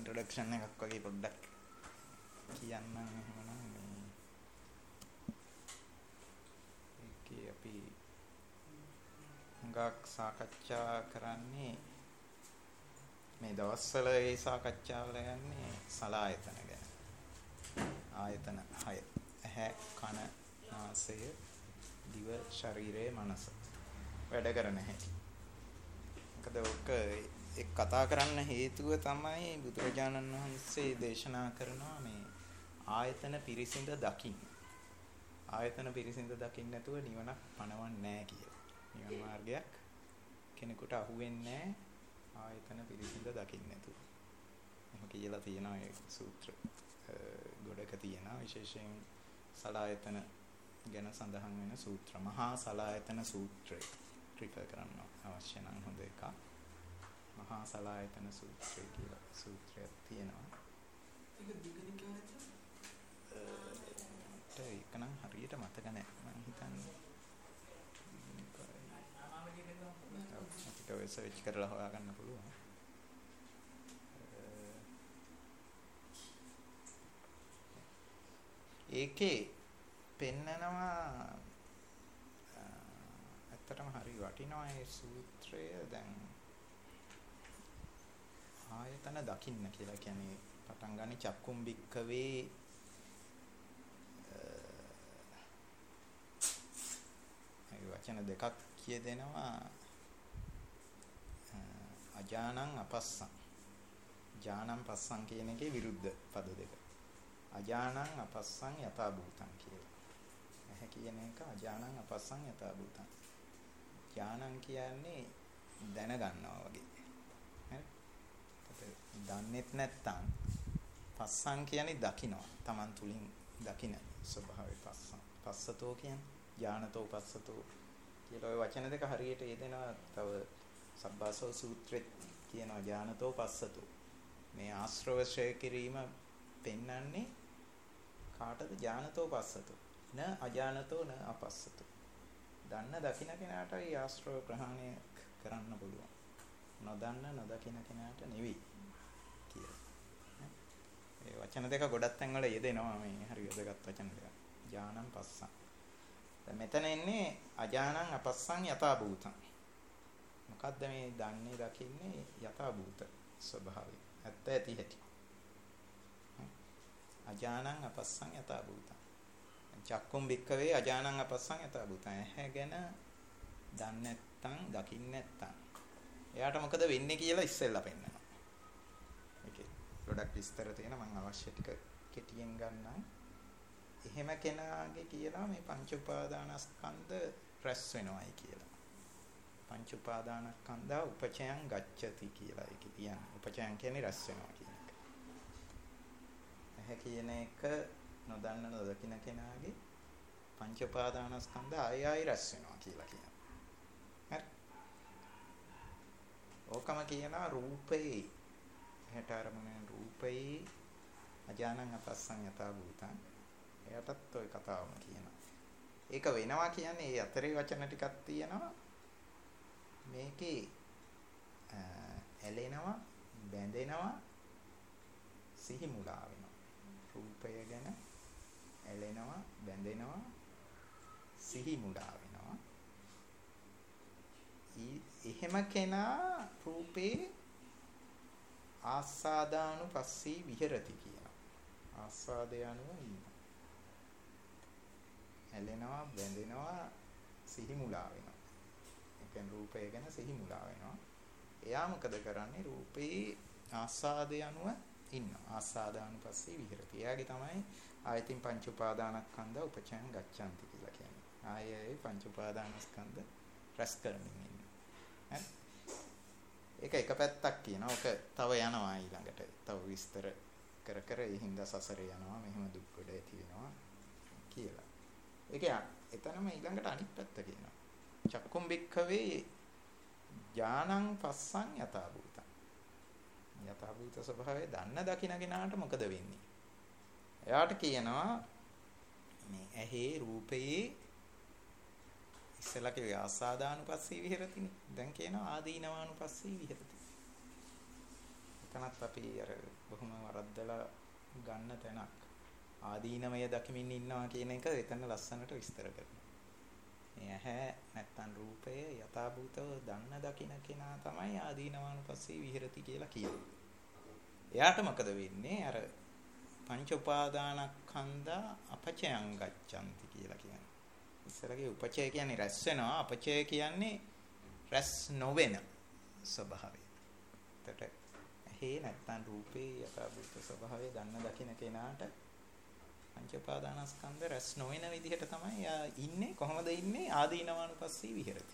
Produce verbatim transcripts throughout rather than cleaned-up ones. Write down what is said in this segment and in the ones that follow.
Introduction එකක් වගේ පොඩ්ඩක් කියන්නම් එහෙමනම් මේ ඒකේ අපි හුඟක් සාකච්ඡා කරන්නේ මේ දවස්වල ඒ සාකච්ඡාවල යන්නේ සලායතන ගැන. ආයතන හය. ඇහැ, කන, නාසය, දිව, ශරීරය, මනස. වැඩ කරන හැටි. මොකද ඔක එක් කතා කරන්න හේතුව තමයි බුදුරජාණන් වහන්සේ දේශනා කරනවා මේ ආයතන පිරිසිඳ දකින්න. ආයතන පිරිසිඳ දකින්න නැතුව නිවනක් පණවන්නේ නැහැ කියලා. නිවන මාර්ගයක් කෙනෙකුට අහුවෙන්නේ නැහැ ආයතන පිරිසිඳ දකින්න නැතුව. එහෙම කියලා තියෙනවා ඒ සූත්‍ර ගොඩක තියෙනවා විශේෂයෙන් සලායතන ගැන සඳහන් වෙන සූත්‍ර. මහා සලායතන සූත්‍රය රිෆර් කරන්න අවශ්‍ය නම් හොඳ එකක්. මහා සලායතන සූත්‍රය කියලා සූත්‍රයක් තියෙනවා. ඒක දිගින් කියන්නද? ඒක නම් හරියට මතක නැහැ මම හිතන්නේ. අපිට ඔය සර්ච් කරලා හොයාගන්න පුළුවන්. ඒකේ පෙන්නනවා ඇත්තටම හරි වටිනවා ඒ සූත්‍රය. දැන් ආයතන දකින්න කියලා කියන්නේ පටන් ගන්න චක්කුම් බික්කවේ ඒ වචන දෙකක් කියදෙනවා. අජානං අපස්සං. ඥානං පස්සං කියන එකේ විරුද්ධ පද දෙක. අජානං අපස්සං යථා භූතං කියලා. එහේ කියන එක අජානං අපස්සං යථා භූතං. ඥානං කියන්නේ දැනගන්නවා වගේ. හරි? දන්නේත් නැත්තම් පස්සං කියන්නේ දකිනවා. Taman තුලින් දකින ස්වභාවය පස්සං. පස්සතෝ කියන්නේ ඥානතෝ පස්සතෝ කියලා ওই වචන දෙක හරියට යෙදෙනවා. තව සබ්බාසව සූත්‍රෙත් කියනවා ඥානතෝ පස්සතෝ. මේ ආශ්‍රව ශ්‍රේ කිරීම පෙන්වන්නේ කාටද? ඥානතෝ පස්සතෝ. න අඥානතෝ න අපස්සතෝ. දන්න දකින්න කෙනාට ඒ ආශ්‍රව ප්‍රහාණය කරන්න පුළුවන්. නොදන්න නොදකින්න කෙනාට නෙවෙයි කියලා. ඒ වචන දෙක ගොඩක් තැන්වල යෙදෙනවා. මේ හරි වැදගත් වචන දෙක. ඥානං පස්සං. දැන් මෙතන එන්නේ අඥානං අපස්සං යථා භූතං. මොකද්ද මේ දන්නේ දකින්නේ යථා භූත ස්වභාවය. ඇත්ත ඇති හැටි. අඥානං අපස්සං යථා භූතං. චක්කුම් බික්කවේ අඥානං අපස්සං යථා භූතං. ඇහැ ගැන දන්නේ නැත්තම් දකින්නේ නැත්තම් එයාට මොකද වෙන්නේ කියලා ඉස්සෙල්ලා පෙන්නනවා. ඒකේ ගොඩක් විස්තර තියෙනවා. මම අවශ්‍ය ටික කෙටියෙන් ගන්නම්. එහෙම කෙනාගේ කියනවා මේ පංච උපාදානස්කන්ධ රැස් වෙනවයි කියලා. පංච උපාදානස්කන්ධා උපචයං ගච්ඡති කියලා ඒකේ කියන්නේ. උපචයං කියන්නේ රැස් වෙනවා කියන එක. ඇහැ කියන එක නොදන්න නොදකින කෙනාගේ පංච උපාදානස්කන්ධ ආය ආය රැස් වෙනවා කියලා කියනවා. හරි. ඕකම කියනවා රූපේ හැට අරමුණෙන් රූපේ අජානං අපස්සං යථා භූතං. එයටත් ওই කතාවම කියනවා. ඒක වෙනවා කියන්නේ ඒ අතරේ වචන ටිකක් තියෙනවා. මේකේ ඇලෙනවා, බැඳෙනවා, සිහි මුලා වෙනවා. රූපය ගැන ඇලෙනවා, බැඳෙනවා, සිහි මුලා වෙනවා. එහෙම කෙනා රූපේ ආස්වාදානුපස්සී විහෙරති කියනවා. ආස්වාදය අනුව ඉන්නවා. ඇලෙනවා, බැඳෙනවා, සිහි මුලා වෙනවා. ඒ කියන්නේ රූපය ගැන සිහි මුලා වෙනවා. එයා මොකද කරන්නේ? රූපේ ආස්වාදය අනුව ඉන්නවා. ආස්වාදානුපස්සී විහෙරති. එයාගේ තමයි ආයතින් පංච උපාදානස්කන්ධ උපචයං ගච්ඡanti කියලා කියන්නේ. ආයේ පංච උපාදානස්කන්ධ රැස් කරමින් ඉන්නවා. හරි? ඒක එක පැත්තක් කියනවා. ඔක තව යනවා ඊළඟට. තව විස්තර කර කර ඒ හින්දා සසරේ යනවා. මෙහෙම දුක් ගොඩ ඇති වෙනවා කියලා. ඒක එතනම ඊළඟට අනිත් පැත්ත කියනවා. චක්කුම් බික්ඛවේ ඥානං පස්සං යථා භූතං. යථා භූත ස්වභාවය දන්න දකින්න කෙනාට මොකද වෙන්නේ? එයාට කියනවා මේ ඇහි රූපේ ඉස්සලා කිව්වේ ආසාදානුපස්සී විහෙරතිනේ. දැන් කියනවා ආදීනවානුපස්සී විහෙරති. එතනත් අපි අර බොහොම වරද්දලා ගන්න තැනක්. ආදීනමය දකිමින් ඉන්නවා කියන එක එතන ලස්සනට විස්තර කරනවා. මේ ඇහැ නැත්තම් රූපය යථාභූතව දන්න දකින්න කෙනා තමයි ආදීනවානුපස්සී විහෙරති කියලා කියන්නේ. එයාට මොකද වෙන්නේ? අර පංච උපාදානස්කන්ධා අපචයං ගච්ඡanti කියලා කියන්නේ. ඉස්සරගේ උපචය කියන්නේ රැස් වෙනවා, අපචය කියන්නේ රැස් නොවන ස්වභාවය. එතට ඇහි නැත්තම් රූපේ යථාභූත ස්වභාවය දන්න දකින්න කෙනාට පංච උපාදානස්කන්ධ රැස් නොවන විදිහට තමයි යා ඉන්නේ. කොහොමද ඉන්නේ? ආදීනවානුපස්සී විහෙරති.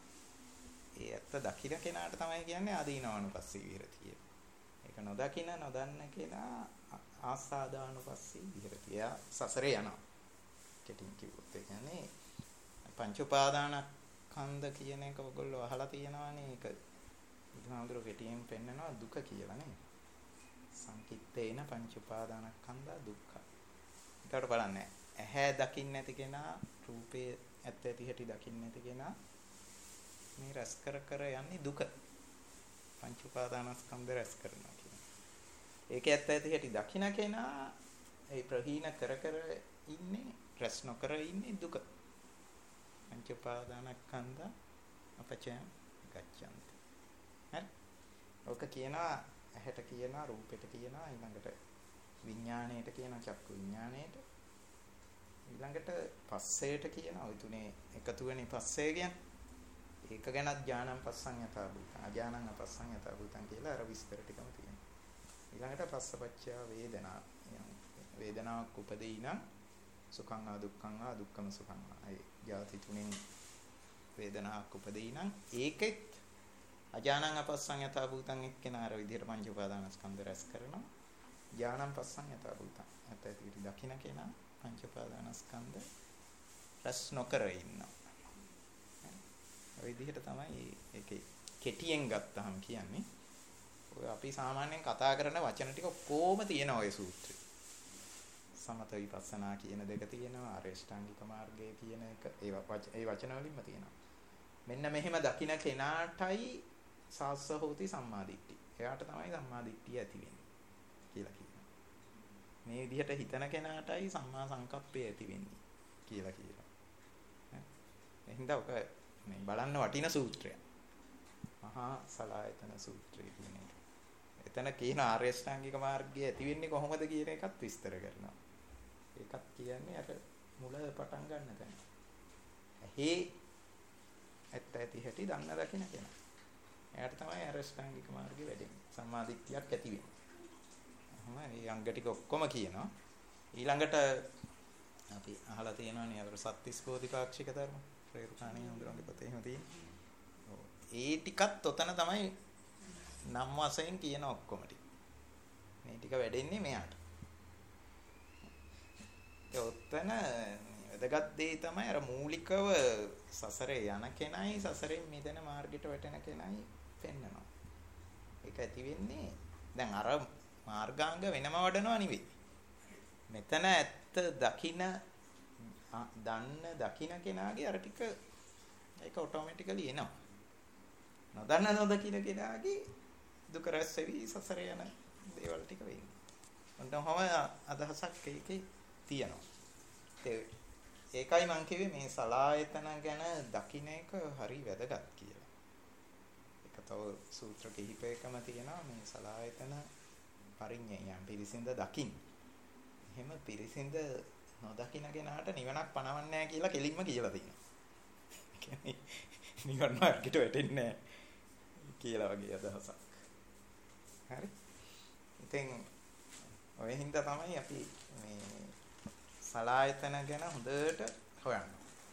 ඒ ඇත්ත දකින්න කෙනාට තමයි කියන්නේ ආදීනවානුපස්සී විහෙරති කියලා. ඒක නොදකින්න නොදන්න කෙනා ආසාදානුපස්සී විහෙරති. එයා සසරේ යනවා. කෙටින් කිව්වොත් ඒ කියන්නේ පංච උපාදානස්කන්ධ කියන එක ඔයගොල්ලෝ අහලා තියෙනවානේ. ඒක බුදුහාමුදුරුවෝ කෙටියෙන් පෙන්නනවා දුක කියලා නේ. සංකිට්ඨේන පංච උපාදානස්කන්ධා දුක්ඛ. ඒකට බලන්න ඇහැ දකින්න නැති කෙනා රූපේ ඇත්ත ඇති හැටි දකින්න නැති කෙනා මේ රස කර කර යන්නේ දුක. පංච උපාදානස්කන්ධ රස කරනවා කියන්නේ. ඒක ඇත්ත ඇති හැටි දකින්න කෙනා ඒ ප්‍රහීන කර කර ඉන්නේ රස නොකර ඉන්නේ දුක. පංච උපාදානස්කන්ධ අපචයං ගච්ඡanti. හරි. ඔක කියනවා ඇහැට කියනවා රූපෙට කියනවා ඊළඟට විඥාණයට කියනවා චක්කු විඥාණයට ඊළඟට පස්සේට කියනවා ওই තුනේ එකතු වෙන පස්සේ කියන්නේ ඒක ගැනත් ඥානං පස්සං යථා භූතං අඥානං අපස්සං යථා භූතං කියලා අර විස්තර ටිකම තියෙනවා. ඊළඟට පස්සපච්චය වේදනා වේදනාවක් උපදී නම් සුඛං ආ දුක්ඛං ආ දුක්ඛම සුඛං ආ ඒ ජාති තුනෙන් වේදනාවක් උපදී නම් ඒකෙත් අඥානං අපස්සං යථා භූතං එක්කෙනා අර විදිහට පංච උපාදානස්කන්ධ රැස් කරනවා. ඥානං පස්සං යථා භූතං ඇත්ත ඇති දකින්න කෙනා පංච උපාදානස්කන්ධ රැස් නොකර ඉන්නවා. ඔය විදිහට තමයි ඒකේ කෙටියෙන් ගත්තාම කියන්නේ. ඔය අපි සාමාන්‍යයෙන් කතා කරන වචන ටික කොහොම තියෙන ඔය සූත්‍රය. සමත විපස්සනා කියන දෙක තියෙනවා. ආරේෂ්ඨාංගික මාර්ගය කියන එක ඒ ඒ වචන වලින්ම තියෙනවා. මෙන්න මෙහෙම දකින්න කෙනාටයි සාස්ස හෝති සම්මාදිට්ඨි. එයාට තමයි සම්මාදිට්ඨිය ඇති වෙන්නේ කියලා කියනවා. මේ විදිහට හිතන කෙනාටයි සම්මා සංකප්පය ඇති වෙන්නේ කියලා කියනවා. එහෙනම් ඔක මේ බලන්න වටින සූත්‍රයක්. මහා සලායතන සූත්‍රය කියන එක. එතන කියන ආර්ය ශ්‍රාංගික මාර්ගය ඇති වෙන්නේ කොහොමද කියන එකත් විස්තර කරනවා. ඒකත් කියන්නේ අර මුල පටන් ගන්න තැන. ඇහි ඇත්ත ඇති හැටි දන්න දකින්න කෙනා. එයාට තමයි ආර්ය ශ්‍රාංගික මාර්ගය වැඩෙන්නේ. සම්මාදිට්ඨියක් ඇති වෙන්නේ. එහෙනම් මේ අංග ටික ඔක්කොම කියනවා. ඊළඟට අපි අහලා තියෙනවානේ අර සත්‍තිස් බෝධිපාක්ෂික ධර්ම. ප්‍රේරුකාණී හඳුරන්නේ පොතේ එහෙම තියෙන්නේ. ඔව්. ඒ ටිකත් ඔතන තමයි නම් වශයෙන් කියන ඔක්කොම ටික. මේ ටික වැඩෙන්නේ මෙයාට. ඒ ඔතන වැදගත් දේ තමයි අර මූලිකව සසරේ යන කෙනයි සසරෙන් මිදෙන මාර්ගයට වැටෙන කෙනයි පෙන්නනවා. ඒක ඇති වෙන්නේ දැන් අර මාර්ගාංග වෙනම වඩනවා නෙවෙයි. මෙතන ඇත්ත දකින දන්න දකින්න කෙනාගේ අර ටික ඒක ඔටෝමැටිකලි එනවා. නොදන්න නොදකින්න කෙනාගේ දුක රැස් වෙවි සසර යන දේවල් ටික වෙන්නේ. ඔන්නෝම අදහසක් ඒකේ තියෙනවා. ඒ ඒකයි මම කිව්වේ මේ සලායතන ගැන දකින්න එක හරි වැදගත් කියලා. ඒක තව සූත්‍ර කිහිපයකම තියෙනවා මේ සලායතන පරිඤ්ඤයයන් පිරිසිඳ දකින්න. එහෙම පිරිසිඳ නොදකින්න කෙනාට නිවනක් පණවන්නේ නැහැ කියලා කෙලින්ම කියලා තියෙනවා. ඒ කියන්නේ නිවන මාර්ගයට වැටෙන්නේ නැහැ කියලා වගේ අදහසක්. හරි. ඉතින් ඔය හින්දා තමයි අපි මේ සලායතන ගැන හොඳට හොයන්න.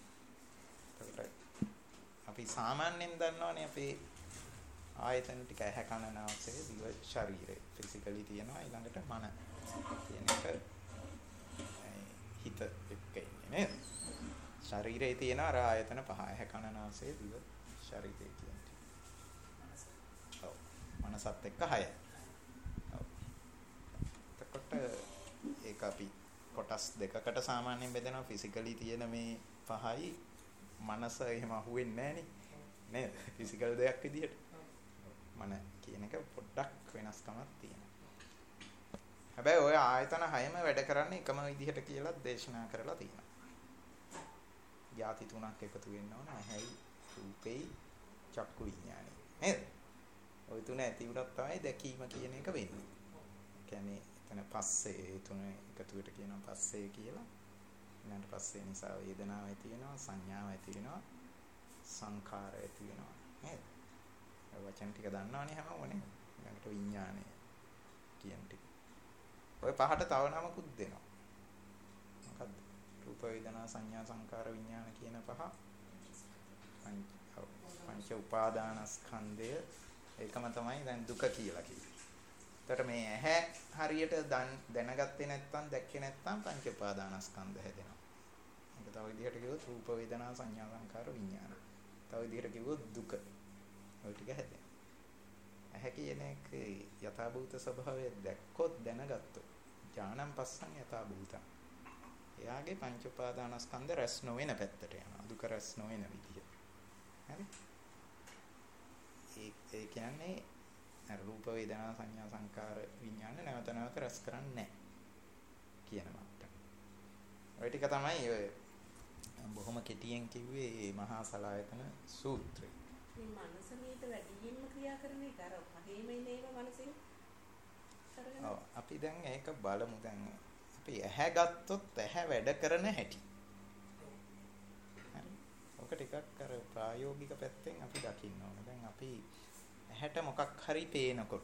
ඒකට අපි සාමාන්‍යයෙන් දන්නවනේ අපේ ආයතන ටික ඇහැ කන නාසය දිව ශරීරය ෆිසිකලි තියෙනවා ඊළඟට මන කියන එක හිත එක්ක ඉන්නේ නේද? ශරීරයේ තියෙන අර ආයතන පහ ඇහැ කන නාසය දිව ශරීරය කියන්නේ. ඔව්. මනසත් එක්ක හයයි. ඔව්. එතකොට ඒක අපි කොටස් දෙකකට සාමාන්‍යයෙන් බෙදනවා ෆිසිකලි තියෙන මේ පහයි මනස එහෙම අහුවෙන්නේ නැහනේ. නේද? ෆිසිකල් දෙයක් විදියට. මන කියන එක පොඩ්ඩක් වෙනස්කමක් තියෙනවා. හැබැයි ඔය ආයතන හයම වැඩ කරන්නේ එකම විදිහට කියලා දේශනා කරලා තියෙනවා. යාති තුනක් එකතු වෙන්න ඕන. ඇහැයි, රූපෙයි, චක්කු විඥානෙයි. නේද? ওই තුන ඇති වුණොත් තමයි දැකීම කියන එක වෙන්නේ. කියන්නේ එතන පස්සේ තුන එකතුවට කියනවා පස්සේ කියලා. ඊළඟට පස්සේ නිසා වේදනාව ඇති වෙනවා, සංඥාව ඇති වෙනවා, සංඛාරය ඇති වෙනවා. නේද? ඒ වචන ටික දන්නවනේ හැමෝම නේද? ඊළඟට විඥානය කියන ටික. ඔය පහට තව නමකුත් දෙනවා. මොකද්ද? රූප වේදනා සංඥා සංකාර විඥාන කියන පහ පංච උපාදානස්කන්ධය ඒකම තමයි දැන් දුක කියලා කියන්නේ. එතකොට මේ ඇහැ හරියට දැනගත්තේ නැත්නම් දැක්කේ නැත්නම් පංච උපාදානස්කන්ධ හැදෙනවා. ඒක තව විදිහට කිව්වොත් රූප වේදනා සංඥා සංකාර විඥාන. තව විදිහට කිව්වොත් දුක. ඔය ටික හැදෙනවා. ඇහැ කියන එක යථාභූත ස්වභාවය දැක්කොත් දැනගත්තොත් ඥානම් පස්සන් යථාභූතං. එයාගේ පංච උපාදානස්කන්ධ රැස් නොවන පැත්තට යනවා. දුක රැස් නොවන විදිහ. හරි? ඒ ඒ කියන්නේ රූප වේදනා සංඥා සංකාර විඥාන නැවත නැවත රැස් කරන්නේ නැහැ කියන මට්ටම. ඔය ටික තමයි ඔය බොහොම කෙටියෙන් කිව්වේ මහා සලායතන සූත්‍රය. මේ මනස මේක වැඩියෙන්ම ක්‍රියා කරන එක අර පහේම ඉන්නේම මනසෙන් කරගෙන. ඔව් අපි දැන් ඒක බලමු දැන් අපි ඇහැ ගත්තොත් ඇහැ වැඩ කරන හැටි. හරි. ඔක ටිකක් අර ප්‍රායෝගික පැත්තෙන් අපි දකින්න ඕන. දැන් අපි ඇහැට මොකක් හරි පේනකොට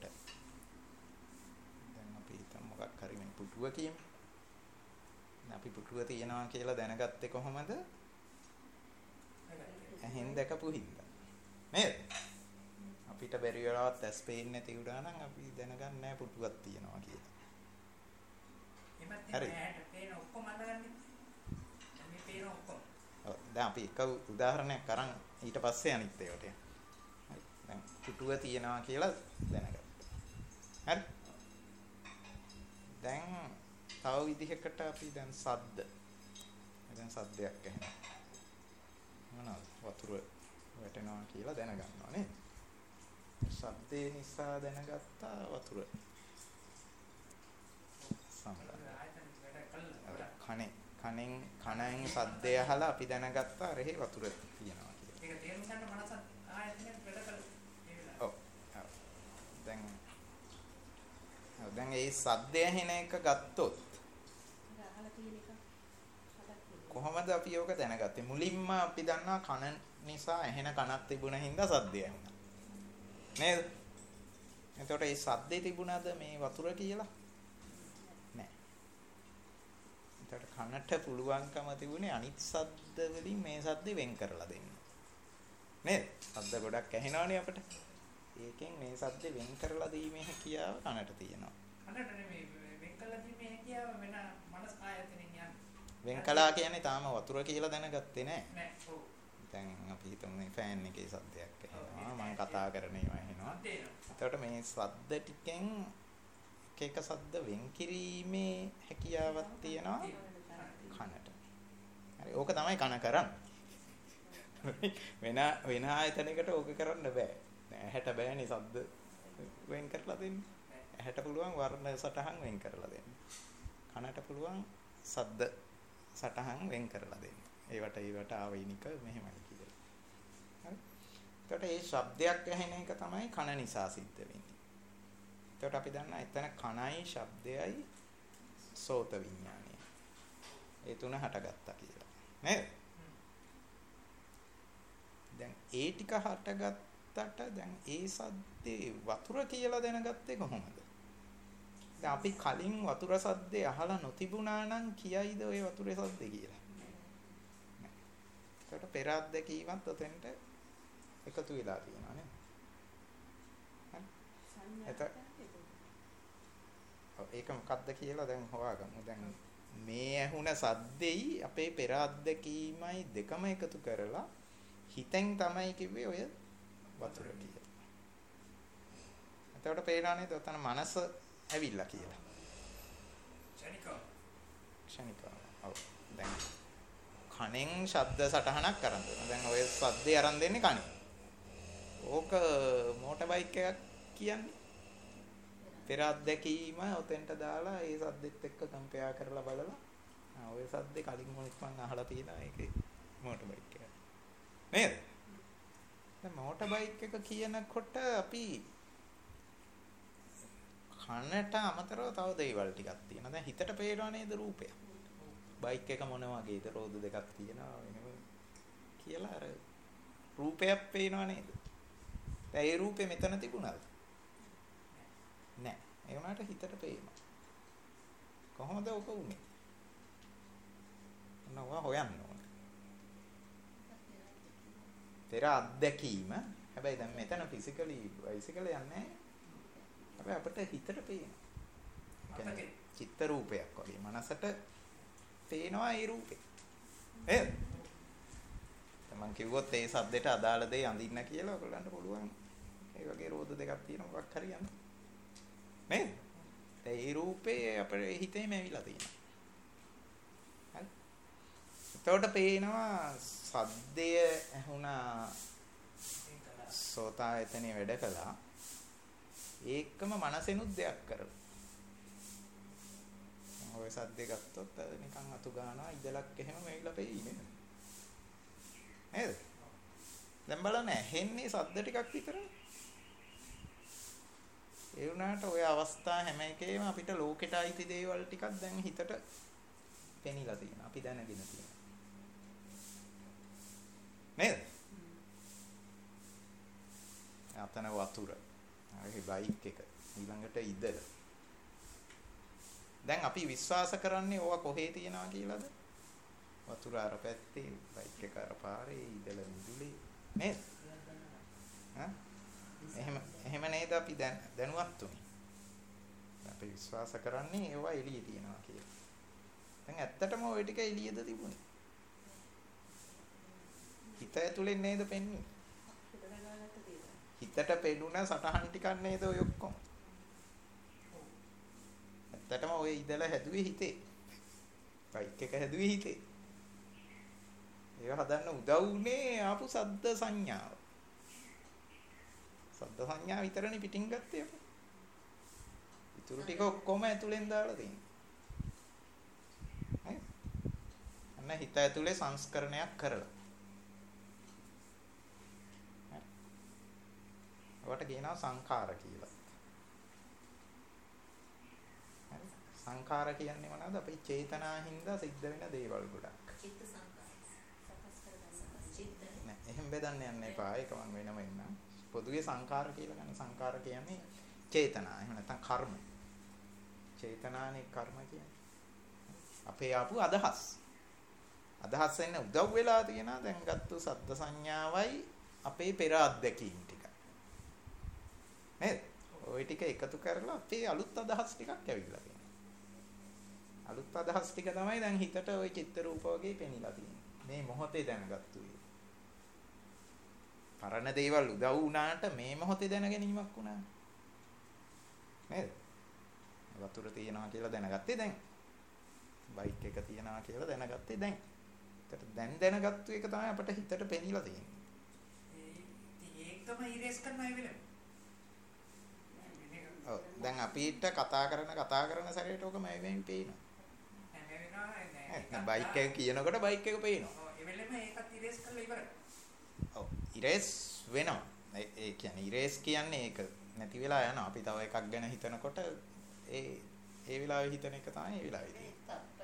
දැන් අපි හිතමු මොකක් හරි මේ පුටුව කියමු. අපි පුටුව තියනවා කියලා දැනගත්තේ කොහොමද? ඇහෙන් දැකපු හින්දා. නේද? අපිට බැරි වෙලාවත් ඇස් පේන්නේ නැති උඩා නම් අපි දැනගන්නේ නැහැ පුටුවක් තියනවා කියලා. එමත් ඇහැට පේන ඔක්කොම අල්ලගන්නේ. මේ පේන ඔක්කොම. ඔව් දැන් අපි එක උදාහරණයක් අරන් ඊට පස්සේ අනිත් ඒවාට යමු. හරි. දැන් පුටුව තියනවා කියලා දැනගත්තා. හරි. දැන් තව විදිහකට අපි දැන් සද්ද. දැන් සද්දයක් ඇහෙනවා. මොනවාද? වතුර වැටෙනවා කියලා දැනගන්නවා නේද? ශබ්දේ නිසා දැනගත්තා වතුර. කනේ කනෙන් කනෙන් ශබ්දය අහලා අපි දැනගත්තා රෙහි වතුර තියෙනවා කියලා. ඒක තේරුම් ගන්න මනස ආයතනයක් වැඩ කළා. ඔව්. දැන් දැන් ඒ ශබ්දය ඇහෙන එක ගත්තොත් කොහොමද අපි යෝග දැනගත්තේ? මුලින්ම අපි දන්නවා කන නිසා ඇහෙන කනක් තිබුණ හින්දා සද්දය ඇහුණා. නේද? එතකොට ඒ සද්දේ තිබුණාද මේ වතුර කියලා? නෑ. එතකොට කනට පුළුවන්කම තිබුණේ අනිත් සද්ද වලින් මේ සද්දේ වෙන් කරලා දෙන්න. නේද? සද්ද ගොඩක් ඇහෙනවනේ අපිට. ඒකෙන් මේ සද්දේ වෙන් කරලා දීමේ හැකියාව කනට තියෙනවා. කනට නෙමෙයි වෙන් කරලා දීමේ හැකියාව වෙන මනස ආයතනෙන් යන. වෙන් කළා කියන්නේ තාම වතුර කියලා දැනගත්තේ නෑ. නෑ. ඔව්. දැන් අපි හිතමු මේ ෆෑන් එකේ සද්දයක් ඇහෙනවා. මම කතා කරන ඒවා ඇහෙනවා. එතකොට මේ සද්ද ටිකෙන් එක එක සද්ද වෙන් කිරීමේ හැකියාවක් තියෙනවා කනට. හරි. ඕක තමයි කන කරන්නේ. වෙන වෙන ආයතනයකට ඕක කරන්න බෑ. ඇහැට බෑනේ සද්ද වෙන් කරලා දෙන්න. ඇහැට පුළුවන් වර්ණ සටහන් වෙන් කරලා දෙන්න. කනට පුළුවන් සද්ද සටහන් වෙන් කරලා දෙන්න. ඒවට ඒවට ආවේනික මෙහෙමයි කියලා. හරි. එතකොට මේ ශබ්දයක් ඇහෙන එක තමයි කන නිසා සිද්ධ වෙන්නේ. එතකොට අපි දන්නා එතන කනයි ශබ්දයයි සෝත විඥානය. ඒ තුන හටගත්තා කියලා. නේද? දැන් ඒ ටික හටගත්තට දැන් ඒ සද්දේ වතුර කියලා දැනගත්තේ කොහොමද? දැන් අපි කලින් වතුර සද්දේ අහලා නොතිබුණා නම් කියයිද ඔය වතුරේ සද්දේ කියලා? ඒකට පෙර අත්දැකීමත් ඔතෙන්ට එකතු වෙලා තියෙනවා නේද? හරි. එතකොට ඒක මොකක්ද කියලා දැන් හොයාගමු. දැන් මේ ඇහුණ සද්දෙයි අපේ පෙර අත්දැකීමයි දෙකම එකතු කරලා හිතෙන් තමයි කිව්වේ ඔය වතුර කියලා. එතකොට පේනවා නේද ඔතන මනස ඇවිල්ලා කියලා. ක්ෂණිකව. ක්ෂණිකව. ඔව්. දැන් කනෙන් ශබ්ද සටහනක් අරන් දෙනවා. දැන් ඔය සද්දේ අරන් දෙන්නේ කනේ. ඕක මෝටර් බයික් බයික් එකක් කියන්නේ. පෙර අත්දැකීම ඔතෙන්ට දාලා ඒ සද්දෙත් එක්ක කම්පෙයා කරලා බලලා ආ ඔය සද්දේ කලින් මොනිට මං අහලා තියෙනවා ඒකේ මෝටර් බයික් එක. නේද? දැන් මෝටර් බයික් එක කියනකොට අපි කනට අමතරව තව දේවල් ටිකක් තියෙනවා. දැන් හිතට පේනවා නේද රූපය? බයික් එක මොන වගේද? රෝද දෙකක් තියෙනවා එහෙම කියලා අර රූපයක් පේනවා නේද? දැන් ඒ රූපේ මෙතන තිබුණාද? නෑ. ඒ වුණාට හිතට පේනවා. කොහොමද ඔක උනේ? මොනවා හොයන්න ඕන? පෙර අත්දැකීම. හැබැයි දැන් මෙතන ෆිසිකලි බයිසිකල් යන්නේ. හැබැයි අපිට හිතට පේනවා. ඒ කියන්නේ චිත්ත රූපයක් වගේ මනසට පේනවා ඒ රූපේ. නේද? මම කිව්වොත් ඒ සද්දෙට අදාළ දේ අඳින්න කියලා ඔයගොල්ලන්ට පුළුවන්. ඒ වගේ රෝද දෙකක් තියෙන මොකක් හරි යන්න. නේද? ඒ රූපේ අපේ හිතේම ඇවිල්ලා තියෙනවා. හරි. එතකොට පේනවා සද්දය ඇහුණා සෝතායතනෙ වැඩ කළා. ඒකම මනසෙනුත් දෙයක් කරලා. ඔය සද්දේ ගත්තොත් නිකන් අතු ගන්නවා ඉදලක් එහෙම මෙවිලා පෙයි නේද? නේද? දැන් බලන්න ඇහෙන්නේ සද්ද ටිකක් විතරයි. ඒ වුණාට ওই අවස්ථා හැම එකේම අපිට ලෝකෙට අයිති දේවල් ටිකක් දැන් හිතට පෙනිලා තියෙනවා. අපි දැනගෙන තියෙනවා. නේද? අතන වතුර. ආයේ බයික් එක. ඊළඟට ඉදල. දැන් අපි විශ්වාස කරන්නේ ඕවා කොහේ තියනවා කියලාද? වතුර අර පැත්තේ, බයික් එක අර පාරේ, ඉදල මිදුලේ නේද? හා? එහෙම එහෙම නේද අපි දැන් දැනුවත් උනේ. අපි විශ්වාස කරන්නේ ඒවා එළියේ තියනවා කියලා. දැන් ඇත්තටම ওই ටික එළියේද තිබුණේ? හිත ඇතුලේ නේද පෙන්නේ? හිතට පෙනුන සටහන් ටිකක් නේද ඔය ඔක්කොම? ඇත්තටම ඔය ඉදල හැදුවේ හිතේ. බයික් එක හැදුවේ හිතේ. ඒක හදන්න උදව් වුණේ ආපු සද්ද සංඥාව. සද්ද සංඥා විතරනේ පිටින් ගත්තේ අපි. ඊටු ටික ඔක්කොම ඇතුලෙන් දාලා තියෙනවා. හරි? අන්න හිත ඇතුලේ සංස්කරණයක් කරලා. හරි. ඔකට කියනවා සංඛාර කියලා. හරි. සංඛාර කියන්නේ මොනවද? අපේ චේතනා හින්දා සිද්ධ වෙන දේවල් ගොඩක්. චිත්ත සංඛාර. සකස් කරගන්න චිත්ත. නෑ එහෙම බෙදන්න යන්න එපා. ඒක මම වෙනම එන්නම්. පොදුවේ සංඛාර කියලා ගන්න. සංඛාර කියන්නේ චේතනා. එහෙම නැත්නම් කර්ම. චේතනානේ කර්ම කියන්නේ. අපේ ආපු අදහස්. අදහස් වෙන උදව් වෙලා තියෙනවා දැන් ගත්තු සද්ද සංඥාවයි අපේ පෙර අත්දැකීම් ටික. නේද? ওই ටික එකතු කරලා අපේ අලුත් අදහස් ටිකක් ඇවිල්ලා තියෙනවා. අලුත් අදහස් ටික තමයි දැන් හිතට ওই චිත්ත රූප වගේ පෙනිලා තියෙන්නේ. මේ මොහොතේ දැනගත්තු ඒ. පරණ දේවල් උදව් වුණාට මේ මොහොතේ දැන ගැනීමක් වුණා. නේද? වතුර තියනවා කියලා දැනගත්තේ දැන්. බයික් එක තියනවා කියලා දැනගත්තේ දැන්. ඒකට දැන් දැනගත්තු එක තමයි අපිට හිතට පෙනිලා තියෙන්නේ. ඒ ඒකම ඉරේස් කරන්නයි වෙන්නේ. ඔව් දැන් අපිට කතා කරන කතා කරන සැරේට ඔක මම වෙමින් පේනවා. නෑ වෙනවා නෑ. නෑ බයික් එක කියනකොට බයික් එක පේනවා. ඔව් ඒ වෙලෙම ඒකත් ඉරේස් කරලා ඉවරයි. ඔව් ඉරේස් වෙනවා. ඒ කියන්නේ ඉරේස් කියන්නේ ඒක නැති වෙලා යනවා. අපි තව එකක් ගැන හිතනකොට ඒ ඒ වෙලාවේ හිතන එක තමයි ඒ වෙලාවේ තියෙන්නේ.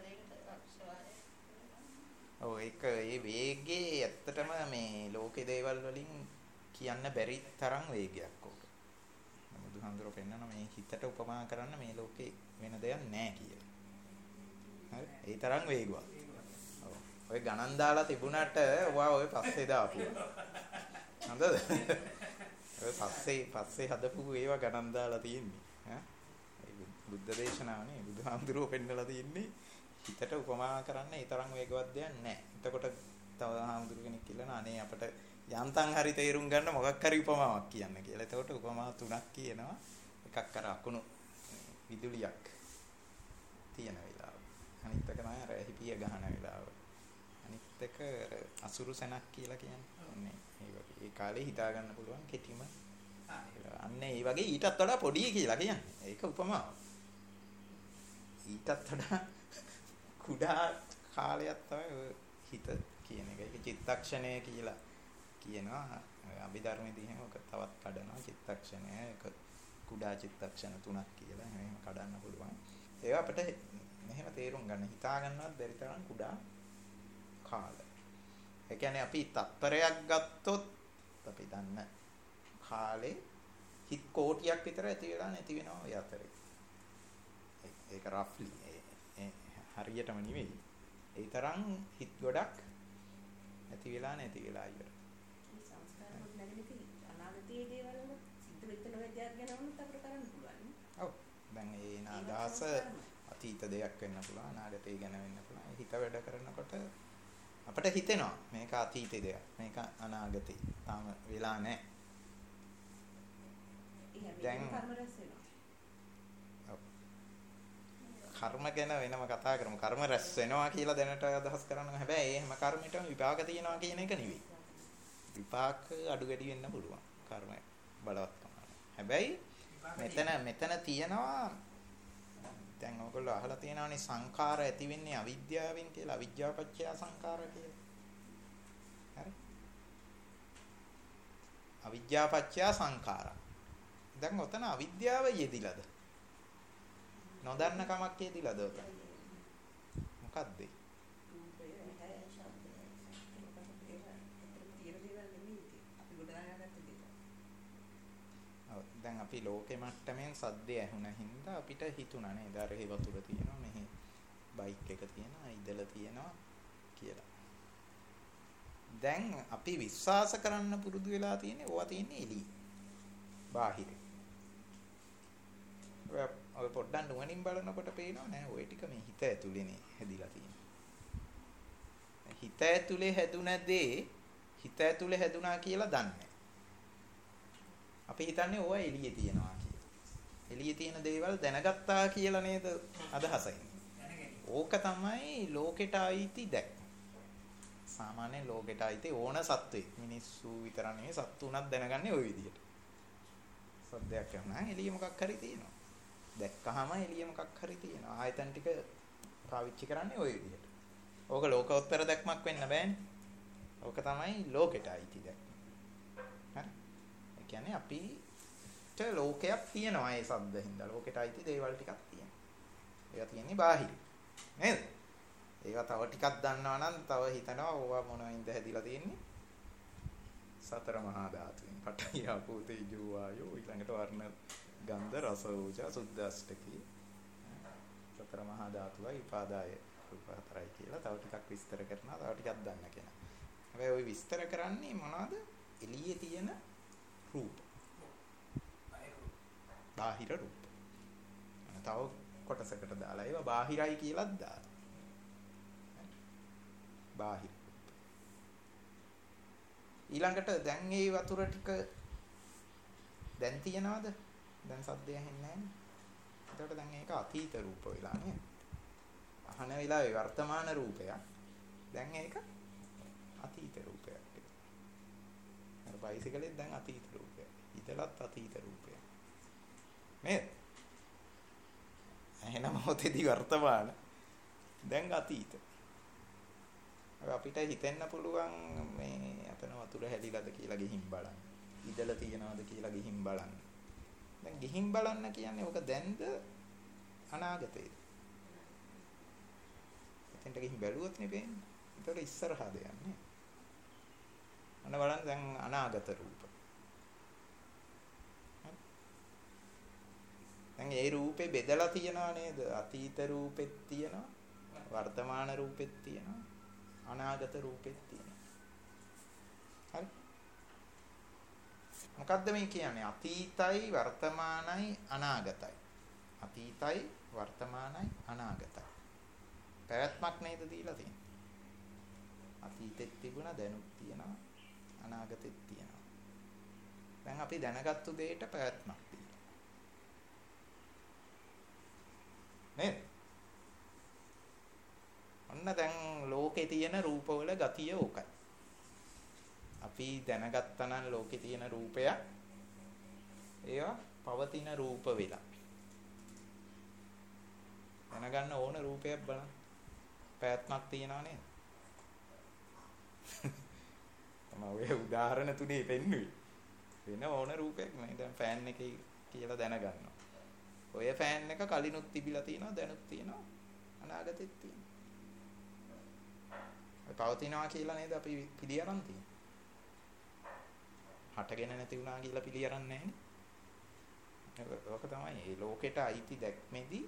ඔව් ඒක ඒ වේගයේ ඇත්තටම මේ ලෝකේ දේවල් වලින් කියන්න බැරි තරම් වේගයක් ඕක. බුදුහාමුදුරුවෝ පෙන්නන මේ හිතට උපමා කරන්න මේ ලෝකේ වෙන දෙයක් නැහැ කියලා. හරි? ඒ තරම් වේගවත්. ඔව්. ඔය ගණන් දාලා තිබුණාට ඔයා ඔය පස්සේ දාපුවා. හරිද? ඔය පස්සේ පස්සේ හදපු ඒවා ගණන් දාලා තියෙන්නේ. ඈ? බුද්ධ දේශනාවනේ බුදුහාමුදුරුවෝ පෙන්නලා තියෙන්නේ හිතට උපමා කරන්න ඒ තරම් වේගවත් දෙයක් නැහැ. එතකොට තව හාමුදුරු කෙනෙක් කියලා අනේ අපිට යන්තම් හරි තේරුම් ගන්න මොකක් හරි උපමාවක් කියන්න කියලා. එතකොට උපමා තුනක් කියනවා. එකක් අර අකුණු විදුලියක් තියෙන වෙලාව. අනිත් එක තමයි අර හිපිය ගහන වෙලාව. අනිත් එක අසුරු සැනක් කියලා කියන්නේ. ඔන්නේ ඒ වගේ. ඒ කාලේ හිතා ගන්න පුළුවන් කෙටිම. අන්න වගේ ඊටත් වඩා පොඩි කියලා කියන්නේ. ඒක උපමාවක්. ඊටත් වඩා කුඩා කාලයක් තමයි හිත කියන එක. ඒක චිත්තක්ෂණය කියලා කියනවා. අභිධර්මයේදී එහෙම ඔක තවත් කඩනවා. චිත්තක්ෂණය ඒක කුඩා චිත්තක්ෂණ තුනක් කියලා එහෙම කඩන්න පුළුවන්. ඒවා අපිට මෙහෙම තේරුම් ගන්න හිතා ගන්නවත් බැරි තරම් කුඩා කාල. ඒ කියන්නේ අපි තත්පරයක් ගත්තොත් අපි දන්න කාලේ හිත කෝටියක් විතර ඇති වෙලා නැති වෙනවා ඔය අතරේ. ඒක රෆ්ලි හරියටම නෙවෙයි. ඒ තරම් හිත ගොඩක් ඇති වෙලා නැති වෙලා ඉවර. සංස්කාර වල නැගෙනකි අනාගතයේ දේවල් වල සිද්ධ වෙච්ච නොවැ දෙයක් ගැන වුණත් අපිට කරන්න පුළුවන්. ඔව්. දැන් ඒ නාදාස අතීත දෙයක් වෙන්න පුළුවන්, අනාගතය ගැන වෙන්න පුළුවන්. හිත වැඩ කරනකොට අපිට හිතෙනවා මේක අතීතේ දෙයක්, මේක අනාගතේ. තාම වෙලා නැහැ. දැන් කර්ම රැස් වෙනවා. ඔව්. කර්ම ගැන වෙනම කතා කරමු. කර්ම රැස් වෙනවා කියලා දැනට අදහස් කරනවා. හැබැයි ඒ හැම කර්මයකටම විපාක තියෙනවා කියන එක නෙවෙයි. විපාක අඩු වැඩි වෙන්න පුළුවන්. කර්ම බලවත්කම. හැබැයි මෙතන මෙතන තියෙනවා දැන් ඔයගොල්ලෝ අහලා තියෙනවානේ සංඛාර ඇති වෙන්නේ අවිද්‍යාවෙන් කියලා. අවිද්‍යාවපච්චය සංඛාර කියලා. හරි? අවිද්‍යාවපච්චය සංඛාර. දැන් ඔතන අවිද්‍යාව යෙදිලාද? නොදන්න කමක් යෙදිලාද ඔතන? මොකද්ද? දැන් අපි ලෝකෙ මට්ටමින් සද්දය ඇහුණ හින්දා අපිට හිතුණා නේද අර හේ වතුර තියෙනවා මෙහි බයික් එක තියෙනවා ඉදල තියෙනවා කියලා. දැන් අපි විශ්වාස කරන්න පුරුදු වෙලා තියෙන්නේ ඕවා තියෙන්නේ එළිය. බාහිර. ඔය පොඩ්ඩක් නුවණින් බලනකොට පේනවා නෑ ඔය ටික මේ හිත ඇතුලේනේ හැදිලා තියෙන්නේ. හිත ඇතුලේ හැදුන දේ හිත ඇතුලේ හැදුනා කියලා දන්නේ. අපි හිතන්නේ ඕවා එළියේ තියෙනවා කියලා. එළියේ තියෙන දේවල් දැනගත්තා කියලා නේද අදහස එන්නේ. ඕක තමයි ලෝකෙට ආйти දැක්. සාමාන්‍යයෙන් ලෝකෙට ආйти ඕන සත්වෙක්. මිනිස්සු විතර නෙවෙයි සත්තු උනත් දැනගන්නේ ওই විදිහට. සද්දයක් කරනවා එළියේ මොකක් හරි තියෙනවා. දැක්කහම එළියේ මොකක් හරි තියෙනවා. ආයතන ටික පාවිච්චි කරන්නේ ওই විදිහට. ඕක ලෝකෝත්තර දැක්මක් වෙන්න බෑනේ. ඕක තමයි ලෝකෙට ආйти දැක්. හරි? කියන්නේ අපිට ලෝකයක් තියෙනවා ඒ શબ્ද හින්දා ලෝකෙට අයිති දේවල් ටිකක් තියෙනවා. ඒවා තියෙන්නේ බාහිර. නේද? ඒවා තව ටිකක් දන්නවා නම් තව හිතනවා ඕවා මොනවින්ද හැදිලා තියෙන්නේ? සතර මහා ධාතුන්. පඨවි ආපෝ තේජෝ වායෝ ඊළඟට වර්ණ ගන්ධ රස ඕජා සුද්ධාෂ්ටකී. සතර මහා ධාතුයි උපාදාය රූප හතරයි කියලා තව ටිකක් විස්තර කරනවා. තව ටිකක් දන්න කෙනා. හැබැයි ওই විස්තර කරන්නේ මොනවද? එළියේ තියෙන රූප බාහිර රූප තව කොටසකට දාලා ඒවා බාහිරයි කියලාත් දාලා බාහිර ඊළඟට දැන් මේ වතුර ටික දැන් තියනවද දැන් සද්දය ඇහෙන්නේ නැහැ නේ එතකොට දැන් ඒක අතීත රූප වෙලා නේද අහන වෙලාවේ වර්තමාන රූපයක් දැන් ඒක අතීත රූපයක් අර බයිසිකලෙත් දැන් අතීත රූපයක්. හිතලත් අතීත රූපයක්. නේද? එහෙනම් මොතේදී වර්තමාන දැන් අතීත. අපිට හිතෙන්න පුළුවන් මේ අතන වතුර හැදිලාද කියලා ගිහින් බලන්න. ඉදලා තියනවාද කියලා ගිහින් බලන්න. දැන් ගිහින් බලන්න කියන්නේ ඔක දැන්ද අනාගතේද? එතෙන්ට ගිහින් බැලුවොත් නේ වෙන්නේ. ඒතකොට ඉස්සරහද යන්නේ. අන්න බලන්න දැන් අනාගත රූප. දැන් ඒ රූපේ බෙදලා තියනවා නේද? අතීත රූපෙත් තියෙනවා, වර්තමාන රූපෙත් තියෙනවා, අනාගත රූපෙත් තියෙනවා. හරි? මොකද්ද මේ කියන්නේ? අතීතයි, වර්තමානයි, අනාගතයි. අතීතයි, වර්තමානයි, අනාගතයි. පැවැත්මක් නේද දීලා තියෙන්නේ. අතීතෙත් තිබුණා, දැනුත් තියෙනවා. අනාගතෙත් තියෙනවා. දැන් අපි දැනගත්තු දෙයට පැවැත්මක් තියෙනවා. නේද? ඔන්න දැන් ලෝකේ තියෙන රූපවල ගතිය ඕකයි. අපි දැනගත්තා නම් ලෝකේ තියෙන රූපය ඒවා පවතින රූප වෙලා. දැනගන්න ඕන රූපයක් බලන්න. පැවැත්මක් තියනවා නේද? තමයි ඔය උදාහරණ තුනේ පෙන්නුවේ. වෙන ඕන රූපයක් නේ. දැන් ෆෑන් එකේ කියලා දැනගන්නවා. ඔය ෆෑන් එක කලිනුත් තිබිලා තියෙනවා, දැනුත් තියෙනවා, අනාගතෙත් තියෙනවා. ඔය පවතිනවා කියලා නේද අපි පිළි අරන් තියෙන්නේ. හටගෙන නැති වුණා කියලා පිළි අරන් නැහැ නේ. ඒක තමයි මේ ලෝකෙට අයිති දැක්මේදී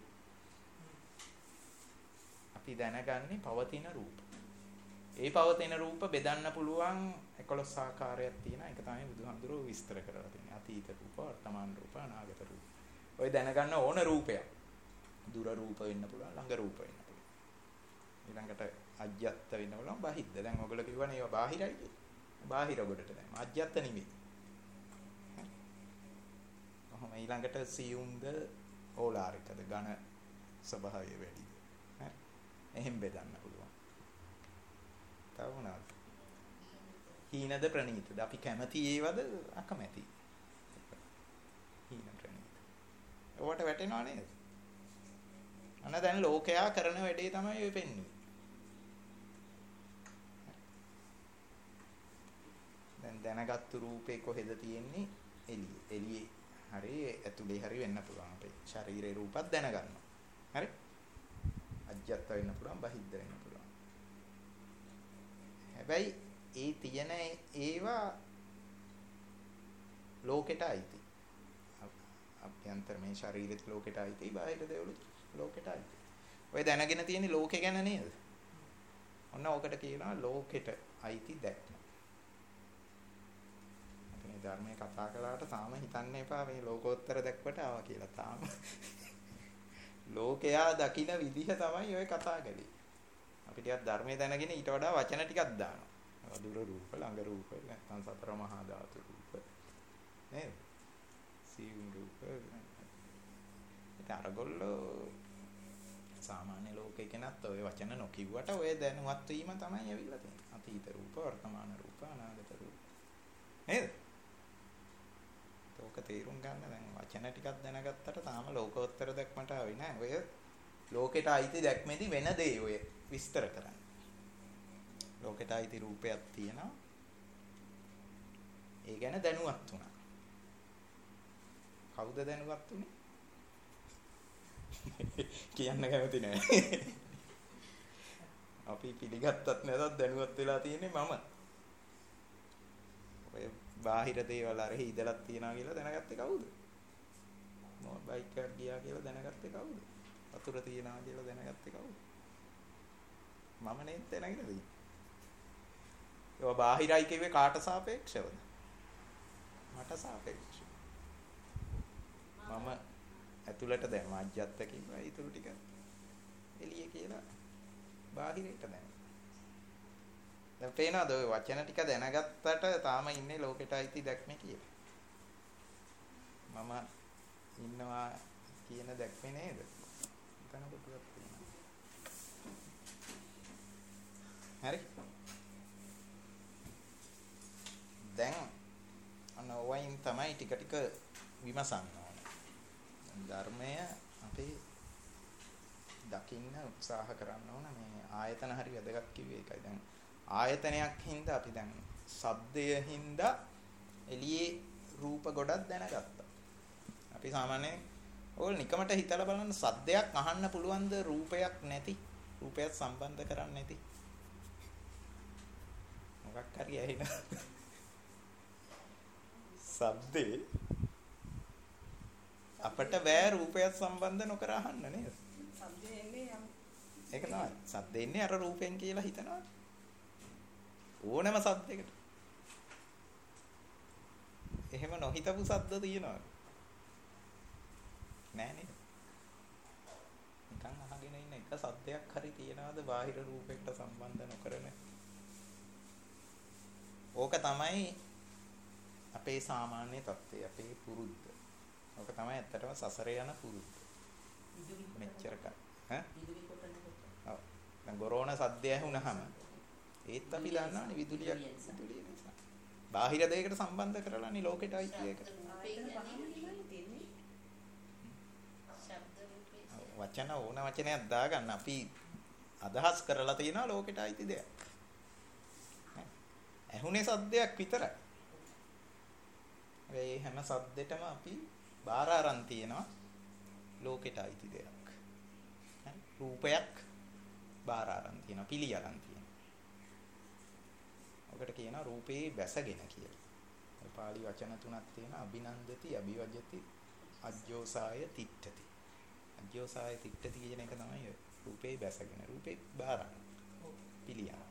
අපි දැනගන්නේ පවතින රූප. ඒ පවතින රූප බෙදන්න පුළුවන් එකොළොස් ආකාරයක් තියෙනවා. ඒක තමයි බුදුහාමුදුරුවෝ විස්තර කරලා තියෙන්නේ. අතීත රූප, වර්තමාන රූප, අනාගත රූප. ඔය දැනගන්න ඕන රූපයක්. දුර රූප වෙන්න පුළුවන්, ළඟ රූප වෙන්න පුළුවන්. ඊළඟට අජ්‍යත්ත වෙන්න පුළුවන්, බාහිද්ද. දැන් ඔයගොල්ලෝ කිව්වනේ ඒවා බාහිරයි කියලා. බාහිර ගොඩට දැන් අජ්‍යත්ත නෙමෙයි. කොහොම ඊළඟට සියුම්ද ඕලාරිකද ඝන ස්වභාවය වැඩිද. හරි. එහෙම බෙදන්න පුළුවන්. තව මොනවද? හීනද ප්‍රණීතද? අපි කැමති ඒවද අකමැති? හීන ප්‍රණීත. ඔවට වැටෙනව නේද? අන්න දැන් ලෝකයා කරන වැඩේ තමයි ඔය පෙන්වන්නේ. දැන් දැනගත්තු රූපේ කොහෙද තියෙන්නේ? එළියේ. එළියේ හරි ඇතුලේ හරි වෙන්න පුළුවන්. අපේ ශරීරේ රූපත් දැනගන්නවා. හරි? අජ්‍යත්ත වෙන්න පුළුවන්, බහිද්ද වෙන්න පුළුවන්. හැබැයි ඒ තියෙන ඒවා ලෝකෙට අයිති. අභ්‍යන්තර මේ ශරීරෙත් ලෝකෙට අයිති, බාහිර දේවලුත් ලෝකෙට අයිති. ඔය දැනගෙන තියෙන්නේ ලෝකේ ගැන නේද? ඔන්න ඕකට කියනවා ලෝකෙට අයිති දැක්ම. අපි මේ ධර්මයේ කතා කළාට තාම හිතන්න එපා මේ ලෝකෝත්තර දැක්වට ආවා කියලා. තාම ලෝකයා දකින විදිහ තමයි ඔය කතා කරන්නේ. අපි ටිකක් ධර්මයේ දැනගෙන ඊට වඩා වචන ටිකක් දානවා. දුර රූප, ළඟ රූප, නැත්නම් සතර මහා ධාතු රූප. නේද? සියුම් රූප. ඒක අරගොල්ලෝ සාමාන්‍ය ලෝකේ කෙනත් ඔය වචන නොකියුවට ඔය දැනුවත් වීම තමයි ඇවිල්ලා තියෙන්නේ. අතීත රූප, වර්තමාන රූප, අනාගත රූප. නේද? ඒක තේරුම් ගන්න දැන් වචන ටිකක් දැනගත්තට තාම ලෝකෝත්තර දැක්මට ආවේ නැහැ. ඔය ලෝකෙට අයිති දැක්මේදී වෙන දේ ඔය විස්තර කරන්නේ. ලෝකෙට අයිති රූපයක් තියෙනවා. ඒ ගැන දැනුවත් වුණා. කවුද දැනුවත් උනේ? කියන්න කැමති නෑ. අපි පිළිගත්තත් නැතත් දැනුවත් වෙලා තියෙන්නේ මම. ඔය බාහිර දේවල් අර හිදලක් තියනවා කියලා දැනගත්තේ කවුද? මොකක් බයික් එකක් ගියා කියලා දැනගත්තේ කවුද? වතුර තියනවා කියලා දැනගත්තේ කවුද? මම නේද දැනගෙන තියෙන්නේ. ඒවා බාහිරයි කියුවේ කාට සාපේක්ෂවද? මට සාපේක්ෂව. මම ඇතුළට දැන් මාජ්‍යත්ත කිව්වා ඊටු ටික එළියේ කියලා බාහිරට දැන්. දැන් පේනවද ඔය වචන ටික දැනගත්තට තාම ඉන්නේ ලෝකෙට අයිති දැක්මේ කියලා. මම ඉන්නවා කියන දැක්මේ නේද? එතන කොටුවක් තියෙනවා. හරි. දැන් අන්න වයින් තමයි ටික ටික විමසන්න ඕනේ. ධර්මය අපි දකින්න උත්සාහ කරන්න ඕන. මේ ආයතන හරි වැදගත් කිව්වේ ඒකයි. දැන් ආයතනයක් හින්දා අපි දැන් ශබ්දය හින්දා එළියේ රූප ගොඩක් දැනගත්තා. අපි සාමාන්‍යයෙන් ඕල් නිකමට හිතලා බලන්න සද්දයක් අහන්න පුළුවන්ද රූපයක් නැති? රූපයක් සම්බන්ධ කරන්නේ නැති. මොකක් හරි ඇහෙන සද්දේ අපට බෑ රූපයක් සම්බන්ධ නොකර අහන්න නේද? සද්දේ එන්නේ යම් ඒක තමයි. සද්දේ එන්නේ අර රූපෙන් කියලා හිතනවා. ඕනම සද්දයකට. එහෙම නොහිතපු සද්ද තියෙනවා. නෑ නේද? නිකන් අහගෙන ඉන්න එක සද්දයක් හරි තියනවාද බාහිර රූපයකට සම්බන්ධ නොකරන? ඕක තමයි අපේ සාමාන්‍ය තත්ත්වය, අපේ පුරුද්ද. ඕක තමයි ඇත්තටම සසරේ යන පුරුද්ද. මෙච්චර කල්. ඈ? විදුලි කොටනකොට. ඔව්. දැන් ගොරෝන සද්දය ඇහුනහම ඒත් අපි දන්නවනේ විදුලියක් විදුලිය නිසා. බාහිර දෙයකට සම්බන්ධ කරලානේ ලෝකෙට අයිති එක. ආයතන පහම තියෙන්නේ. වචන ඕන වචනයක් දාගන්න අපි අදහස් කරලා තියෙනවා ලෝකෙට අයිති දෙයක්. ඇහුනේ සද්දයක් විතරයි. ඒ හැම සද්දෙටම අපි බාර අරන් තියෙනවා ලෝකෙට අයිති දෙයක්. රූපයක් බාර අරන් තියෙනවා, පිළි අරන් තියෙනවා. ඔකට කියනවා රූපේ බැසගෙන කියලා. ඒ පාළි වචන තුනක් තියෙනවා අභිනන්දති, අභිවජ්ජති, අජ්ජෝසාය තිට්ඨති. අජ්ජෝසාය තිට්ඨති කියන එක තමයි රූපේ බැසගෙන. රූපේ බාරන. පිළියන.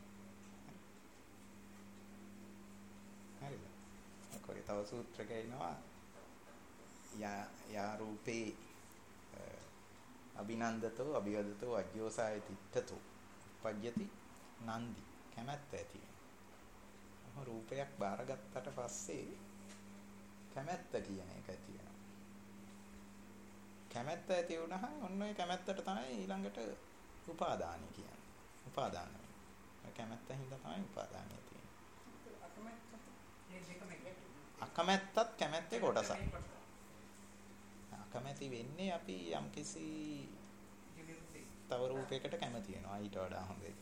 හරිද? කොයි තව සූත්‍රයක එනවා යා යා රූපේ අභිනන්දතෝ අභිවදතෝ අජ්ජෝසාය තිට්ඨතෝ පජ්ජති නන්දි කැමැත්ත ඇති වෙනවා. රූපයක් බාරගත්තට පස්සේ කැමැත්ත කියන එක ඇති වෙනවා. කැමැත්ත ඇති වුණහම ඔන්න ඔය කැමැත්තට තමයි ඊළඟට උපාදානය කියන්නේ. උපාදාන වෙනවා. කැමැත්ත හින්දා තමයි උපාදානය තියෙන්නේ. අකමැත්තත් කැමැත්තේ කොටසක්. අකමැති වෙන්නේ අපි යම්කිසි තව රූපයකට කැමති වෙනවා ඊට වඩා හොඳ එකකට.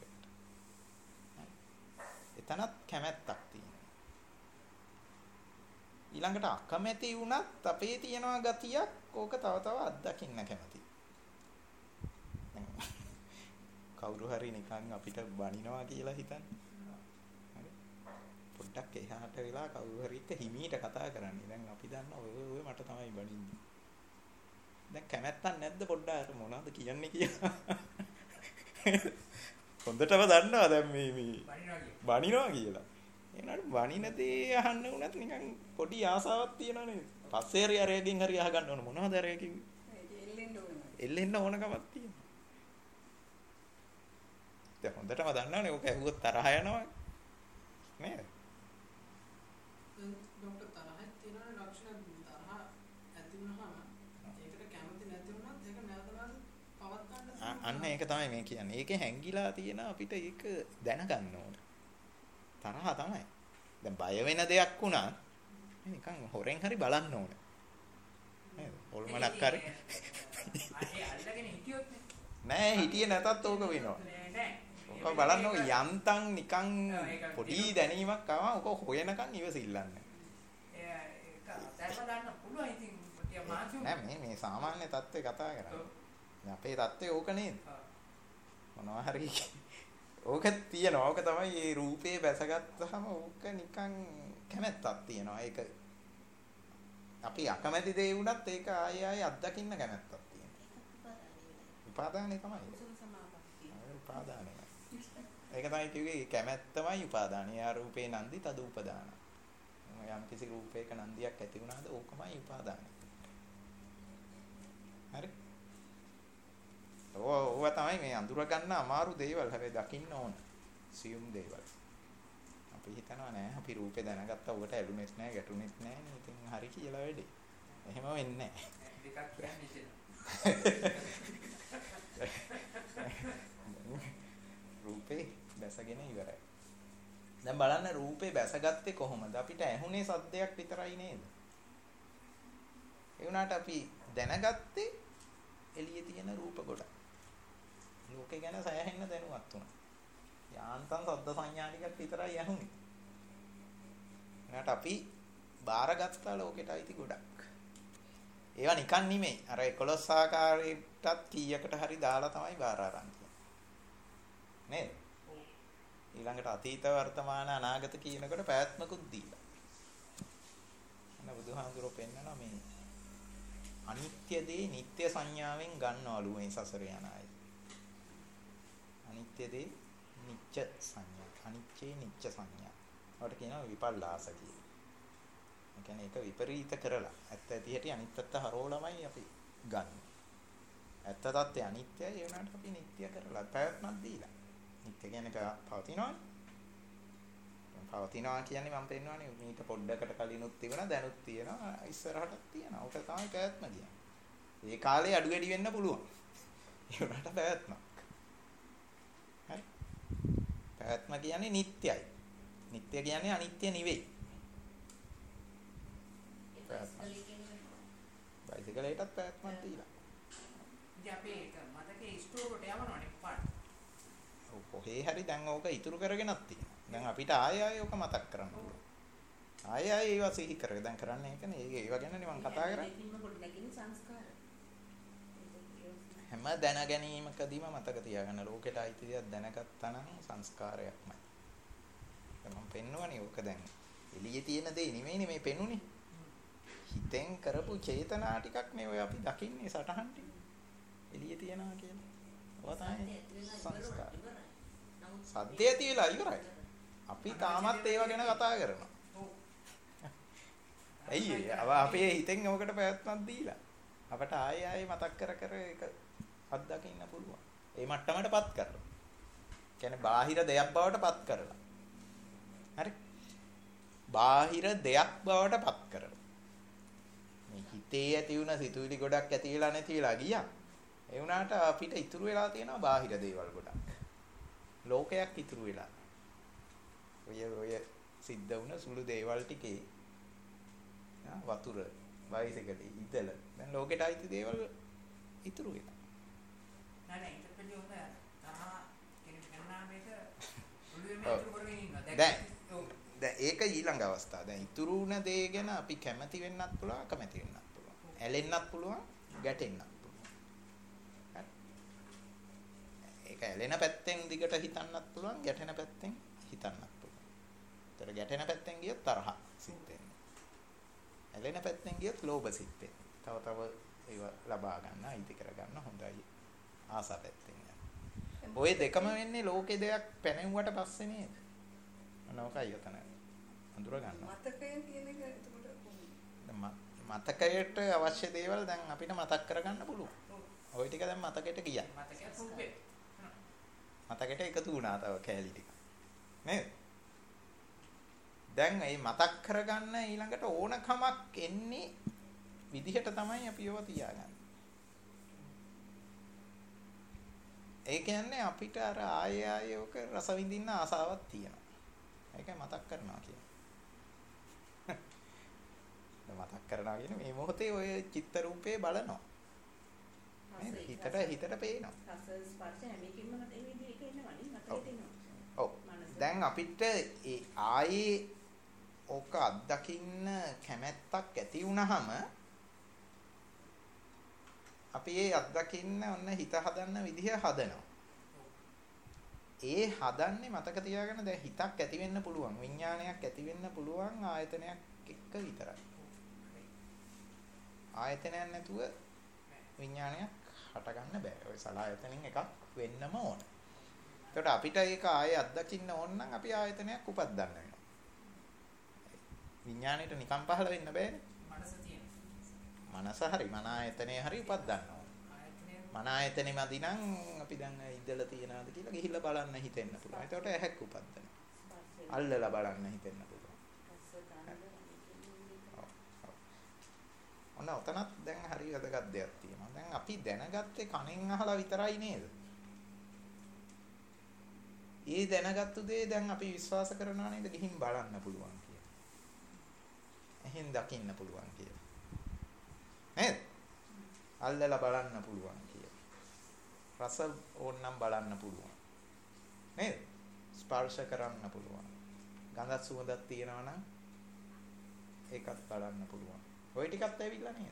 එතනත් කැමැත්තක් තියෙනවා. ඊළඟට අකමැති වුණත් අපේ තියෙනවා ගතියක් ඕක තව තව අත්දකින්න කැමති. කවුරු හරි නිකන් අපිට බනිනවා කියලා හිතන්න. හරි. පොඩ්ඩක් එහාට වෙලා කවුරු හරි එක්ක හිමීට කතා කරන්නේ. දැන් අපි දන්නවා ඔය ඔය මට තමයි බනින්නේ. දැන් කැමැත්තක් නැද්ද පොඩ්ඩක් මොනවද කියන්නේ කියලා. හොඳටම දන්නවා දැන් මේ මේ බනිනවා කියලා. ඒනට බනින දේ අහන්න උනත් නිකන් පොඩි ආසාවක් තියෙනවා නේද? පස්සේ හරි අරයකින් හරි අහගන්න ඕන මොනවද අරයකින්? එල්ලෙන්න ඕන. එල්ලෙන්න ඕනකමක් තියෙනවා. දැන් හොඳටම දන්නවනේ ඔක ඇහුවොත් තරහ යනවා නේද? ડોක්ටර් තරහක් තියෙනවා ලක්ෂණ තරහ ඇති වුණාම ඒකට කැමති නැති වුණත් ඒක නැවතවත් පවත් අන්න ඒක තමයි මේ කියන්නේ. ඒකේ හැංගිලා තියෙන අපිට ඒක දැනගන්න ඕන. තරහ තමයි. දැන් බය වෙන දෙයක් වුණා නිකන් හොරෙන් හරි බලන්න ඕන. නේද? හොල්මනක් හරි. අනේ අල්ලගෙන හිටියොත් නෑ හිටියේ නැතත් ඕක වෙනවා. නෑ. ඔක බලන්න ඔය යන්තම් නිකන් පොඩි දැනීමක් ආවා ඔක හොයනකන් ඉවසිල්ලන්නේ. ඒක දැක්ම ගන්න පුළුවන් ඉතින් ටික මාසු. නෑ මේ මේ සාමාන්‍ය தත්ත්වේ කතා කරන්නේ. අපේ தත්ත්වේ ඕක නේද? මොනවා හරි ඕක තියෙනවා. ඕක තමයි මේ රූපේ බැසගත්තාම ඕක නිකන් කැමැත්තක් තියෙනවා. ඒක අපි අකමැති දේ වුණත් ඒක ආයෙ ආයෙ අත්දකින්න කැමැත්තක් තියෙනවා. උපාදානය තමයි. උපාදානය. ඒක තමයි කිව්වේ කැමැත්තමයි උපාදානය. යා රූපේ නන්දි තද උපදාන. යම් කිසි රූපයක නන්දියක් ඇති වුණාද ඕකමයි උපාදානය. හරි. ඔව් තමයි මේ අඳුර ගන්න අමාරු දේවල්. හැබැයි දකින්න ඕන. සියුම් දේවල්. අපි හිතනවා නෑ අපි රූපේ දැනගත්තා ඔකට ඇලුනෙත් නෑ ගැටුනෙත් නෑ නේ. ඉතින් හරි කියලා වැඩේ. එහෙම වෙන්නේ නෑ. දෙකක් කියන්නේ රූපේ බැසගෙන ඉවරයි. දැන් බලන්න රූපේ බැසගත්තේ කොහොමද? අපිට ඇහුනේ සද්දයක් විතරයි නේද? ඒ වුණාට අපි දැනගත්තේ එළියේ තියෙන රූප ගොඩක්. ලෝකේ ගැන සෑහෙන්න දැනුවත් වුණා. යාන්තම් සද්ද සංඥා ටිකක් විතරයි ඇහුනේ. ඒකට අපි බාරගත්තා ලෝකෙට අයිති ගොඩක්. ඒවා නිකන් නෙමෙයි. අර එකොළොස් ආකාරයටත් කීයකට හරි දාලා තමයි බාර අරන් තියෙන්නේ. නේද? ඊළඟට අතීත වර්තමාන අනාගත කියනකොට පැවැත්මකුත් දීලා. එන බුදුහාමුදුරුවෝ පෙන්නනවා මේ අනිත්‍ය දේ නිට්ටය සංඥාවෙන් ගන්නවලු මේ සසර යන අය. අනිත්‍ය දේ නිච්ච සංඥා. අනිච්චේ නිච්ච සංඥා. ඔකට කියනවා විපල්ලාස කියලා. ඒ කියන්නේ ඒක විපරීත කරලා ඇත්ත ඇති හැටි අනිත් පැත්ත හරවලමයි අපි ගන්න. ඇත්ත තත්ත්වය අනිත්‍යයි ඒ වුණාට අපි නිට්ටය කරලා පැවැත්මක් දීලා. නිට්ටය කියන්නේ පවතිනවනේ. පවතිනවා කියන්නේ මම පෙන්නනවානේ මීට පොඩ්ඩකට කලිනුත් තිබුණා දැනුත් තියෙනවා ඉස්සරහටත් තියෙනවා. ඔක තමයි පැවැත්ම කියන්නේ. ඒ කාලේ අඩු වැඩි වෙන්න පුළුවන්. ඒ වුණාට පැවැත්මක්. හරි. පැවැත්ම කියන්නේ නිට්ටයයි. නිට්ටය කියන්නේ අනිත්‍ය නෙවෙයි. බයිසිකලයටත් පැවැත්මක් දීලා. ඉතින් අපි ඒක මතකේ ස්ටෝර් එකට යවනවනේ පාට. ඔව් කොහේ හරි දැන් ඕක ඉතුරු කරගෙනත් තියෙනවා. දැන් අපිට ආයෙ ආයෙ ඕක මතක් කරන්න පුළුවන්. ආයෙ ආයෙ ඒවා සිහි කරගෙන දැන් කරන්නේ ඒකනේ. ඒක ඒවා ගැනනේ මම කතා කරන්නේ. ඒකින්ම පොඩි නැගින සංස්කාර. හැම දැන ගැනීමකදීම මතක තියාගන්න ලෝකෙට අයිති දෙයක් දැනගත්තා නම් සංස්කාරයක්මයි. දැන් මම පෙන්වන්නේ ඕක දැන් එළියේ තියෙන දේ නෙමෙයිනේ මේ පෙන්නුනේ. හිතෙන් කරපු චේතනා ටිකක් නේ ඔය අපි දකින්නේ සටහන් ටික. එළියේ තියනවා කියලා. ඔය තමයි සංස්කාර. සද්දය තියලා ඉවරයි. අපි තාමත් ඒව ගැන කතා කරනවා. ඇයි ඒ? අපේ හිතෙන් ඕකට පැවැත්මක් දීලා. අපට ආයෙ ආයෙ මතක් කර කර ඒක අත්දකින්න පුළුවන්. ඒ මට්ටමටපත් කරලා. කියන්නේ බාහිර දෙයක් බවට පත් කරලා. හරි? බාහිර දෙයක් බවට පත් කරලා. මේ හිතේ ඇති වුණ සිතුවිලි ගොඩක් ඇති වෙලා නැති වෙලා ගියා. ඒ වුණාට අපිට ඉතුරු වෙලා තියෙනවා බාහිර දේවල් ගොඩක්. ලෝකයක් ඉතුරු වෙලා. ඔය ඔය සිද්ධ වුණ සුළු දේවල් ටිකේ වතුර, බයිසිකල්, ඉදල දැන් ලෝකෙට අයිති දේවල් ඉතුරු වෙලා. නෑ නෑ ඊට පස්සේ හොඳ තරහ කෙනෙක් ගන්නා මේක ඔළුවේ මේ ඉතුරු කරගෙන ඉන්නවා. දැන් දැන් ඒක ඊළඟ අවස්ථාව. දැන් ඉතුරු වුණ දේ ගැන අපි කැමති වෙන්නත් පුළුවන්, අකමැති වෙන්නත් පුළුවන්. ඇලෙන්නත් පුළුවන්, ගැටෙන්නත් පුළුවන්. හරි. ඒක ඇලෙන පැත්තෙන් දිගට හිතන්නත් පුළුවන්, ගැටෙන පැත්තෙන් හිතන්නත් පුළුවන්. ඒතර ගැටෙන පැත්තෙන් ගියොත් තරහ සිත් වෙනවා. ඇලෙන පැත්තෙන් ගියොත් ලෝභ සිත් වෙනවා. තව තව ඒව ලබා ගන්න, අයිති කර ගන්න හොඳයි. ආසා පැත්තෙන් යන. ඔය දෙකම වෙන්නේ ලෝකේ දෙයක් පැනෙව්වට පස්සේ නේද? මොනවායි යතන අඳුර ගන්නවා. මතකයෙන් කියන එක එතකොට මතකයට අවශ්‍ය දේවල් දැන් අපිට මතක් කරගන්න පුළුවන්. ওই ටික දැන් මතකයට ගියා. මතකයේ ෆුල්පේ. මතකයට එකතු වුණා තව කැලි ටික. නේද? දැන් මේ මතක් කරගන්න ඊළඟට ඕනකමක් එන්නේ විදිහට තමයි අපි ඒව තියාගන්නේ. ඒ කියන්නේ අපිට අර ආය ආය ඔක රස විඳින්න ආසාවක් තියෙනවා. ඒකයි මතක් කරනවා කියන්නේ. මතක් කරනවා කියන්නේ මේ මොහොතේ ඔය චිත්ත රූපේ බලනවා. හිතට හිතට පේනවා. රස ස්පර්ශ හැමකින්ම ඒ විදිහට එනවනේ මතකෙට එනවා. ඔව්. දැන් අපිට ඒ ආයේ ඕක අත්දකින්න කැමැත්තක් ඇති වුණාම අපි ඒ අත්දකින්න ඔන්න හිත හදන්න විදිහ හදනවා. ඒ හදන්නේ මතක තියාගන්න දැන් හිතක් ඇති වෙන්න පුළුවන් විඥානයක් ඇති වෙන්න පුළුවන් ආයතනයක් එක්ක විතරයි. ආයතනයක් නැතුව විඥානයක් හටගන්න බෑ. ඔය සලආයතනෙන් එකක් වෙන්නම ඕන. ඒකට අපිට ඒක ආයේ අත්දකින්න ඕන නම් අපි ආයතනයක් උපදින්න වෙනවා. විඥාණයට නිකම් පහළ වෙන්න බෑනේ. මනස තියෙනවා. මනස හරි මන ආයතනේ හරි උපදින්න ඕන. මන ආයතනේ මදි නම් අපි දැන් ඉඳලා තියනවාද කියලා ගිහිල්ලා බලන්න හිතෙන්න පුළුවන්. ඒකට ඇහැක් උපදින්න. අල්ලලා බලන්න හිතෙන්න පුළුවන්. ඔන්න ඔතනත් දැන් හරි වැදගත් දෙයක් තියෙනවා. දැන් අපි දැනගත්තේ කණෙන් අහලා විතරයි නේද? ඒ දැනගත්තු දේ දැන් අපි විශ්වාස කරනවා නේද? ගිහින් බලන්න පුළුවන් කියලා. එහෙන් දකින්න පුළුවන් කියලා. නේද? අල්ලලා බලන්න පුළුවන් කියලා. රස ඕනනම් බලන්න පුළුවන්. නේද? ස්පර්ශ කරන්න පුළුවන්. ගඳ සුවඳක් තියෙනවා නම් ඒකත් බලන්න පුළුවන්. ඔය ටිකත් ඇවිල්ලා නේද?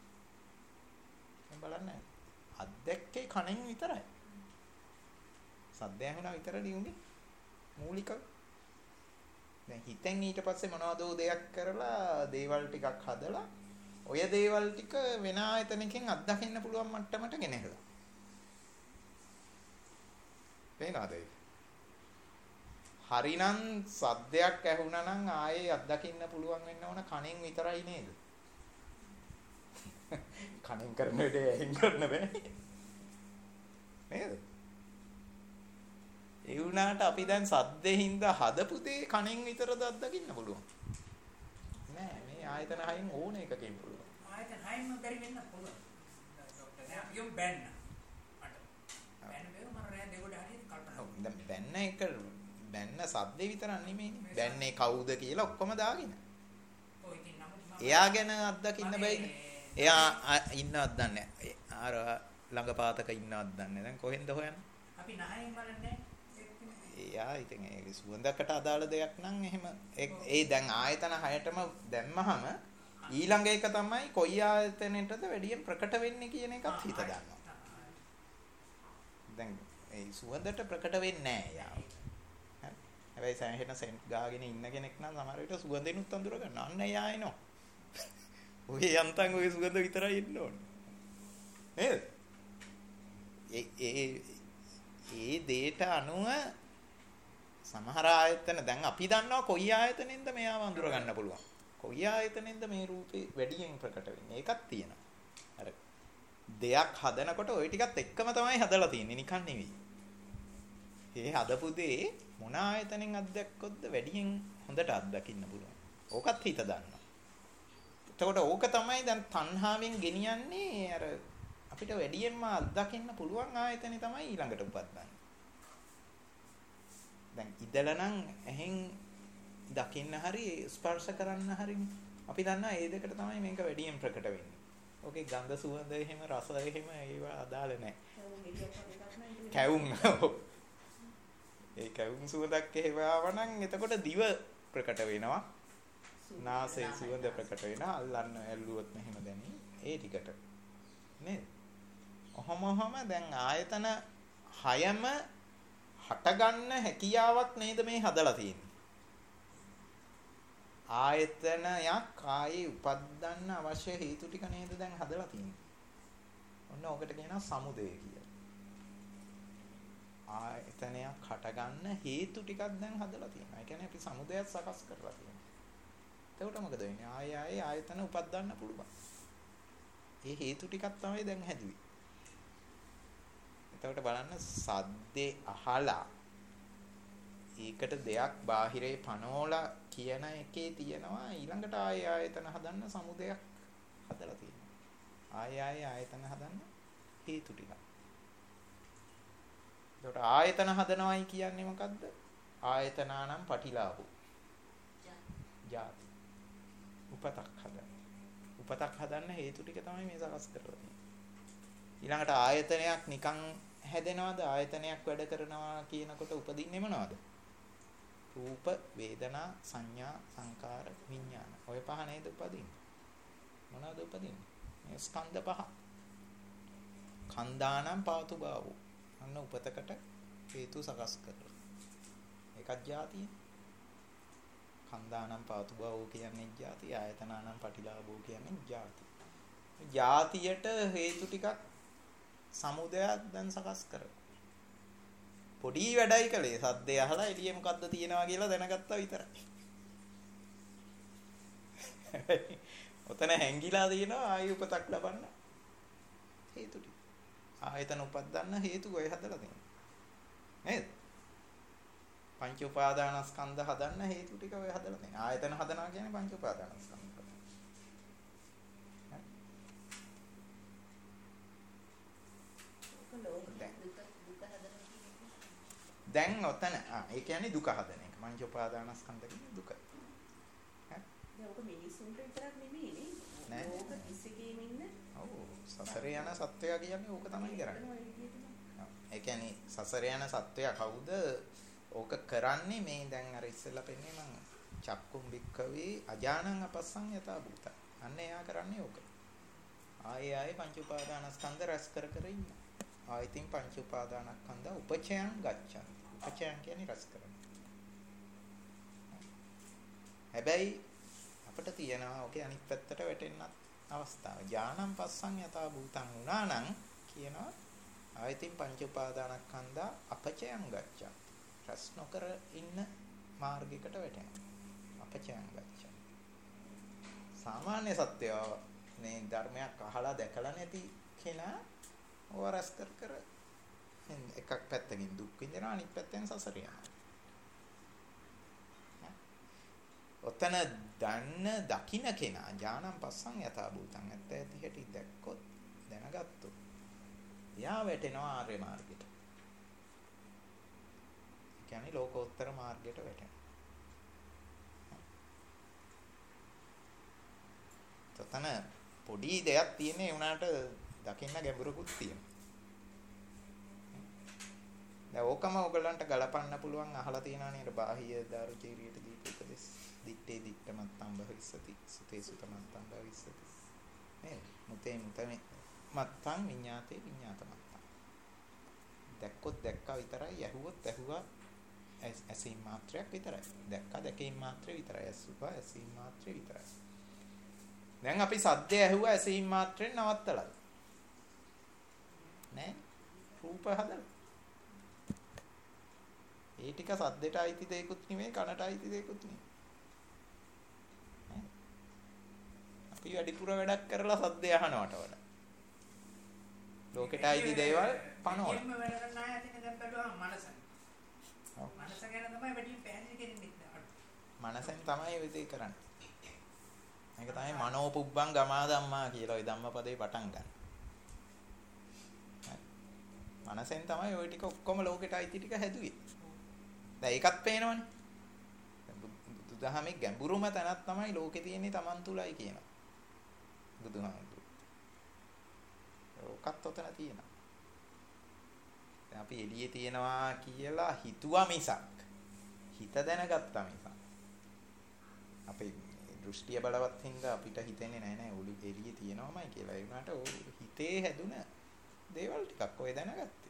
මම බලන්නේ අද්දැක්කේ කණෙන් විතරයි. සද්ද ඇහුණා විතරනේ උනේ. මූලික. දැන් හිතෙන් ඊට පස්සේ මොනවදෝ දෙයක් කරලා දේවල් ටිකක් හදලා ඔය දේවල් ටික වෙන ආයතනකින් අත්දකින්න පුළුවන් මට්ටමට ගෙනහැලා. පේනවද ඒක? හරිනම් සද්දයක් ඇහුණා නම් ආයේ අත්දකින්න පුළුවන් වෙන්න ඕන කණෙන් විතරයි නේද? කණෙන් කරන දේ ඇහෙන් කරන්න බෑ නේද? ඒ වුණාට අපි දැන් සද්දේ හින්දා හදපු දේ කණෙන් විතරද අත්දකින්න පුළුවන්? නෑ මේ ආයතන හයින් ඕන එකකින් පුළුවන්. ආයතන හයින්ම බැරි වෙන්න පුළුවන්. ડોක්ටර් දැන් අපි යමු බෑන්න. මට. බෑන්න බෑව මම රෑ දෙගොඩ හරියට කල්පනා. ඔව් දැන් බෑන්න එක බෑන්න සද්දේ විතරක් නෙමෙයිනේ. බෑන්නේ කවුද කියලා ඔක්කොම දාගෙන. ඔය ඉතින් නමුත් එයා ගැන අත්දකින්න බෑනේ. එයා ඉන්නවත් දන්නේ නැහැ. අර ළඟපාතක ඉන්නවද දන්නේ. දැන් කොහෙන්ද හොයන්නේ? අපි නහයෙන් බලන්නේ එයා ඉතින් ඒ සුවඳකට අදාළ දෙයක් නම් එහෙම ඒ දැන් ආයතන හයටම දැම්මහම ඊළඟ එක තමයි කොයි ආයතනෙටද වැඩියෙන් ප්‍රකට වෙන්නේ කියන එකත් හිත ගන්නවා. දැන් ඒ සුවඳට ප්‍රකට වෙන්නේ නැහැ යා. හැබැයි සෑහෙන සෙන්ට් ගාගෙන ඉන්න කෙනෙක් නම් සමහර විට සුවඳෙනුත් අඳුර ගන්නවා. අන්න එයා එනවා. ඔය යන්තම් ඔය සුවඳ විතරයි ඉන්න ඕනේ. නේද? ඒ ඒ ඒ දේට අනුව සමහර ආයතන දැන් අපි දන්නවා කොයි ආයතනෙන්ද මෙයාව අඳුර ගන්න පුළුවන්. කොයි ආයතනෙන්ද මේ රූපේ වැඩියෙන් ප්‍රකට වෙන්නේ. ඒකක් තියෙනවා. අර දෙයක් හදනකොට ওই ටිකත් එක්කම තමයි හදලා තියෙන්නේ. නිකන් නෙවෙයි. මේ හදපු දේ මොන ආයතනෙන් අත්දැක්කොත්ද වැඩියෙන් හොඳට අත්දකින්න පුළුවන්. ඕකත් හිත දන්නවා. එතකොට ඕක තමයි දැන් තණ්හාවෙන් ගෙනියන්නේ අර අපිට වැඩියෙන්ම අත්දකින්න පුළුවන් ආයතනේ තමයි ඊළඟට උපදින්නේ. දැන් ඉදලා නම් එහෙන් දකින්න හරි ස්පර්ශ කරන්න හරි අපි දන්නා ඒ දෙකට තමයි මේක වැඩියෙන් ප්‍රකට වෙන්නේ. ඕකේ ගන්ධ සුවඳ එහෙම රස එහෙම ඒවා අදාළ නැහැ. කැවුම් ඒ කැවුම් සුවඳක් එහෙම ආවනම් එතකොට දිව ප්‍රකට වෙනවා. නාසයේ සුවඳ ප්‍රකට වෙනවා. අල්ලන්න ඇල්ලුවොත් මෙහෙම දැනේ. ඒ ටිකට නේද? ඔහොමම දැන් ආයතන හයම හටගන්න හැකියාවක් නේද මේ හදලා තියෙන්නේ. ආයතනයක් ආයේ උපදින්න අවශ්‍ය හේතු ටික නේද දැන් හදලා තියෙන්නේ. ඔන්න ඕකට කියනවා සමුදය කියලා. ආයතනයක් හටගන්න හේතු ටිකක් දැන් හදලා තියෙනවා. ඒ කියන්නේ අපි සමුදයක් සකස් කරලා තියෙනවා. එතකොට මොකද වෙන්නේ? ආය ආයේ ආයතන උපදින්න පුළුවන්. ඒ හේතු ටිකක් තමයි දැන් හැදුවේ. එතකොට බලන්න සද්දේ අහලා ඒකට දෙයක් බාහිරේ පනෝලා කියන එකේ තියෙනවා ඊළඟට ආය ආයතන හදන්න සමුදයක් හදලා තියෙනවා. ආය ආය ආයතන හදන්න හේතු ටික. එතකොට ආයතන හදනවයි කියන්නේ මොකද්ද? ආයතනානම් පටිලාභෝ. ජාති. උපතක් හදන්න. උපතක් හදන්න හේතු ටික තමයි මේ සකස් කරලා තියෙන්නේ. ඊළඟට ආයතනයක් නිකන් හැදෙනවද? ආයතනයක් වැඩ කරනවා කියනකොට උපදින්නේ මොනවද? රූප, වේදනා, සංඥා, සංකාර, විඥාන. ඔය පහ නේද උපදින්නේ? මොනවද උපදින්නේ? මේ ස්කන්ධ පහ. කන්දානම් පාතු බාවෝ. අන්න උපතකට හේතු සකස් කරලා. ඒකත් ජාතිය. කන්දානම් පාතු බාවෝ කියන්නේ ජාති, ආයතනානම් පටිලාභෝ කියන්නේ ජාති. ජාතියට හේතු ටිකක් සමුදයක් දැන් සකස් කරලා. පොඩි වැඩයි කලේ සද්දේ අහලා එළියේ මොකද්ද තියෙනවා කියලා දැනගත්තා විතරයි. ඔතන හැංගිලා තියෙනවා ආයි උපතක් ලබන්න හේතු ටික. ආයතන උපදින්න හේතු ඔය හදලා තියෙනවා. නේද? පංච උපාදානස්කන්ධ හදන්න හේතු ටික ඔය හදලා තියෙනවා. ආයතන හදනවා කියන්නේ පංච උපාදානස්කන්ධ. දැන් ඔතන ආ ඒ කියන්නේ දුක හදන එක. පංච උපාදානස්කන්ධ කියන්නේ දුක. දැන් ඔක මිනිසුන්ට විතරක් නෙමෙයි නේ. ඕක කිසිකේම ඉන්න. ඔව් සසරේ යන සත්වයා කියන්නේ ඕක තමයි කරන්නේ. ඒ කියන්නේ සසරේ යන සත්වයා කවුද? ඕක කරන්නේ මේ දැන් අර ඉස්සෙල්ලා පෙන්නේ මං චක්කුම් බික්කවේ අජානං අපස්සං යතා භූත. අන්න එයා කරන්නේ ඕක. ආයේ ආයේ පංච උපාදානස්කන්ධ රැස් කර කර ඉන්න. ආයතින් පංච උපාදානස්කන්ධ උපචයන් ගච්ඡන්. උපචයන් කියන්නේ රැස් කරන. හැබැයි අපිට තියෙනවා ඔකේ අනිත් පැත්තට වැටෙන්නත් අවස්ථාව. ඥානං පස්සං යතා භූතං උනානං කියනවා ආයතින් පංච උපාදානස්කන්ධ අපචයන් ගච්ඡන්. රැස් නොකර ඉන්න මාර්ගයකට වැටෙනවා. අපචයන් ගච්ඡන්. සාමාන්‍ය සත්‍යය මේ ධර්මයක් අහලා දැකලා නැති කෙනා ඕව රැස් කර කර එකක් පැත්තකින් දුක් විඳිනවා අනිත් පැත්තෙන් සසර යනවා. ඔතන දන්න දකින්න කෙනා ඥානං පස්සං යථා භූතං ඇත්ත ඇති හැටි දැක්කොත් දැනගත්තොත් යා වැටෙනවා ආර්ය මාර්ගයට. ඒ කියන්නේ ලෝකෝත්තර මාර්ගයට වැටෙනවා. ඔතන පොඩි දෙයක් තියෙන්නේ උනාට දකින්න ගැඹුරකුත් තියෙනවා. දැන් ඕකම ඔයගලන්ට ගලපන්න පුළුවන් අහලා තියෙනවා නේද බාහිය දාරුචීරියට දීපු උපදෙස්. දිත්තේ දිත්ත මත්තම් භවිස්සති සුතේ සුත මත්තම් භවිස්සති. නේද? මුතේ මුතමේ මත්තම් විඤ්ඤාතේ විඤ්ඤාත මත්තම්. දැක්කොත් දැක්කා විතරයි ඇහුවොත් ඇහුවා ඇසීම් මාත්‍රයක් විතරයි. දැක්කා දැකීම් මාත්‍රේ විතරයි. ඇසුවා ඇසීම් මාත්‍රේ විතරයි. දැන් අපි සද්දය ඇහුවා ඇසීම් මාත්‍රෙන් නවත්තලා. නෑ රූප හදලා. ඒ ටික සද්දෙට අයිති දෙයක්ුත් නෙමෙයි කනට අයිති දෙයක්ුත් නෙමෙයි. අපි වැඩිපුර වැඩක් කරලා සද්දය අහනවට වඩා. ලෝකෙට අයිති දේවල් පනවන. එහෙම වැඩ කරන්න ආයෙත් දැන් බැලුවා මනස. මනස ගැන තමයි වැඩි පැහැදිලි කෙරෙන්නේ. මනසෙන් තමයි විදේ කරන්නේ. මේක තමයි මනෝපුබ්බං ගමා ධම්මා කියලා ওই ධම්මපදේ පටන් ගන්න. මනසෙන් තමයි ওই ටික ඔක්කොම ලෝකෙට අයිති ටික හැදුවේ. දැන් ඒකත් පේනවනේ. දැන් බුදුදහමේ ගැඹුරුම තැනක් තමයි ලෝකේ තියෙන්නේ Taman තුලයි කියනවා. බුදුහාමුදුරුවෝ. ඕකත් ඔතන තියෙනවා. දැන් අපි එළියේ තියනවා කියලා හිතුවා මිසක් හිත දැනගත්තා මිසක් අපේ දෘෂ්ටිය බලවත් හින්දා අපිට හිතෙන්නේ නැහැ නෑ ඔලි එළියේ තියෙනවමයි කියලා. ඒ වුණාට ඕ හිතේ හැදුන දේවල් ටිකක් ඔය දැනගත්තේ.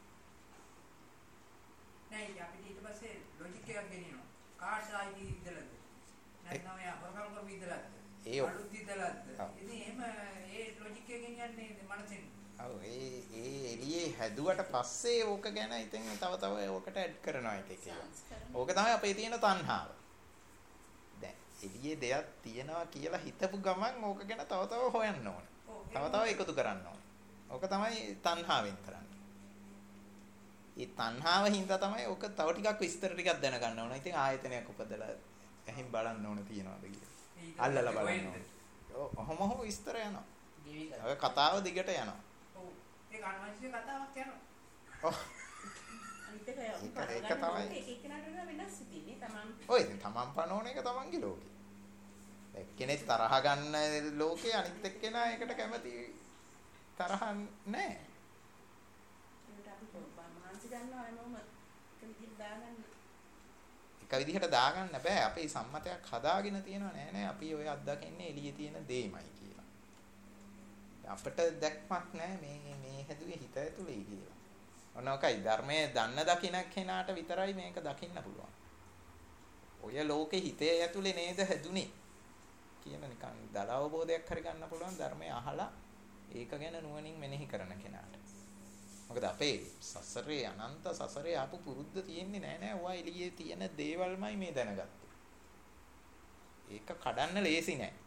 නෑ අපිට ඊට පස්සේ ලොජික් එකක් ගෙනියනවා. කාට් ආයිති ඉදලාද? නැත්නම් එයා හොරකම් කරපු ඉදලාද? ඒ අලුත් ඉදලාද? ඉතින් එහෙම ඒ ලොජික් එක ගෙනියන්නේ මනසෙන්. ඔව් ඒ ඒ එළියේ හැදුවට පස්සේ ඕක ගැන ඉතින් තව තව ඕකට ඇඩ් කරනවා එක එක. ඕක තමයි අපේ තියෙන තණ්හාව. දැන් එළියේ දෙයක් තියනවා කියලා හිතපු ගමන් ඕක ගැන තව තව හොයන්න ඕනේ. තව තව එකතු කරන්න ඕනේ. ඕක තමයි තණ්හාවෙන් කරන්නේ. ඒ තණ්හාව හින්දා තමයි ඕක තව ටිකක් විස්තර ටිකක් දැනගන්න ඕන. ඉතින් ආයතනයක් උපදලා එහෙන් බලන්න ඕන තියනවාද කියලා. අල්ලලා බලන්න ඕන. ඔව් ඔහොම ඔහොම විස්තර යනවා. ඔය කතාව දිගට යනවා. ඔව් ඒක අනවශ්‍ය කතාවක් යනවා. ඔව් අනිත් එක ඒක තමයි එක එක්කෙනාට වෙනස් ඉතින්නේ තමන්. ඔය ඉතින් තමන් පනෝන එක තමන්ගේ ලෝකේ. එක්කෙනෙක් තරහ ගන්න ලෝකේ අනිත් එක්කෙනා ඒකට කැමති තරහ නැහැ. ඒකට අපි මහන්සි ගන්නවා හැමෝම එක විදිහට දාගන්න. එක විදිහට දාගන්න බෑ. අපේ සම්මතයක් හදාගෙන තියෙනව නෑ නෑ අපි ඔය අත්දකින්නේ එළියේ තියෙන දෙයමයි කියලා. අපිට දැක්මක් නෑ මේ මේ හැදුවේ හිත ඇතුලේ කියලා. ඔන්න ඔකයි ධර්මයේ දන්න දකින්න කෙනාට විතරයි මේක දකින්න පුළුවන්. ඔය ලෝකේ හිතේ ඇතුලේ නේද හැදුනේ කියන නිකන් දල අවබෝධයක් හරි ගන්න පුළුවන් ධර්මය අහලා ඒක ගැන නුවණින් මෙනෙහි කරන කෙනාට. මොකද අපේ සසරේ අනන්ත සසරේ ආපු පුරුද්ද තියෙන්නේ නෑ නෑ ඔය එළියේ තියෙන දේවල්මයි මේ දැනගත්තේ. ඒක කඩන්න ලේසි නෑ.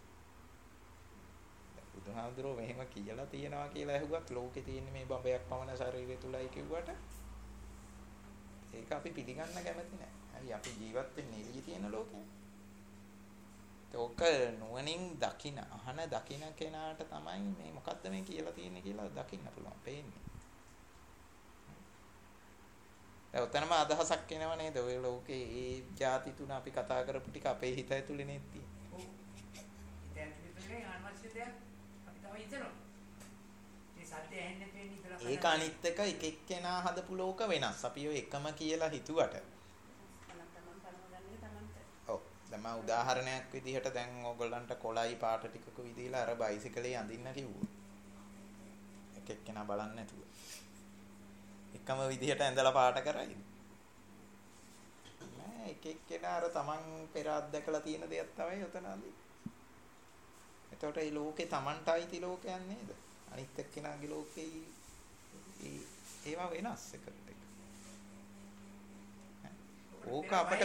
බුදුහාමුදුරුවෝ මෙහෙම කියලා තියනවා කියලා ඇහුවත් ලෝකේ තියෙන මේ බඹයක් පමණ ශරීරය තුලයි කිව්වට ඒක අපි පිළිගන්න කැමති නෑ. හරි අපි ජීවත් වෙන්නේ එළියේ තියෙන ලෝකේ. ඒක නුවණින් දකින අහන දකින කෙනාට තමයි මේ මොකද්ද මේ කියලා තියෙන්නේ කියලා දකින්න පුළුවන්. පේන්නේ. ඒ උතනම අදහසක් එනව නේද? ඔය ලෝකේ ඒ ಜಾති තුන අපි කතා කරපු ටික අපේ හිත ඇතුලේ නේද තියෙන්නේ. ඔව්. හිත ඇතුලේ තියෙන අනවශ්‍ය දෙයක් අපි තව හිතනවා. මේ සත්‍ය ඇහෙන්නේ තියෙන ඉතලා. ඒක අනිත් එක එක එක්කෙනා හදපු ලෝක වෙනස්. අපි ඔය එකම කියලා හිතුවට. ඔව්. දැන් මම උදාහරණයක් විදිහට දැන් ඕගොල්ලන්ට කොළයි පාට ටිකක විදිහලා අර බයිසිකලේ අඳින්න කිව්වා. එක එක්කෙනා බලන්නේ නැතුව. එකම විදිහට ඇඳලා පාට කරයිද? නෑ එක එක්කෙනා අර තමන් පෙර අත්දකලා තියෙන දෙයක් තමයි උතන අඳින්නේ. එතකොට මේ ලෝකේ තමන්ට අයිති ලෝකයක් නේද? අනිත් එක්කෙනාගේ ලෝකේ ඒ ඒවා වෙනස් එකට එක. ඕක අපිට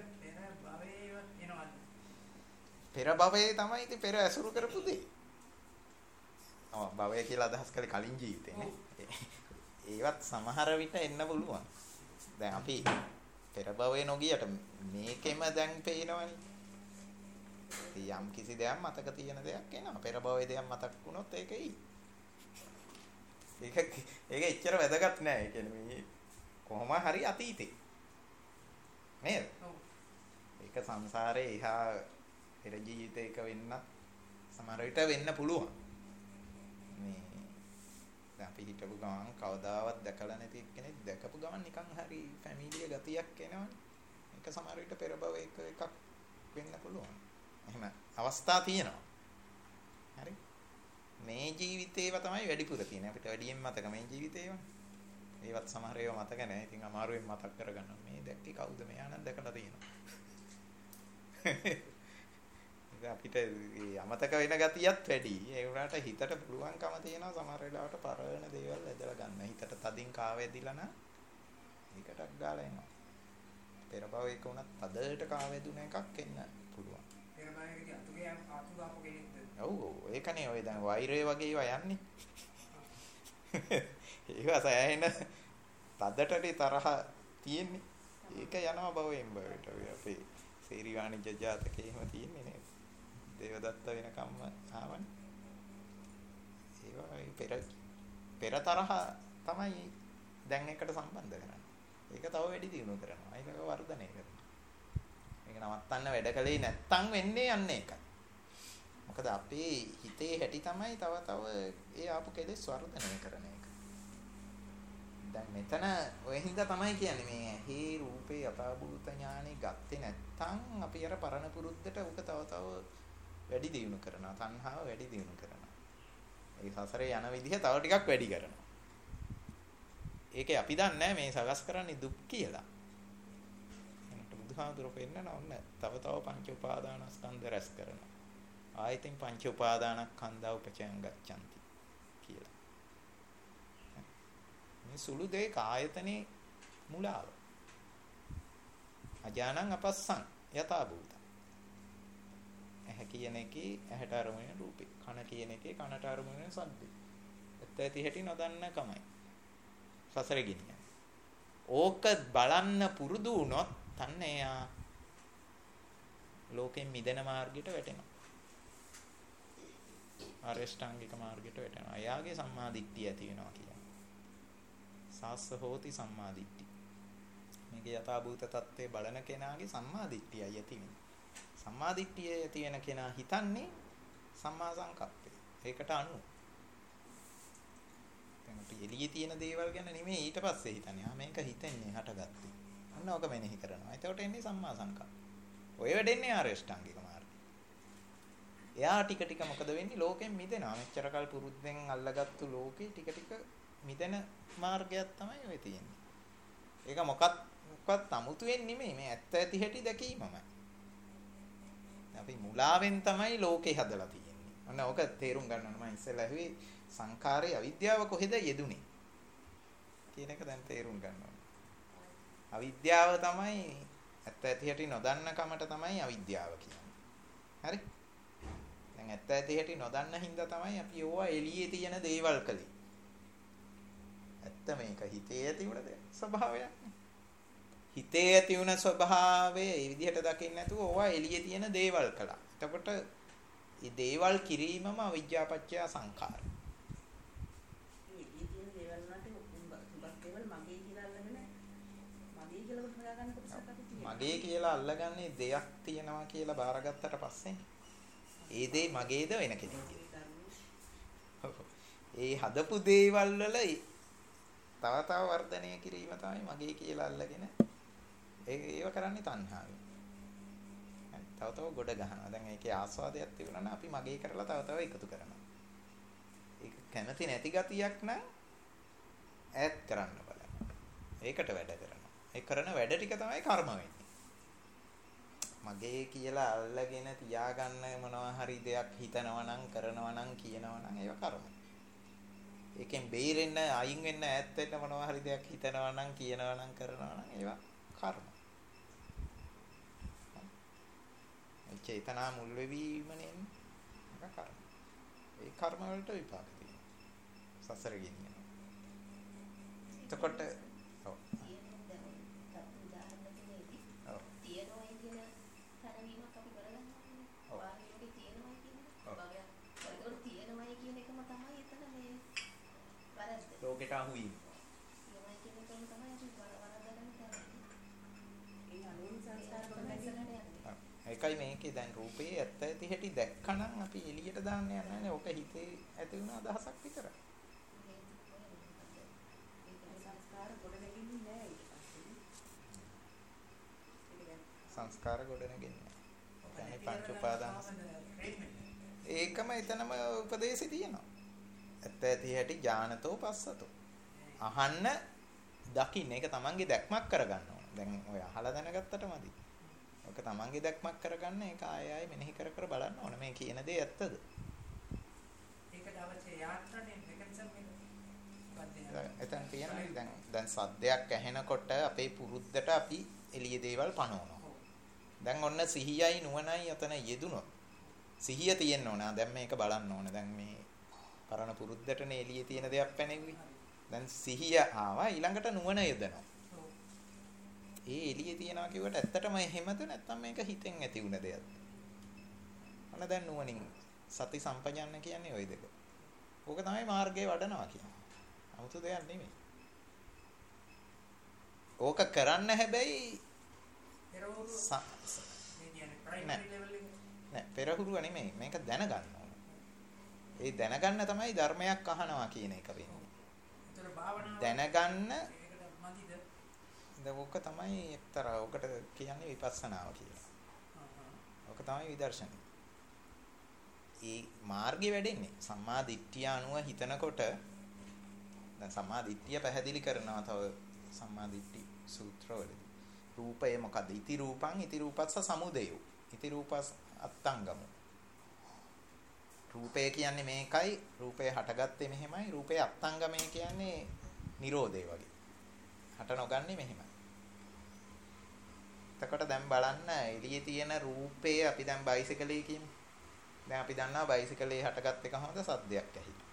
පෙර භවයේ තමයි ඉතින් පෙර ඇසුරු කරපු දේ. ඔව් භවය කියලා අදහස් කරේ කලින් ජීවිතේ නේ. ඒවත් සමහර විට එන්න පුළුවන්. දැන් අපි පෙර භවයේ නොගියට මේකෙම දැන් පේනවනේ. යම් කිසි දෙයක් මතක තියෙන දෙයක් එනවා. පෙර භවයේ දෙයක් මතක් වුණොත් ඒකයි. ඒක ඒක එච්චර වැදගත් නෑ. ඒ කියන්නේ මේ කොහොම හරි අතීතේ. නේද? ඔව්. ඒක සංසාරේ එහා පෙර ජීවිතයක වෙන්නත් සමහර විට වෙන්න පුළුවන්. මේ දැන් අපි හිතපු ගමන් කවදාවත් දැකලා නැති කෙනෙක් දැකපු ගමන් ගමන් නිකන් හරි ෆැමිලිය ගතියක් එනවනේ. ඒක සමහර විට පෙර භව එක එකක් වෙන්න පුළුවන්. එහෙම අවස්ථා තියෙනවා. හරි. මේ ජීවිතේව තමයි වැඩිපුර තියෙන්නේ. අපිට වැඩියෙන් මතක මේ ජීවිතේව. ඒවත් සමහර ඒවා මතක නැහැ. ඉතින් අමාරුවෙන් මතක් කරගන්න. මේ දැක්කේ කවුද? මෙයා නම් දැකලා තියෙනවා. ඒක අපිට අමතක වෙන ගතියත් වැඩි. ඒ වුණාට හිතට පුළුවන්කම තියෙනවා සමහර වෙලාවට පරණ දේවල් ඇදලා ගන්න. හිතට තදින් කාවැදිලා නම් ඒකටක් ගාලා එනවා. පෙර භවයක උනත් තදට කාවැදුන එකක් එන්න පුළුවන්. පෙර භවයකදී අතුගේ අතු දාපු කෙනෙක්ද? ඔව් ඔව් ඒකනේ ඔය දැන් වෛරය වගේ ඒවා යන්නේ. ඒවා සෑහෙන තදටට තරහ තියෙන්නේ. ඒක යනවා භවයෙන් භවයට. ඔය අපේ සේරි වාණිජ්‍ය ජාතකේ එහෙම තියෙන්නේ නේද? දේවදත්ත වෙනකම්ම ආවනේ. ඒවා පෙර පෙර තරහ තමයි දැන් එකට සම්බන්ධ කරන්නේ. ඒක තව වැඩි දියුණු කරනවා. ඒක වර්ධනය කරනවා. මේක නවත්තන්න වැඩ කලේ නැත්තම් වෙන්නේ යන්නේ ඒකයි. මොකද අපේ හිතේ හැටි තමයි තව තව ඒ ආපු කෙලෙස් වර්ධනය කරන එක. දැන් මෙතන ඔය හින්දා තමයි කියන්නේ මේ ඇහි රූපේ යථාභූත ඥානෙ ගත්තේ නැත්තම් අපි අර පරණ පුරුද්දට උක තව තව වැඩි දියුණු කරනවා. තණ්හාව වැඩි දියුණු කරනවා. ඒ සසරේ යන විදිහ තව ටිකක් වැඩි කරනවා. ඒකේ අපි දන්නේ මේ සකස් කරන්නේ දුක් කියලා. එනට බුදුහාමුදුරුවෝ පෙන්නන ඔන්න තව තව පංච උපාදානස්කන්ධ රැස් කරනවා. ආයතින් පංච උපාදානස්කන්ධා උපචයන් ගච්ඡanti කියලා. මේ සුළු දෙක ආයතනේ මුලාව. අජානං අපස්සං යථා භූත. ඇහැ කියන එකේ ඇහැට අරමුණ රූපේ. කන කියන එකේ කනට අරමුණ ශබ්දේ. ඇත්ත ඇති හැටි නොදන්න කමයි. සසර ගිනියන. ඕක බලන්න පුරුදු වුණොත් අන්න එයා ලෝකෙන් මිදෙන මාර්ගයට වැටෙනවා. ආරෂ්ඨාංගික මාර්ගයට වැටෙනවා. එයාගේ සම්මා දිට්ඨිය ඇති වෙනවා කියන්නේ. සාස්ස හෝති සම්මා දිට්ඨි. මේකේ යථාභූත තත්ත්වයේ බලන කෙනාගේ සම්මා දිට්ඨියයි ඇති වෙන්නේ. සම්මා දිට්ඨිය ඇති වෙන කෙනා හිතන්නේ සම්මා සංකප්පය. ඒකට අනුව. දැන් අපි එළියේ තියෙන දේවල් ගැන නෙමෙයි ඊට පස්සේ හිතන්නේ. ආ මේක හිතෙන්නේ හටගත්තේ. අන්න ඔක මෙනෙහි කරනවා. එතකොට එන්නේ සම්මා සංකප්ප. ඔය වැඩෙන්නේ ආරෂ්ඨාංගික මාර්ගය. එයා ටික ටික මොකද වෙන්නේ? ලෝකෙන් මිදෙනවා. මෙච්චර කල් පුරුද්දෙන් අල්ලගත්තු ලෝකේ ටික ටික මිදෙන මාර්ගයක් තමයි ඔය තියෙන්නේ. ඒක මොකක් මොකක්වත් අමුතුවෙන් නෙමෙයි. මේ ඇත්ත ඇති හැටි දැකීමමයි. අපි මුලාවෙන් තමයි ලෝකේ හදලා තියෙන්නේ. අන්න ඕක තේරුම් ගන්න ඕන. මම ඉස්සෙල්ලා ඇහුවේ සංඛාරයේ අවිද්‍යාව කොහෙද යෙදුනේ කියන එක දැන් තේරුම් ගන්න ඕන. අවිද්‍යාව තමයි ඇත්ත ඇති හැටි නොදන්න කමට තමයි අවිද්‍යාව කියන්නේ. හරි? දැන් ඇත්ත ඇති හැටි නොදන්න හින්දා තමයි අපි ඕවා එළියේ තියෙන දේවල් කළේ. ඇත්ත මේක හිතේ ඇති වුණ ස්වභාවයක්. හිතේ ඇති වුණ ස්වභාවය ඒ විදිහට දකින්න නැතුව ඕවා එළියේ තියෙන දේවල් කළා. එතකොට මේ දේවල් කිරීමම අවිජ්ජාපච්චය සංඛාර. එළියේ තියෙන දේවල් වලට උඹක් දේවල් මගේ කියලා අල්ලගෙන මගේ කියලා හොයාගන්න කොටසක් අපි තියෙනවා. මගේ කියලා අල්ලගන්නේ දෙයක් තියෙනවා කියලා බාරගත්තට පස්සේ ඒ දේ මගේද වෙන කෙනෙක්ගේ. ඒ හදපු දේවල් වල තව තව වර්ධනය කිරීම තමයි මගේ කියලා අල්ලගෙන ඒව කරන්නේ තණ්හාවෙන්. තව තව ගොඩ ගන්නවා. දැන් ඒකේ ආස්වාදයක් තිබුණා නම් අපි මගේ කරලා තව තව එකතු කරනවා. ඒක කැමති නැති ගතියක් නම් ඈත් කරන්න බලන්න. ඒකට වැඩ කරනවා. ඒ කරන වැඩ ටික තමයි කර්ම වෙන්නේ. මගේ කියලා අල්ලගෙන තියාගන්න මොනවා හරි දෙයක් හිතනවා නම් කරනවා නම් කියනවා නම් ඒව කර්ම. ඒකෙන් බේරෙන්න අයින් වෙන්න ඈත් වෙන්න මොනවා හරි දෙයක් හිතනවා නම් කියනවා නම් කරනවා නම් ඒවා කර්ම. ඒ චේතනා මුල් වෙවීමනේ ඒක කර්ම. ඒ කර්ම වලට විපාක තියෙනවා. සසර ගෙනියනවා. එතකොට ඔව්. ලෝකෙට අහු වීම. ඒකයි මේකේ දැන් රූපේ ඇත්ත ඇති හැටි දැක්කනම් අපි එළියට දාන්න යන්නේ නැහැ. ඔක හිතේ ඇති වෙන අදහසක් විතරයි. සංස්කාර ගොඩ වෙන්නේ නැහැ. සංස්කාර ගොඩනගන්නේ. يعني පංච උපාදාන. ඒකම එතනම උපදේශي තියෙනවා. ඇත්ත ඇති හැටි ඥානතෝ පස්සතෝ. අහන්න දකින්න ඒක තමන්ගේ දැක්මක් කරගන්න ඕන. දැන් ඔය අහලා දැනගත්තට මදි. ඔක තමන්ගේ දැක්මක් කරගන්න ඒක ආය ආය මෙනෙහි කර කර බලන්න ඕන. මේ කියන දේ ඇත්තද? ඒකට අවශ්‍ය යාත්‍රානේ මෙකනිසම් එක. එතන තියෙනවා දැන් දැන් සද්දයක් ඇහෙනකොට අපේ පුරුද්දට අපි එළිය දේවල් පනවනවා. දැන් ඔන්න සිහියයි නුවණයි අතන යෙදුනොත් සිහිය තියෙන්න ඕන. දැන් මේක බලන්න ඕන. දැන් මේ පරණ පුරුද්දටනේ එළියේ තියෙන දේක් පැනෙන්නේ. දැන් සිහිය ආවා ඊළඟට නුවණ යොදනවා. ඒ එළියේ තියනවා කිව්වට ඇත්තටම එහෙමද නැත්නම් මේක හිතෙන් ඇති වුණ දෙයක්ද? අන්න දැන් නුවණින් සති සම්පජාන්න කියන්නේ ওই දෙක. ඕක තමයි මාර්ගයේ වඩනවා කියන්නේ. 아무තු දෙයක් නෙමෙයි. ඕක කරන්න හැබැයි පෙරහුරු මේ කියන්නේ ප්‍රයිමරි ලෙවල් එකේ නෑ පෙරහුරුව නෙමෙයි මේක දැනගන්න ඕන. ඒ දැනගන්න තමයි ධර්මයක් අහනවා කියන එක වෙන්නේ. ඒතර භාවනාව දැනගන්න ඒකට මදිද? දැන් ඕක තමයි එක්තරා ඕකට කියන්නේ විපස්සනාව කියලා. ඕක තමයි විදර්ශනය. ඒ මාර්ගය වැඩෙන්නේ සම්මා දිට්ඨිය අනුව හිතනකොට දැන් සම්මා දිට්ඨිය පැහැදිලි කරනවා තව සම්මා දිට්ඨි සූත්‍රවලදී. රූපය මොකද? ඉති රූපං ඉති රූපස්ස සමුදයෝ. ඉති රූපස් අත්තංගමෝ. රූපය කියන්නේ මේකයි. රූපය හටගත්තේ මෙහෙමයි. රූපේ අත්තංගමය කියන්නේ නිරෝධය වගේ. හට නොගන්නේ මෙහෙමයි. එතකොට දැන් බලන්න එළියේ තියෙන රූපේ අපි දැන් බයිසිකලේ කියමු. දැන් අපි දන්නවා බයිසිකලේ හටගත් එක කොහොමද? සද්දයක් ඇහිලා.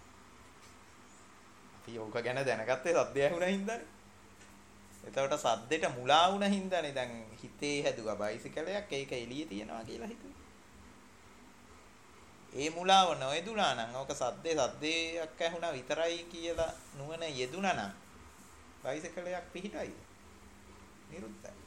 අපි ඕක ගැන දැනගත්තේ සද්දය ඇහුණා හින්දානේ. එතකොට සද්දෙට මුලා වුණ හින්දානේ දැන් හිතේ හැදුවා බයිසිකලයක් ඒක එළියේ තියනවා කියලා හිතුවා. ඒ මුලාව නොයදුනා නම් ඕක සද්දේ සද්දයක් ඇහුණා විතරයි කියලා නුවණ යෙදුනා නම් බයිසිකලයක් පිහිටයි. නිරුද්ධයි.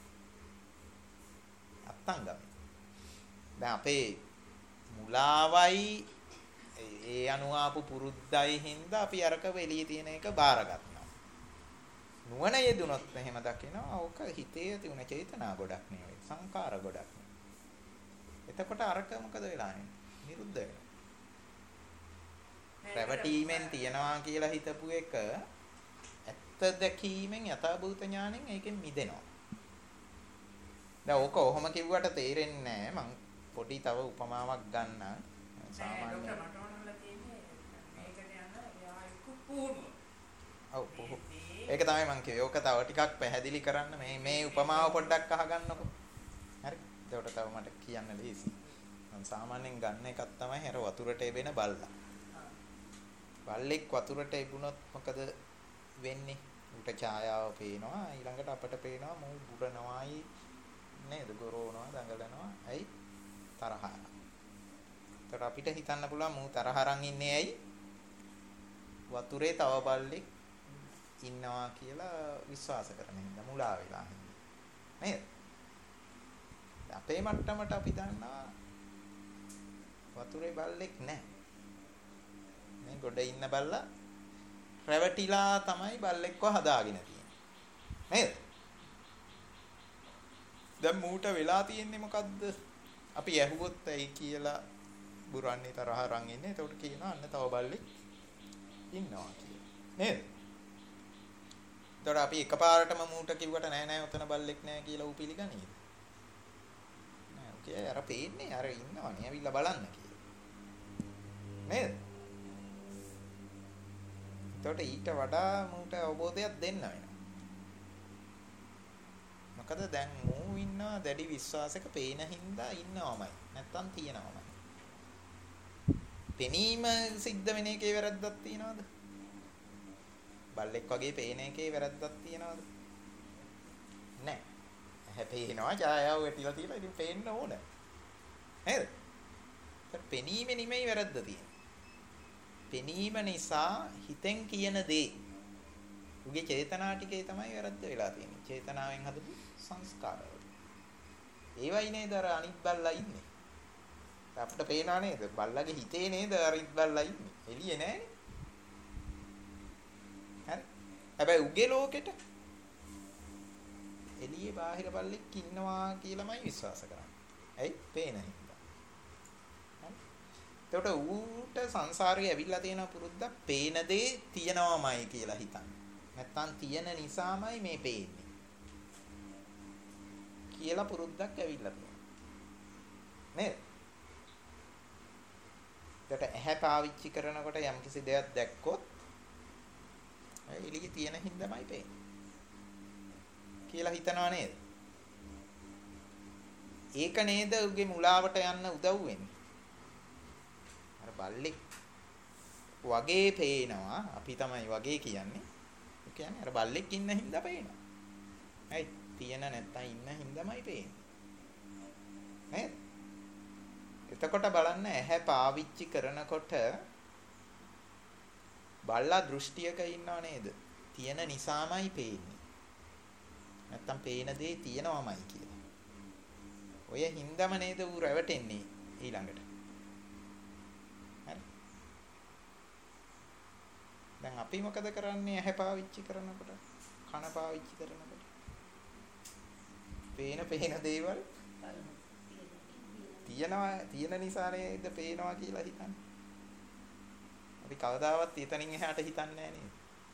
අත්තංගම. දැන් අපේ මුලාවයි ඒ අනුආපු පුරුද්දයි හින්දා අපි අරක වෙලිය තියෙන එක බාරගන්නවා. නුවණ යෙදුනොත් එහෙම දකිනවා ඕක හිතේ ඇති උන චේතනා ගොඩක් නෙවෙයි සංකාර ගොඩක්. එතකොට අරක මොකද වෙලා ඉන්නේ? නිරුද්ධ වෙනවා. රැවටීමෙන් තියනවා කියලා හිතපු එක ඇත්ත දැකීමෙන් යථාභූත ඥාණයෙන් ඒකෙන් මිදෙනවා. දැන් ඕක ඔහොම කිව්වට තේරෙන්නේ නැහැ. මං පොඩි තව උපමාවක් ගන්නම්. සාමාන්‍ය ඔව් ඒක තමයි මං කිව්වේ. ඕක තව ටිකක් පැහැදිලි කරන්න මේ මේ උපමාව පොඩ්ඩක් අහගන්නකො. හරි. ඒකට තව මට කියන්න ලේසි. මම සාමාන්‍යයෙන් ගන්න එකක් තමයි හැර වතුරට එබෙන බල්ලා. බල්ලෙක් වතුරට එබුණොත් මොකද වෙන්නේ? ඌට ඡායාව පේනවා. ඊළඟට අපට පේනවා මූ බුරනවායි නේද? ගොරවනවා, දඟලනවා. ඇයි? තරහ. ඒතර අපිට හිතන්න පුළුවන් මූ තරහ අරන් ඉන්නේ ඇයි? වතුරේ තව බල්ලෙක් ඉන්නවා කියලා විශ්වාස කරන හින්දා මුලා වෙලා නේද? අපේ මට්ටමට අපි දන්නවා වතුරේ බල්ලෙක් නැහැ. මේ ගොඩ ඉන්න බල්ලා රැවටිලා තමයි බල්ලෙක්ව හදාගෙන තියෙන්නේ. නේද? දැන් මූට වෙලා තියෙන්නේ මොකද්ද? අපි ඇහුවොත් ඇයි කියලා බුරන්නේ තරහ අරන් ඉන්නේ. එතකොට කියනවා අන්න තව බල්ලෙක් ඉන්නවා කියලා. නේද? එතකොට අපි එකපාරටම මූට කිව්වට නෑ නෑ උතන බල්ලෙක් නෑ කියලා ඌ පිළිගනීද? නෑ ඔකේ අර පේන්නේ අර ඉන්නවනේ ඇවිල්ලා බලන්න කියලා. නේද? එතකොට ඊට වඩා මූට අවබෝධයක් දෙන්න වෙනවා. මොකද දැන් මූ ඉන්නවා දැඩි විශ්වාසයක පේන හින්දා ඉන්නවමයි. නැත්තම් තියනවමයි. පෙනීම සිද්ධ වෙන එකේ වැරද්දක් තියනවද? බල්ලෙක් වගේ පේන එකේ වැරද්දක් තියනවද? නැහැ. හැපේනවා ඡායාව වැටිලා තියලා ඉතින් පේන්න ඕන. නේද? ඒත් පෙනීමේ නෙමෙයි වැරද්ද තියෙන්නේ. පෙනීම නිසා හිතෙන් කියන දේ උගේ චේතනා ටිකේ තමයි වැරද්ද වෙලා තියෙන්නේ. චේතනාවෙන් හදපු සංස්කාරවල. ඒවයි නේද අර අනිත් බල්ලා ඉන්නේ. අපිට පේනවා නේද? බල්ලාගේ හිතේ නේද අනිත් බල්ලා ඉන්නේ. එළියේ නෑනේ. හරි. හැබැයි උගේ ලෝකෙට එළියේ බාහිර බල්ලෙක් ඉන්නවා කියලාමයි විශ්වාස කරන්නේ. ඇයි? පේන හින්දා. හරි. එතකොට ඌට සංසාරේ ඇවිල්ලා තියෙන පුරුද්දක් පේන දේ තියනවාමයි කියලා හිතන්නේ. නැත්තම් තියෙන නිසාමයි මේ පේන්නේ. කියලා පුරුද්දක් ඇවිල්ලා තියෙනවා. නේද? එතකොට ඇහැ පාවිච්චි කරනකොට යම්කිසි දෙයක් දැක්කොත් එළියේ තියෙන හින්දාමයි පේන්නේ. කියලා හිතනවා නේද? ඒක නේද උගේ මුලාවට යන්න උදව් වෙන්නේ. අර බල්ලෙක් වගේ පේනවා. අපි තමයි වගේ කියන්නේ. ඒ කියන්නේ අර බල්ලෙක් ඉන්න හින්දා පේනවා. හරි. තියෙන නැත්තම් ඉන්න හින්දාමයි පේන්නේ. නේද? එතකොට බලන්න ඇහැ පාවිච්චි කරනකොට බල්ලා දෘෂ්ටියක ඉන්නව නේද? තියෙන නිසාමයි පේන්නේ. නැත්තම් පේන දේ තියෙනවමයි කියලා. ඔය හින්දාම නේද ඌ රැවටෙන්නේ ඊළඟට. හරි. දැන් අපි මොකද කරන්නේ ඇහැ පාවිච්චි කරනකොට? කන පාවිච්චි කරනකොට? පේන පේන දේවල් තියනවා තියෙන නිසා නේද පේනවා කියලා හිතන්නේ. අපි කවදාවත් එතනින් එහාට හිතන්නේ නැහැ නේද?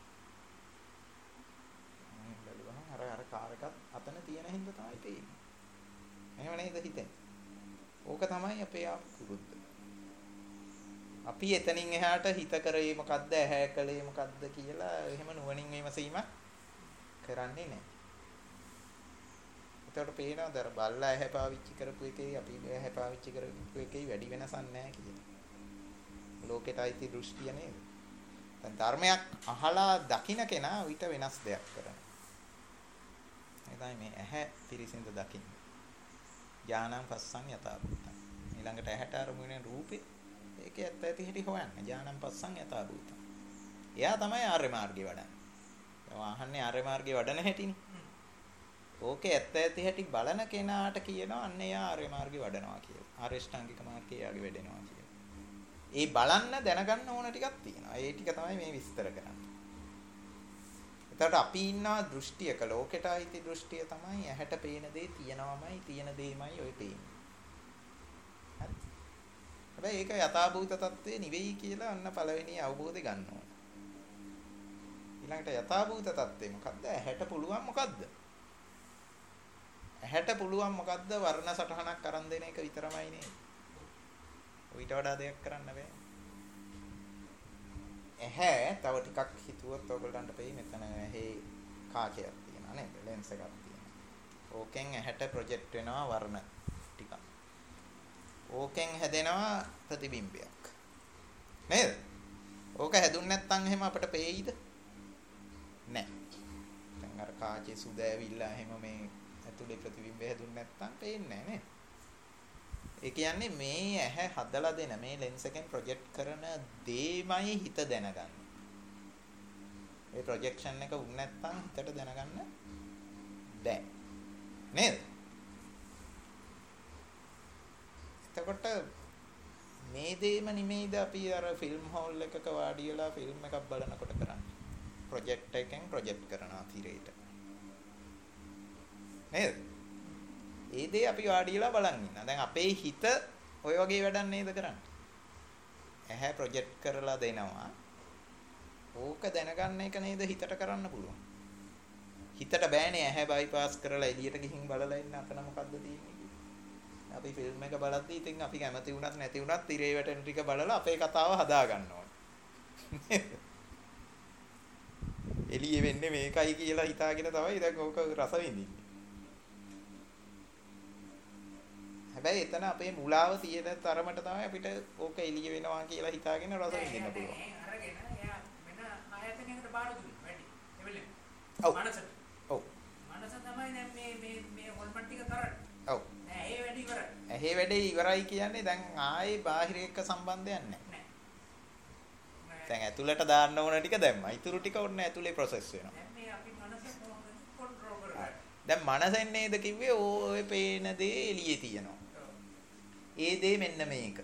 මම බැලුවා අර අර කාර් එකත් අතන තියෙන හින්දා තමයි පේන්නේ. එහෙම නේද හිතෙන්නේ? ඕක තමයි අපේ පුරුද්ද. අපි එතනින් එහාට හිත කරේ මොකද්ද ඇහැ කලේ මොකද්ද කියලා එහෙම නුවණින් විමසීමක් කරන්නේ නැහැ. එතකොට පේනවද අර බල්ලා ඇහැ පාවිච්චි කරපු එකේ අපි ඇහැ පාවිච්චි කරපු එකේ වැඩි වෙනසක් නැහැ කියලා. ලෝකෙට අයිති දෘෂ්ටිය නේද? දැන් ධර්මයක් අහලා දකින්න කෙනා ඊට වෙනස් දෙයක් කරනවා. එතනයි මේ ඇහැ පිරිසිඳ දකින්න. ඥානං පස්සං යථාභූතං. ඊළඟට ඇහැට අරමුණේ රූපේ ඒකේ ඇත්ත ඇති හැටි හොයන්න. ඥානං පස්සං යථාභූතං. එයා තමයි ආර්ය මාර්ගේ වඩන්නේ. දැන් අහන්නේ ආර්ය මාර්ගේ වඩන හැටිනේ. ඕකේ ඇත්ත ඇති හැටි බලන කෙනාට කියනවා අන්න එයා ආර්ය මාර්ගේ වඩනවා කියලා. ආර්ය ශ්‍රාංගික මාර්ගයේ යාගේ වැඩෙනවා කියලා. ඒ බලන්න දැනගන්න ඕන ටිකක් තියෙනවා. ඒ ටික තමයි මේ විස්තර කරන්නේ. එතකොට අපි ඉන්නා දෘෂ්ටියක ලෝකෙට අයිති දෘෂ්ටිය තමයි ඇහැට පේන දේ තියෙනවමයි තියෙන දේමයි ඔය පේන්නේ. හරි. හැබැයි ඒක යථාභූත තත්ත්වේ නෙවෙයි කියලා අන්න පළවෙනි අවබෝධය ගන්න ඕන. ඊළඟට යථාභූත තත්ත්වේ මොකද්ද? ඇහැට පුළුවන් මොකද්ද? ඇහැට පුළුවන් මොකද්ද? වර්ණ සටහනක් අරන් දෙන එක විතරමයි නේද? ඊට වඩා දෙයක් කරන්න බෑ. ඇහැ තව ටිකක් හිතුවොත් ඔයගොල්ලන්ට පෙයි මෙතන ඇහි කාචයක් තියෙනවා නේද? ලෙන්ස් එකක් තියෙනවා. ඕකෙන් ඇහැට ප්‍රොජෙක්ට් වෙනවා වර්ණ ටිකක්. ඕකෙන් හැදෙනවා ප්‍රතිබිම්බයක්. නේද? ඕක හැදුන්නේ නැත්නම් එහෙම අපිට පෙයිද? නෑ. දැන් අර කාචේ සුද ඇවිල්ලා එහෙම මේ ඇතුලේ ප්‍රතිබිම්බය හැදුන්නේ නැත්නම් පේන්නේ නෑ නේද? ඒ කියන්නේ මේ ඇහැ හදලා දෙන මේ ලෙන්ස් එකෙන් ප්‍රොජෙක්ට් කරන දේමයි හිත දැනගන්නේ. ඒ ප්‍රොජෙක්ෂන් එක වුණ නැත්නම් හිතට දැනගන්න බෑ. නේද? එතකොට මේ දේම නිමේද අපි අර ෆිල්ම් හෝල් එකක වාඩි වෙලා ෆිල්ම් එකක් බලනකොට කරන්නේ. ප්‍රොජෙක්ට් එකෙන් ප්‍රොජෙක්ට් කරනවා තිරේට. නේද? ඒ දේ අපි වාඩි වෙලා බලන් ඉන්නවා. දැන් අපේ හිත ඔය වගේ වැඩක් නේද කරන්නේ? ඇහැ ප්‍රොජෙක්ට් කරලා දෙනවා. ඕක දැනගන්න එක නේද හිතට කරන්න පුළුවන්. හිතට බෑනේ ඇහැ බයිපාස් කරලා එළියට ගිහින් බලලා ඉන්න අතන මොකද්ද තියෙන්නේ. අපි ෆිල්ම් එක බලද්දී ඉතින් අපි කැමති වුණත් නැති වුණත් තිරේ වැටෙන ටික බලලා අපේ කතාව හදා ගන්න ඕනේ. එළියේ වෙන්නේ මේකයි කියලා හිතාගෙන තමයි දැන් ඕක රස විඳින්නේ. හැබැයි එතන අපේ මුලාව තියෙන තරමට තමයි අපිට ඕක එළිය වෙනවා කියලා හිතාගෙන රස විඳින්න පුළුවන්. අරගෙන එයා වෙන ආයතනයකට බාර දුන්නා වැඩි. එවෙලෙ. ඔව්. මනසට. ඔව්. මනස තමයි දැන් මේ මේ මේ හොල්මන් ටික කරන්නේ. ඔව්. නෑ ඒ වැඩි ඉවරයි. ඇහි වැඩේ ඉවරයි කියන්නේ දැන් ආයේ බාහිර එක්ක සම්බන්ධයක් නැහැ. නෑ. දැන් ඇතුළට දාන්න ඕන ටික දැම්මා. ඊටු ටික ඔන්න ඇතුලේ ප්‍රොසෙස් වෙනවා. දැන් මේ අපි මනස කොන්ට්‍රෝල් කරගන්න. දැන් මනසෙන් නේද කිව්වේ ඔය පේන දේ එළියේ තියෙනවා. ඒ දේ මෙන්න මේක.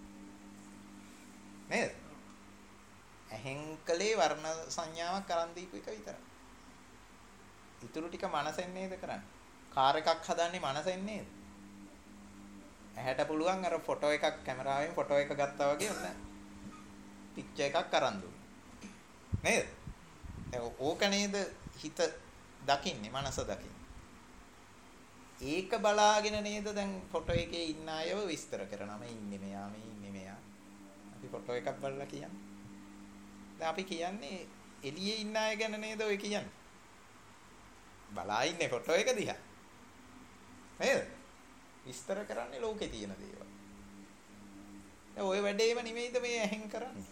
නේද? ඇහෙන් කලේ වර්ණ සංඥාවක් අරන් දීපු එක විතරයි. ඊටු ටික මනසෙන් නේද කරන්නේ? කාර් එකක් හදන්නේ මනසෙන් නේද? ඇහැට පුළුවන් අර ෆොටෝ එකක් කැමරාවෙන් ෆොටෝ එක ගත්තා වගේ ඔන්න පික්චර් එකක් අරන් දුන්නා. නේද? දැන් ඕක නේද හිත දකින්නේ මනස දකින්නේ. ඒක බලාගෙන නේද දැන් ෆොටෝ එකේ ඉන්න අයව විස්තර කරනවා. මේ ඉන්නේ මෙයා මේ ඉන්නේ මෙයා. අපි ෆොටෝ එකක් බලලා කියන්නේ. දැන් අපි කියන්නේ එළියේ ඉන්න අය ගැන නේද ඔය කියන්නේ. බලා ඉන්නේ ෆොටෝ එක දිහා. නේද? විස්තර කරන්නේ ලෝකේ තියෙන දේවල්. දැන් ඔය වැඩේම නෙමෙයිද මේ ඇහෙන් කරන්නේ.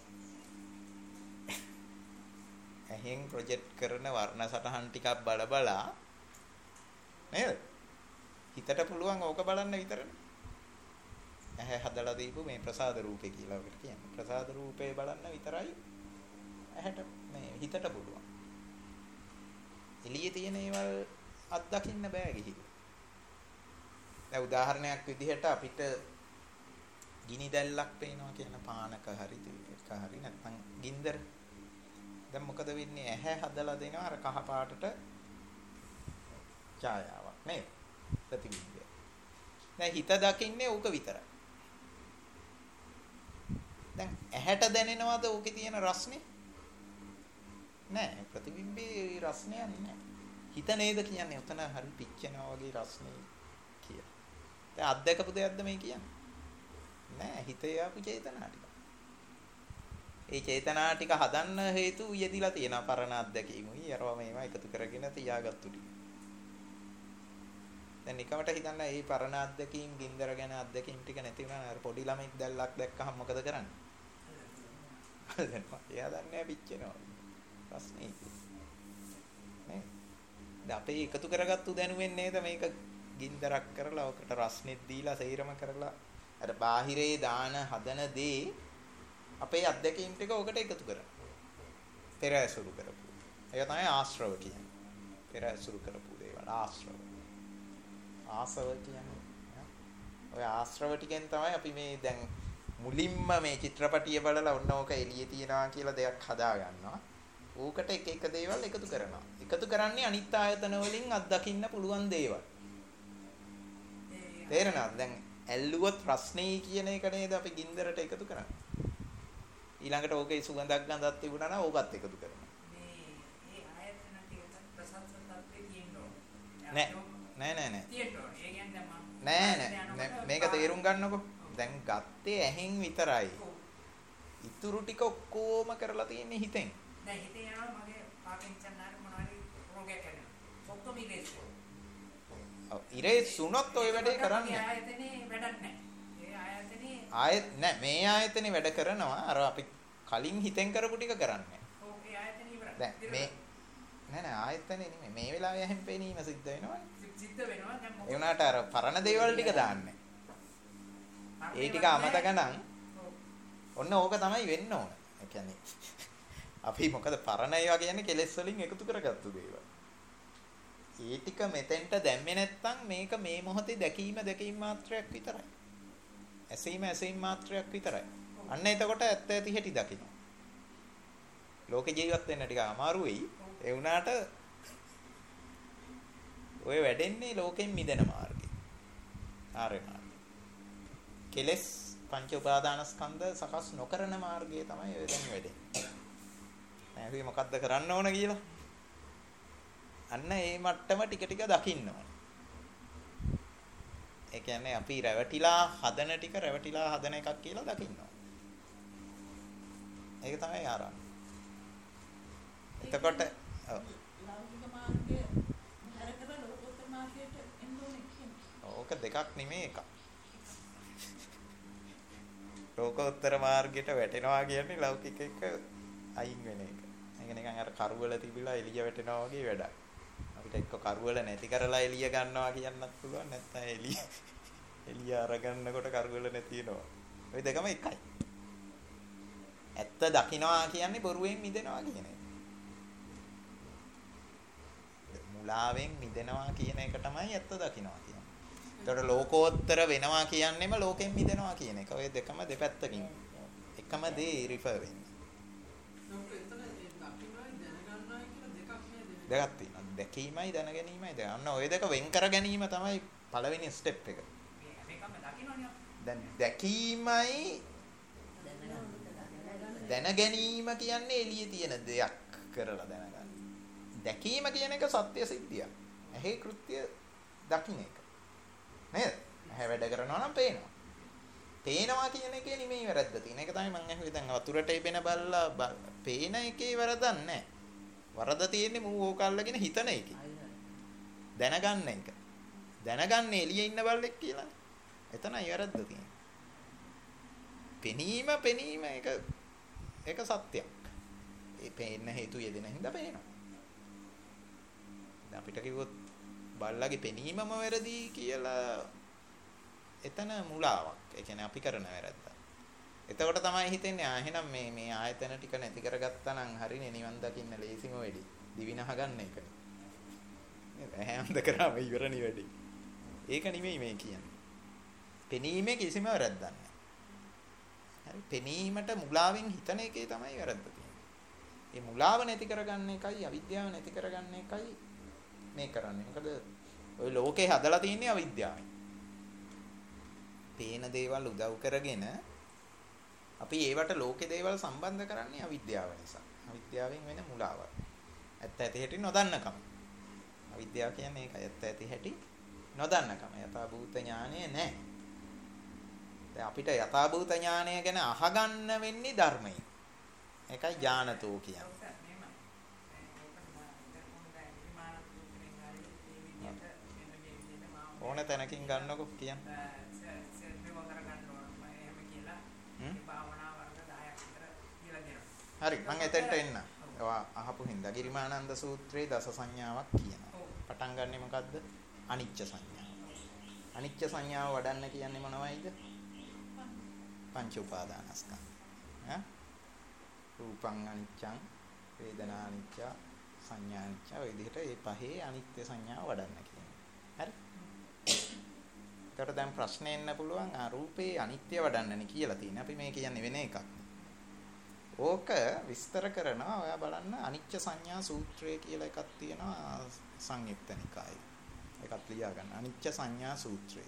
ඇහෙන් ප්‍රොජෙක්ට් කරන වර්ණ සටහන් ටිකක් බල බලා නේද? හිතට පුළුවන් ඕක බලන්න විතරනේ. ඇහැ හදලා දීපු මේ ප්‍රසාද රූපේ කියලා ඔකට කියන්නේ. ප්‍රසාද රූපේ බලන්න විතරයි ඇහැට මේ හිතට පුළුවන්. එළියේ තියෙන ඒවල් අත්දකින්න බෑ ගිහින්. දැන් උදාහරණයක් විදිහට අපිට ගිනි දැල්ලක් පේනවා කියන පානක හරි දෙයක හරි නැත්නම් ගින්දර. දැන් මොකද වෙන්නේ? ඇහැ හදලා දෙනවා අර කහ පාටට ඡායාවක් නේද? ප්‍රතිබිම්බය. දැන් හිත දකින්නේ ඕක විතරයි. දැන් ඇහැට දැනෙනවද ඕකේ තියෙන රස්නේ? නෑ ප්‍රතිබිම්බේ රස්නයක් නෑ. හිත නේද කියන්නේ උතන හරි පිච්චෙනවා වගේ රස්නේ කියලා. දැන් අත්දකපු දෙයක්ද මේ කියන්නේ? නෑ හිතේ ආපු චේතනා ටික. ඒ චේතනා ටික හදන්න හේතු යෙදිලා තියෙනවා පරණ අත්දැකීමුයි අරවා මේවා එකතු කරගෙන තියාගත්තු ටික. දැන් නිකමට හිතන්න මේ පරණ අත්දැකීම් ගින්දර ගැන අත්දැකීම් ටික නැති වුණා නේද? පොඩි ළමෙක් දැල්ලක් දැක්කහම මොකද කරන්නේ? එයා දන්නේ පිච්චෙනවා. ප්‍රශ්නේ නේ. දැන් අපේ එකතු කරගත්තු දැනුමෙන් නේද මේක ගින්දරක් කරලා ඔකට රස්නෙත් දීලා සේරම කරලා අර බාහිරේ දාන හදන දේ අපේ අත්දැකීම් ටික ඔකට එකතු කරනවා. පෙර ඇසුරු කරපු. ඒක තමයි ආශ්‍රව කියන්නේ. පෙර ඇසුරු කරපු දේවල් ආශ්‍රව. ආසව කියන්නේ. ඔය ආශ්‍රව ටිකෙන් තමයි අපි මේ දැන් මුලින්ම මේ චිත්‍රපටිය බලලා ඔන්න ඕක එළියේ තියනවා කියලා දෙයක් හදා ගන්නවා. ඕකට එක එක දේවල් එකතු කරනවා. එකතු කරන්නේ අනිත් ආයතන වලින් අත්දකින්න පුළුවන් දේවල්. තේරෙනවද? දැන් ඇල්ලුවොත් රස්නේ කියන එක නේද අපි ගින්දරට එකතු කරන්නේ. ඊළඟට ඕකේ සුගඳක් ගඳක් තිබුණා නම් ඕකත් එකතු කරනවා. මේ ඒ ආයතන ටික ප්‍රසන්න තත්ත්වයේ තියෙනවා. නෑ නෑ නෑ නෑ. තියෙනවා. ඒ කියන්නේ මම නෑ නෑ මේක තේරුම් ගන්නකො. දැන් ගත්තේ ඇහෙන් විතරයි. ඉතුරු ටික ඔක්කොම කරලා තියෙන්නේ හිතෙන්. දැන් හිතේ යනවා මගේ පාකින්චන්නාර මොනවාරි රෝගයක් හැදෙනවා. ඔක්කොම ඉරේස් කරනවා. ඔව් ඉරේස් වුණොත් ඔය වැඩේ කරන්නේ. ඒ ආයතනේ වැඩක් නැහැ. ඒ ආයතනේ ආයෙත් නෑ මේ ආයතනේ වැඩ කරනවා අර අපි කලින් හිතෙන් කරපු ටික කරන්නේ. ඔව් ඒ ආයතනේ ඉවරයි. දැන් මේ නෑ නෑ ආයතනේ නෙමෙයි මේ වෙලාවේ ඇහෙන් පේනීම සිද්ධ වෙනවනේ. සිද්ධ වෙනවා දැන් මොකද? ඒ වුණාට අර පරණ දේවල් ටික දාන්නේ. ඒ ටික අමතක නම් ඔන්න ඕක තමයි වෙන්න ඕන. ඒ කියන්නේ අපි මොකද පරණ ඒවා කියන්නේ කෙලෙස් වලින් එකතු කරගත්තු දේවල්. ඒ ටික මෙතෙන්ට දැම්මේ නැත්නම් මේක මේ මොහොතේ දැකීම දැකීම මාත්‍රයක් විතරයි. ඇසීම ඇසීම මාත්‍රයක් විතරයි. අන්න එතකොට ඇත්ත ඇති හැටි දකින්න. ලෝකේ ජීවත් වෙන්න ටික අමාරු වෙයි. ඒ වුණාට ඔය වැඩෙන්නේ ලෝකෙන් මිදෙන මාර්ගය. ආර්ය මාර්ගය. කෙලෙස් පංච උපාදානස්කන්ධ සකස් නොකරන මාර්ගය තමයි ඔය දැන් වැඩෙන්නේ. නැහැවි මොකද්ද කරන්න ඕන කියලා. අන්න ඒ මට්ටම ටික ටික දකින්න ඕන. ඒ කියන්නේ අපි රැවටිලා හදන ටික රැවටිලා හදන එකක් කියලා දකින්න ඕන. ඒක තමයි ආරම්භය. එතකොට ඔව්. ලෞකික මාර්ගය හරකර ලෝකෝත්තර මාර්ගයට එන්න ඕනේ කියන්නේ. ඕක දෙකක් නෙමෙයි එකක්. ලෝකෝත්තර මාර්ගයට වැටෙනවා කියන්නේ ලෞකික එක අයින් වෙන එක. ඒක නිකන් අර කරුවල තිබිලා එළිය වැටෙනවා වගේ වැඩක්. අපිට එක්ක කරුවල නැති කරලා එළිය ගන්නවා කියන්නත් පුළුවන් නැත්නම් එළිය එළිය අරගන්නකොට කරුවල නැති වෙනවා. ওই දෙකම එකයි. ඇත්ත දකින්නවා කියන්නේ බොරුවෙන් මිදෙනවා කියන එක. මුලාවෙන් මිදෙනවා කියන එක තමයි ඇත්ත දකින්නවා කියන්නේ. ඒතකොට ලෝකෝත්තර වෙනවා කියන්නේම ලෝකෙන් මිදෙනවා කියන එක. ඔය දෙකම දෙපැත්තකින් එකම දේ රිෆර් වෙන්නේ. නමුත් එතන ඒ දකින්නයි දැනගන්නයි කියලා දෙකක් නේද? දෙකක් තියෙනවා. දැකීමයි දැන ගැනීමයි දෙක. අන්න ওই දෙක වෙන් කර ගැනීම තමයි පළවෙනි ස්ටෙප් එක. මේකම දකින්නෝනේ. දැන් දැකීමයි දැන ගැනීම කියන්නේ එළියේ තියෙන දෙයක් කරලා දැනගන්න. දැකීම කියන එක සත්‍ය සිද්ධියක්. ඇහි කෘත්‍ය දකින්න එක. නේද? ඇහැ වැඩ කරනවා නම් පේනවා. පේනවා කියන එකේ නෙමෙයි වැරද්ද තියෙන. ඒක තමයි මම අහුවේ දැන් වතුරට ඉබෙන බල්ලා පේන එකේ වැරදක් නැහැ. වරද තියෙන්නේ මූ ඕක අල්ලගෙන හිතන එකේ. දැනගන්න එක. දැනගන්න එළියේ ඉන්න බල්ලෙක් කියලා. එතනයි වැරද්ද තියෙන්නේ. පෙනීම පෙනීම එක ඒක සත්‍යයක්. ඒ පේන්න හේතු යෙදෙන හින්දා පේනවා. දැන් අපිට කිව්වොත් බල්ලාගේ පෙනීමම වැරදි කියලා එතන මුලාවක්. ඒ කියන්නේ අපි කරන වැරද්ද. එතකොට තමයි හිතෙන්නේ ආ එහෙනම් මේ මේ ආයතන ටික නැති කරගත්තා නම් හරිනේ නිවන් දකින්න ලේසිම වෙඩි. දිවිනහ ගන්න එක. නේද? ඇහැ අන්ධ කරාම ඉවරණි වෙඩි. ඒක නෙමෙයි මේ කියන්නේ. පෙනීමේ කිසිම වැරද්දක් නැහැ. හරි පෙනීමට මුලාවෙන් හිතන එකේ තමයි වැරද්ද තියෙන්නේ. මේ මුලාව නැති කරගන්න එකයි අවිද්‍යාව නැති කරගන්න එකයි මේ කරන්නේ. මොකද ওই ලෝකේ හදලා තියෙන්නේ අවිද්‍යාවෙන්. පේන දේවල් උදව් කරගෙන අපි ඒවට ලෝකේ දේවල් සම්බන්ධ කරන්නේ අවිද්‍යාව නිසා. අවිද්‍යාවෙන් වෙන මුලාවක්. ඇත්ත ඇති හැටි නොදන්නකම. අවිද්‍යාව කියන්නේ ඒකයි. ඇත්ත ඇති හැටි නොදන්නකම. යථාභූත ඥානය නැහැ. දැන් අපිට යථාභූත ඥානය ගැන අහගන්න වෙන්නේ ධර්මයෙන්. ඒකයි ඥානතෝ කියන්නේ. ඕන තැනකින් ගන්නකො කියන්නේ. හරි මම එතෙන්ට එන්න. ඔයා අහපු හින්දා ගිරිමානන්ද සූත්‍රයේ දස සංඥාවක් කියනවා. පටන් ගන්නෙ මොකද්ද? අනිච්ච සංඥාව. අනිච්ච සංඥාව වඩන්න කියන්නේ මොනවයිද? පංච උපාදානස්කන්ධ. ඈ? රූපං අනිච්චං, වේදනා අනිච්ච, සංඥා අනිච්ච. ඔය විදිහට මේ පහේ අනිත්‍ය සංඥාව වඩන්න කියන්නේ. හරි? ඒකට දැන් ප්‍රශ්නේ එන්න පුළුවන් ආ රූපේ අනිත්‍ය වඩන්නනේ කියලා තියෙනවා. අපි මේ කියන්නේ වෙන එකක්. ඕක විස්තර කරනවා ඔයා බලන්න අනිච්ච සංඥා සූත්‍රය කියලා එකක් තියෙනවා සංයුක්ත නිකායේ. ඒකත් ලියා ගන්න. අනිච්ච සංඥා සූත්‍රය.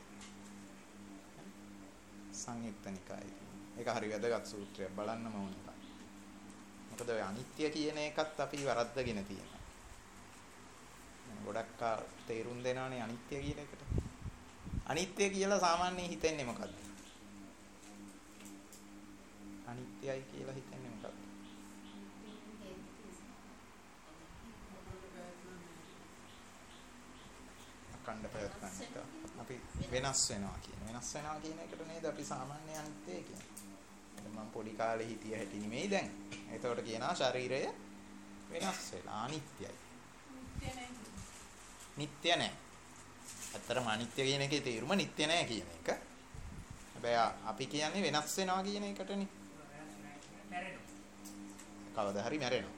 සංයුක්ත නිකායේ. ඒක හරි වැදගත් සූත්‍රයක් බලන්නම ඕන එකක්. මොකද ඔය අනිත්‍ය කියන එකත් අපි වරද්දගෙන තියෙනවා. ගොඩක් තේරුම් දෙනවනේ අනිත්‍ය කියන එකට. අනිත්‍ය කියලා සාමාන්‍යයෙන් හිතන්නේ මොකද්ද? අනිත්‍යයි කියලා හිතන්නේ මොකක්ද? අකණ්ඩ ප්‍රයත්නනික අපි වෙනස් වෙනවා කියන වෙනස් වෙනවා කියන එකට නේද අපි සාමාන්‍ය අනිත්‍ය කියන්නේ. මම පොඩි කාලේ හිටිය හැටි නෙමෙයි දැන්. ඒතකොට කියනවා ශරීරය වෙනස් වෙලා අනිත්‍යයි. නිට්ටය නැහැ. ඇත්තටම අනිත්‍ය කියන එකේ තේරුම නිට්ටය නැහැ කියන එක. හැබැයි අපි කියන්නේ වෙනස් වෙනවා කියන එකටනේ. කවදා හරි මැරෙනවා.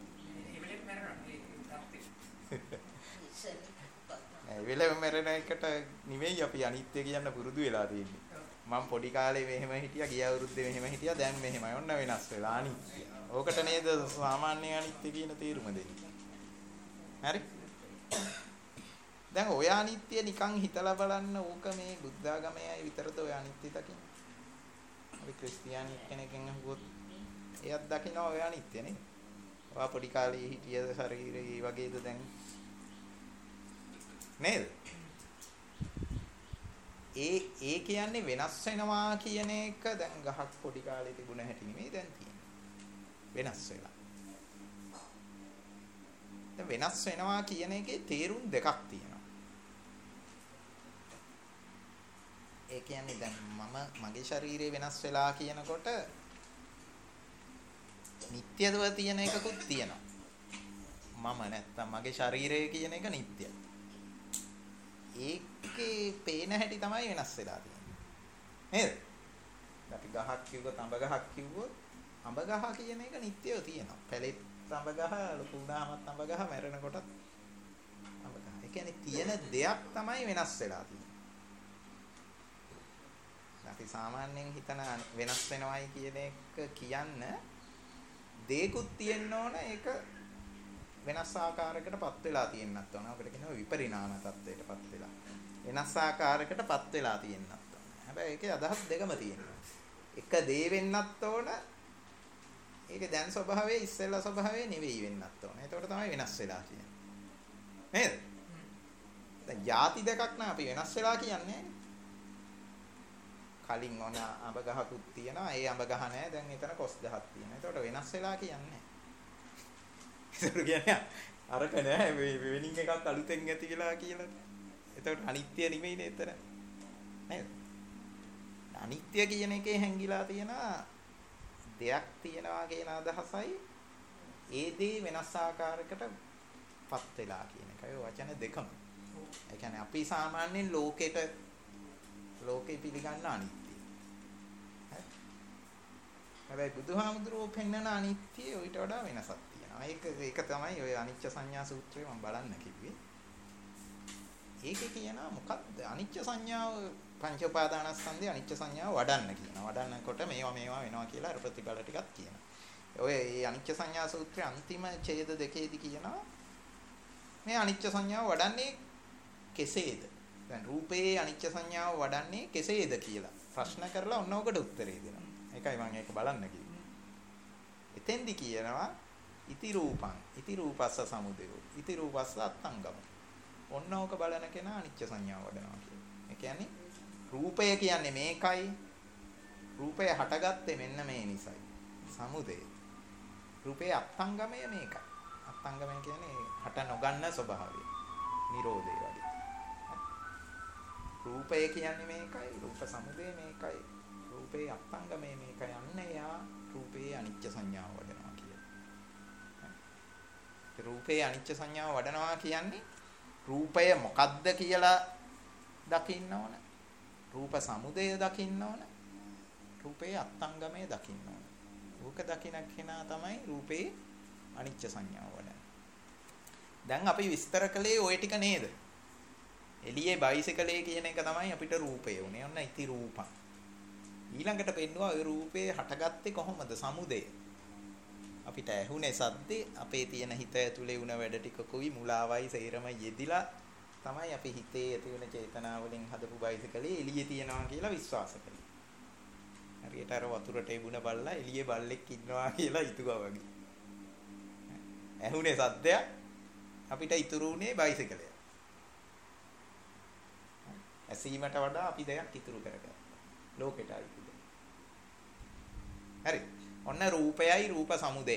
ඒ වෙලෙම මැරෙන එකට නෙවෙයි අපි අනිත්‍ය කියන්න පුරුදු වෙලා තියෙන්නේ. මම පොඩි කාලේ මෙහෙම හිටියා, ගිය අවුරුද්දේ මෙහෙම හිටියා, දැන් මෙහෙමයි. ඔන්න වෙනස් වෙලා අනිත්‍ය. ඕකට නේද සාමාන්‍ය අනිත්‍ය කියන තීරුම දෙන්නේ. හරි? දැන් ඔය අනිත්‍ය නිකන් හිතලා බලන්න ඕක මේ බුද්ධාගමේයි විතරද ඔය අනිත්‍ය දකින්නේ. අපි ක්‍රිස්තියානි කෙනෙක්ගෙන් අහුවොත් එයත් දකින්න ඔය අනිත්‍ය නේ. ඔයා පොඩි කාලේ හිටිය ශරීරේ වගේද දැන් නේද? ඒ ඒ කියන්නේ වෙනස් වෙනවා කියන එක දැන් ගහක් පොඩි කාලේ තිබුණ හැටි නෙමෙයි දැන් තියෙන්නේ. වෙනස් වෙලා. දැන් වෙනස් වෙනවා කියන එකේ තේරුම් දෙකක් තියෙනවා. ඒ කියන්නේ දැන් මම මගේ ශරීරය වෙනස් වෙලා කියනකොට නිට්ටයව තියෙන එකකුත් තියෙනවා. මම නැත්තම් මගේ ශරීරය කියන එක නිට්ටයයි. ඒකේ පේන හැටි තමයි වෙනස් වෙලා තියෙන්නේ. නේද? අපි ගහක් කිව්වොත් අඹ ගහක් කිව්වොත් අඹ ගහ කියන එක නිට්ටයව තියෙනවා. පැලෙත් අඹ ගහ ලොකු වුණාමත් අඹ ගහ මැරෙනකොටත් අඹ ගහ. ඒ කියන්නේ තියෙන දෙයක් තමයි වෙනස් වෙලා තියෙන්නේ. අපි සාමාන්‍යයෙන් හිතන වෙනස් වෙනවයි කියන එක කියන්න දේකුත් තියෙන්න ඕන ඒක වෙනස් ආකාරයකටපත් වෙලා තියෙන්නත් ඕන. අපිට කියනවා විපරිණාම තත්ත්වයටපත් වෙලා. වෙනස් ආකාරයකටපත් වෙලා තියෙන්නත් ඕන. හැබැයි ඒකේ අදහස් දෙකම තියෙනවා. එක දේ වෙන්නත් ඕන. ඒකේ දැන් ස්වභාවයේ ඉස්සෙල්ලා ස්වභාවයේ නෙවෙයි වෙන්නත් ඕන. ඒකට තමයි වෙනස් වෙලා කියන්නේ. නේද? දැන් ಜಾති දෙකක් නා අපි වෙනස් වෙලා කියන්නේ. කලින් ඔන අඹ ගහකුත් තියෙනවා. ඒ අඹ ගහ නැහැ. දැන් එතන කොස් ගහක් තියෙනවා. ඒකට වෙනස් වෙලා කියන්නේ. ඒක කියන්නේ අරක නෑ වෙනින් එකක් අලුතෙන් ඇති කියලා කියලා. ඒකට අනිත්‍ය නෙමෙයිනේ එතන. නේද? අනිත්‍ය කියන එකේ හැංගිලා තියෙන දෙයක් තියනවා කියන අදහසයි ඒ දේ වෙනස් ආකාරයකටපත් වෙලා කියන එකයි වචන දෙකම. ඒ කියන්නේ අපි සාමාන්‍යයෙන් ලෝකෙට ලෝකේ පිළිගන්න අනිත්‍ය. හැබැයි බුදුහාමුදුරුවෝ පෙන්වන අනිත්‍ය ඊට වඩා වෙනසක් තියෙනවා. ඒක ඒක තමයි ඔය අනිච්ච සංඥා සූත්‍රය මම බලන්න කිව්වේ. ඒකේ කියනවා මොකක්ද අනිච්ච සංඥාව පංච උපාදානස්කන්ධය අනිච්ච සංඥාව වඩන්න කියනවා. වඩන්නකොට මේවා මේවා වෙනවා කියලා අර ප්‍රතිඵල ටිකක් කියනවා. ඔය මේ අනිච්ච සංඥා සූත්‍රයේ අන්තිම ඡේද දෙකේදී කියනවා මේ අනිච්ච සංඥාව වඩන්නේ කෙසේද? දැන් රූපේ අනිච්ච සංඥාව වඩන්නේ කෙසේද කියලා ප්‍රශ්න කරලා ඔන්න ඔකට උත්තරේ දෙනවා. ඒකයි මම ඒක බලන්න කිව්වේ. එතෙන්දි කියනවා ඉති රූපං ඉති රූපස්ස සමුදයෝ ඉති රූපස්ස අත්තංගම. ඔන්න ඕක බලන කෙනා අනිච්ච සංඥාව වඩනවා කියලා. ඒ කියන්නේ රූපය කියන්නේ මේකයි. රූපය හටගත්තේ මෙන්න මේ නිසයි. සමුදය. රූපේ අත්තංගමය මේකයි. අත්තංගමය කියන්නේ හට නොගන්න ස්වභාවය. නිරෝධය වගේ. රූපය කියන්නේ මේකයි. රූප සමුදය මේකයි. රූපේ අත්තංගමය මේකයි. අන්න එයා රූපේ අනිච්ච සංඥාව වඩනවා කියලා. රූපේ අනිච්ච සංඥාව වඩනවා කියන්නේ රූපය මොකද්ද කියලා දකින්න ඕන. රූප සමුදය දකින්න ඕන. රූපේ අත්තංගමය දකින්න ඕන. ඕක දකින්න කෙනා තමයි රූපේ අනිච්ච සංඥාව වඩන්නේ. දැන් අපි විස්තර කළේ ওই ටික නේද? එළියේ බයිසිකලේ කියන එක තමයි අපිට රූපය උනේ. ඔන්න ඉති රූපං. ඊළඟට පෙන්නවා ওই රූපේ හටගත්තේ කොහොමද? සමුදය. අපිට ඇහුනේ සද්දේ අපේ තියෙන හිත ඇතුලේ වුණ වැඩ ටිකකුයි මුලාවයි සේරම යෙදිලා තමයි අපි හිතේ ඇති වෙන චේතනාවලින් හදපු බයිසිකලේ එළියේ තියනවා කියලා විශ්වාස කළේ. හරියට අර වතුරට එබුණ බල්ලා එළියේ බල්ලෙක් ඉන්නවා කියලා හිතුවා වගේ. ඇහුනේ සද්දයක් අපිට ඉතුරු උනේ බයිසිකලය. ඇසීමට වඩා අපි දෙයක් ඉතුරු කරගත්තා. ලෝකෙට ආයිද. හරි. ඔන්න රූපයයි රූප සමුදයයි.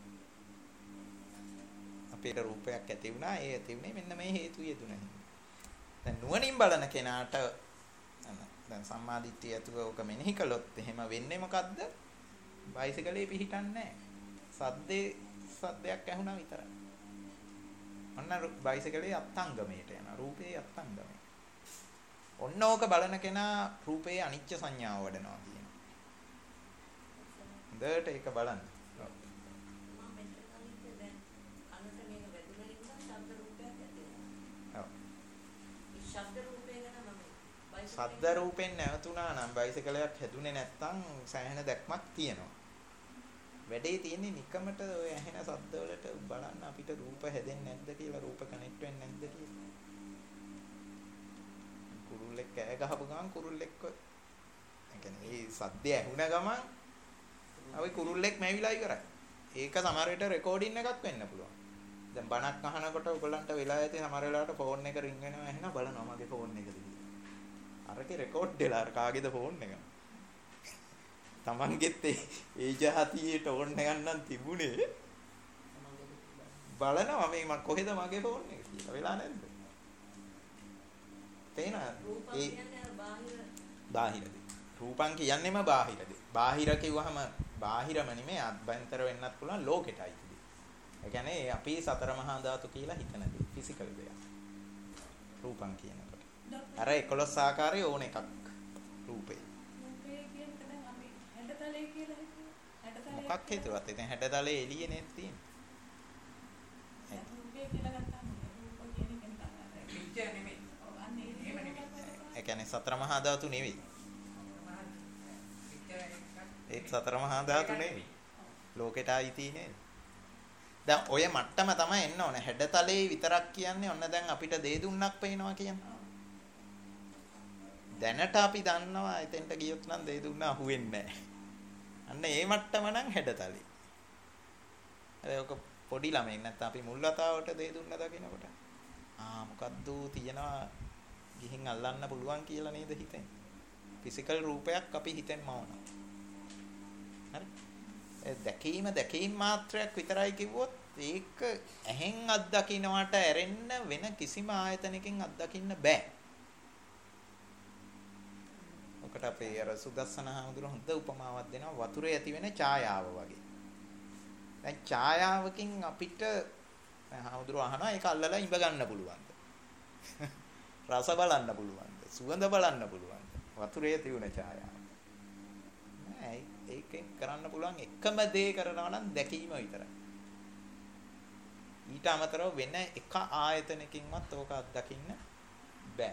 අපේට රූපයක් ඇති වුණා. ඒ ඇති වුණේ මෙන්න මේ හේතු යෙදුණා. දැන් නුවණින් බලන කෙනාට දැන් සම්මාදිට්ඨිය ඇතුව ඔක මෙනෙහි කළොත් එහෙම වෙන්නේ මොකද්ද? බයිසිකලේ පිහිටන්නේ නැහැ. සද්දේ සද්දයක් ඇහුණා විතරයි. ඔන්න බයිසිකලේ අත්තංගමයට යනවා. රූපේ අත්තංගමය. ඔන්න ඕක බලන කෙනා රූපේ අනිච්ච සංඥාව වඩනවා කියනවා. හොඳට ඒක බලන්න. මම මෙතන කලින් දැන් අනුට මේක වැදුණා ඉන්න ශබ්ද රූපයක් ඇති වෙනවා. ඔව්. ඒ ශබ්ද රූපේ ගැන මම ශබ්ද රූපෙන් නැවතුණා නම් බයිසිකලයක් හැදුනේ නැත්තම් සෑහෙන දැක්මක් තියෙනවා. වැඩේ තියෙන්නේ නිකමට ඔය ඇහෙන ශබ්ද වලට බලන්න අපිට රූප හැදෙන්නේ නැද්ද කියලා රූප කනෙක්ට් වෙන්නේ නැද්ද කියලා. කුරුල්ලෙක් කෑ ගහපු ගමන් කුරුල්ලෙක්ව ඒ කියන්නේ මේ සද්දය ඇහුණ ගමන් අපි කුරුල්ලෙක් මැවිලා ඉවරයි. ඒක සමහර විට රෙකෝඩින් එකක් වෙන්න පුළුවන්. දැන් බණක් අහනකොට ඔයගලන්ට වෙලා ඇති සමහර වෙලාවට ෆෝන් එක රින් වෙනවා එහෙනම් බලනවා මගේ ෆෝන් එකද කියලා. අරකේ රෙකෝඩ් වෙලා අර කාගේද ෆෝන් එක. Tamanගෙත් ඒ ජාතියේ ටෝන් එකක් නම් තිබුණේ. බලනවා මේ මම කොහෙද මගේ ෆෝන් එක කියලා වෙලා නැද්ද? තේනවා ඒ බාහිරද රූපං කියන්නේම බාහිරද බාහිර කිව්වහම බාහිරම නෙමෙයි අභ්‍යන්තර වෙන්නත් පුළුවන් ලෝකෙටයි තිබෙන්නේ. ඒ කියන්නේ අපි සතර මහා ධාතු කියලා හිතන දේ ෆිසිකල් දෙයක්. රූපං කියනකොට අර එකොළොස් ආකාරයේ ඕන එකක් රූපේ. රූපේ කියන එක දැන් අපි හැඩතලේ කියලා හිතුවා. හැඩතලේ මොකක් හිතුවත් ඉතින් හැඩතලේ එළියේ නේ තියෙන්නේ. රූපේ කියලා ගත්තාම රූප කියන එක නිකන් පිච්චර නෙමෙයි. ඒ කියන්නේ සතර මහා ධාතු නෙවෙයි. ඒත් සතර මහා ධාතු නෙවෙයි. ලෝකෙට ආයි තියෙන්නේ. දැන් ඔය මට්ටම තමයි එන්න ඕනේ. හැඩතලේ විතරක් කියන්නේ ඔන්න දැන් අපිට දේ දුන්නක් පේනවා කියන්නේ. දැනට අපි දන්නවා එතෙන්ට ගියොත් නම් දේ දුන්න අහුවෙන්නේ නැහැ. අන්න ඒ මට්ටම නම් හැඩතලේ. ඒක පොඩි ළමෙක් නැත්නම් අපි මුල් වතාවට දේ දුන්න දකින්නකොට ආ මොකද්ද තියනවා ගිහින් අල්ලන්න පුළුවන් කියලා නේද හිතෙන්නේ. ෆිසිකල් රූපයක් අපි හිතෙන්ම ඕන. හරි. ඒ දැකීම දැකීම මාත්‍රයක් විතරයි කිව්වොත් ඒක ඇහෙන් අත්දකින්නට ඇරෙන්න වෙන කිසිම ආයතනකින් අත්දකින්න බෑ. ඔකට අපේ අර සුදස්සන හඳුන හොඳ උපමාවක් දෙනවා වතුරේ ඇති වෙන ඡායාව වගේ. දැන් ඡායාවකින් අපිට හඳුන අහනවා ඒක අල්ලලා ඉඹ ගන්න පුළුවන්ද? රස බලන්න පුළුවන්ද? සුවඳ බලන්න පුළුවන්ද? වතුරේ තියුණ ඡායාව. නෑ ඒකෙන් කරන්න පුළුවන් එකම දේ කරනවා නම් දැකීම විතරයි. ඊට අමතරව වෙන එක ආයතනකින්වත් ඕක අත්දකින්න බෑ.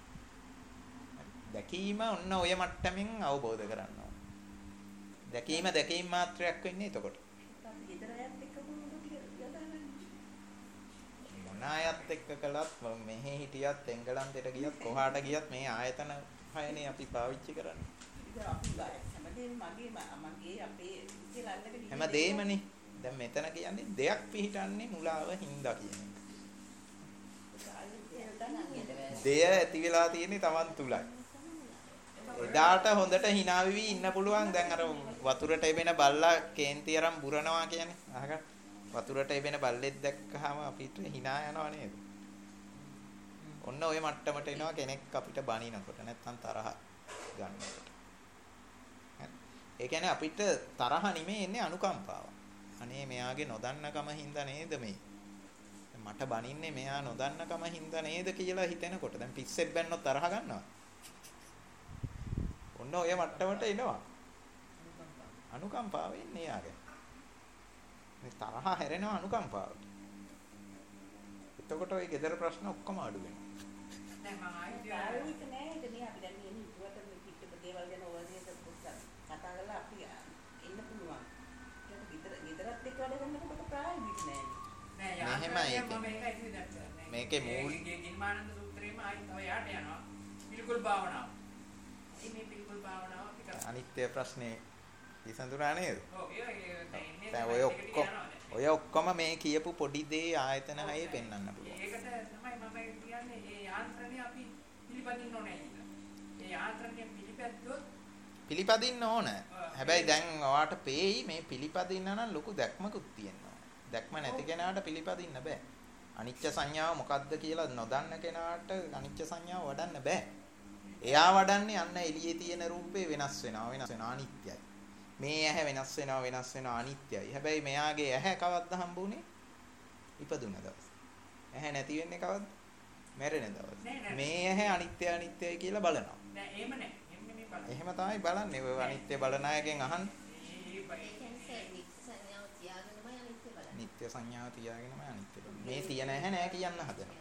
දැකීම ඔන්න ඔය මට්ටමින් අවබෝධ කරගන්න ඕන. දැකීම දැකීම මාත්‍රයක් වෙන්නේ එතකොට. මොන අයත් එක්ක කළත් මෙහෙ හිටියත් එංගලන්තයට ගියත් කොහාට ගියත් මේ ආයතන හයනේ අපි පාවිච්චි කරන්නේ. හැමදේමනේ. දැන් මෙතන කියන්නේ දෙයක් පිහිටන්නේ මුලාව හින්දා කියන එක. දෙය ඇති වෙලා තියෙන්නේ Taman තුලයි. එදාට හොඳට hina වෙවි ඉන්න පුළුවන්. දැන් අර වතුරට එබෙන බල්ලා කේන්ති අරන් බුරනවා කියන්නේ. අහකට වතුරට එබෙන බල්ලෙක් දැක්කහම අපිට hina යනවා නේද? ඔන්න ඔය මට්ටමට එනවා කෙනෙක් අපිට බනිනකොට නැත්නම් තරහ ගන්නකොට. ඒ කියන්නේ අපිට තරහ නෙමෙයි එන්නේ අනුකම්පාව. අනේ මෙයාගේ නොදන්නකම හින්දා නේද මේ. මට බනින්නේ මෙයා නොදන්නකම හින්දා නේද කියලා හිතෙනකොට දැන් පිස්සෙක් බැන්නොත් තරහ ගන්නවා. ඔන්න ඔය මට්ටමට එනවා. අනුකම්පාව එන්නේ යාගේ. මේ තරහ හැරෙනවා අනුකම්පාවට. එතකොට ඔය gedara ප්‍රශ්න ඔක්කොම අඩු වෙනවා. නෑ මම ආයෙත් නෑ ඒක නේ අපි දැන් මේ හිතුවට මේ පිටක දේවල් ගැන ඕවදේට කතා කරලා අපි ඉන්න පුළුවන්. ඒක විතර විතරත් එක්ක වැඩ කරනකොට ප්‍රායෝගික නෑනේ. නෑ මෙහෙමයි මම මේකයි කිව්වේ. මේකේ මූල ගින්මානන්ද සූත්‍රයේම ආයි තව යාට යනවා. පිළිකුල් භාවනාව. මේ පිළිකුල් භාවනාව අපිට අනිත්‍ය ප්‍රශ්නේ විසඳුණා නේද? ඔව් ඒ දැන් ඔය ඔක්කොම ඔය ඔක්කොම මේ කියපු පොඩි දේ ආයතන හයේ පෙන්වන්න පුළුවන්. ඒකට තමයි මම කියන්නේ ඒ යාන්ත්‍රණය අපි පිළිපදින්න ඕනේ කියලා. ඒ යාන්ත්‍රණය පිළිපැද්දොත් පිළිපදින්න ඕන. හැබැයි දැන් ඔයාට පේයි මේ පිළිපදින්න නම් ලොකු දැක්මකුත් තියෙනවා. දැක්ම නැති කෙනාට පිළිපදින්න බෑ. අනිත්‍ය සංඥාව මොකක්ද කියලා නොදන්න කෙනාට අනිත්‍ය සංඥාව වඩන්න බෑ. එයා වඩන්නේ අන්න එළියේ තියෙන රූපේ වෙනස් වෙනවා වෙනස් වෙනවා අනිත්‍යයි. මේ ඇහැ වෙනස් වෙනවා වෙනස් වෙනවා අනිත්‍යයි. හැබැයි මෙයාගේ ඇහැ කවද්ද හම්බුනේ? ඉපදුන දවස්. ඇහැ නැති වෙන්නේ කවද්ද? මැරෙන දවස්. මේ ඇහැ අනිත්‍ය අනිත්‍යයි කියලා බලනවා. නෑ එහෙම නෑ. එහෙම නෙමෙයි බලන්නේ. එහෙම තමයි බලන්නේ. ඔය අනිත්‍ය බලන අයගෙන් අහන්න. නිත්‍ය සංඥාව තියාගෙනමයි අනිත්‍ය බලන්නේ. මේ තියෙන ඇහැ නෑ කියන්න හදනවා.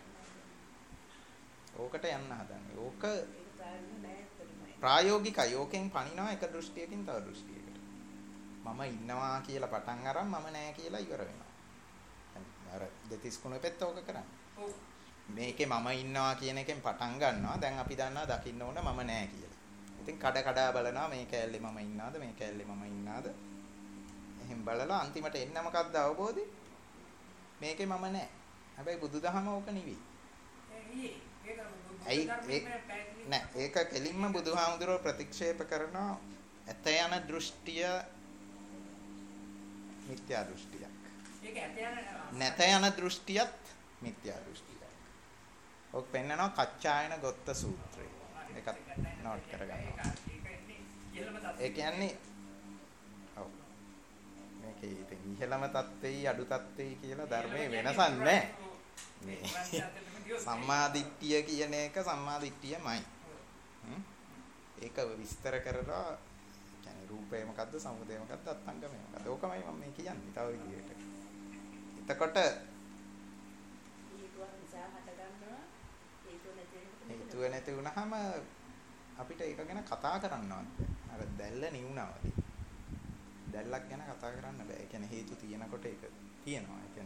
ඕකට යන්න හදන්නේ. ඕක ප්‍රායෝගිකයි. ඕකෙන් පණිනවා එක දෘෂ්ටියකින් තව දෘෂ්ටියකට. මම ඉන්නවා කියලා පටන් අරන් මම නෑ කියලා ඉවර වෙනවා. අර දෙතිස් කුණපෙත් ඕක කරන්නේ. ඔව්. මේකේ මම ඉන්නවා කියන එකෙන් පටන් ගන්නවා. දැන් අපි දන්නවා දකින්න ඕන මම නෑ කියලා. ඉතින් කඩ කඩ බලනවා මේ කැලේ මම ඉන්නවද මේ කැලේ මම ඉන්නවද? එහෙන් බලලා අන්තිමට එන්න මොකක්ද අවබෝධය? මේකේ මම නෑ. හැබැයි බුදුදහම ඕක නෙවෙයි. ඇයි නෑ ඒක කෙලින්ම බුදුහාමුදුරුවෝ ප්‍රතික්ෂේප කරනවා ඇත යන දෘෂ්ටිය මිත්‍යා දෘෂ්ටියක්. ඒක ඇත යන නැත යන දෘෂ්ටියත් මිත්‍යා දෘෂ්ටියක්. ඔක් පෙන්නනවා කච්චායන ගොත්ත සූත්‍රය. ඒකත් නෝට් කරගන්නවා. ඒ කියන්නේ ඔව් මේකේ ඉතින් ඉහළම தත්ත්වෙයි අඩු தත්ත්වෙයි කියලා ධර්මයේ වෙනසක් නැහැ. මේ සම්මා දිට්ඨිය කියන එක සම්මා දිට්ඨියමයි. ඒක විස්තර කරලා කියන්නේ රූපය මොකද්ද සමුදය මොකද්ද අත්ංගමය මොකද්ද ඕකමයි මම මේ කියන්නේ තව විදිහට. එතකොට හේතුව නැති වුණාම අපිට ඒක ගැන කතා කරන්නවත් අර දැල්ල නිවුණා වගේ. දැල්ලක් ගැන කතා කරන්න බෑ. ඒ කියන්නේ හේතු තියෙනකොට ඒක තියෙනවා. ඒ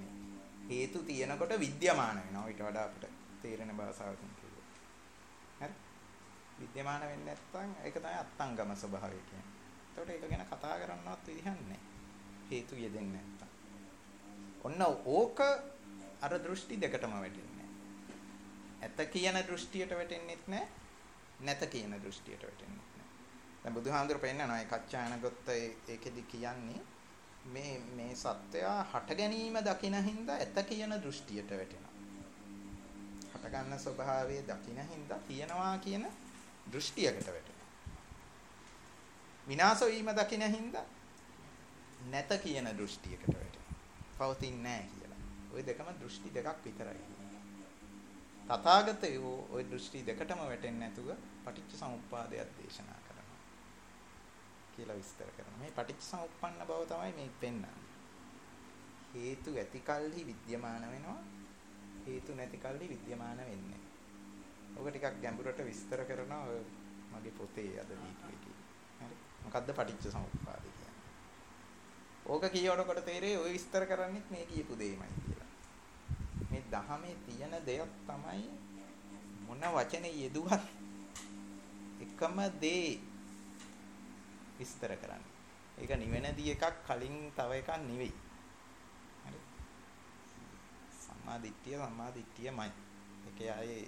හේතු තියෙනකොට විද්‍යමාන වෙනවා. ඊට වඩා අපිට තේරෙන භාෂාවකින් කියුවොත්. හරි? විද්‍යමාන වෙන්නේ නැත්නම් ඒක තමයි අත්ංගම ස්වභාවය කියන්නේ. එතකොට ඒක ගැන කතා කරන්නවත් විදිහක් නැහැ. හේතු යෙදෙන්නේ නැත්නම්. ඔන්න ඕක අර දෘෂ්ටි දෙකටම වැටෙන්නේ. ඇත කියන දෘෂ්ටියට වැටෙන්නෙත් නැහැ. නැත කියන දෘෂ්ටියට වැටෙන්නෙත් නැහැ. දැන් බුදුහාඳුර පෙන්නනවා ඒ කච්චායන ගොත්ත ඒකෙදි කියන්නේ මේ මේ සත්‍යය හට ගැනීම දකින හින්දා ඇත කියන දෘෂ්ටියට වැටෙනවා. හට ගන්න ස්වභාවයේ දකින හින්දා තියනවා කියන දෘෂ්ටියකට වැටෙනවා. විනාශ වීම දකින හින්දා නැත කියන දෘෂ්ටියකට වැටෙනවා. පවතින්නේ නැහැ කියලා. ওই දෙකම දෘෂ්ටි දෙකක් විතරයි. තථාගතයෝ ওই දෘෂ්ටි දෙකටම වැටෙන්නේ නැතුව පටිච්ච සමුප්පාදයක් දේශනා කරනවා කියලා විස්තර කරනවා. මේ පටිච්ච සමුප්පන්න බව තමයි මේ පෙන්වන්නේ. හේතු ඇති කල්හි විද්‍යමාන වෙනවා. හේතු නැති කල්හි විද්‍යමාන වෙන්නේ. ඔක ටිකක් ගැඹුරට විස්තර කරනවා මගේ පොතේ අද වීඩියෝ එකේ. හරි. මොකද්ද පටිච්ච සමුප්පාදය කියන්නේ? ඕක කියවනකොට තේරෙයි ඔය විස්තර කරන්නේත් මේ කියපු දෙයමයි කියලා. මේ දහමේ තියෙන දෙයක් තමයි මොන වචනේ යෙදුවත් එකම දේ විස්තර කරන්නේ. ඒක නිවෙනදී එකක් කලින් තව එකක් නෙවෙයි. හරි. සම්මා දිට්ඨිය සම්මා දිට්ඨියමයි. ඒකේ ආයේ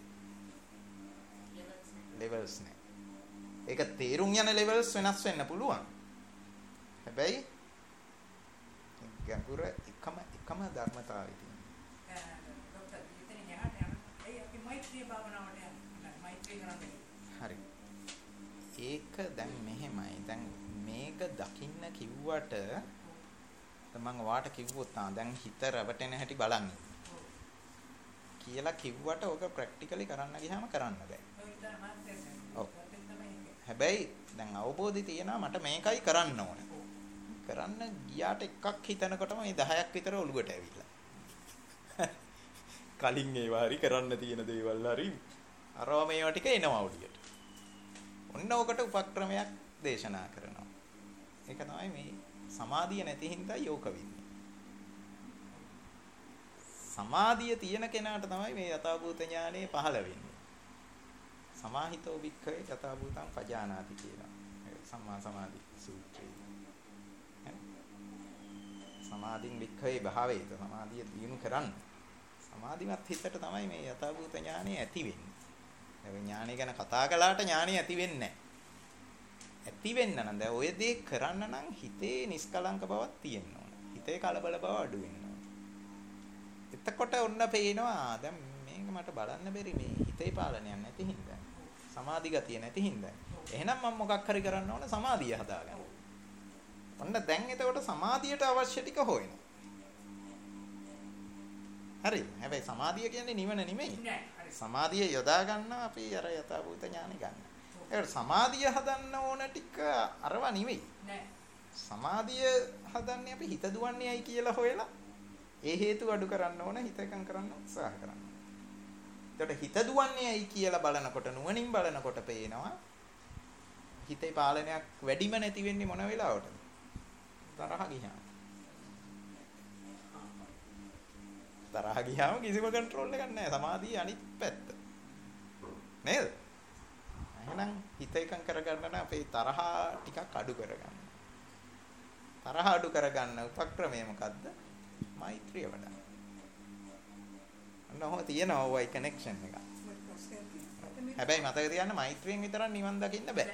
levels නේ. ඒක තේරුම් යන levels වෙනස් වෙන්න පුළුවන්. හැබැයි ගැඹුර එකම එකම ධර්මතාවය තියෙනවා. ડોක්ටර් ඉතින් යහට යන ඒ අපි මෛත්‍රී භාවනාවට යන්න මෛත්‍රී කරන්නේ. හරි. ඒක දැන් මෙහෙමයි. දැන් මේක දකින්න කිව්වට මම වාට කිව්වොත් ආ දැන් හිත රැවටෙන හැටි බලන්න කියලා කිව්වට ඔක ප්‍රැක්ටිකලි කරන්න ගියාම කරන්න බෑ. ඔව්. හැබැයි දැන් අවබෝධය තියෙනවා මට මේකයි කරන්න ඕන. කරන්න ගියාට එකක් හිතනකොටම මේ දහයක් විතර ඔලුවට ඇවිල්ලා. කලින් ඒවා හරි කරන්න තියෙන දේවල් හරි අරවා මේවා ටික එනවා ඔලියට. ඔන්න ඔකට උපක්‍රමයක් දේශනා කරනවා. ඒක තමයි මේ සමාධිය නැති හින්දා යෝක වෙන්නේ. සමාධිය තියෙන කෙනාට තමයි මේ යථාභූත ඥානෙ පහළ වෙන්නේ. සමාහිතෝ වික්ඛවේ යථාභූතං පජානාති කියලා. සම්මා සමාධි සූත්‍රයේ. සමාධින් වික්ඛවේ භාවේත සමාධිය දිනු කරන්න. සමාධිමත් හිතට තමයි මේ යථාභූත ඥානෙ ඇති වෙන්නේ. ඒ ඥානෙ ගැන කතා කළාට ඥානෙ ඇති වෙන්නේ නැහැ. ඇති වෙන්න නම් දැන් ඔය දේ කරන්න නම් හිතේ නිස්කලංක බවක් තියෙන්න ඕන. හිතේ කලබල බව අඩු වෙන්න ඕන. එතකොට ඔන්න පේනවා දැන් මේක මට බලන්න බැරි මේ හිතේ පාලනයක් නැති හින්දා. සමාධි ගතිය නැති හින්දා. එහෙනම් මම මොකක් හරි කරන්න ඕන සමාධිය හදාගන්න. ඔන්න දැන් එතකොට සමාධියට අවශ්‍ය ටික හොයනවා. හරි. හැබැයි සමාධිය කියන්නේ නිවන නෙමෙයි. සමාධිය යොදා ගන්න අපි අර යථාභූත ඥානෙ ගන්න. ඒකට සමාධිය හදන්න ඕන ටික අරව නෙවෙයි. නෑ. සමාධිය හදන්නේ අපි හිත දුවන්නේයි කියලා හොයලා ඒ හේතු අඩු කරන්න ඕන හිත එකඟ කරන්න උත්සාහ කරන්න. ඒකට හිත දුවන්නේයි කියලා බලනකොට නුවණින් බලනකොට පේනවා හිතේ පාලනයක් වැඩිම නැති වෙන්නේ මොන වෙලාවටද? තරහ ගියාම. තරහ ගියාම කිසිම කන්ට්‍රෝල් එකක් නැහැ. සමාධිය අනිත් පැත්ත. නේද? එහෙනම් හිත එකඟ කරගන්න නම් අපේ තරහ ටිකක් අඩු කරගන්න. තරහ අඩු කරගන්න උපක්‍රමය මොකද්ද? මෛත්‍රිය වඩන්න. අන්න ඔහොම තියෙනවා ඔය කනෙක්ෂන් එක. හැබැයි මතක තියාගන්න මෛත්‍රියෙන් විතරක් නිවන් දකින්න බෑ.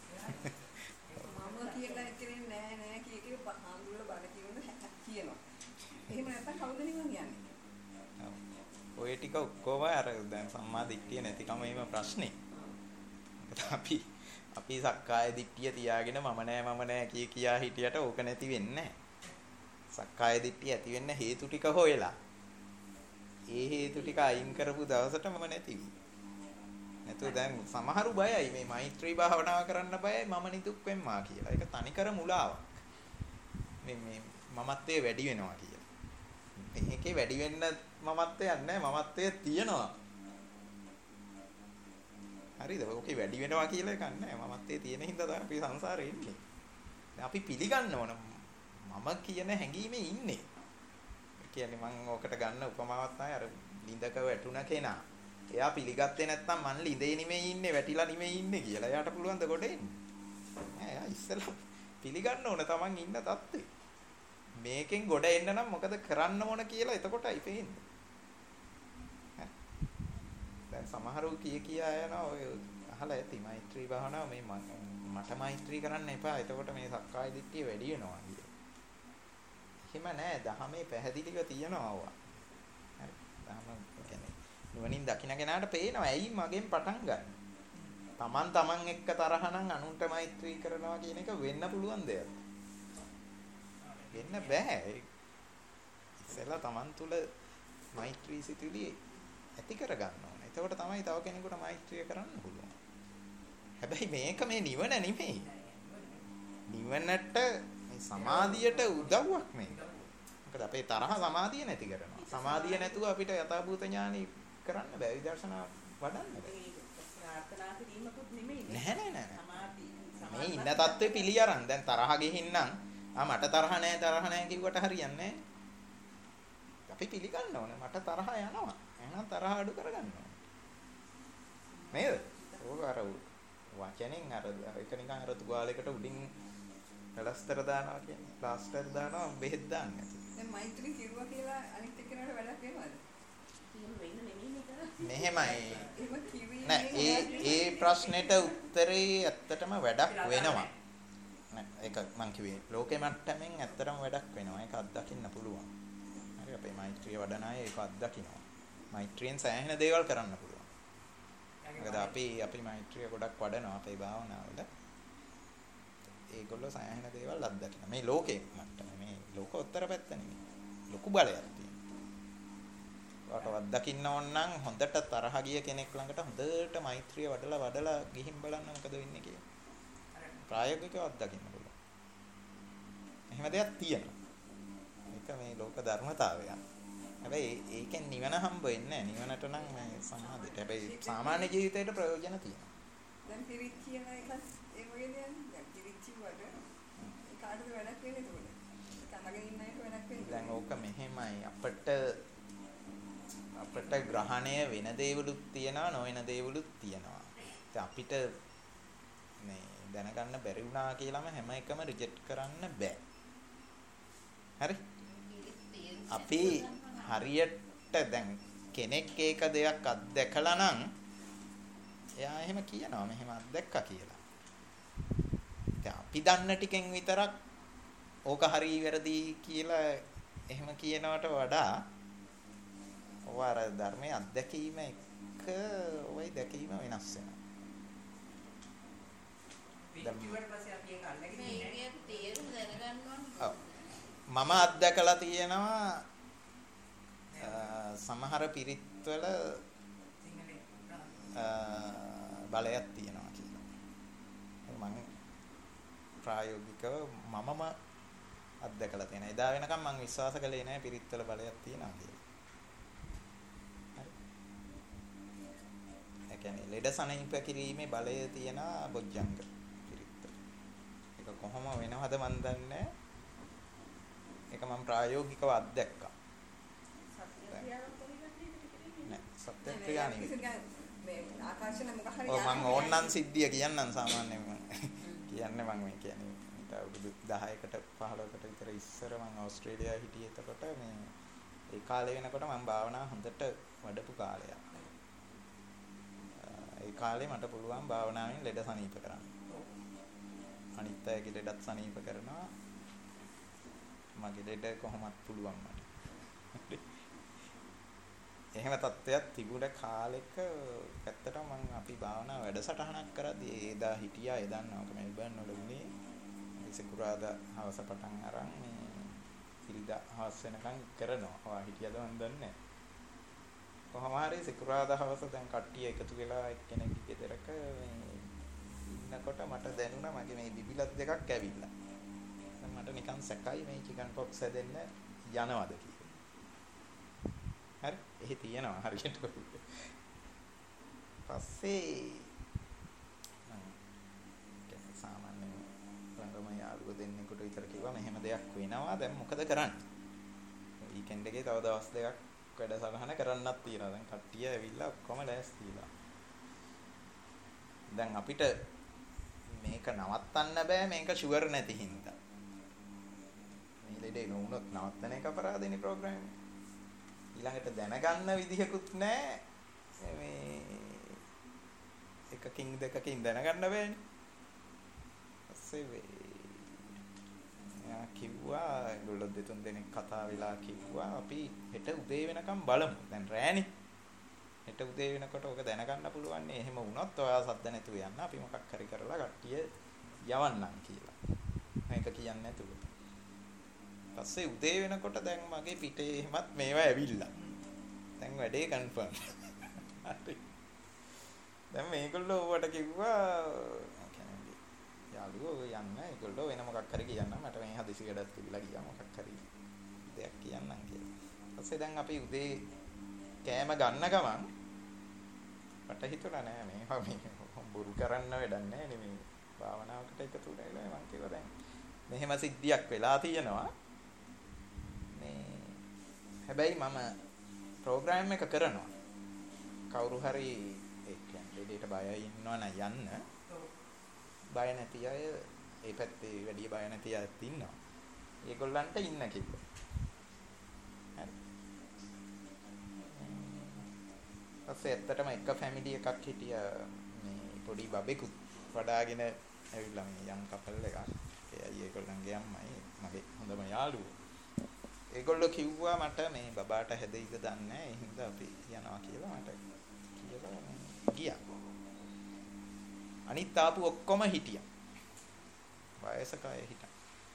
මම කියලා ඉතින් නෑ නෑ කිය කිය හාමුදුරුවෝ බඩ කියනවා කියනවා. එහෙම නැත්නම් කවුද නිවන් යන්නේ? ඔය ටික ඔක්කොම අර දැන් සම්මා දිට්ඨිය නැතිකම එීම ප්‍රශ්නේ. අපි අපි සක්කාය දිට්ඨිය තියාගෙන මම නෑ මම නෑ කිය කියා හිටියට ඕක නැති වෙන්නේ නෑ. සක්කාය දිට්ඨිය ඇති වෙන්න හේතු ටික හොයලා ඒ හේතු ටික අයින් කරපු දවසට මම නැති වී. නැතුව දැන් සමහරු බයයි මේ මෛත්‍රී භාවනාව කරන්න බයයි මම නිදුක් වෙම්මා කියලා. ඒක තනිකර මුලාවක්. මේ මේ මමත්වයේ වැඩි වෙනවා කියලා. මේකේ වැඩි වෙන්න මමත්වයක් නැහැ මමත්වයේ තියෙනවා. හරිද? ඕකේ වැඩි වෙනවා කියලා එකක් නැහැ. මමත්වයේ තියෙන හින්දා තමයි අපි සංසාරේ ඉන්නේ. දැන් අපි පිළිගන්න ඕන මම කියන හැඟීමේ ඉන්නේ. කියන්නේ මම ඕකට ගන්න උපමාවක් තමයි අර ලිඳක වැටුණ කෙනා. එයා පිළිගත්තේ නැත්නම් මං ලිඳේ නෙමෙයි ඉන්නේ වැටිලා නෙමෙයි ඉන්නේ කියලා. එයාට පුළුවන් ද ගොඩ එන්න? නෑ එයා ඉස්සෙල්ලා පිළිගන්න ඕන තමන් ඉන්න තත්ත්වේ. මේකෙන් ගොඩ එන්න නම් මොකද කරන්න ඕන කියලා එතකොටයි පේන්නේ. දැන් සමහරව කිය කියා යනවා ඔය අහලා ඇති මෛත්‍රී භාවනාව මේ මට මෛත්‍රී කරන්න එපා. එතකොට මේ සක්කාය දිට්ඨිය වැඩි වෙනවා කියලා. එහෙම නෑ. දහමේ පැහැදිලිව තියනවා ඔවා. හරි. දහම කියන්නේ නුවණින් දකින්න කෙනාට පේනවා ඇයි මගෙන් පටන් ගන්න. තමන් තමන් එක්ක තරහ නම් අනුන්ට මෛත්‍රී කරනවා කියන එක වෙන්න පුළුවන් දෙයක්. වෙන්න බෑ. ඉස්සෙල්ලා තමන් තුල මෛත්‍රී සිතුවිලි ඇති කර ගන්න ඕනේ. එතකොට තමයි තව කෙනෙකුට මෛත්‍රිය කරන්න පුළුවන්. හැබැයි මේක මේ නිවන නෙමෙයි. නිවනට මේ සමාධියට උදව්වක් මේක. මොකද අපේ තරහ සමාධිය නැති කරනවා. සමාධිය නැතුව අපිට යථාභූත ඥානෙ කරන්න බෑ. විදර්ශනා වඩන්න බෑ. ප්‍රාර්ථනා කිරීමකුත් නෙමෙයි. නෑ නෑ නෑ. සමාධි මේ ඉන්න තත්ත්වෙ පිළි අරන් දැන් තරහ ගිහින්නම් ආ මට තරහ නෑ තරහ නෑ කිව්වට හරියන්නේ නෑ. අපි පිළිගන්න ඕනේ මට තරහ යනවා. එහෙනම් තරහ අඩු කරගන්න ඕනේ. නේද? ඕක අර වචනෙන් අර ඒක නිකන් අර තුවාලයකට උඩින් ප්ලාස්ටර් දානවා කියන්නේ. ප්ලාස්ටර් දානවා බෙහෙත් දාන්නේ නැති. දැන් මෛත්‍රී කිරුවා කියලා අනිත් එක්කෙනාට වැඩක් වෙනවද? කියන වෙන්න නෙමෙයි නේද? මෙහෙමයි. එහෙම කිව්වේ නෑ ඒ ඒ ප්‍රශ්නෙට උත්තරේ ඇත්තටම වැඩක් වෙනවා. නෑ ඒක මං කිව්වේ ලෝකෙ මට්ටමින් ඇත්තටම වැඩක් වෙනවා. ඒක අත්දකින්න පුළුවන්. හරි අපේ මෛත්‍රිය වඩන අය ඒක අත්දකින්නවා. මෛත්‍රියෙන් සෑහෙන දේවල් කරන්න පුළුවන්. මොකද අපි අපි මෛත්‍රිය ගොඩක් වඩනවා අපේ භාවනාවල. ඒගොල්ලෝ සෑහෙන දේවල් අත්දකින්න. මේ ලෝකේ මට්ටමේ මේ ලෝකෝත්තර පැත්ත නෙමෙයි. ලොකු බලයක් තියෙනවා. වට අත්දකින්න ඕන නම් හොඳට තරහ ගිය කෙනෙක් ළඟට හොඳට මෛත්‍රිය වඩලා වඩලා ගිහින් බලන්න මොකද වෙන්නේ කියලා. ප්‍රායෝගිකව අත්දකින්න පුළුවන්. එහෙම දෙයක් තියෙනවා. ඒක මේ ලෝක ධර්මතාවය. හැබැයි ඒකෙන් නිවන හම්බ වෙන්නේ නැහැ. නිවනට නම් මේ සමාධියට. හැබැයි සාමාන්‍ය ජීවිතේට ප්‍රයෝජන තියෙනවා. දැන් පිරිත් කියන එකත් ඒ වගේ දෙයක්. දැන් පිරිත් කිව්වට කාටද වැඩක් වෙන්නේ එතකොට? තමගෙන ඉන්න අයට වැඩක් වෙන්නේ. දැන් ඕක මෙහෙමයි අපිට අපිට ග්‍රහණය වෙන දේවලුත් තියෙනවා නොවන දේවලුත් තියෙනවා. ඉතින් අපිට මේ දැනගන්න බැරි වුණා කියලාම හැම එකම රිජෙක්ට් කරන්න බෑ. හරි? අපි හරියට දැන් කෙනෙක් ඒක දෙයක් අත්දැකලා නම් එයා එහෙම කියනවා මෙහෙම අත්දැක්කා කියලා. ඉතින් අපි දන්න ටිකෙන් විතරක් ඕක හරි වැරදි කියලා එහෙම කියනවට වඩා ඔය අර ධර්මයේ අත්දැකීම එක ඔය දැකීම වෙනස් වෙනවා. පිටිවට පස්සේ අපි ඒක අල්ලගෙන ඉන්නේ මේකේ තේරුම දැනගන්න ඕනේ. ඔව්. මම අත්දැකලා තියෙනවා සමහර පිරිත්වල සිංහලේ බලයක් තියෙනවා කියලා. මම ප්‍රායෝගිකව මමම අත්දැකලා තියෙනවා. එදා වෙනකම් මම විශ්වාස කළේ නැහැ පිරිත්වල බලයක් තියෙනවා කියලා. හරි. ඒ කියන්නේ ලෙඩ සනීප කිරීමේ බලය තියෙන බොජ්ජංග පිරිත්වල. ඒක කොහොම වෙනවද මන් දන්නේ නැහැ. ඒක මම ප්‍රායෝගිකව අත්දැක්කා. නෑ සත්‍ය ක්‍රියා නෙවෙයි. මේ ආකර්ෂණ මොකක් හරි ඔව් මම ඕන්නම් සිද්ධිය කියන්නම් සාමාන්‍යයෙන් මම කියන්නේ මම මේ කියන්නේ ඊට අවුරුදු දහයකට පහළොවකට විතර ඉස්සර මම ඕස්ට්‍රේලියාවේ හිටියේ. එතකොට මේ ඒ කාලේ වෙනකොට මම භාවනාව හොඳට වඩපු කාලයක්. ඒ කාලේ මට පුළුවන් භාවනාවෙන් ලෙඩ සනීප කරන්න. අනිත් අයගේ ලෙඩත් සනීප කරනවා. මගේ ලෙඩ කොහොමත් පුළුවන් මට. එහෙම තත්ත්වයක් තිබුණ කාලෙක ඇත්තටම මම අපි භාවනා වැඩසටහනක් කරද්දී එදා හිටියා එදා නෝක මෙල්බර්න් වල උනේ සිකුරාදා හවස පටන් අරන් මේ ඉරිදා හවස වෙනකන් කරනවා. ඔයා හිටියද මන් දන්නේ නැහැ. කොහොම හරි සිකුරාදා හවස දැන් කට්ටිය එකතු වෙලා එක්කෙනෙක්ගේ ගෙදරක මේ ඉන්නකොට මට දැනුණා මගේ මේ බිබිලත් දෙකක් ඇවිල්ලා. දැන් මට නිකන් සැකයි මේ චිකන් පොක්ස් හැදෙන්න යනවද කියලා. හරි එහෙ තියෙනවා හරියට. පස්සේ මම කියන්නේ සාමාන්‍යයෙන් ළඟම යාළුවෝ දෙන්නෙකුට විතර කිව්වා මෙහෙම දෙයක් වෙනවා දැන් මොකද කරන්නේ? වීකෙන්ඩ් එකේ තව දවස් දෙකක් වැඩසටහන කරන්නත් තියෙනවා. දැන් කට්ටිය ඇවිල්ලා ඔක්කොම ලෑස්තිලා. දැන් අපිට මේක නවත්තන්න බෑ මේක ෂුවර් නැති හින්දා. මේ ලෙඩේ නොවුනොත් නවත්තන එක අපරාධෙනේ ප්‍රෝග්‍රෑම් එක. ඊළඟට දැනගන්න විදිහකුත් නැහැ. මේ එකකින් දෙකකින් දැනගන්න බෑනේ. ඊපස්සේ යා කිව්වා ඒගොල්ලෝ දෙතුන් දෙනෙක් කතා වෙලා කිව්වා අපි හෙට උදේ වෙනකම් බලමු. දැන් රෑනේ. හෙට උදේ වෙනකොට ඔක දැනගන්න පුළුවන් නේ. එහෙම වුණොත් ඔයා සද්ද නැතුව යන්න අපි මොකක් හරි කරලා කට්ටිය යවන්නම් කියලා. මේක කියන්නේ නැතුව. ඊපස්සේ උදේ වෙනකොට දැන් මගේ පිටේ එහෙමත් මේවා ඇවිල්ලා. දැන් වැඩේ කන්ෆර්ම්. හරි. දැන් මේගොල්ලෝ ඌට කිව්වා යාළුවෝ යන්න ඒගොල්ලෝ වෙන මොකක් හරි කියන්න මට මේ හදිසි වැඩක් තිබිලා ගියා මොකක් හරි දෙයක් කියන්නම් කියලා. ඊපස්සේ දැන් අපි උදේ කෑම ගන්න ගමන් මට හිතුණා නෑ මේවා මේ බොරු කරන්න වැඩක් නෑ නේ මේ භාවනාවකට එකතු වෙලා මම කිව්වා දැන් මෙහෙම සිද්ධියක් වෙලා තියෙනවා. මේ හැබැයි මම ප්‍රෝග්‍රෑම් එක කරනවා. කවුරු හරි ඒ කියන්නේ දෙයට බයයි ඉන්නවනම් යන්න. බය නැති අය ඒ පැත්තේ වැඩි බය නැති අයත් ඉන්නවා. ඒගොල්ලන්ට ඉන්න කිව්වා. හරි. ඊපස්සේ ඇත්තටම එක ෆැමිලි එකක් හිටියා මේ පොඩි බබෙකුත් වඩාගෙන ඇවිල්ලා මේ යම් කපල් එකක්. ඒ අය ඒගොල්ලන්ගේ අම්මයි මගේ හොඳම යාළුවෝ. ඒගොල්ලෝ කිව්වා මට මේ බබාට හැදෙයිද දන්නේ නැහැ. ඒ හින්දා අපි යනවා කියලා මට කියලා ගියා. අනිත් ආපු ඔක්කොම හිටියා. වයසක අය හිටා.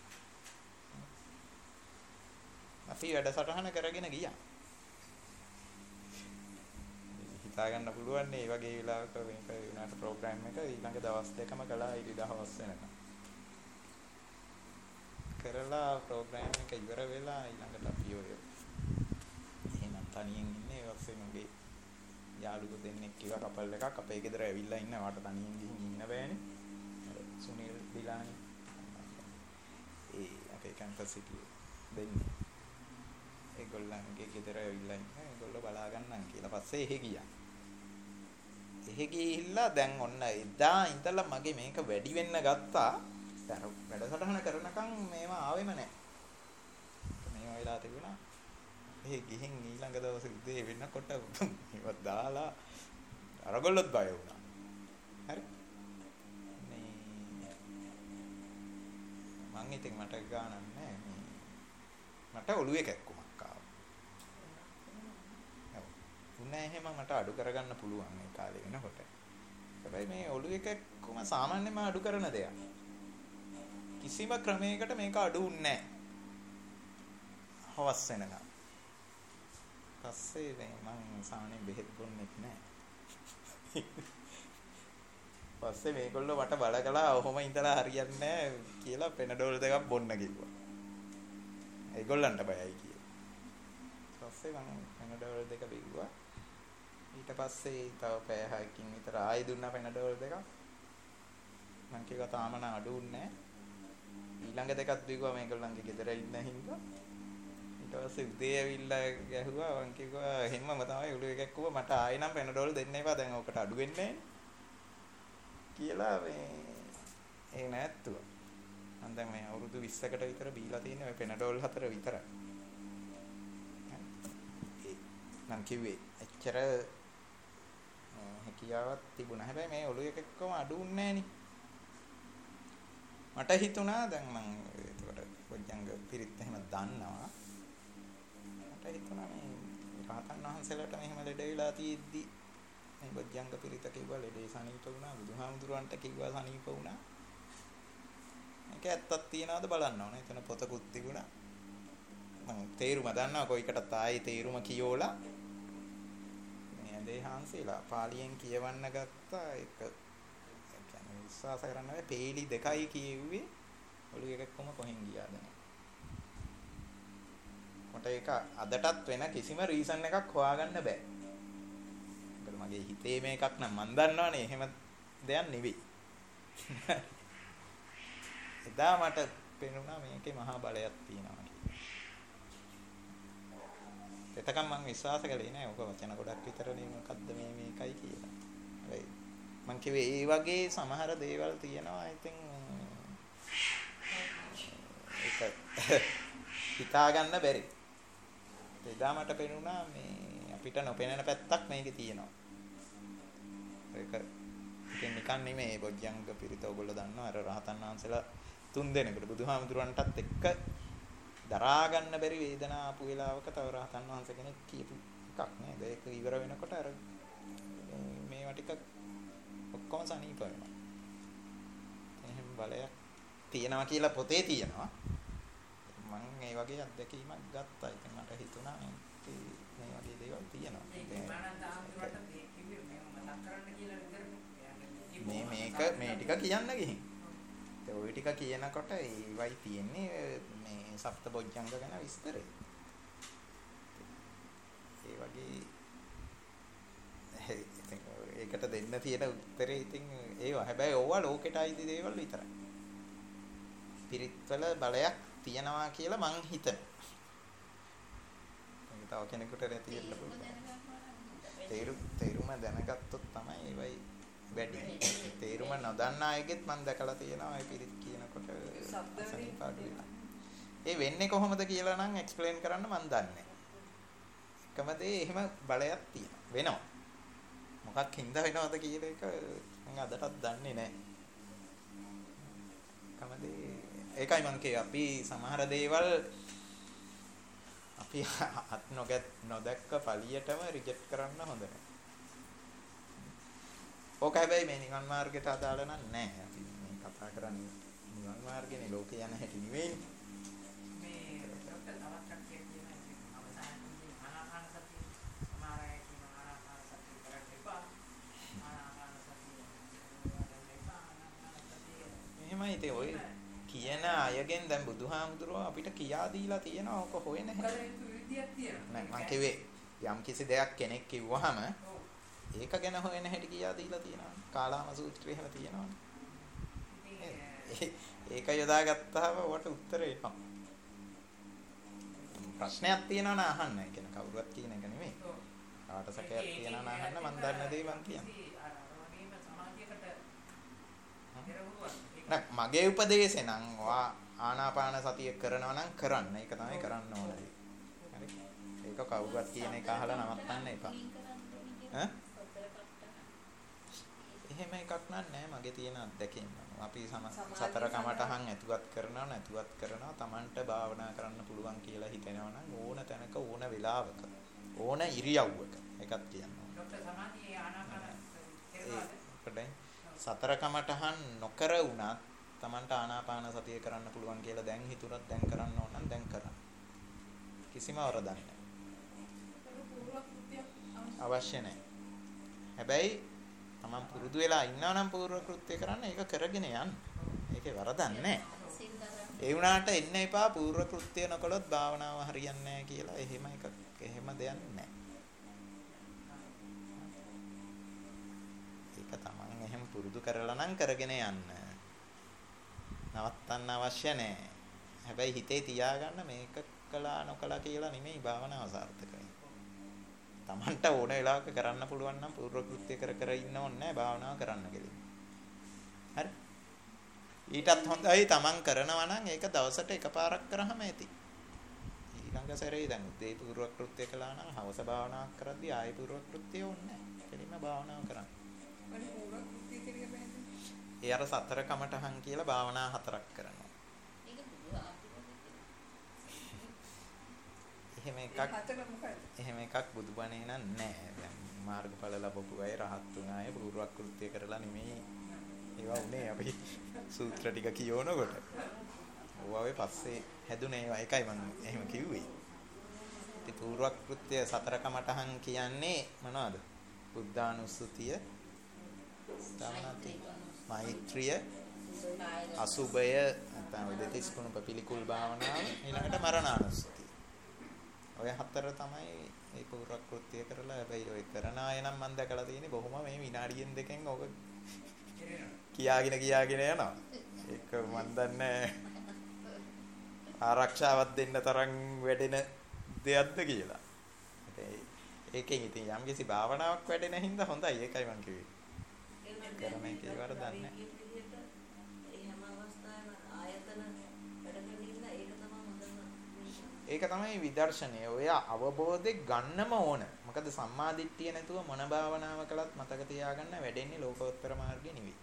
අපි වැඩසටහන කරගෙන ගියා. හිතා ගන්න පුළුවන් මේ වගේ වෙලාවක මේක වුණාට ප්‍රෝග්‍රෑම් එක ඊළඟ දවස් දෙකම කළා ඊට දවස් වෙනකම්. කරලා ප්‍රෝග්‍රෑම් එක ඉවර වෙලා ඊළඟට අපි ඔය එහෙනම් තනියෙන් ඉන්නේ ඊපස්සේ මගේ යාළුවෝ දෙන්නෙක් කිව්වා කපල් එකක් අපේ ගෙදර ඇවිල්ලා ඉන්න වාට තනියෙන් ගිහින් ඉන්න බෑනේ. සුනිල් දිලානි ඒ අපේ කැම්පස් එකේ දෙන්නේ. ඒගොල්ලන්ගේ ගෙදර ඇවිල්ලා ඉන්න ඒගොල්ලෝ බලා ගන්නම් කියලා පස්සේ එහෙ ගියා. එහෙ ගිහිල්ලා දැන් ඔන්න එදා ඉඳලා මගේ මේක වැඩි වෙන්න ගත්තා. දැන් වැඩසටහන කරනකම් මේවා ආවෙම නැහැ. මේවා වෙලා තිබුණා. ඒ ගිහින් ඊළඟ දවසේ උදේ වෙනකොට මේවත් දාලා අරගොල්ලොත් බය වුණා. හරි. මේ මං ඉතින් මට ගානක් නැහැ මේ මට ඔළුවේ කැක්කුමක් ආවා. ඔව්. උන්නේ එහෙම මට අඩු කරගන්න පුළුවන් මේ කාලේ වෙනකොට. හැබැයි මේ ඔළුවේ කැක්කුම සාමාන්‍යයෙන්ම අඩු කරන දෙයක්. කිසිම ක්‍රමයකට මේක අඩු වුන්නේ නැහැ. හවස් වෙනකම්. පස්සේ මේ මං සාමාන්‍යයෙන් බෙහෙත් බොන්නෙත් නැහැ. පස්සේ මේගොල්ලෝ මට බල කළා ඔහොම ඉඳලා හරියන්නේ නැහැ කියලා පෙනඩෝල් දෙකක් බොන්න කිව්වා. ඒගොල්ලන්ට බයයි කියලා. පස්සේ මං පෙනඩෝල් දෙක බිව්වා. ඊට පස්සේ තව පැය හයකින් විතර ආයෙ දුන්නා පෙනඩෝල් දෙකක්. මං කිව්වා තාම න අඩුන්නේ නැහැ. ඊළඟ දෙකක් බිව්වා මේගොල්ලන්ගේ ගෙදර ඉන්න හින්දා. ඊට පස්සේ උදේ ඇවිල්ලා ගැහුවා මං කිව්වා එහෙමම තමයි ඔළුව එකක් කිව්වා මට ආයෙ නම් පෙනඩෝල් දෙන්න එපා දැන් ඔකට අඩු වෙන්නේ කියලා මේ ඒ නැත්තුවා. මම දැන් මේ අවුරුදු විස්සකට විතර බීලා තියෙන ඔය පෙනඩෝල් හතර විතරයි. ඒ මං කිව්වේ එච්චර හැකියාවක් තිබුණා. හැබැයි මේ ඔළුව එකක්කම අඩුුන්නේ නැහනේ. මට හිතුණා දැන් මම ඒකට පොඩ්ඩංග පිරිත් එහෙම දන්නවා. මට හිතුණා මේ රහතන් වහන්සේලාට මෙහෙම ලෙඩ වෙලා තියෙද්දි මේ පොඩ්ඩංග පිරිත කිව්වා ලෙඩේ සනීප වුණා. බුදුහාමුදුරන්ට කිව්වා සනීප වුණා. මේක ඇත්තක් තියනවාද බලන්න ඕනේ. එතන පොතකුත් තිබුණා. මම තේරුම දන්නවා කොයිකටත් ආයේ තේරුම කියෝලා මේ දේහාන්සේලා පාලියෙන් කියවන්න ගත්තා ඒක විශ්වාස කරන්න බෑ පේලි දෙකයි කියෙව්වේ ඔළුව එකක්කම කොහෙන් ගියාද නේ මට ඒක අදටත් වෙන කිසිම රීසන් එකක් හොයාගන්න බෑ මොකද මගේ හිතේ මේකක් නම් මන් දන්නවනේ එහෙම දෙයක් නෙවෙයි එදා මට පේනුණා මේකේ මහා බලයක් තියෙනවා කියලා එතකම් මම විශ්වාස කළේ නෑ ඔක වචන ගොඩක් විතරනේ මොකද්ද මේ මේකයි කියලා. හැබැයි මං කිව්වේ ඒ වගේ සමහර දේවල් තියෙනවා. ඉතින් ඒක හිතා ගන්න බැරි. එදා මට පෙනුණා මේ අපිට නොපෙනෙන පැත්තක් මේකේ තියෙනවා. ඒක ඉතින් නිකන් නෙමෙයි බොජ්ජංග පිරිත ඔයගොල්ලෝ දන්නවා අර රහතන් වහන්සේලා තුන් දෙනෙකුට බුදුහාමුදුරන්ටත් එක්ක දරා ගන්න බැරි වේදනාව ආපු වෙලාවක තව රහතන් වහන්සේ කෙනෙක් කියපු එකක් නේද? ඒක ඉවර වෙනකොට අර මේවා ටික ඔක්කොම සනීප වෙනවා. එහෙම බලයක් තියෙනවා කියලා පොතේ තියෙනවා. මම මේ වගේ අත්දැකීමක් ගත්තා. ඉතින් මට හිතුණා මේ වගේ දේවල් තියෙනවා. මේ මේක මේ ටික කියන්න ගිහින්. ඒ ওই ටික කියනකොට ඒවයි තියෙන්නේ මේ සප්තබොජ්ජංග ගැන විස්තරය. ඒ වගේ ඒකට දෙන්න තියෙන උත්තරේ ඉතින් ඒවා. හැබැයි ඕවා ලෝකෙට අයිති දේවල් විතරයි. පිරිත්වල බලයක් තියනවා කියලා මං හිතනවා. ඒක තව කෙනෙකුට නැති වෙන්න පුළුවන්. තේරු තේරුම දැනගත්තොත් තමයි ඒවයි වැඩි. තේරුම නොදන්න අයගෙත් මම දැකලා තියෙනවා ඒ පිරිත් කියනකොට සනීපාඩු වෙනවා. ඒ වෙන්නේ කොහොමද කියලා නම් එක්ස්ප්ලেইন කරන්න මම දන්නේ. එකම දේ එහෙම බලයක් තියෙනවා. වෙනවා. මොකක් හින්දා වෙනවද කියන එක මම අදටත් දන්නේ නැහැ. එකම දේ ඒකයි මම කියේ අපි සමහර දේවල් අපි අත් නොගත් නොදැක්ක පළියටම රිජෙක්ට් කරන්න හොඳ නැහැ. ඕක හැබැයි මේ නිවන් මාර්ගයට අදාළ නැහැ. අපි මේ කතා කරන්නේ නිවන් මාර්ගනේ ලෝකේ යන හැටි නෙවෙයි. මේ ડોක්ටර් තවත් කට්ටිය කියන අවසානයේදී ආනාපාන සතිය සමාරය කියන ආනාපාන සතිය කරන්න එපා. ආනාපාන සතිය වඩන්න එපා. ආනාපාන සතිය එහෙමයි ඉතින් ඔය කියන අයගෙන් දැන් බුදුහාමුදුරුවෝ අපිට කියා දීලා තියෙනවා ඕක හොයන හැටි. කරේ විදියක් තියෙනවා. නෑ මං කිව්වේ යම් කිසි දෙයක් කෙනෙක් කිව්වහම ඒක ගැන හොයන හැටි කියා දීලා තියෙනවා. කාලාම සූත්‍රය එහෙම තියෙනවානේ. ඒක යොදාගත්තාම ඔකට උත්තර එනවා. ප්‍රශ්නයක් තියෙනවා නම් අහන්න. ඒ කියන්නේ කවුරුවත් කියන එක නෙමෙයි. කාට සැකයක් තියෙනවා නම් අහන්න මම දන්න දේ මං කියන්නේ. මගේ උපදේශේ නම් ආනාපාන සතිය කරනවා නම් කරන්න. ඒක තමයි කරන්න ඕනේ. හරි. ඒක කවුරුවත් කියන එක අහලා නවත්තන්න එපා. ඈ? එහෙම එකක් නෑ මගේ තියෙන අත්දැකීම. අපි සතර කමටහන් ඇතුවත් කරනවා නැතුවත් කරනවා Tamanට භාවනා කරන්න පුළුවන් කියලා හිතෙනවා නම් ඕන තැනක ඕන වෙලාවක ඕන ඉරියව්වක එකක් කියනවා. ડોક્ટર සමාධියේ ආනාපාන කරනවාද? සතර කමටහන් නොකර වුණත් Tamanට ආනාපාන සතිය කරන්න පුළුවන් කියලා දැන් හිතුණත් දැන් කරන්න ඕන නම් දැන් කරන්න. කිසිම වරදක් නැහැ. අවශ්‍ය නැහැ. හැබැයි තමන් පුරුදු වෙලා ඉන්නවා නම් පූර්ව කෘත්‍ය කරන්න ඒක කරගෙන යන්න. ඒකේ වරදක් නැහැ. ඒ වුණාට එන්න එපා පූර්ව කෘත්‍ය නොකළොත් භාවනාව හරියන්නේ නැහැ කියලා. එහෙම එකක් එහෙම දෙයක් නැහැ. ඒක තමන් එහෙම පුරුදු කරලා නම් කරගෙන යන්න. නවත්තන්න අවශ්‍ය නැහැ. හැබැයි හිතේ තියාගන්න මේක කළා නොකළා කියලා නෙමෙයි භාවනාව සාර්ථකයි. තමන්ට ඕන වෙලාවක කරන්න පුළුවන් නම් පූර්ව කෘත්‍ය කර කර ඉන්න ඕනේ නැහැ භාවනාව කරන්න කියලා. හරි. ඊටත් හොඳයි තමන් කරනවා නම් ඒක දවසට එකපාරක් කරාම ඇති. ඊළඟ සැරේ දැන් උදේ පූර්ව කෘත්‍ය කළා නම් හවස භාවනාවක් කරද්දී ආයෙ පූර්ව කෘත්‍ය ඕනේ නැහැ. කෙලින්ම භාවනාව කරන්න. මම පූර්ව කෘත්‍ය කියලා බෑනේ. ඒ අර සතර කමටහන් කියලා භාවනා හතරක් කරනවා. එහෙම එකක් එහෙම එකක් බුදුබණේ නෑ නෑ. දැන් මාර්ගඵල ලැබපු අය රහත් වුණ අය පූර්ව කෘත්‍ය කරලා නෙමෙයි ඒවා උනේ අපි සූත්‍ර ටික කියවනකොට. ඕවා ඔය පස්සේ හැදුනේ ඒවා එකයි මම එහෙම කිව්වේ. ඉතින් පූර්ව කෘත්‍ය සතර කමටහන් කියන්නේ මොනවද? බුද්ධානුස්සතිය, ස්ථානති, මෛත්‍රිය, අසුභය, නැත්නම් දෙතිස් කුණප පිළිකුල් භාවනාව, ඊළඟට මරණානුස්සතිය. ඔය හතර තමයි මේ පූර්ව කෘත්‍ය කරලා හැබැයි ඔය කරන අය නම් මම දැකලා තියෙන්නේ බොහොම මේ විනාඩියෙන් දෙකෙන් ඔක කියාගෙන කියාගෙන යනවා. ඒක මම දන්නේ ආරක්ෂාවක් දෙන්න තරම් වැඩෙන දෙයක්ද කියලා. ඒකෙන් ඉතින් යම් කිසි භාවනාවක් වැඩෙන හින්දා හොඳයි. ඒකයි මං කිව්වේ. කරන එකේ වරදක් නැහැ. ඒ හැම අවස්ථාවෙම ආයතන වැඩගෙන ඉන්න ඒක තමයි හොඳම. ඒක තමයි විදර්ශනය. ඔය අවබෝධේ ගන්නම ඕන. මොකද සම්මාදිට්ඨිය නැතුව මොන භාවනාව කළත් මතක තියාගන්න වැඩෙන්නේ ලෝකෝත්තර මාර්ගෙ නෙවෙයි.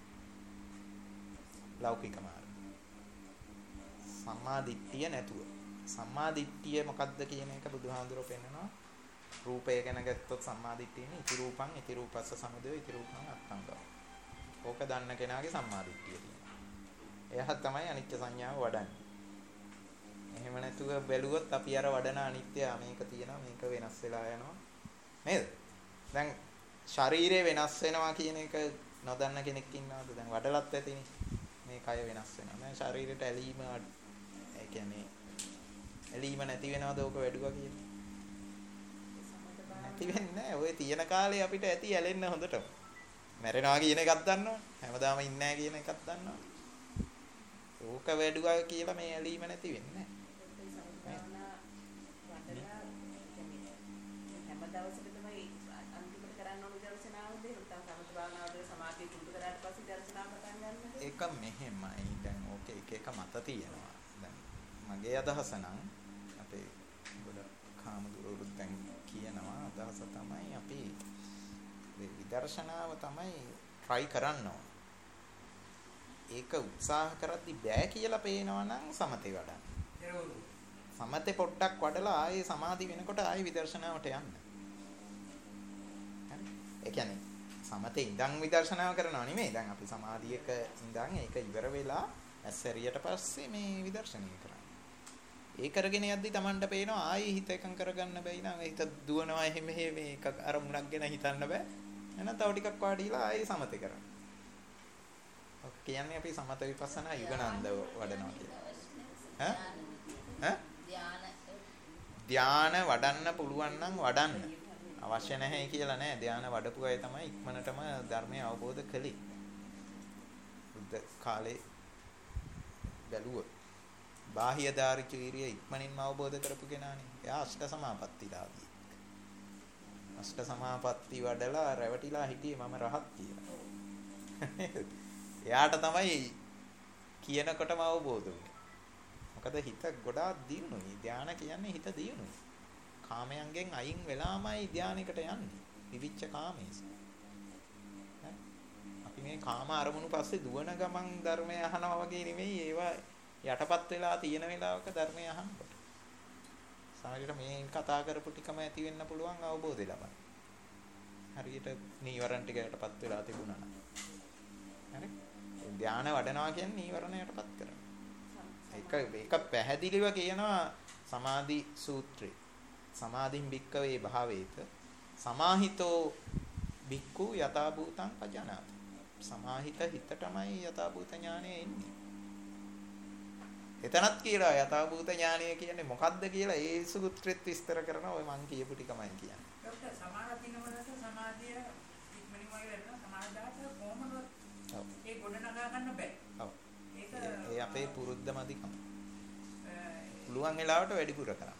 ලෞකික මාර්ගය. සම්මාදිට්ඨිය නැතුව. සම්මාදිට්ඨිය මොකක්ද කියන එක බුදුහාඳුරෝ පෙන්නනවා. රූපය ගැන ගත්තොත් සම්මාදිට්ඨියනේ ඉති රූපං ඉති රූපස්ස සමුදය ඉති රූපං අත්තංගම. ඕක දන්න කෙනාගේ සම්මාදිට්ඨිය තියෙනවා. එයා තමයි අනිත්‍ය සංඥාව වඩන්නේ. එහෙම නැතුව බැලුවොත් අපි අර වඩන අනිත්‍ය මේක තියෙනවා මේක වෙනස් වෙලා යනවා. නේද? දැන් ශරීරය වෙනස් වෙනවා කියන එක නොදන්න කෙනෙක් ඉන්නවද? දැන් වඩලත් ඇතිනේ. මේ කය වෙනස් වෙනවා. දැන් ශරීරයට ඇලීම ඒ කියන්නේ ඇලීම නැති වෙනවද ඕක වැඩුවා කියන්නේ? නැති වෙන්නේ නැහැ. ඔය තියෙන කාලේ අපිට ඇති ඇලෙන්න හොඳටම. මැරෙනවා කියන එකක් දන්නවා. හැමදාම ඉන්නේ නැහැ කියන එකක් දන්නවා. ඕක වැඩුවා කියලා මේ ඇලීම නැති වෙන්නේ නැහැ. හැම දවසකටම අන්තිමට කරන්න ඕන දර්ශනාවද නැත්නම් සමථ භාවනාවද සමාධිය පුරුදු කරාට පස්සේ දර්ශනාව පටන් ගන්නද? ඒක මෙහෙමයි. දැන් ඕකේ එක එක මත තියෙනවා. දැන් මගේ අදහස නම් අපේ ගොඩ කාමදුරුවෝ දැන් කියනවා අදහස තමයි අපි මේ විදර්ශනාව තමයි try කරන්න ඕන. ඒක උත්සාහ කරද්දි බෑ කියලා පේනවා නම් සමතේ වඩන්න. සමතේ පොට්ටක් වඩලා ආයේ සමාධි වෙනකොට ආයේ විදර්ශනාවට යන්න. හරි? ඒ කියන්නේ සමතේ ඉඳන් විදර්ශනාව කරනවා නෙමෙයි. දැන් අපි සමාධියක ඉඳන් ඒක ඉවර වෙලා ඇස්සරියට පස්සේ මේ විදර්ශනය කරන්නේ. ඒ කරගෙන යද්දි Tamanට පේනවා ආයේ හිත එකඟ කරගන්න බැයි නම් හිත දුවනවා එහෙම මේක අරමුණක් ගැන හිතන්න බෑ. එහෙනම් තව ටිකක් වාඩිලා ආයේ සමතේ කරන්න. ඔක් කියන්නේ අපි සමත විපස්සනා යුගනන්ද වඩනවා කියලා. ඈ? ඈ? ධාන වඩන්න පුළුවන් නම් වඩන්න. අවශ්‍ය නැහැ කියලා නෑ. ධාන වඩපු අය තමයි ඉක්මනටම ධර්මය අවබෝධ කළේ. බුද්ධ කාලේ බැලුවොත් බාහ්‍ය ධාරිචීරිය ඉක්මනින්ම අවබෝධ කරපු කෙනානේ. එයා අෂ්ට සමාපත්තිලාදී. අෂ්ට සමාපatti වඩලා රැවටිලා හිටියේ මම රහත් කියලා. එයාට තමයි කියනකොටම අවබෝධ වුනේ. මොකද හිත ගොඩාක් දියුණුයි. ධානය කියන්නේ හිත දියුණුයි. කාමයන්ගෙන් අයින් වෙලාමයි ධානයකට යන්නේ. විවිච්ඡ කාමේස. අපි මේ කාම අරමුණු පස්සේ දුවන ගමන් ධර්මය අහනවා වගේ නෙමෙයි. ඒවා යටපත් වෙලා තියෙන වෙලාවක ධර්මය අහනකොට. සමහරවිට මේ කතා කරපු ටිකම ඇති වෙන්න පුළුවන් අවබෝධය ලබන්න. හරියට නීවරණ ටික යටපත් වෙලා තිබුණා නම්. හරි? ධානය වඩනවා කියන්නේ නීවරණ යටපත් කරනවා. ඒක ඒක පැහැදිලිව කියනවා සමාධි සූත්‍රේ. සමාධින් භික්කවේ භාවේත සමාහිතෝ භික්ඛු යථා භූතං පජානාති. සමාහිත හිතටමයි යථා භූත ඥානය එන්නේ. එතනත් කියලා යථා භූත ඥානය කියන්නේ මොකක්ද කියලා ඒ සූත්‍රෙත් විස්තර කරනවා. ඔය මං කියපු ටිකමයි කියන්නේ. ડોક્ટર සමාධිය නමකට සමාධිය ඉක්මනින් වගේ වෙනවා. සමාධියට කොහොමද? ඔව්. ඒ ගොඩ නගා ගන්න බෑ. ඔව්. ඒක ඒ අපේ පුරුද්දමදිකම. පුළුවන් වෙලාවට වැඩිපුර කරන්න.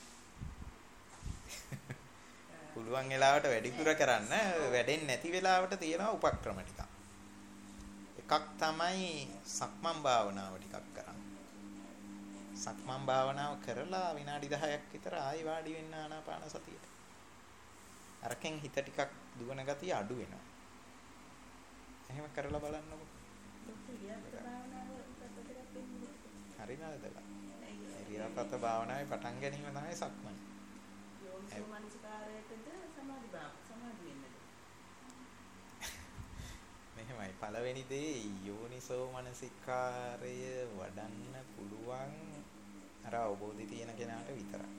පුළුවන් වෙලාවට වැඩිපුර කරන්න වැඩෙන්නේ නැති වෙලාවට තියෙනවා උපක්‍රම ටිකක්. එකක් තමයි සක්මන් භාවනාව ටිකක් කරන්න. සක්මන් භාවනාව කරලා විනාඩි දහයක් විතර ආයි වාඩි වෙන්න ආනාපාන සතියට. අරකින් හිත ටිකක් දුවන ගතිය අඩු වෙනවා. එහෙම කරලා බලන්නකො. හරිම වැදගත්. ඉරියාපත භාවනාවේ පටන් ගැනීම තමයි සක්මන. යෝනිසෝ මනසිකාරයටද සමාධි භාව සමාධි වෙන්නද? මෙහෙමයි පළවෙනි දේ යෝනිසෝ මනසිකාරය වඩන්න පුළුවන් අර අවබෝධය තියෙන කෙනාට විතරයි.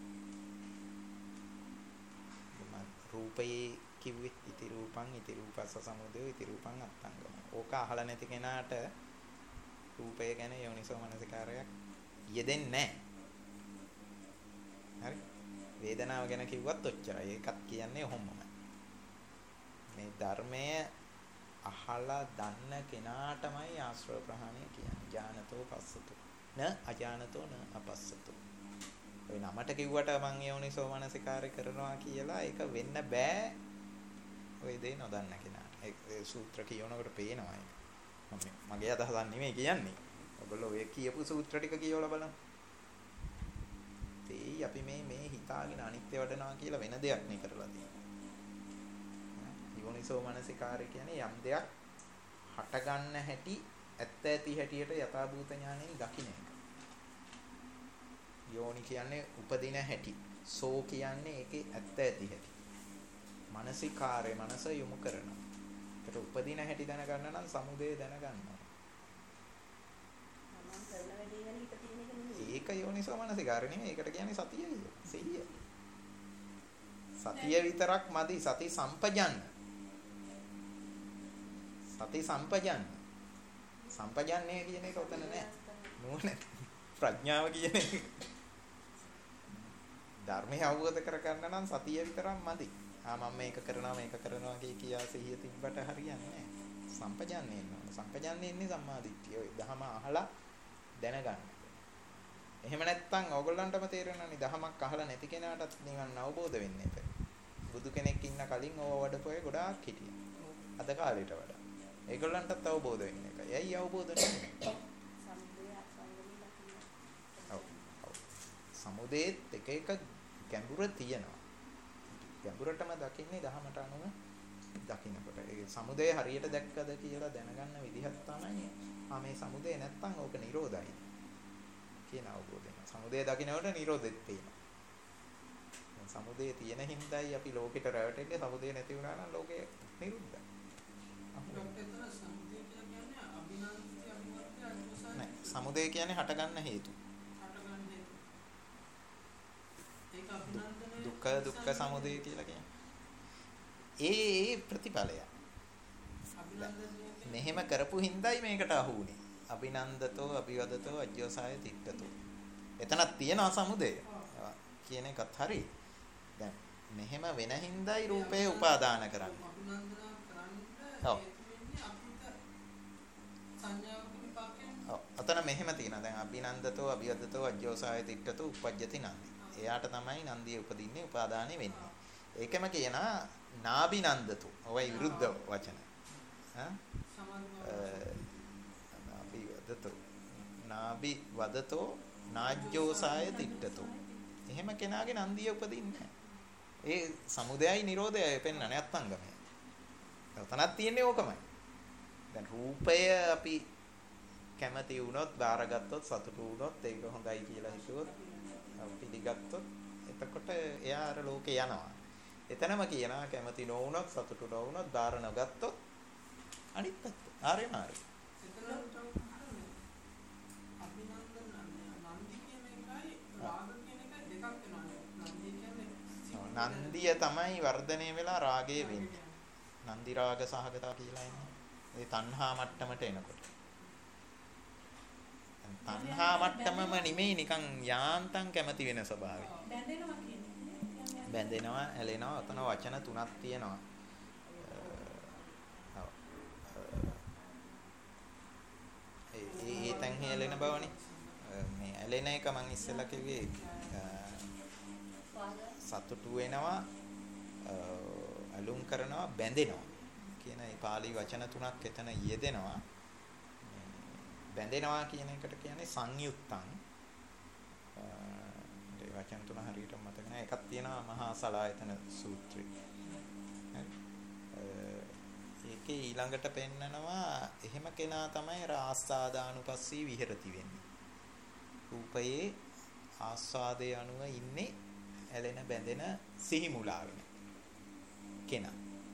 රූපේ කිව්වේ ඉති රූපං ඉති රූපස්ස සමුදය ඉති රූපං අත්තංගම. ඕක අහලා නැති කෙනාට රූපය ගැන යෝනිසෝ මනසිකාරයක් යෙදෙන්නේ නැහැ. හරි? වේදනාව ගැන කිව්වත් ඔච්චරයි. ඒකත් කියන්නේ ඔහොමමයි. මේ ධර්මය අහලා දන්න කෙනාටමයි ආශ්‍රව ප්‍රහාණය කියන්නේ. ඥානතෝ පස්සතෝ න අඥානතෝ න අපස්සතෝ. ඔය නමට කිව්වට මං යෝනිසෝ මනසිකාරය කරනවා කියලා ඒක වෙන්න බෑ. ඔය දේ නොදන්න කෙනා. ඒ සූත්‍ර කියනකොට පේනවා ඒක. මම මගේ අදහසක් නෙමෙයි කියන්නේ. ඔයගොල්ලෝ ඔය කියපු සූත්‍ර ටික කියවලා බලන්න. තේයි අපි මේ මේ හිතාගෙන අනිත්‍ය වඩනවා කියලා වෙන දෙයක් නේ කරලා තියෙන්නේ. යෝනිසෝ මනසිකාරය කියන්නේ යම් දෙයක් හට ගන්න හැටි ඇත්ත ඇති හැටියට යථාභූත ඥාණයෙන් දකින්න එක. යෝනි කියන්නේ උපදින හැටි. සෝ කියන්නේ ඒකේ ඇත්ත ඇති හැටි. මානසිකාරය මනස යොමු කරනවා. ඒකට උපදින හැටි දැනගන්න නම් සමුදය දැනගන්න ඕනේ. ඒක යෝනිසෝ මනසිකාරය නෙමෙයි. ඒකට කියන්නේ සතියයි. සිහිය. සතිය විතරක් මදි. සති සම්පජන්න. සති සම්පජන්න. සම්පජන්නේ කියන එක උතන නෑ. නුවණ ප්‍රඥාව කියන එක. ධර්මය අවබෝධ කරගන්න නම් සතිය විතරක් මදි. ආ මම මේක කරනවා මේක කරනවා කිය කියා සිහිය තිබ්බට හරියන්නේ නෑ. සම්පජන්නේ නෝ. සම්පජන්නේ ඉන්නේ සම්මාදිට්ඨිය. ඔය දහම අහලා දැනගන්න. එහෙම නැත්නම් ඕගොල්ලන්ටම තේරෙනවනේ දහමක් අහලා නැති කෙනාටත් නිවන් අවබෝධ වෙන්නේ නැහැ. බුදු කෙනෙක් ඉන්න කලින් ඕව වඩපොයේ ගොඩාක් හිටියා. අද කාලේට වඩා. ඒගොල්ලන්ටත් අවබෝධ වෙන්නේ නැහැ. ඇයි අවබෝධ වෙන්නේ? සමුදේත් එක එක ගැඹුර තියෙනවා. ගැඹුරටම දකින්නේ දහමට අනුව දකින්නකොට. ඒ සමුදේ හරියට දැක්කද කියලා දැනගන්න විදිහක් තමයි ආ මේ සමුදේ නැත්තම් ඕක නිරෝධයි කියන අවබෝධය. සමුදේ දකින්නකොට නිරෝධෙත් තියෙනවා. දැන් සමුදේ තියෙන හින්දායි අපි ලෝකෙට රැවටෙන්නේ. සමුදේ නැති වුණා නම් ලෝකේ නිරුද්ධයි. නෑ සමුදේ කියන්නේ හටගන්න හේතු. දුක්ඛ දුක්ඛ සමුදය කියලා කියන්නේ. ඒ ප්‍රතිඵලය. මෙහෙම කරපු හින්දායි මේකට අහු වුනේ. අභිනන්දතෝ අභිවදතෝ අජ්ජෝසාය තිට්ඨතෝ. එතනක් තියෙනවා සමුදය. කියන එකත් හරි. දැන් මෙහෙම වෙන හින්දායි රූපේ උපාදාන කරන්නේ. ඔව්. ඔව්. අතන මෙහෙම තියෙනවා. දැන් අභිනන්දතෝ අභිවදතෝ අජ්ජෝසාය තිට්ඨතෝ උපජ්ජති නන්දි. එයාට තමයි නන්දිය උපදින්නේ උපාදානෙ වෙන්නේ. ඒකම කියනවා නාබිනන්දතු. ඔවයි විරුද්ධ වචන. ඈ නාබි වදතෝ නාබි වදතෝ නාජ්ජෝසාය තිට්ඨතෝ. එහෙම කෙනාගේ නන්දිය උපදින්නේ නැහැ. ඒ සමුදයයි නිරෝධයයි පෙන්න නැත්තංගමයි. තනක් තියෙන්නේ ඕකමයි. දැන් රූපය අපි කැමති වුණොත් බාරගත්තොත් සතුටු වුණොත් ඒක හොඳයි කියලා හිතුවොත් පිළිගත්තොත් එතකොට එයා අර ලෝකේ යනවා. එතනම කියනවා කැමති නොවුනොත් සතුටු නොවුනොත් බාර නොගත්තොත් අනිත් පැත්ත. ආරේ මාරේ. නන්දිය තමයි වර්ධනය වෙලා රාගය වෙන්නේ. නන්දි රාග සහගතා කියලා එන්නේ. ඒ තණ්හා මට්ටමට එනකොට. තණ්හා මට්ටමම නෙමෙයි නිකන් යාන්තම් කැමති වෙන ස්වභාවය. බැඳෙනවා කියන්නේ. බැඳෙනවා, ඇලෙනවා. අතන වචන තුනක් තියෙනවා. ඒ ඒ තැන් හැලෙන බවනේ. මේ ඇලෙන එක මම ඉස්සෙල්ලා කිව්වේ සතුටු වෙනවා, අලුම් කරනවා, බැඳෙනවා කියන මේ පාලි වචන තුනක් එතන යෙදෙනවා. බැඳෙනවා කියන එකට කියන්නේ සංයුත්තං. ඒ වචන තුන හරියට මතක නැහැ. එකක් තියෙනවා මහා සලායතන සූත්‍රය. ඒකේ ඊළඟට පෙන්නනවා එහෙම කෙනා තමයි ආස්වාදානුපස්සී විහෙරති වෙන්නේ. රූපයේ ආස්වාදයේ අනුව ඉන්නේ ඇලෙන බැඳෙන සිහි මුලා වෙන කෙනා.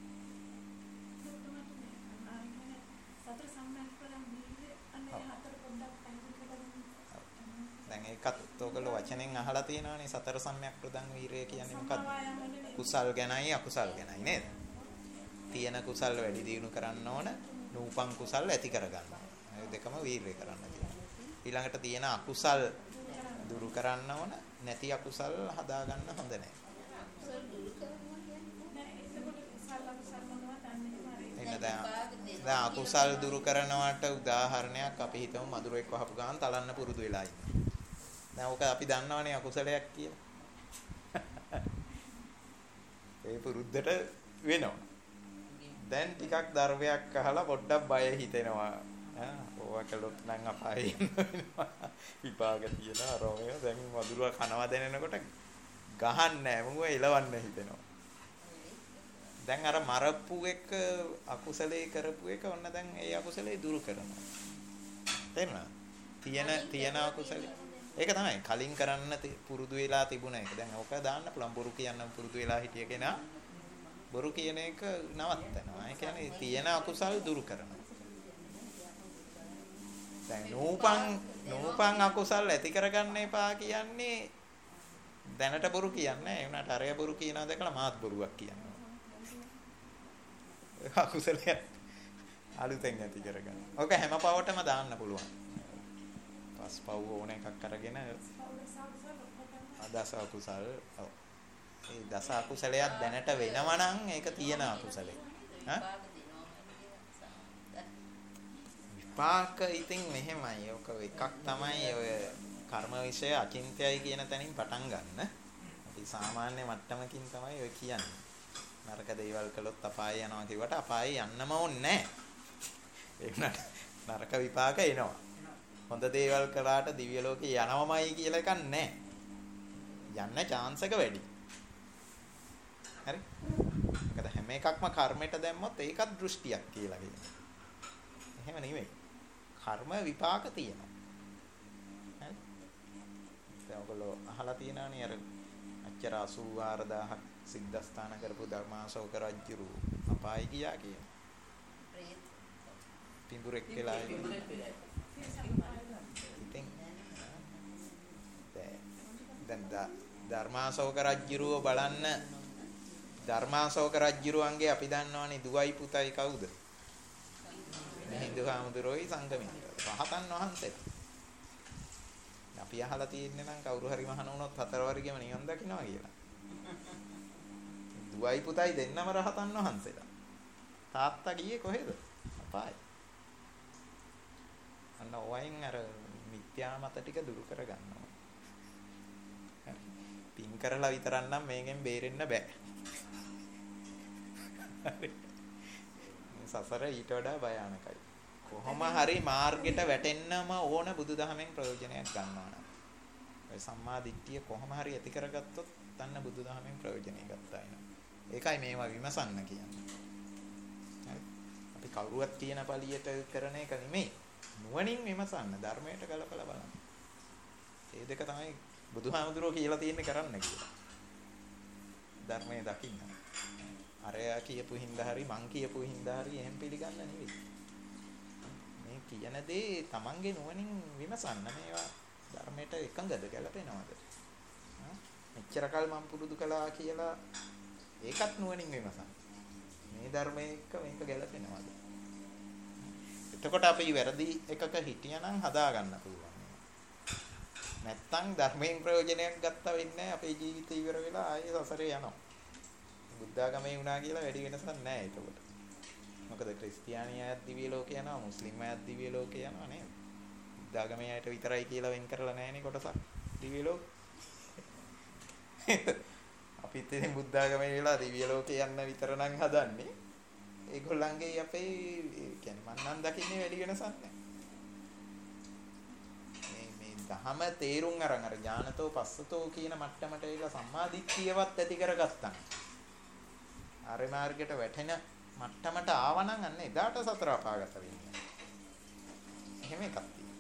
දැන් ඒකත් ඔයගොල්ලෝ වචනෙන් අහලා තියෙනවානේ සතර සම්‍යක් ප්‍රදං වීරය කියන්නේ මොකක්ද? කුසල් ගැනයි අකුසල් ගැනයි නේද? තියෙන කුසල් වැඩි දියුණු කරන්න ඕන, නූපන් කුසල් ඇති කරගන්න ඕන. ඒ දෙකම වීරය කරන්න තියෙනවා. ඊළඟට තියෙන අකුසල් දුරු කරන්න ඕන, නැති අකුසල් හදාගන්න හොඳ නැහැ. එන්න දැන් දැන් අකුසල් දුරු කරනවට උදාහරණයක් අපි හිතමු මధుරෙක් වහපු ගමන් තලන්න පුරුදු වෙලා ඉන්නවා. දැන් ඔක අපි දන්නවනේ අකුසලයක් කියලා. ඒ පුරුද්දට වෙනවා. දැන් ටිකක් ධර්මයක් අහලා පොඩ්ඩක් බය හිතෙනවා. ආ ඕවා කළොත් නම් අපායේ යනවා. විපාක තියලා රෝමය දැන් වදුරුව කනවා දැනෙනකොට ගහන්නේ නැහැ. මොකද එලවන්න හිතෙනවා. දැන් අර මරප්පු එක අකුසලේ කරපු එක ඔන්න දැන් ඒ අකුසලේ දුරු කරනවා. තේරුණා? තියෙන තියෙන අකුසලේ. ඒක තමයි කලින් කරන්න පුරුදු වෙලා තිබුණ එක. දැන් ඕක දාන්න පුළුවන්. බොරු කියන්න පුරුදු වෙලා හිටිය කෙනා බොරු කියන එක නවත්තනවා. ඒ කියන්නේ තියෙන අකුසල් දුරු කරනවා. දැන් නූපන් නූපන් අකුසල් ඇති කරගන්න එපා කියන්නේ දැනට බොරු කියන්නේ. ඒ වුණාට අරය බොරු කියනවා දැකලා මාත් බොරුවක් කියනවා. අකුසලයක් අලුතෙන් ඇති කරගන්න. ඕක හැම පවටම දාන්න පුළුවන්. පස් පව් ඕන එකක් අරගෙන දස අකුසල්. ඔව්. ඒ දස අකුසලයක් දැනට වෙනවා නම් ඒක තියෙන අකුසලයක්. හා? විපාක ඉතින් මෙහෙමයි. ඕක එකක් තමයි ඔය කර්ම විෂය අචින්තයයි කියන තැනින් පටන් ගන්න. අපි සාමාන්‍ය මට්ටමකින් තමයි ඔය කියන්නේ. නරක දේවල් කළොත් අපාය යනවා කිව්වට අපාය යන්නම ඕනේ නැහැ. ඒ වුණාට නරක විපාක එනවා. හොඳ දේවල් කළාට දිව්‍ය ලෝකේ යනවමයි කියලා එකක් නැහැ. යන්න chance එක වැඩි. හරි? මොකද හැම එකක්ම කර්මයට දැම්මොත් ඒකත් දෘෂ්ටියක් කියලා කියනවා. එහෙම නෙවෙයි. කර්ම විපාක තියෙනවා. හරි? දැන් ඔයගොල්ලෝ අහලා තියෙනවනේ අර අච්චර අසූ හාරදාහක් සිද්ධාස්ථාන කරපු ධර්මාශෝක රජුරු අපායි ගියා කියන. පිඹුරෙක් කියලා ඉතින් දැන් ධර්මාශෝක රජුරුව බලන්න ධර්මාශෝක රජුරුවන්ගේ අපි දන්නවනේ දුවයි පුතයි කවුද? හිඳුහාමුදුරෝයි සංගමිත්‍ර. රහතන් වහන්සේලා. අපි අහලා තියෙන්නේ නම් කවුරු හරි මහණ වුණොත් හතර වර්ගෙම නිවන් දකින්නවා කියලා. දුවයි පුතයි දෙන්නම රහතන් වහන්සේලා. තාත්තා ගියේ කොහෙද? අපායි. අන්න ඔයන් අර මිත්‍යා මත ටික දුරු කරගන්නවා. පින් කරලා විතරක් නම් මේකෙන් බේරෙන්න බෑ. සසර ඊට වඩා භයානකයි. කොහොම හරි මාර්ගෙට වැටෙන්නම ඕන බුදුදහමෙන් ප්‍රයෝජනයක් ගන්නවා නම්. ඒ සම්මා දිට්ඨිය කොහොම හරි ඇති කරගත්තොත් තන්න බුදුදහමෙන් ප්‍රයෝජනය ගත්තා වෙනවා. ඒකයි මේවා විමසන්න කියන්නේ. හරි. අපි කවුරුවත් කියන පළියට කරන එක නෙමෙයි. නුවණින් විමසන්න, ධර්මයට ගලපලා බලන්න. මේ දෙක තමයි බුදුහාමුදුරුවෝ කියලා තියෙන්නේ කරන්න කියලා. ධර්මයේ දකින්න. අරයා කියපු හින්දා හරි මං කියපු හින්දා හරි එහෙම පිළිගන්න නෙවෙයි. මේ කියන දේ තමන්ගේ නුවණින් විමසන්න. මේවා ධර්මයට එකඟද ගැලපෙනවද? මෙච්චර කල් මම පුරුදු කළා කියලා ඒකත් නුවණින් විමසන්න. මේ ධර්මයේ එක්ක මේක ගැලපෙනවද? එතකොට අපි වැරදි එකක හිටියනම් හදා ගන්න පුළුවන්. නැත්තම් ධර්මයෙන් ප්‍රයෝජනයක් ගත්තා වෙන්නේ අපේ ජීවිතේ ඉවර වෙලා ආයේ සසරේ යනවා. බුද්ධාගමේ වුණා කියලා වැඩි වෙනසක් නැහැ ඒකට. මොකද ක්‍රිස්තියානි අයත් දිව්‍ය ලෝකේ යනවා, මුස්ලිම් අයත් දිව්‍ය ලෝකේ යනවා නේද? බුද්ධාගමේ අයට විතරයි කියලා වෙන් කරලා නැහැනේ කොටසක් දිව්‍ය ලෝකේ. අපිත් ඉතින් බුද්ධාගමේ වෙලා දිව්‍ය ලෝකේ යන්න විතර නම් හදන්නේ. ඒගොල්ලන්ගේ අපේ කියන්නේ මන් නම් දකින්නේ වැඩි වෙනසක් නැහැ. මේ මේ දහම තේරුම් අරන් අර ඥානතෝ පස්සතෝ කියන මට්ටමට ඒලා සම්මාදිට්ඨියවත් ඇති කරගත්තා. ආර්ය මාර්ගයට වැටෙන මට්ටමට ආවනම් අන්න එදාට සතර අපාගත වෙන්නේ. එහෙම එකක්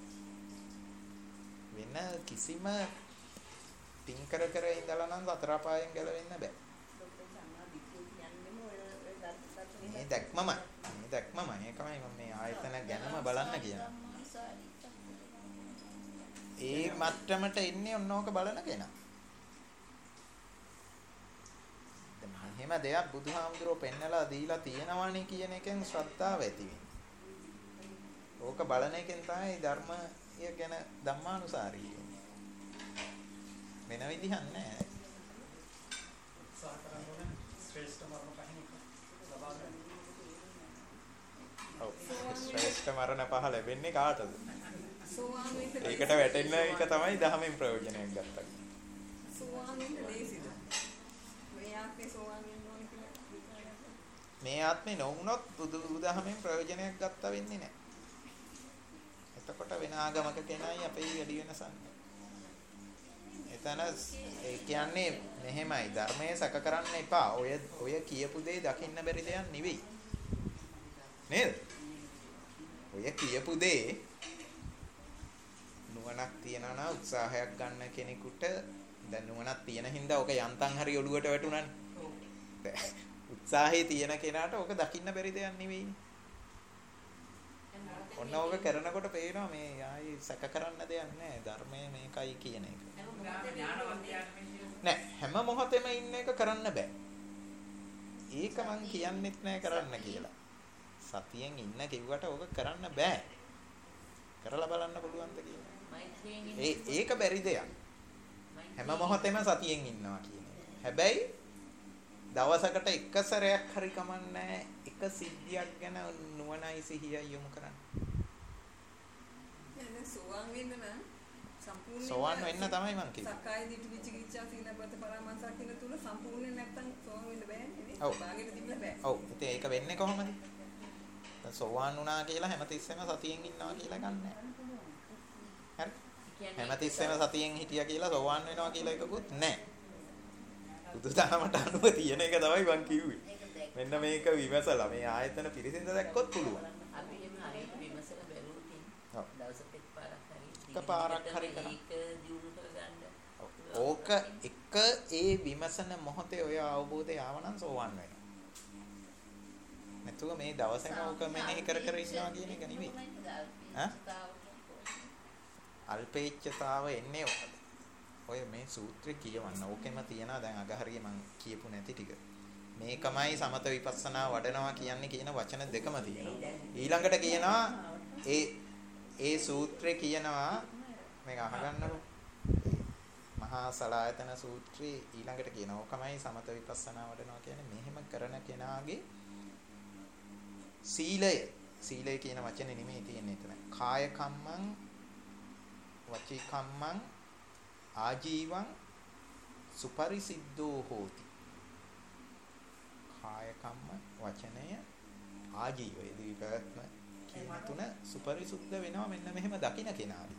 වෙන කිසිම පින් කර කර ඉඳලා නම් සතර අපායෙන් ගැලවෙන්න බෑ. මේ දැක්මම මේ දැක්මම ඒකමයි මම මේ ආයතන ගැනම බලන්න කියන්නේ. ඒ මට්ටමට එන්නේ ඔන්නෝක බලන කෙනා. එහෙම දෙයක් බුදුහාමුදුරුවෝ පෙන්නලා දීලා තියෙනවානේ කියන එකෙන් ශ්‍රද්ධාව ඇති වෙන්නේ. ඕක බලන එකෙන් තමයි ධර්මය ගැන ධම්මානුසාරී වෙන්නේ. වෙන විදිහක් නැහැ. ශ්‍රේෂ්ඨ මරණ පහින් ලබා ගන්න. ඔව් ශ්‍රේෂ්ඨ මරණ පහ ලැබෙන්නේ කාටද? සෝවාන් වෙන්න ඒකට වැටෙන්න එක තමයි දහමෙන් ප්‍රයෝජනයක් ගත්තා. සෝවාන් වෙන්න ලේසිද? මේ ආත්මේ සෝවාන් වෙන්න ඕන කියලා විචාරයක්. මේ ආත්මේ නොවුනොත් බුදු බුදහමෙන් ප්‍රයෝජනයක් ගත්තා වෙන්නේ නැහැ. එතකොට වෙන ආගමක කෙනයි අපේ වැඩි වෙනසක් නැහැ. එතන ඒ කියන්නේ මෙහෙමයි ධර්මයේ සැක කරන්න එපා. ඔය ඔය කියපු දේ දකින්න බැරි දෙයක් නෙවෙයි. නේද? ඔය කියපු දේ නුවණක් තියනවා නම් උත්සාහයක් ගන්න කෙනෙකුට දැන් නුවණක් තියෙන හින්දා ඔක යන්තම් හරි ඔළුවට වැටුණානේ. උත්සාහයේ තියෙන කෙනාට ඔක දකින්න බැරි දෙයක් නෙවෙයිනේ. ඔන්න ඔක කරනකොට පේනවා මේ ආයි සැක කරන්න දෙයක් නැහැ. ධර්මයේ මේකයි කියන එක. නෑ හැම මොහොතෙම ඉන්න එක කරන්න බෑ. ඒක මං කියන්නෙත් නෑ කරන්න කියලා. සතියෙන් ඉන්න කිව්වට ඕක කරන්න බෑ. කරලා බලන්න පුළුවන්ද කියලා. ඒ ඒක බැරි දෙයක්. හැම මොහොතෙම සතියෙන් ඉන්නවා කියන එක. හැබැයි දවසකට එක සැරයක් හරි කමන්නේ එක සිද්ධියක් ගැන නුවණයි සිහියයි යොමු කරන්න. දැන් සෝවාන් වෙන්න නම් සම්පූර්ණ සෝවාන් වෙන්න තමයි මං කිව්වේ. සක්කාය දිට්ඨි විචිකිච්ඡා සීලබ්බත පරාමාස කියන තුන සම්පූර්ණ නැත්තම් සෝවාන් වෙන්න බෑනේ නේද? ඔව්. භාගෙට තිබුණ බෑ. ඔව්. ඉතින් ඒක වෙන්නේ කොහොමද? දැන් සෝවාන් වුණා කියලා හැමතිස්සෙම සතියෙන් ඉන්නවා කියලා ගන්නෑ. හරි? හැමතිස්සෙම සතියෙන් හිටියා කියලා සෝවාන් වෙනවා කියලා එකකුත් නැහැ. බුදුදහමට අනුව තියෙන එක තමයි මං කිව්වේ. මෙන්න මේක විමසලා මේ ආයතන පිරිසිඳ දැක්කොත් පුළුවන්. අපි එම හරියට විමසලා බැලුවොත් ඔව්. දවසක එක්පාරක් හරි එකපාරක් හරි කරා. ඒක දියුණු කරගන්න. ඕක එක ඒ විමසන මොහොතේ ඔය අවබෝධය ආවනම් සෝවන් වෙනවා. නැතුව මේ දවසේම ඕක මෙනෙහි කර කර ඉන්නවා කියන එක නෙවෙයි. ඈ? අල්පේච්ඡතාව එන්නේ ඔය මේ සූත්‍රය කියවන්න. ඕකෙම තියනවා දැන් අගහරිය මම කියපු නැති ටික. මේකමයි සමත විපස්සනා වඩනවා කියන්නේ කියන වචන දෙකම තියෙනවා. ඊළඟට කියනවා ඒ ඒ සූත්‍රේ කියනවා මේක අහගන්නකො. මහා සලායතන සූත්‍රයේ ඊළඟට කියනවා ඕකමයි සමත විපස්සනා වඩනවා කියන්නේ මෙහෙම කරන කෙනාගේ සීලය. සීලය කියන වචනේ නෙමෙයි තියෙන්නේ එතන. කාය කම්මං වචී කම්මං ආජීවං සුපරිසිද්ධෝ හෝති. කාය කම්ම වචනය ආජීවය දීපත්ම කියන තුන සුපරිසුද්ධ වෙනවා මෙන්න මෙහෙම දකින්න කෙනාදී.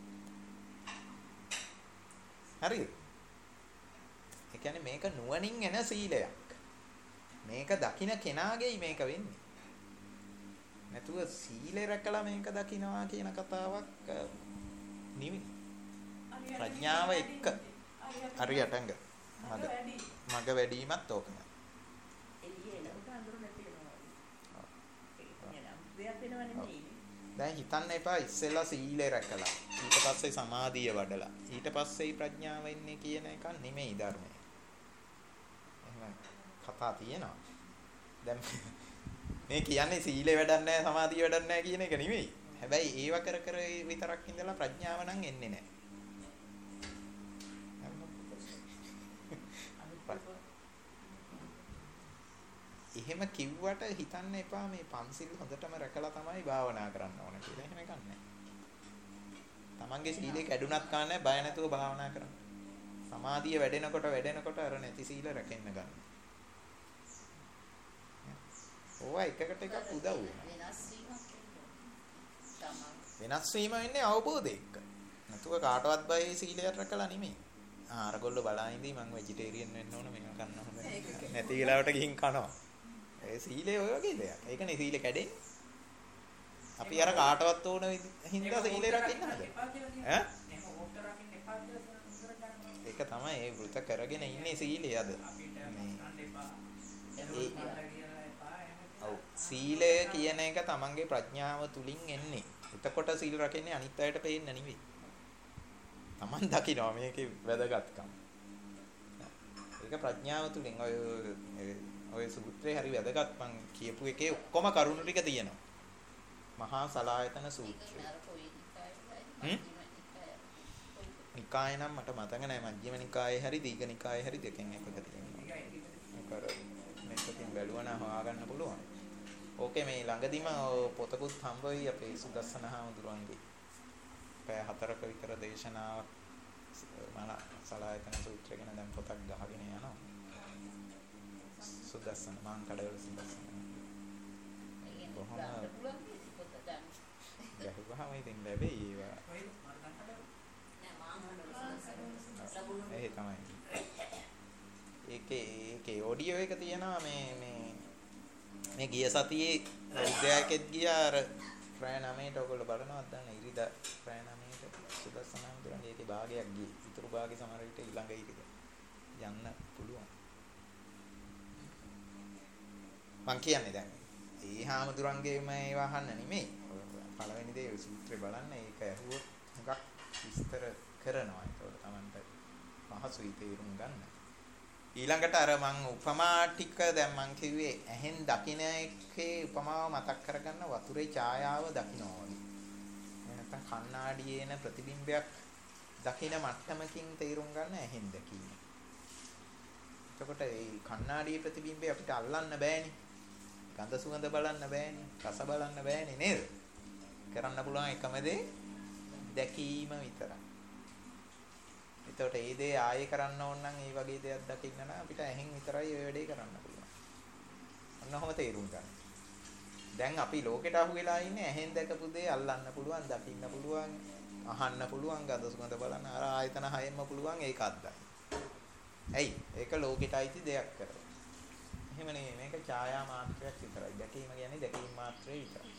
හරිද? ඒ කියන්නේ මේක නුවණින් එන සීලයක්. මේක දකින්න කෙනාගේයි මේක වෙන්නේ. නැතුව සීලය රැකලා මේක දකින්නවා කියන කතාවක් නෙවෙයි. ප්‍රඥාව එක්ක හරියටංග මග මග වැඩිමත් ඕකම. දැන් හිතන්න එපා ඉස්සෙල්ලා සීලය රැකලා ඊට පස්සේ සමාධිය වඩලා ඊට පස්සේ ප්‍රඥාව එන්නේ කියන එක නෙමෙයි ධර්මය. එහෙම කතා තියෙනවා. දැන් මේ කියන්නේ සීලය වැඩක් නැහැ සමාධිය වැඩක් නැහැ කියන එක නෙමෙයි. හැබැයි ඒව කර කර විතරක් ඉඳලා ප්‍රඥාව නම් එන්නේ නැහැ. එහෙම කිව්වට හිතන්න එපා මේ පන්සිල් හොඳටම රැකලා තමයි භාවනා කරන්න ඕන කියලා. එහෙම එකක් නැහැ. තමන්ගේ සීලය කැඩුනත් කන්නේ බය නැතුව භාවනා කරන්න. සමාධිය වැඩෙනකොට වැඩෙනකොට අර නැති සීල රැකෙන්න ගන්න. ඕවා එකකට එකක් උදව් වෙනවා. වෙනස් වීම වෙන්නේ අවබෝධය එක්ක. නැතුව කාටවත් බයි සීලයක් රැකලා නෙමෙයි. ආ අරගොල්ලෝ බලා ඉඳි මං වෙජිටේරියන් වෙන්න ඕන මේක කන්න හොඳ නැහැ. නැති වෙලාවට ගිහින් කනවා. ඒ සීලය ඔය වගේ දෙයක්. ඒකනේ සීලය කැඩෙන්නේ. අපි අර කාටවත් ඕන හින්දා සීලය රකින්න හද. ඈ? ඒක තමයි ඒ වෘත කරගෙන ඉන්නේ සීලය අද. ඔව් සීලය කියන එක තමන්ගේ ප්‍රඥාව තුලින් එන්නේ. එතකොට සීල රකින්නේ අනිත් අයට පේන්න නෙවෙයි. තමන් දකිනවා මේකේ වැදගත්කම. ඒක ප්‍රඥාව තුලින් ඔය ඔය සූත්‍රේ හරි වැදගත් මං කියපු එකේ ඔක්කොම කරුණු ටික තියෙනවා. මහා සලායතන සූත්‍රය. හ්ම්? නිකාය නම් මට මතක නැහැ මජ්ක්‍ධිම නිකායේ හරි දීඝ නිකායේ හරි දෙකෙන් එකක තියෙනවා. ඒක අර මේකකින් බැලුවා නම් හොයාගන්න පුළුවන්. ඕකේ මේ ළඟදිම පොතකුත් හම්බ වෙයි අපේ සුදස්සන හාමුදුරුවන්ගේ. පැය හතරක විතර දේශනාවක් මන සලායතන සූත්‍රය ගැන දැන් පොතක් ගහගෙන යනවා. සුදස්සන මාං කඩවල සුදස්සන. කොහොම ගැහුවාම ඉතින් ලැබෙයි ඒවා. ඒ තමයි. ඒකේ ඒකේ ඔඩියෝ එක තියෙනවා මේ මේ මේ ගිය සතියේ විද්‍යාවකෙත් ගියා අර ප්‍රාය නමයට ඔයගොල්ලෝ බලනවද දන්න ඉරිදා ප්‍රාය නමයට සුදස්සනම් දුරන්නේ ඒකේ භාගයක් ගියේ. ඊටු භාගෙ සමහර විට ඊළඟ ඉරිද යන්න පුළුවන්. මං කියන්නේ දැන් ඒ හාමුදුරන්ගේම ඒවා අහන්න නෙමෙයි. පළවෙනි දේ සූත්‍රේ බලන්න ඒක ඇහුවොත් හුඟක් විස්තර කරනවා. ඒකට Tamanට පහසුයි තේරුම් ගන්න. ඊළඟට අර මං උපමා ටික දැන් මං කිව්වේ ඇහෙන් දකින එකේ උපමාව මතක් කරගන්න වතුරේ ඡායාව දකින්නවා වගේ. නැත්නම් කණ්ණාඩියේ එන ප්‍රතිබිම්බයක් දකින මට්ටමකින් තේරුම් ගන්න ඇහෙන් දැකීම. එතකොට මේ කණ්ණාඩියේ ප්‍රතිබිම්බය අපිට අල්ලන්න බෑනේ. ගඳ සුවඳ බලන්න බෑනේ. රස බලන්න බෑනේ නේද? කරන්න පුළුවන් එකම දේ දැකීම විතරයි. එතකොට ඒ දේ ආයෙ කරන්න ඕන නම් ඒ වගේ දෙයක් දකින්න නම් අපිට ඇහෙන් විතරයි ඔය වැඩේ කරන්න පුළුවන්. අන්න ඔහොම තේරුම් ගන්න. දැන් අපි ලෝකෙට අහු වෙලා ඉන්නේ ඇහෙන් දැකපු දේ අල්ලන්න පුළුවන්, දකින්න පුළුවන්, අහන්න පුළුවන්, ගඳ සුවඳ බලන්න අර ආයතන හයෙන්ම පුළුවන් ඒක අද්දා. ඇයි? ඒක ලෝකෙට අයිති දෙයක් කරලා. එහෙම නෙමෙයි මේක ඡායා මාත්‍රයක් විතරයි. දැකීම කියන්නේ දැකීම මාත්‍රේ විතරයි.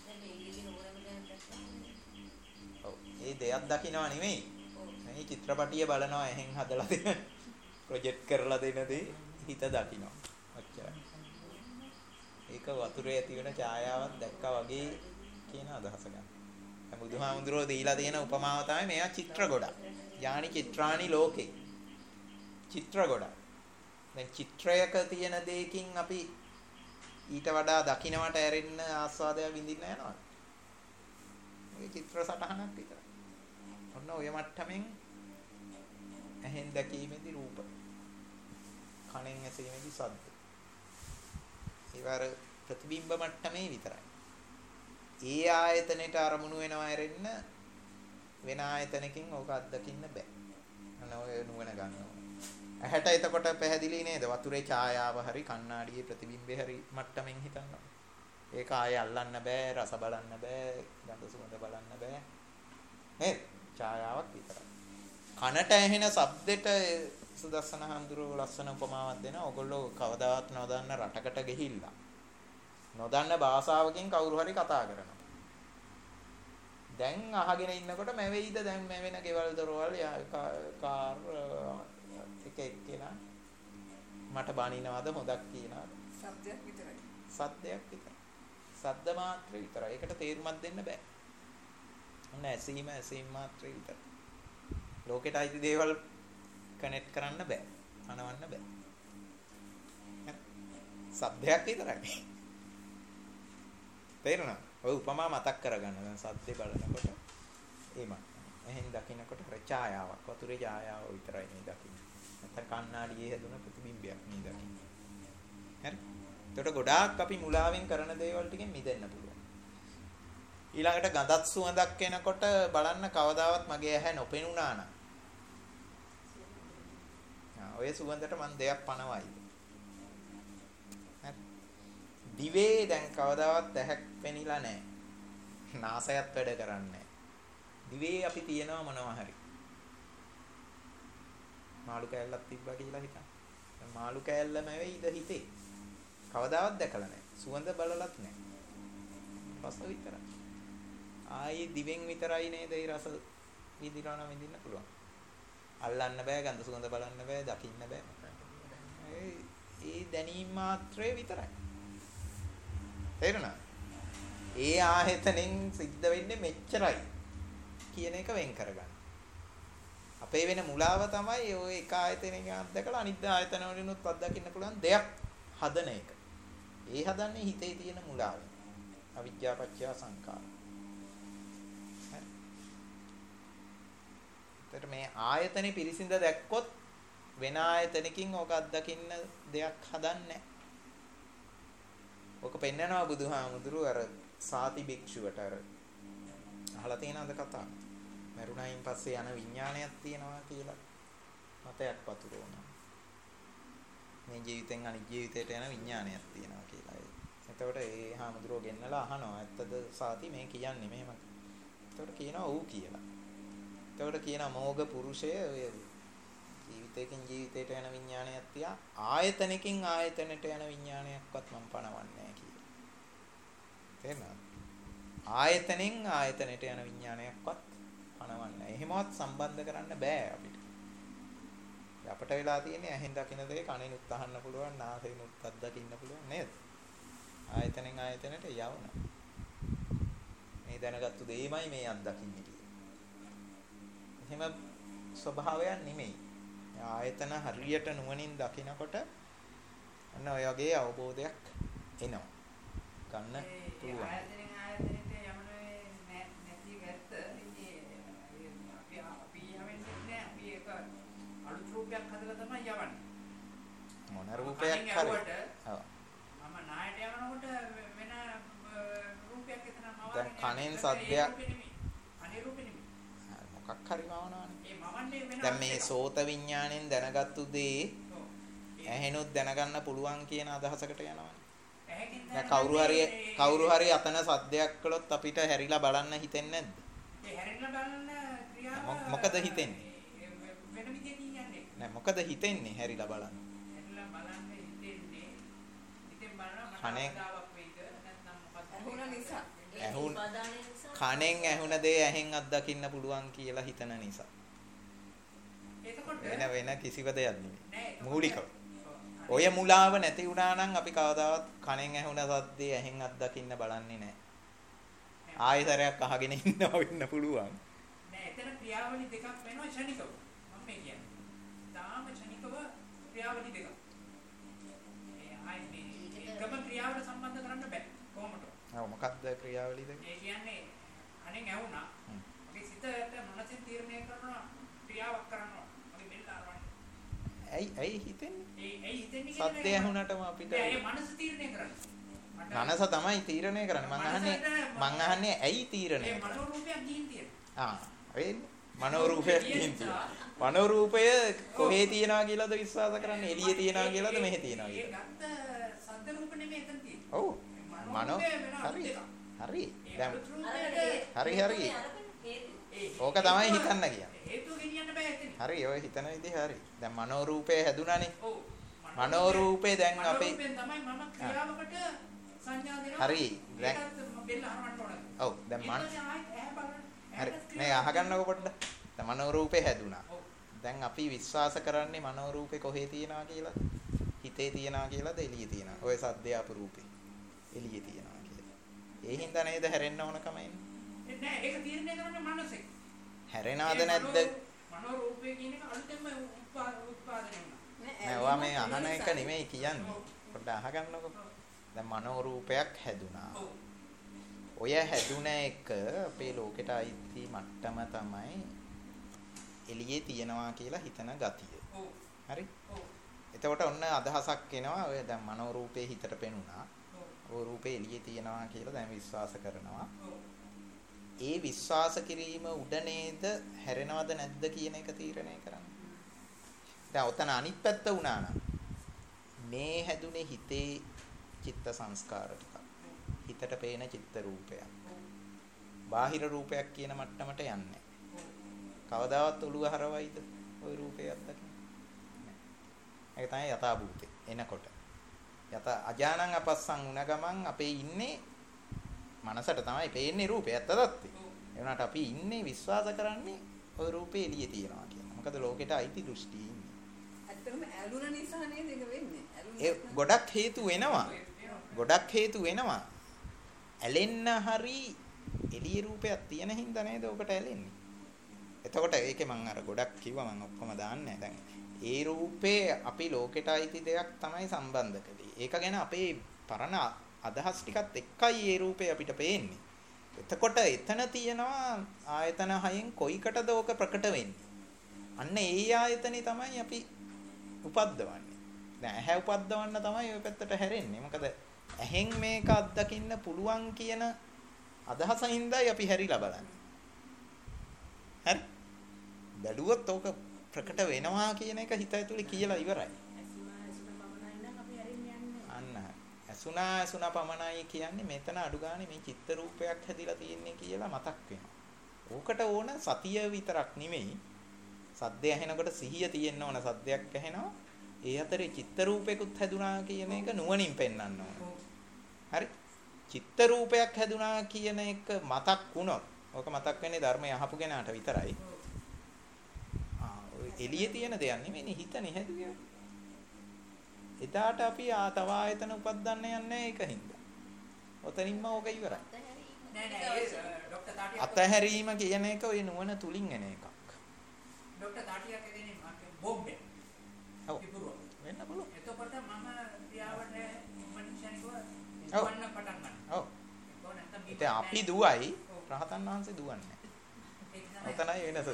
ඔව්. ඒ දෙයක් දකින්නවා නෙමෙයි. මේ චිත්‍රපටිය බලනවා එහෙන් හදලා දෙන ප්‍රොජෙක්ට් කරලා දෙන දේ හිත දකින්නවා. ඔච්චරයි. ඒක වතුරේ ඇති වෙන ඡායාවක් දැක්කා වගේ කියන අදහස ගන්න. දැන් බුදුහාමුදුරුවෝ දීලා තියෙන උපමාව තමයි මේවා චිත්‍ර ගොඩක්. යානි චිත්‍රානි ලෝකේ. චිත්‍ර ගොඩක්. දැන් චිත්‍රයක තියෙන දෙයකින් අපි ඊට වඩා දකින්නට ඇරෙන්න ආස්වාදයක් විඳින්න යනවා. මේ චිත්‍ර සටහනක් විතරයි. ඔන්න ඔය මට්ටමින් ඇහෙන් දැකීමේදී රූප, කනෙන් ඇසීමේදී ශබ්ද. ඒවර ප්‍රතිබිම්බ මට්ටමේ විතරයි. ඒ ආයතනෙට අරමුණු වෙනවා ඇරෙන්න වෙන ආයතනකින් ඕක අත්දකින්න බෑ. අන්න ඔය නුවණ ගන්නවා. ඇහැට එතකොට පැහැදිලි නේද? වතුරේ ඡායාව හරි කණ්ණාඩියේ ප්‍රතිබිම්බේ හරි මට්ටමින් හිතන්න. ඒක ආයෙ අල්ලන්න බෑ, රස බලන්න බෑ, ගඳ සුවඳ බලන්න බෑ. නේද? ඡායාවක් විතරයි. කනට ඇහෙන ශබ්දෙට සුදස්සන හඳුරෝ ලස්සන උපමාවක් දෙනවා. ඔයගොල්ලෝ කවදාවත් නොදන්න රටකට ගිහිල්ලා නොදන්න භාෂාවකින් කවුරු හරි කතා කරනවා. දැන් අහගෙන ඉන්නකොට මැවෙයිද දැන් මැවෙන ගෙවල් දොරවල් කාර් එක එක්කෙනා මට බනිනවද හොදක් කියනවාද? සත්‍යයක් විතරයි. සත්‍යයක් විතරයි. සද්ද මාත්‍රේ විතරයි. ඒකට තේරුමක් දෙන්න බෑ. ඔන්න ඇසීම ඇසීම මාත්‍රේ විතරයි. ලෝකෙට අයිති දේවල් කනෙක්ට් කරන්න බෑ. අනවන්න බෑ. සද්දයක් විතරයි. තේරුණා? ඔය උපමා මතක් කරගන්න. දැන් සද්දේ බලනකොට එහෙම. එහෙන් දකින්නකොට ඡායාවක්, වතුරේ ඡායාව විතරයි මේ දකින්නේ. නැත්නම් කණ්ණාඩියේ හැදුන ප්‍රතිබිම්බයක් මේ දකින්නේ. හරි? ඒකට ගොඩාක් අපි මුලාවෙන් කරන දේවල් ටිකෙන් මිදෙන්න පුළුවන්. ඊළඟට ගඳත් සුවඳක් එනකොට බලන්න කවදාවත් මගේ ඇහැ නොපෙනුණා නම්. ආ ඔය සුවඳට මන් දෙයක් පනවයි. හරි. දිවේ දැන් කවදාවත් ඇහැක් පෙනිලා නැහැ. නාසයත් වැඩ කරන්නේ නැහැ. දිවේ අපි තියනවා මොනවා හරි. මාළු කෑල්ලක් තිබ්බා කියලා හිතන්න. දැන් මාළු කෑල්ලම වෙයිද හිතේ. කවදාවත් දැකලා නැහැ. සුවඳ බලලත් නැහැ. රස විතරයි. ආයේ දිවෙන් විතරයි නේද ඒ රස විඳිනවා නම් විඳින්න පුළුවන්. අල්ලන්න බෑ, ගඳ සුවඳ බලන්න බෑ, දකින්න බෑ. ඒ ඒ දැනීම මාත්‍රේ විතරයි. තේරුණා? ඒ ආයතනෙන් සිද්ධ වෙන්නේ මෙච්චරයි කියන එක වෙන් කරගන්න. අපේ වෙන මුලාව තමයි ඔය එක ආයතනයක අත්දකලා අනිත් ආයතන වලිනුත් අත්දකින්න පුළුවන් දෙයක් හදන එක. ඒ හදන්නේ හිතේ තියෙන මුලාව. අවිජ්ජා පත්‍ය සංඛාර. හරි. මේ ආයතනේ පිරිසිඳ දැක්කොත් වෙන ආයතනකින් ඕක අත්දකින්න දෙයක් හදන්නේ. ඕක පෙන්නනවා බුදුහාමුදුරුවෝ අර සාති භික්ෂුවට අර අහලා තියෙනවද කතාව? මරුණයින් පස්සේ යන විඥානයක් තියෙනවා කියලා මතයක් පතුරවනවා. මේ ජීවිතෙන් අනිත් ජීවිතයට යන විඥානයක් තියෙනවා කියලා. එතකොට ඒ හාමුදුරුවෝ ගෙන්නලා අහනවා ඇත්තද සාති මේ කියන්නේ මෙහෙම. එතකොට කියනවා ඔව් කියලා. එතකොට කියනවා මෝග පුරුෂය ඔය ජීවිතයකින් ජීවිතයට යන විඥානයක් තියා ආයතනකින් ආයතනයට යන විඥානයක්වත් මම පණවන්නේ නැහැ කියලා. තේරෙනවද? ආයතනෙන් ආයතනයට යන විඥානයක්වත් පණවන්නේ නැහැ. එහෙමවත් සම්බන්ධ කරන්න බෑ අපිට. අපට වෙලා තියෙන්නේ ඇහෙන් දකින්න දේ කනෙනුත් අහන්න පුළුවන්, නාසයෙන්ුත් අත්දකින්න පුළුවන් නේද? ආයතනෙන් ආයතනයට යවන. මේ දැනගත්තු දෙයමයි මේ අත්දකින්නේ කියන්නේ. එහෙම ස්වභාවයක් නෙමෙයි. ආයතන හරියට නුවණින් දකිනකොට අන්න ඔය වගේ අවබෝධයක් එනවා. ගන්න පුළුවන්. ආයතනෙන් ආයතනයට යමනේ නැති ගැත්ත ඉතින් අපි අපි යවෙන්නේ නැහැ. අපි ඒක අලුත් රූපයක් හදලා තමයි යවන්නේ. මොන රූපයක් හරි. ඔව්. මම නායට යනකොට වෙන රූපයක් එතන මවන්නේ. දැන් කනෙන් සද්දයක් අනේ රූපෙ නෙමෙයි. මොකක් හරි මවනවානේ. ඒ මවන්නේ වෙන. දැන් මේ සෝත විඥාණයෙන් දැනගත්තු දේ ඇහෙනොත් දැනගන්න පුළුවන් කියන අදහසකට යනවානේ. දැන් කවුරු හරි කවුරු හරි අතන සද්දයක් කළොත් අපිට හැරිලා බලන්න හිතෙන්නේ නැද්ද? ඒ හැරිලා බලන්න ක්‍රියාව මොකද හිතෙන්නේ? වෙන විදිහකින් යන්නේ. නෑ මොකද හිතෙන්නේ හැරිලා බලන්න? හැරිලා බලන්න හිතෙන්නේ ඉතින් බලනවා කණෙන් කතාවක් වෙයිද නැත්නම් මොකක්ද? ඇහුණ නිසා. ඇහුණ කණෙන් ඇහුණ දේ ඇහෙන් අත්දකින්න පුළුවන් කියලා හිතන නිසා. එතකොට වෙන වෙන කිසිව දෙයක් නෙමෙයි. නෑ මූලිකව. ඔය මුලාව නැති වුණා නම් අපි කවදාවත් කණෙන් ඇහුණ සද්දේ ඇහෙන් අත්දකින්න බලන්නේ නැහැ. ආයෙතරයක් අහගෙන ඉන්නවා වෙන්න පුළුවන්. නෑ එතන ක්‍රියාවලි දෙකක් වෙනවා ෂණිකව. මම මේ කියන්නේ. තාම ෂණිකව ක්‍රියාවලි දෙකක්. ඒ ආයේ එකම ක්‍රියාවට සම්බන්ධ කරන්න බෑ. කොහොමද? ඔව් මොකක්ද ක්‍රියාවලිය දෙක? ඒ කියන්නේ කණෙන් ඇහුණා. අපි සිතට මනසෙන් තීරණය කරනවා ක්‍රියාවක් කරනවා. අපි මෙල්ල අරවන්නේ. ඇයි ඇයි හිතෙන්නේ? ඒ ඇයි හිතෙන්නේ සද්ද ඇහුණටම අපිට ඒ මනස තීරණය කරන්නේ. මනස තමයි තීරණය කරන්නේ. මං අහන්නේ මං අහන්නේ ඇයි තීරණය ඒ කරන්නේ? මනෝ රූපයක් ගිහින් තියෙනවා. ආ වෙන්නේ. මනෝ රූපයක් ගිහින් තියෙනවා. මනෝ රූපය කොහේ තියනවා කියලාද විශ්වාස කරන්නේ? එළියේ තියනවා කියලාද මෙහෙ තියනවා ඒ කියලාද? ගත්ත සද්ද රූප නෙමෙයි එතන තියෙන්නේ. ඔව්. මනෝ හරි. හරි. දැන් හරි හරි. ඕක තමයි හිතන්න කියන්නේ. හේතුව ගෙනියන්න බෑ එතන. හරි ඔය හිතන විදිහ හරි. දැන් මනෝ රූපේ හැදුනානේ. ඔව්. මනෝ රූපේ දැන් මනෝ අපේ රූපෙන් තමයි මම ක්‍රියාවකට සංඥා දෙනවා. හරි. දැන් ඒකත් බෙල්ල හරවන්න ඕනේ. ඔව් දැන් මන ඊට පස්සේ ආයෙත් ඇහැ බලන්න. හරි මේ අහගන්නකො පොඩ්ඩක්. දැන් මනෝ රූපේ හැදුනා. ඔව්. දැන් අපි විශ්වාස කරන්නේ මනෝ රූපේ කොහේ තියනවා කියලාද? හිතේ තියනවා කියලාද එළියේ තියනවා? ඔය සද්දේ ආපු රූපේ. එළියේ තියනවා කියලා. ඒ හින්දා නේද හැරෙන්න ඕනකම එන්නේ? නෑ ඒක තීරණය කරන්නේ මනසෙන්. හැරෙනවද නැද්ද? මනෝ රූපේ කියන එක අලුතෙන්ම උත්පාදනය වුණා. නෑ ඔයා මේ අහන එක නෙමෙයි කියන්නේ. පොඩ්ඩක් අහගන්නකො. දැන් මනෝ රූපයක් හැදුනා. ඔය හැදුන එක අපේ ලෝකෙට අයිති මට්ටම තමයි එළියේ තියනවා කියලා හිතන ගතිය. ඔව්. හරි? ඔව්. එතකොට ඔන්න අදහසක් එනවා. ඔය දැන් මනෝ රූපේ හිතට පෙනුණා. ඔය රූපේ එළියේ තියනවා කියලා දැන් විශ්වාස කරනවා. ඒ විශ්වාස කිරීම උඩ නේද හැරෙනවද නැද්ද කියන එක තීරණය කරන්නේ. දැන් ඔතන අනිත් පැත්ත වුණා නම් මේ හැදුනේ හිතේ චිත්ත සංස්කාර ටික. හිතට පේන චිත්ත රූපයක්. බාහිර රූපයක් කියන මට්ටමට යන්නේ. කවදාවත් ඔළුව හරවයිද ওই රූපේ අත්දකින්න? නෑ. ඒක තමයි යථාභූතේ. එනකොට යත අජානං අපස්සං උන ගමන් අපේ ඉන්නේ මනසට තමයි පේන්නේ රූපය ඇත්ත දත්තේ. ඒ වුණාට අපි ඉන්නේ විශ්වාස කරන්නේ ওই රූපේ එළියේ තියනවා කියන. මොකද ලෝකෙට අයිති දෘෂ්ටි ඉන්නේ. ඇත්තටම ඇලුන නිසා නේද ඒක වෙන්නේ? ඒ ගොඩක් හේතු වෙනවා. ගොඩක් හේතු වෙනවා. ඇලෙන්න හරි එළියේ රූපයක් තියෙන හින්දා නේද ඔකට ඇලෙන්නේ. එතකොට ඒකේ මම අර ගොඩක් කිව්වා මම ඔක්කොම දාන්නේ දැන්. ඒ රූපේ අපි ලෝකෙට අයිති දෙයක් තමයි සම්බන්ධ කළේ. ඒක ගැන අපේ පරණ අදහස් ටිකත් එක්කයි ඒ රූපේ අපිට පේන්නේ. එතකොට එතන තියෙනවා ආයතන හයෙන් කොයිකටද ඕක ප්‍රකට වෙන්නේ. අන්න ඒ ආයතනේ තමයි අපි උපද්දවන්නේ. දැන් ඇහැ උපද්දවන්න තමයි ওই පැත්තට හැරෙන්නේ. මොකද ඇහෙන් මේක අත්දකින්න පුළුවන් කියන අදහසින්දයි අපි හැරිලා බලන්නේ. හරි. බැලුවොත් ඕක ප්‍රකට වෙනවා කියන එක හිත ඇතුලේ කියලා ඉවරයි. අන්න ඇසුනා ඇසුනා පමණයි කියන්නේ මෙතන අඩු ගානේ මේ චිත්ත රූපයක් හැදිලා තියෙන්නේ කියලා මතක් වෙනවා. ඕකට ඕන සතිය විතරක් නෙමෙයි. සද්දය ඇහෙනකොට සිහිය තියෙන්න ඕන. සද්දයක් ඇහෙනවා. ඒ අතරේ චිත්ත රූපයකුත් හැදුනා කියන එක නුවණින් පෙන්වන්න ඕන. හරි. චිත්ත රූපයක් හැදුනා කියන එක මතක් වුණොත් ඕක මතක් වෙන්නේ ධර්මය අහපු කෙනාට විතරයි. ආ ඔය එළියේ තියෙන දෙයක් නෙමෙයි හිතනේ හැදුවේ. එදාට අපි ආ තව ආයතන උපදින්න යන්නේ ඒකින්ද. ඔතනින්ම ඕක ඉවරයි. නෑ නෑ ડોક્ટર තාටියක් අතහැරීම කියන එක ඔය නුවණ තුලින් එන එකක්. ડોક્ટર තාටියක් දෙන්නේ මාකේ බොම්බේ. ඔව්. ඉපුරුව. වෙන්න බලන්න. එතකොට මම ක්‍රියාවට මනුෂ්‍යනිකව ඔව්. වන්න පටන් ගන්නවා. ඔව්. ඒක නැත්තම් ඉතින් අපි දුවයි රහතන් වහන්සේ දුවන්නේ. ඔතනයි වෙනස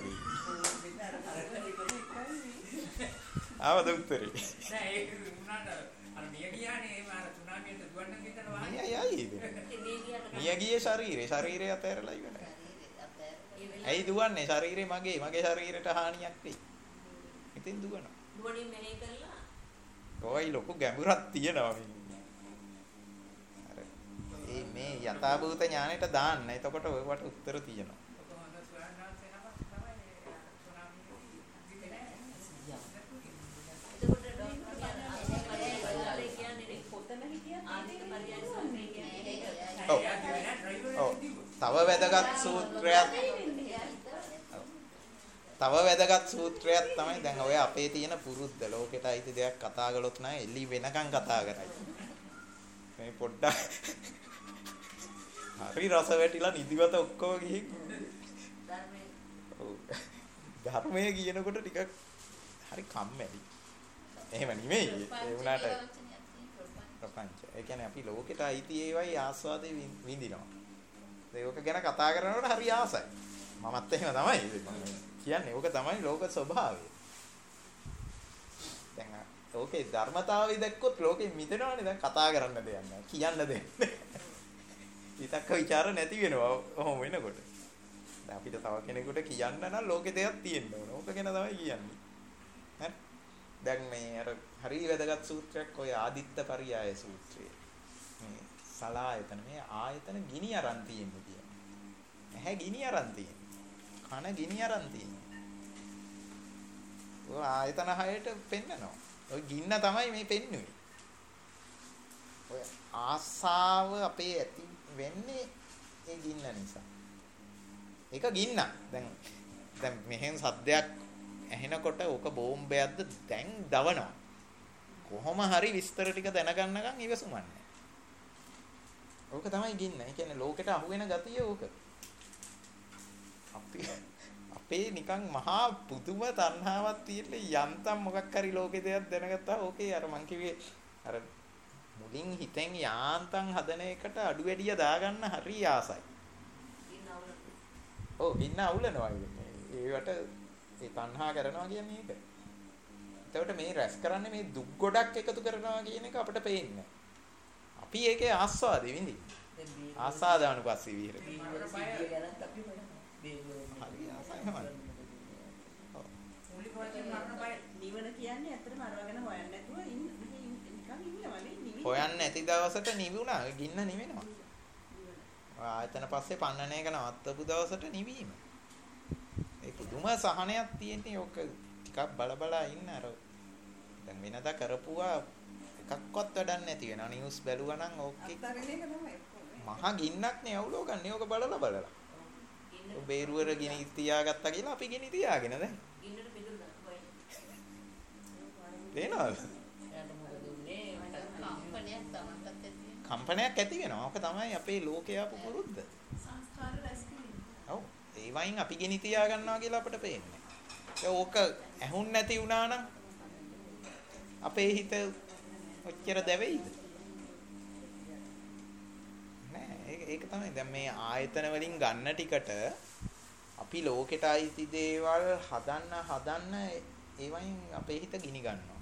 තියෙන්නේ. ආවද උත්තරේ? නෑ ඒක උනාට අර මිය ගියානේ ඒ මාර සුනාමියට දුවන්න හිතනවා. මිය යයි. මිය ගියේ ශරීරේ ශරීරය අතහැරලා ඉවරයි. ඇයි දුවන්නේ? ශරීරේ මගේ මගේ ශරීරයට හානියක් වෙයි. ඉතින් දුවනවා. දුවණින් මෙනේ කරලා. ඔය ලොකු ගැඹුරක් තියෙනවා මේ. අර ඒ මේ යථාභූත ඥානෙට දාන්න. එතකොට ඔයවට උත්තර තියෙනවා. තව වැදගත් සූත්‍රයක් තව වැදගත් සූත්‍රයක් තමයි දැන් ඔය අපේ තියෙන පුරුද්ද ලෝකෙට අයිති දෙයක් කතා කළොත් නෑ එළි වෙනකන් කතා කරයි මේ පොඩ්ඩක් හරි රස වැටිලා නිදිමත ඔක්කොම ගිහින් ධර්මයේ කියනකොට ටිකක් හරි කම්මැලි එහෙම නෙමෙයි ඒ වුණාට ප්‍රපංච ඒ කියන්නේ අපි ලෝකෙට අයිති ඒවයි ආස්වාදේ විඳිනවා ඒක ගැන කතා කරනකොට හරි ආසයි. මමත් එහෙම තමයි. කියන්නේ ඕක තමයි ලෝක ස්වභාවය. දැන් ඕකේ ධර්මතාවය දැක්කොත් ලෝකෙ මිදෙනවනේ දැන් කතා කරන්න දෙයක් නැහැ. කියන්න දෙයක් නැහැ. විතක්ක ਵਿਚාර නැති වෙනවා ඔහොම වෙනකොට. දැන් අපිට තව කෙනෙකුට කියන්න නම් ලෝකේ දෙයක් තියෙන්න ඕන. ඕක ගැන තමයි කියන්නේ. හරි. දැන් මේ අර හරි වැදගත් සූත්‍රයක් ඔය ආදිත්ත පරියාය සූත්‍රය. මේ සලායතන මේ ආයතන ගිනි අරන් තියෙන්නේ කියන්නේ. නැහැ ගිනි අරන් තියෙන්නේ. කන ගිනි අරන් තියෙන්නේ. ඔය ආයතන හයට පෙන්නනවා. ඔය ගින්න තමයි මේ පෙන්නුවේ. ඔය ආසාව අපේ ඇති වෙන්නේ ඒ ගින්න නිසා. ඒක ගින්න. දැන් දැන් මෙහෙන් සද්දයක් ඇහෙනකොට ඕක බෝම්බයක්ද දැන් දවනවා. කොහොම හරි විස්තර ටික දැනගන්නකම් ඉවසුමන්නේ. ඕක තමයි ගින්න. ඒ කියන්නේ ලෝකෙට අහු වෙන ගතිය ඕක. අපි අපේ නිකන් මහා පුදුම තණ්හාවක් තියෙන යන්තම් මොකක් හරි ලෝකේ දෙයක් දැනගත්තා ඕකේ අර මං කිව්වේ අර මුලින් හිතෙන් යාන්තම් හදන එකට අඩු වැඩිය දාගන්න හරි ආසයි. ඔව් ගින්න අවුලනවා ඉන්නේ. ඒවට ඒ තණ්හා කරනවා කියන්නේ ඒක. එතකොට මේ රැස් කරන්නේ මේ දුක් ගොඩක් එකතු කරනවා කියන එක අපිට පේන්නේ. අපි ඒකේ ආස්වාදෙ විඳි. ආසාදානුපස්සී විහෙර. හරි ආසයිමයි. නිවන කියන්නේ ඇත්තටම අර වගේ හොයන්න නැතුව නිකන් ඉන්නවනේ නිවි. හොයන්න නැති දවසට නිවුණා ගින්න නිවෙනවා. ආයතන පස්සේ පන්නන එක නවත්තපු දවසට නිවීම. ඒ පුදුම සහනයක් තියෙන්නේ ඔක ටිකක් බල බල ඉන්න අර දැන් වෙනදා කරපුවා එකක්වත් වැඩක් නැති වෙනවා. නිවුස් බැලුවා නම් ඕකේ මහා ගින්නක් නේ අවුලෝ ගන්න. ඕක බලලා බලලා. ඔය බේරුවර ගිනි තියාගත්තා කියලා අපි ගිනි තියාගෙන දැන්. ගින්නට බෙදුණා වයි. තේනවද? එයාට මොකද උනේ? කම්පනයක් තමන්ටත් ඇති. කම්පනයක් ඇති වෙනවා. ඕක තමයි අපේ ලෝකේ ආපු පුරුද්ද. සංස්කාර රැස් කිරීම. ඔව්. ඒ වයින් අපි ගිනි තියා ගන්නවා කියලා අපිට පේන්නේ. ඒ ඕක ඇහුන් නැති වුණා නම් අපේ හිත ඔච්චර දැවෙයිද? නෑ ඒක ඒක තමයි දැන් මේ ආයතන වලින් ගන්න ටිකට අපි ලෝකෙට අයිති දේවල් හදන්න හදන්න ඒ වයින් අපේ හිත ගිනි ගන්නවා.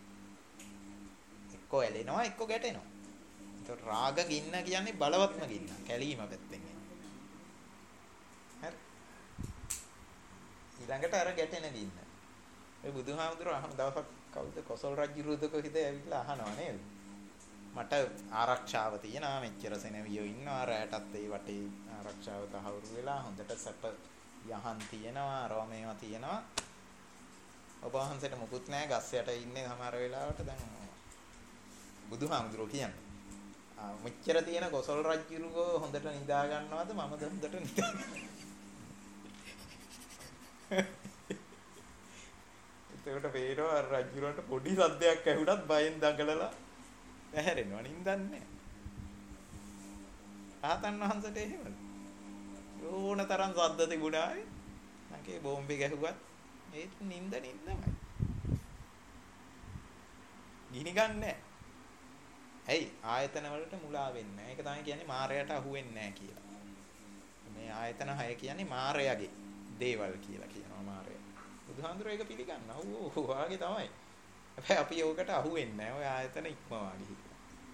එක්ක ඇලෙනවා එක්ක ගැටෙනවා. ඒතකොට රාග ගින්න කියන්නේ බලවත්ම ගින්න. කැලීම පැත්තෙන් එන්නේ. හරි. ඊළඟට අර ගැටෙන ගින්න. ඒ බුදුහාමුදුරුවෝ අහන දවසක් කවුද කොසල් රජුරුවද කොහෙද ඇවිල්ලා අහනවා නේද? මට ආරක්ෂාව තියෙනවා මෙච්චර සෙනවියෝ ඉන්නවා රැටත් ඒ වටේ ආරක්ෂාව තහවුරු වෙලා හොඳට සැප යහන් තියෙනවා රෝමේවා තියෙනවා. ඔබ වහන්සේට මුකුත් නැහැ ගස් යට ඉන්නේ සමහර වෙලාවට දැන් බුදුහාමුදුරුවෝ කියන්නේ. ආ මෙච්චර තියෙන කොසල් රජුරුවෝ හොඳට නිදා ගන්නවද මමද හොඳට නිදා එතකොට වේරෝ රජුරන්ට පොඩි සද්දයක් ඇහුණත් බයෙන් දඟලලා ඇහැරෙනවා නින්දන්නේ. ආතන් වහන්සේට එහෙමද? ඕන තරම් සද්ද තිබුණායි. නැකේ බෝම්බේ ගැහුවත් ඒත් නින්ද නින්දමයි. ගිනි ගන්නෑ. ඇයි ආයතන වලට මුලා වෙන්නේ නැහැ. ඒක තමයි කියන්නේ මායයට අහු වෙන්නේ නැහැ කියලා. මේ ආයතන හය කියන්නේ මායයගේ දේවල් කියලා කියනවා මායය. බුදුහාඳුරෝ ඒක පිළිගන්නවා. ඔව් ඔව් වාගේ තමයි. හැබැයි අපි ඕකට අහු වෙන්නේ නැහැ. ඔය ආයතන ඉක්මවා ගිහින්.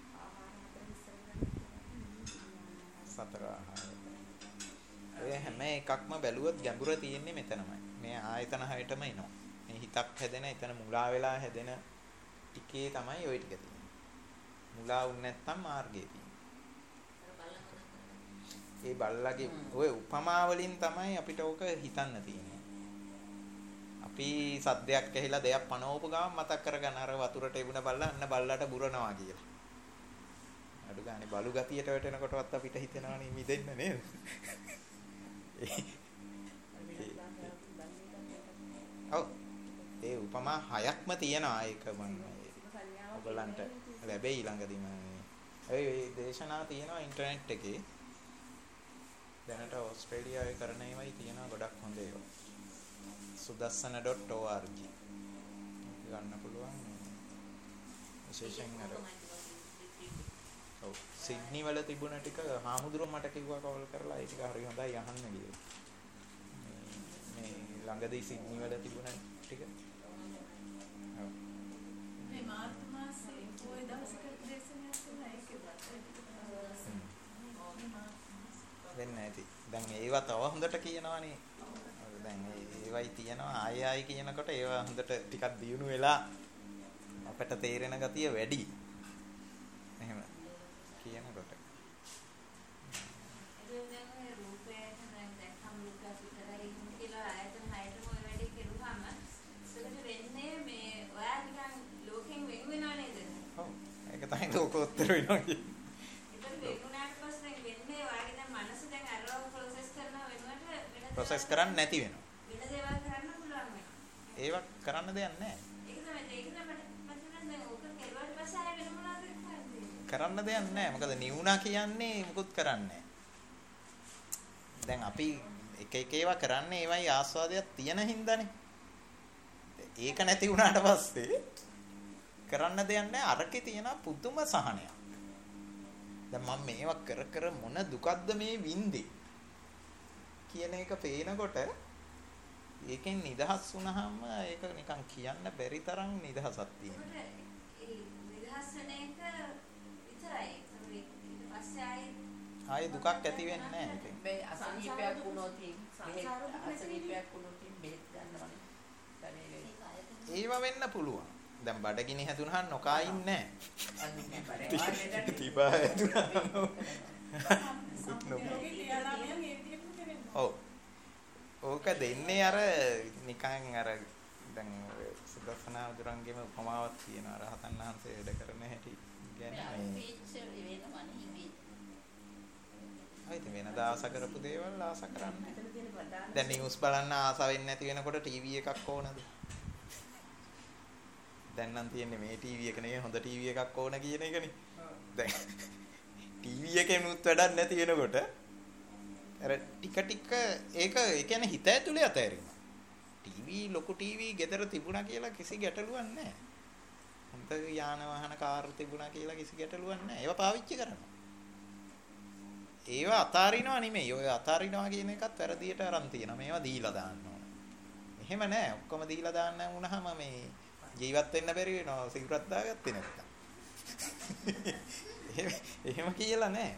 සතර ආහාර. ඔය හැම එකක්ම බැලුවොත් ගැඹුර තියෙන්නේ මෙතනමයි. මේ ආයතන හයටම එනවා. මේ හිතක් හැදෙන, එතන මුලා වෙලා හැදෙන ටිකේ තමයි ওই ටික තියෙන්නේ. මුලා වුනේ නැත්තම් මාර්ගයේ තියෙන්නේ. ඒ බල්ලගේ ඔය උපමා වලින් තමයි අපිට ඕක හිතන්න තියෙන්නේ. අපි සද්දයක් ඇහිලා දෙයක් පනවපු ගමන් මතක් කරගන්න අර වතුරට එබුණ බල්ලා අන්න බල්ලට බුරනවා කියලා. අඩු ගානේ බලු ගතියට වැටෙනකොටවත් අපිට හිතෙනවනේ මිදෙන්න නේද? ඔව් ඒ උපමා හයක්ම තියෙනවා ඒක මම ඔයගලන්ට ලැබෙයි ළඟදීම. ඒ දේශනා තියෙනවා ඉන්ටර්නෙට් එකේ. දැනට ඕස්ට්‍රේලියාවේ කරන ඒවායි තියෙනවා ගොඩක් හොඳ ඒවා. sudassana dot org ගන්න පුළුවන් විශේෂයෙන් අර ඔව් සිඩ්නි වල තිබුණ ටික හාමුදුරුවෝ මට කිව්වා කවල් කරලා ඒ ටික හරි හොඳයි අහන්න කියලා. මේ ළඟදී සිඩ්නි වල තිබුණ ටික ඔව් මේ මාර්තු මාසේ පොය දවසකට දේශනාවක් කළා ඒකවත් වෙන්නේ නැති. දැන් ඒවා තව හොඳට කියනවනේ. දැන් ඒවයි තියෙනවා ආය ආයි කියනකොට ඒවා හොඳට ටිකක් දියුණු වෙලා අපිට තේරෙන ගතිය වැඩි. එහෙම කියනකොට. ඒ දැන් මේ රූපයට දැන් දැක්කම ලුකස් විතරයි කියලා ආයතන හයටම ඔය වැඩේ කෙරුවාම ඒකට වෙන්නේ මේ ඔයා නිකන් ලෝකෙන් වෙන වෙනව නේද? ඔව්. ඒක තමයි ලෝකෝත්තර වෙනවා කියන්නේ. ඒක වෙනුනාට පස්සේ වෙන්නේ ඔයාගේ දැන් මනස දැන් අරව ප්‍රොසෙස් කරන වෙනුවට වෙන ප්‍රොසෙස් කරන්නේ නැති වෙනවා. වෙන දේවල් කරන්න පුළුවන් වෙනවා. ඒවා කරන්න දෙයක් නැහැ. ඒක තමයි ඒක තමයි මට මට දැන් ඕක කෙරුවාට පස්සේ ආයෙ වෙන මොනවද කරන්නේ? කරන්න දෙයක් නැහැ. මොකද නිවුණා කියන්නේ මුකුත් කරන්නේ නැහැ. දැන් අපි එක එක ඒවා කරන්නේ ඒවයි ආස්වාදයක් තියෙන හින්දානේ. ඒක නැති වුණාට පස්සේ කරන්න දෙයක් නැහැ. අරකේ තියෙන පුදුම සහනයක්. දැන් මම මේවා කර කර මොන දුකක්ද මේ වින්දේ කියන එක පේනකොට ඒකෙන් නිදහස් වුණාම ඒක නිකන් කියන්න බැරි තරම් නිදහසක් තියෙනවා. ඒ නිදහස් වෙන එක විතරයි. ඊට පස්සේ ආයෙ ආයේ දුකක් ඇති වෙන්නේ නැහැ ඉතින්. මේ අසනීපයක් වුණොත් අසනීපයක් වුණොත් බෙහෙත් ගන්නවනේ. ශරීරේ. ඒව වෙන්න පුළුවන්. දැන් බඩගිනි හැදුනහම නොකා ඉන්නේ නැහැ. තිබා හැදුනහම. ඔව්. ඕක දෙන්නේ අර නිකන් අර දැන් සුදස්සනා උදුරන්ගේම උපමාවක් තියෙනවා රහතන් වහන්සේ වැඩ කරන හැටි කියන්නේ මේ අයිති වෙනදා ආස කරපු දේවල් ආස කරන්නේ. දැන් නිවුස් බලන්න ආස වෙන්නේ නැති වෙනකොට ටීවී එකක් ඕනද? දැන් නම් තියෙන්නේ මේ ටීවී එක නෙවෙයි හොඳ ටීවී එකක් ඕන කියන එකනේ. දැන් ටීවී එකේ නුත් වැඩක් නැති වෙනකොට අර ටික ටික ඒක ඒ කියන්නේ හිත ඇතුලේ අතහැරීම. ටීවී ලොකු ටීවී ගෙදර තිබුණා කියලා කිසි ගැටලුවක් නැහැ. හොඳ යාන වාහන කාර් තිබුණා කියලා කිසි ගැටලුවක් නැහැ. ඒවා පාවිච්චි කරනවා. ඒවා අතාරිනවා නෙමෙයි. ඔය අතාරිනවා කියන එකත් වැරදියට අරන් තියෙනවා. මේවා දීලා දාන්න ඕන. එහෙම නැහැ. ඔක්කොම දීලා දාන්න වුණාම මේ ජීවත් වෙන්න බැරි වෙනවා. සිගරට් දාගත්තේ නැත්තම්. එහෙම කියලා නැහැ.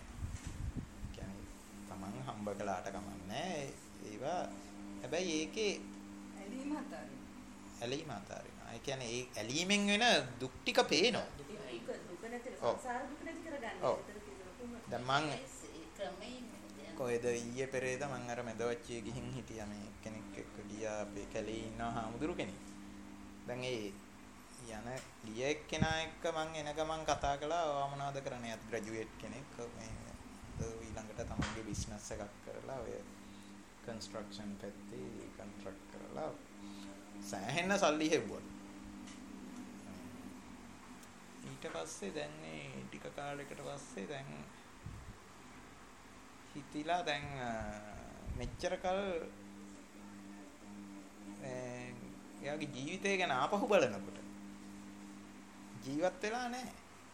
කියන්නේ තමන් හම්බ කළාට කමන්නේ. ඒවා හැබැයි ඒකේ ඇලීම අතාරින්න. ඇලීම අතාරිනවා. ඒ කියන්නේ ඒ ඇලීමෙන් වෙන දුක් ටික පේනවා. දුක දුක නැති සංසාර දුක නැති කරගන්න. ඔව්. දැන් මං ක්‍රමයෙන් කොහෙද ඊයේ පෙරේද මං අර මෙදවච්චියේ ගිහින් හිටියා මේ කෙනෙක් එක්ක ගියා අපේ කැලේ ඉන්නවා හාමුදුරු කෙනෙක්. දැන් ඒ යන ගිය එක්කෙනා එක්ක මං එන ගමන් කතා කළා ඔයා මොනවද කරන්නේ? අත් ග්‍රැජුවේට් කෙනෙක් මේ ඊළඟට තමන්ගේ බිස්නස් එකක් කරලා ඔය කන්ස්ට්‍රක්ෂන් පැත්තේ කොන්ට්‍රැක්ට් කරලා සෑහෙන සල්ලි හෙව්වලු. ඊට පස්සේ දැන් මේ ටික කාලයකට පස්සේ දැන් හිතිලා දැන් මෙච්චර කල් එයාගේ ජීවිතය ගැන ආපහු බලනකොට ජීවත් වෙලා නැහැ.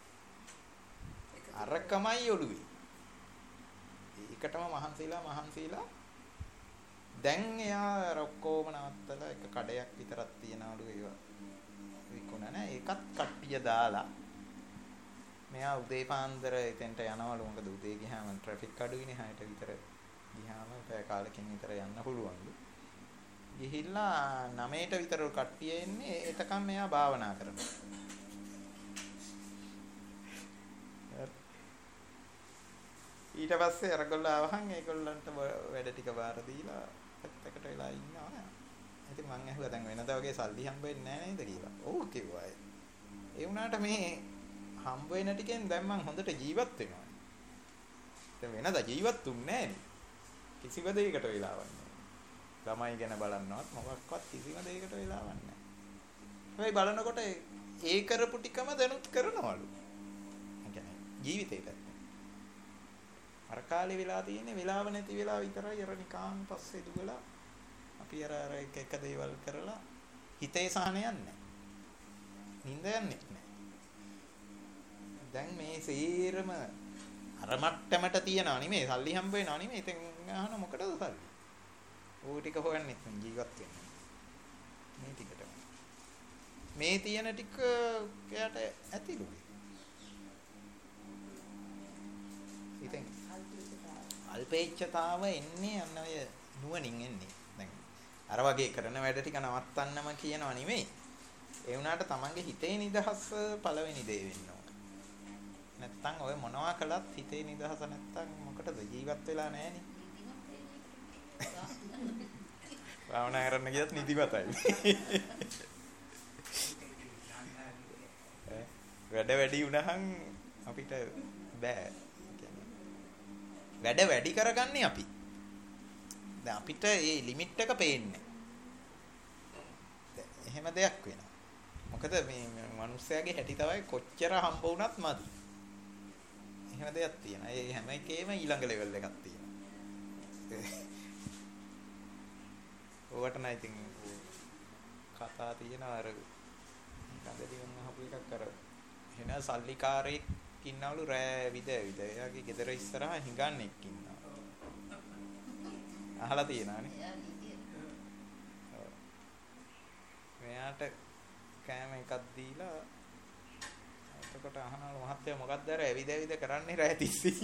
අරකමයි ඔළුවේ. ඒකටම මහන්සිලා මහන්සිලා දැන් එයා ඔක්කොම නවත්තලා එක කඩයක් විතරක් තියනවලු ඒවා විකුණන ඒකත් කට්ටිය දාලා මෙයා උදේ පාන්දර එතෙන්ට යනවලු. මොකද උදේ ගියාම ට්‍රැෆික් අඩුයිනේ. හයට විතර ගියාම පැය කාලකින් විතර යන්න පුළුවන්ලු. ගිහිල්ලා නවයට විතර කට්ටිය එන්නේ. එතකම් මෙයා භාවනා කරනවා. ඊට පස්සේ අරගොල්ලෝ ආවහන් ඒගොල්ලන්ට වැඩ ටික බාර දීලා පැත්තකට වෙලා ඉන්නවා. ඉතින් මං ඇහුවා දැන් වෙනදා වගේ සල්ලි හම්බ වෙන්නේ නැහැ නේද කියලා. ඔව් කිව්වා. ඒ වුණාට මේ හම්බ වෙන ටිකෙන් දැන් මං හොඳට ජීවත් වෙනවා. දැන් වෙනදා ජීවත් දුන්නේ නැහැ නේ. කිසිම දෙයකට වෙලාවක් නැහැ. ළමයි ගැන බලන්නවත් මොකක්වත් කිසිම දෙයකට වෙලාවක් නැහැ. හැබැයි බලනකොට ඒ කරපු ටිකම දැනුත් කරනවලු. ඒ කියන්නේ ජීවිතේට. අර කාලේ වෙලා තියෙන්නේ වෙලාව නැති වෙලා විතරයි අර නිකාන් පස්සේ දුවලා අපි අර අර එක එක දේවල් කරලා හිතේ සහනයක් නැහැ. නිින්ද යන්නේ නැහැ. දැන් මේ සීරම අර මට්ටමට තියනවා නෙමෙයි සල්ලි හම්බ වෙනවා නෙමෙයි. ඉතින් අහන මොකටද සල්ලි? ඕක ටික හොයන්නේ ජීවත් වෙන්න. මේ ටිකට. මේ තියෙන ටික එයාට ඇතිලු. ඉතින් අල්පේච්ඡතාව එන්නේ අන්න ඔය නුවණින් එන්නේ. දැන් අර වගේ කරන වැඩ ටික නවත්තන්නම කියනවා නෙමෙයි. ඒ වුණාට තමන්ගේ හිතේ නිදහස පළවෙනි දේ වෙන්න ඕන. නැත්තම් ඔය මොනවා කළත් හිතේ නිදහස නැත්තම් මොකටද ජීවත් වෙලා නැහෙනේ. භාවනා කරන්න ගියත් නිදිමතයි. වැඩ වැඩි වුණහන් අපිට බෑ. වැඩ වැඩි කරගන්නේ අපි. දැන් අපිට මේ ලිමිට් එක පේන්නේ. එහෙම දෙයක් වෙනවා. මොකද මේ මිනිස්යාගේ හැටි තමයි කොච්චර හම්බ වුණත් මදි. එහෙම දෙයක් තියෙනවා. ඒ හැම එකේම ඊළඟ ලෙවල් එකක් තියෙනවා. ඔවට නම් ඉතින් කතා තියෙනවා අර ගඳදී වුණ අහපු එකක් අර එන සල්ලිකාරයෙක් ඉන්නවලු රෑ විද විද. එයාගේ ගෙදර ඉස්සරහා හිඟන්නෙක් ඉන්නවා. අහලා තියෙනවනේ. මෙයාට කෑම එකක් දීලා එතකොට අහනවලු මහත්තයා මොකක්ද අර ඇවිද ඇවිද කරන්නේ රෑ තිස්සේ.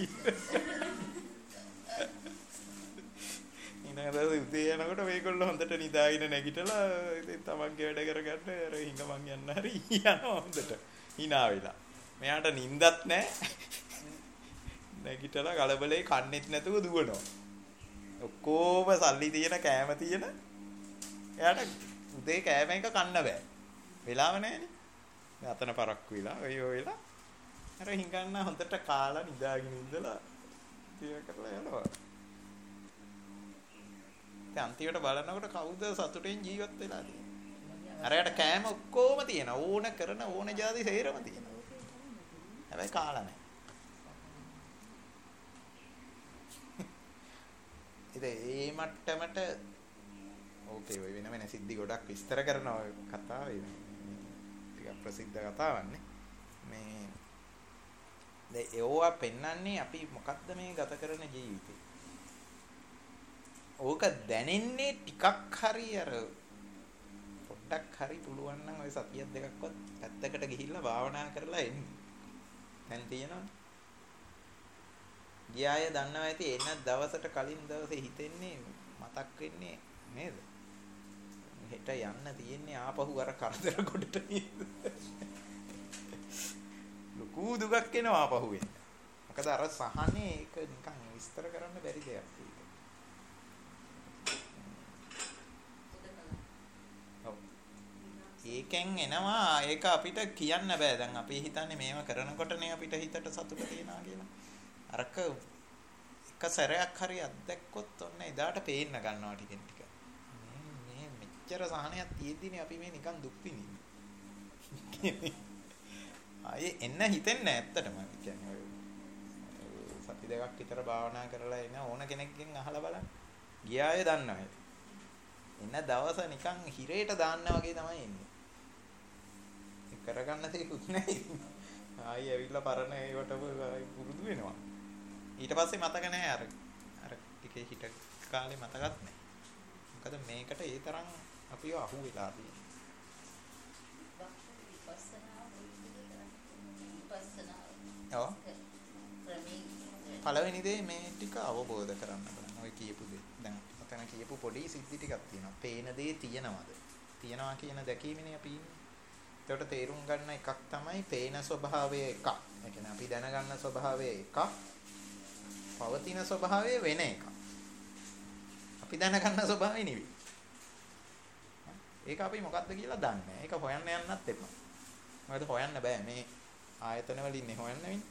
ඊනගද උදේ යනකොට මේගොල්ලෝ හොඳට නිදාගෙන නැගිටලා ඉතින් තමන්ගේ වැඩ කරගන්න අර හිඟමන් යන්න හරි යනවා හොඳට. hina වෙලා. මෙයාට නිින්දත් නැහැ. නැගිටලා කලබලේ කන්නේත් නැතුව දුවනවා. ඔක්කොම සල්ලි තියෙන කෑම තියෙන. එයාට උදේ කෑම එක කන්න බෑ. වෙලාව නැහැනේ. දැන් අතන පරක්කු වෙලා ඔය ඔය වෙලා අර හිඟන්න හොඳට කාලා නිදාගෙන ඉඳලා තිය කරලා යනවා. දැන් අන්තිමට බලනකොට කවුද සතුටෙන් ජීවත් වෙලා තියෙන්නේ? අරයට කෑම ඔක්කොම තියෙන ඕන කරන ඕන જાති සේරම තියෙනවා. හැබැයි කාලා නැහැ. ඉතින් ඒ මට්ටමට ඕකේ ඔය වෙන වෙන සිද්ධි ගොඩක් විස්තර කරන ඔය කතාව ටිකක් ප්‍රසිද්ධ කතාවන්නේ. මේ දැන් ඒවා පෙන්වන්නේ අපි මොකක්ද මේ ගත කරන ජීවිතේ. ඕක දැනෙන්නේ ටිකක් හරි අර පොඩ්ඩක් හරි පුළුවන් නම් ඔය සතියක් දෙකක්වත් පැත්තකට ගිහිල්ලා භාවනා කරලා එන්න. දැන් තියෙනවනේ. ගියාය දන්නවා ඇති එන දවසට කලින් දවසේ හිතෙන්නේ මතක් වෙන්නේ නේද? හෙට යන්න තියෙන්නේ ආපහු අර කරදර කොටට නේද? ලොකු දුකක් එනවා ආපහු එන්න. මොකද අර සහනේ ඒක නිකන් විස්තර කරන්න බැරි දෙයක් ඒක. ඒකෙන් එනවා ඒක අපිට කියන්න බෑ. දැන් අපි හිතන්නේ මේව කරනකොටනේ අපිට හිතට සතුට තියනවා කියලා. අරක එක සැරයක් හරි අත්දැක්කොත් ඔන්න එදාට පේන්න ගන්නවා ටිකෙන් ටික. මේ මේ මෙච්චර සහනයක් තියෙද්දිනේ අපි මේ නිකන් දුක් විඳින්නේ. ආයේ එන්න හිතෙන්නේ ඇත්තටම. කියන්නේ සති දෙකක් විතර භාවනා කරලා එන ඕන කෙනෙක්ගෙන් අහලා බලන්න. ගියාය දන්නවා. එන්න දවස නිකන් හිරේට දාන්න වගේ තමයි එන්නේ. කරගන්න දෙයක්වත් නැහැ. ආයි ඇවිල්ලා පරණ ඒවට පුරුදු වෙනවා. ඊට පස්සේ මතක නැහැ අර අර ටිකේ හිට කාලේ මතකත් නැහැ. මොකද මේකට ඒ තරම් අපිව අහු වෙලා තියෙනවා. ඔව්. පළවෙනි දේ මේ ටික අවබෝධ කරන්න බලන්න. ඔය කියපු දේ. දැන් අතන කියපු පොඩි සිද්ධි ටිකක් තියෙනවා. පේන දේ තියනවද? තියනවා කියන දැකීමනේ අපි ඉන්නේ. ඒකට තේරුම් ගන්න එකක් තමයි පේන ස්වභාවය එකක්. ඒ කියන්නේ අපි දැනගන්න ස්වභාවය එකක්. පවතින ස්වභාවය වෙන එකක්. අපි දැනගන්න ස්වභාවය නෙවෙයි. ඒක අපි මොකක්ද කියලා දන්නේ නැහැ. ඒක හොයන්න යන්නත් එපා. මොකද හොයන්න බෑ මේ ආයතන වලින් නේ හොයන්න වෙන්නේ.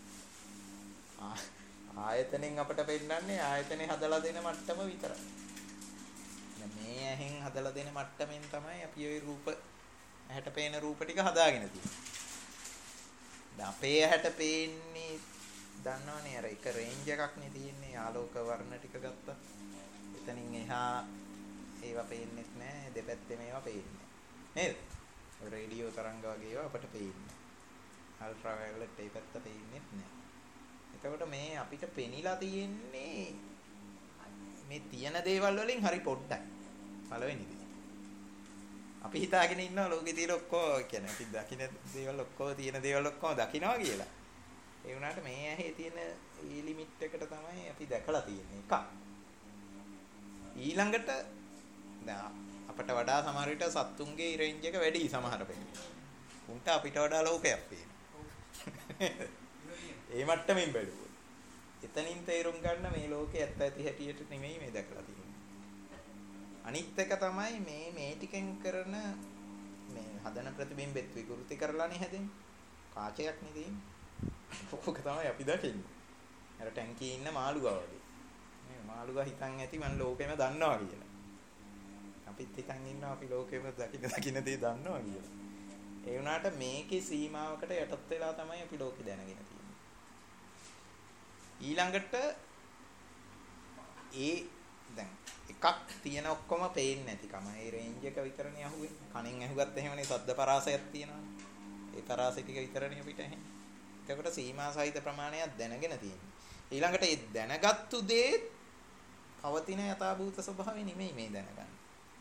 ආයතනෙන් අපට පෙන්නන්නේ ආයතනේ හදලා දෙන මට්ටම විතරයි. මේ ඇහෙන් හදලා දෙන මට්ටමින් තමයි අපි ওই රූප ඇහැට පේන රූප ටික හදාගෙන තියෙන්නේ. දැන් අපේ ඇහැට පේන්නේ දන්නවනේ අර එක රේන්ජ් එකක් නේ තියෙන්නේ ආලෝක වර්ණ ටික ගත්තා. එතනින් එහා ඒවා පේන්නේ නැහැ දෙපැත්තේ මේවා පේන්නේ. නේද? රේඩියෝ තරංග වගේ ඒවා අපට පේන්නේ. අල්ට්‍රා වයලට් ඒ පැත්ත පේන්නේ නැහැ. එතකොට මේ අපිට පෙනිලා තියෙන්නේ මේ තියෙන දේවල් වලින් හරි පොඩ්ඩයි. පළවෙනි දේ. අපි හිතාගෙන ඉන්නවා ලෝකේ තියෙන ඔක්කොම කියන්නේ අපි දකින්න දේවල් ඔක්කොම තියෙන දේවල් ඔක්කොම දකින්නවා කියලා. ඒ වුණාට මේ ඇහි තියෙන ඊ ලිමිට් එකට තමයි අපි දැකලා තියෙන්නේ එක. ඊළඟට දැන් අපට වඩා සමහර විට සත්තුන්ගේ රේන්ජ් එක වැඩි සමහර වෙලාවට. උන්ට අපිට වඩා ලෝකයක් පේනවා. ඒ මට්ටමින් බැලුවොත්. එතනින් තේරුම් ගන්න මේ ලෝකේ ඇත්ත ඇති හැටියට නෙමෙයි මේ දැකලා තියෙන්නේ. අනිත් එක තමයි මේ මේ ටිකෙන් කරන මේ හදන ප්‍රතිබිම්බෙත් විකෘති කරලානේ හැදෙන්නේ. කාචයක් නේ තියෙන්නේ. ඔක තමයි අපි දකින්නේ. අර ටැංකියේ ඉන්න මාළුවා වගේ. මේ මාළුවා හිතන් ඇති මම ලෝකෙම දන්නවා කියලා. අපිත් හිතන් ඉන්නවා අපි ලෝකෙම දකින්න දකින්න දේ දන්නවා කියලා. ඒ වුණාට මේකේ සීමාවකට යටත් වෙලා තමයි අපි ලෝකෙ දැනගෙන තියෙන්නේ. ඊළඟට ඒ දැන් එකක් තියෙන ඔක්කොම පේන්නේ නැතිකම. ඒ රේන්ජ් එක විතරනේ අහුවෙන්නේ. කණෙන් ඇහුවත් එහෙමනේ ශබ්ද පරාසයක් තියෙනවානේ. ඒ පරාසය ටික විතරනේ අපිට ඇහෙන්නේ. එතකොට සීමා සහිත ප්‍රමාණයක් දැනගෙන තියෙනවා. ඊළඟට ඒ දැනගත්තු දේ පවතින යථාභූත ස්වභාවය නෙමෙයි මේ දැනගන්නේ.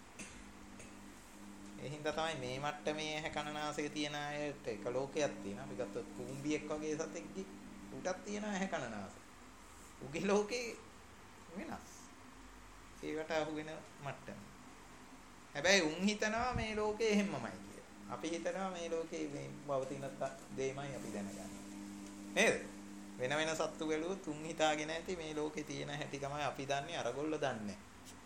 ඒ හින්දා තමයි මේ මට්ටමේ ඇහැ කනනාසය තියෙන අයට එක ලෝකයක් තියෙනවා. අපි ගත්තොත් කුඹියෙක් වගේ සතෙක්ගේ උටක් තියෙනවා ඇහැ කනනාසය. උගේ ලෝකේ වෙනස්. ඒකට අහු වෙන මට්ටම. හැබැයි උන් හිතනවා මේ ලෝකේ එහෙමමයි කියලා. අපි හිතනවා මේ ලෝකේ මේ පවතින දෙයමයි අපි දැනගන්නේ. නේද? වෙන වෙන සත්තු බැලුවොත් උන් හිතාගෙන ඇති මේ ලෝකේ තියෙන හැටි තමයි අපි දන්නේ අරගොල්ලෝ දන්නේ.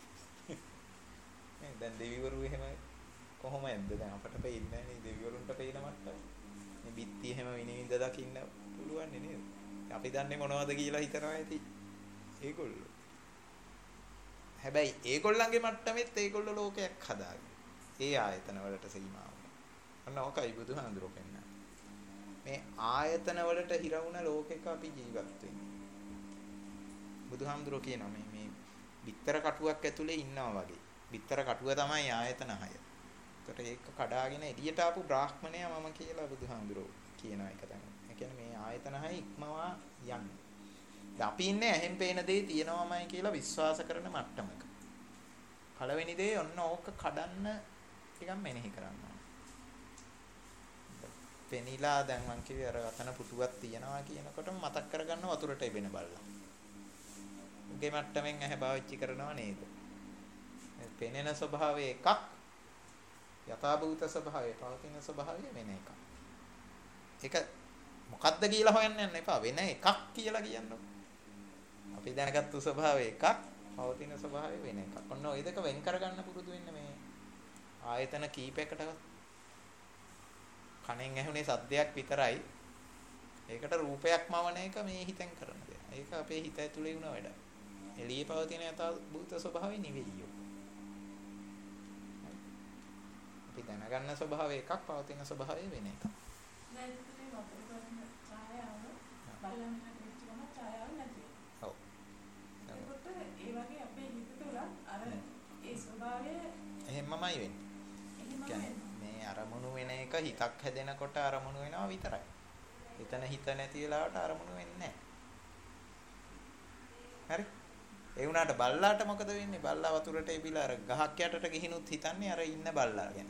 නේ දැන් දෙවිවරු එහෙම කොහොමද දැන් අපට පේන්නේ නැහැ නේ දෙවිවරුන්ට පේන මට්ටම. මේ බිත්ති එහෙම විනිවිද දකින්න පුළුවන් නේද? අපි දන්නේ මොනවද කියලා හිතනවා ඇති. ඒගොල්ලෝ. හැබැයි ඒගොල්ලන්ගේ මට්ටමෙත් ඒගොල්ලෝ ලෝකයක් හදාගෙන. ඒ ආයතන වලට සීමාව. අන්න ඔකයි බුදුහාඳුරෝ පෙන්නන්නේ. මේ ආයතන වලට හිර වුණ ලෝකෙක අපි ජීවත් වෙන්නේ. බුදුහාඳුරෝ කියනවා මේ මේ බිත්තර කටුවක් ඇතුලේ ඉන්නවා වගේ. බිත්තර කටුව තමයි ආයතන හය. ඒකට ඒක කඩාගෙන එළියට ආපු බ්‍රාහ්මණයා මම කියලා බුදුහාඳුරෝ කියන එක තමයි. ඒ කියන්නේ මේ ආයතන හය ඉක්මවා යන්නේ. අපි ඉන්නේ ඇහෙන් පේන දේ තියෙනවමයි කියලා විශ්වාස කරන මට්ටමක. පළවෙනි දේ ඔන්න ඕක කඩන්න ටිකක් මෙනෙහි කරන්න ඕන. පෙනිලා දැන් මං කිව්වේ අර අතන පුටුවක් තියනවා කියනකොට මතක් කරගන්න වතුරට එබෙන බල්ලා. උගේ මට්ටමින් ඇහැ පාවිච්චි කරනව නේද? පෙනෙන ස්වභාවය එකක් යථාභූත ස්වභාවය පවතින ස්වභාවය වෙන එකක්. ඒක මොකද්ද කියලා හොයන්න යන්න එපා. වෙන එකක් කියලා කියන්නකො. අපි දැනගත්තු ස්වභාවය එකක්, පවතින ස්වභාවය වෙන එකක්. ඔන්න ඔය දෙක වෙන් කරගන්න පුරුදු වෙන්න මේ ආයතන කීපයකටවත්. කණෙන් ඇහුනේ සද්දයක් විතරයි. ඒකට රූපයක් මවන එක මේ හිතෙන් කරන දෙයක්. ඒක අපේ හිත ඇතුලේ වුණ වැඩක්. එළියේ පවතින යථාභූත ස්වභාවය නෙවෙයි. අපි දැනගන්න ස්වභාවය එකක්, පවතින ස්වභාවය වෙන එකක්. දැන් ඉතින් වතුර ගන්න ඡායාව බලන්න වෙච්ච ගමන් ඡායාව නැති වෙනවා. ඔව්. ඒකට ඒ වගේ අපේ හිත තුළ අර ඒ ස්වභාවය එහෙමමයි වෙන්නේ. කියන්නේ මේ අරමුණු වෙන එක හිතක් හැදෙනකොට අරමුණු වෙනවා විතරයි. එතන හිත නැති වෙලාවට අරමුණු වෙන්නේ නැහැ. හරි? ඒ වුණාට බල්ලාට මොකද වෙන්නේ? බල්ලා වතුරට එබිලා අර ගහක් යටට ගිහිනුත් හිතන්නේ අර ඉන්න බල්ලා ගැන.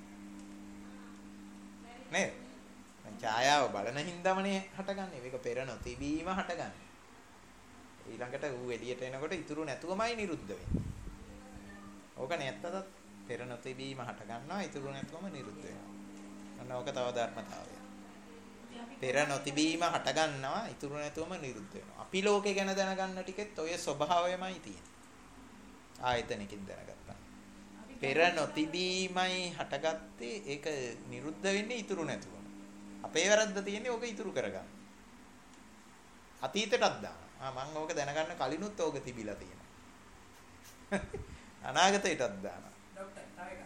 නේද? දැන් ඡායාව බලන හින්දාමනේ හටගන්නේ. මේක පෙර නොතිබීම හටගන්නේ. ඊළඟට ඌ එළියට එනකොට ඉතුරු නැතුවමයි නිරුද්ධ වෙන්නේ. ඕක නැත්තත් පෙර නොතිබීම හට ගන්නවා, ඉතුරු නැතුවම නිරුද්ධ වෙනවා. අන්න ඕක තව ධර්මතාවයක්. පෙර නොතිබීම හට ගන්නවා, ඉතුරු නැතුවම නිරුද්ධ වෙනවා. අපි ලෝකේ ගැන දැනගන්න ටිකෙත් ඔය ස්වභාවයමයි තියෙන්නේ. ආයතනකින් දැනගත්තා. පෙර නොතිබීමයි හටගත්තේ, ඒක නිරුද්ධ වෙන්නේ ඉතුරු නැතුවම. අපේ වැරද්ද තියෙන්නේ ඕක ඉතුරු කරගන්න. අතීතයටත් දානවා. ආ මම ඕක දැනගන්න කලිනුත් ඕක තිබිලා තියෙනවා. අනාගතයටත් දානවා. ડોක්ටර් තව එකක්.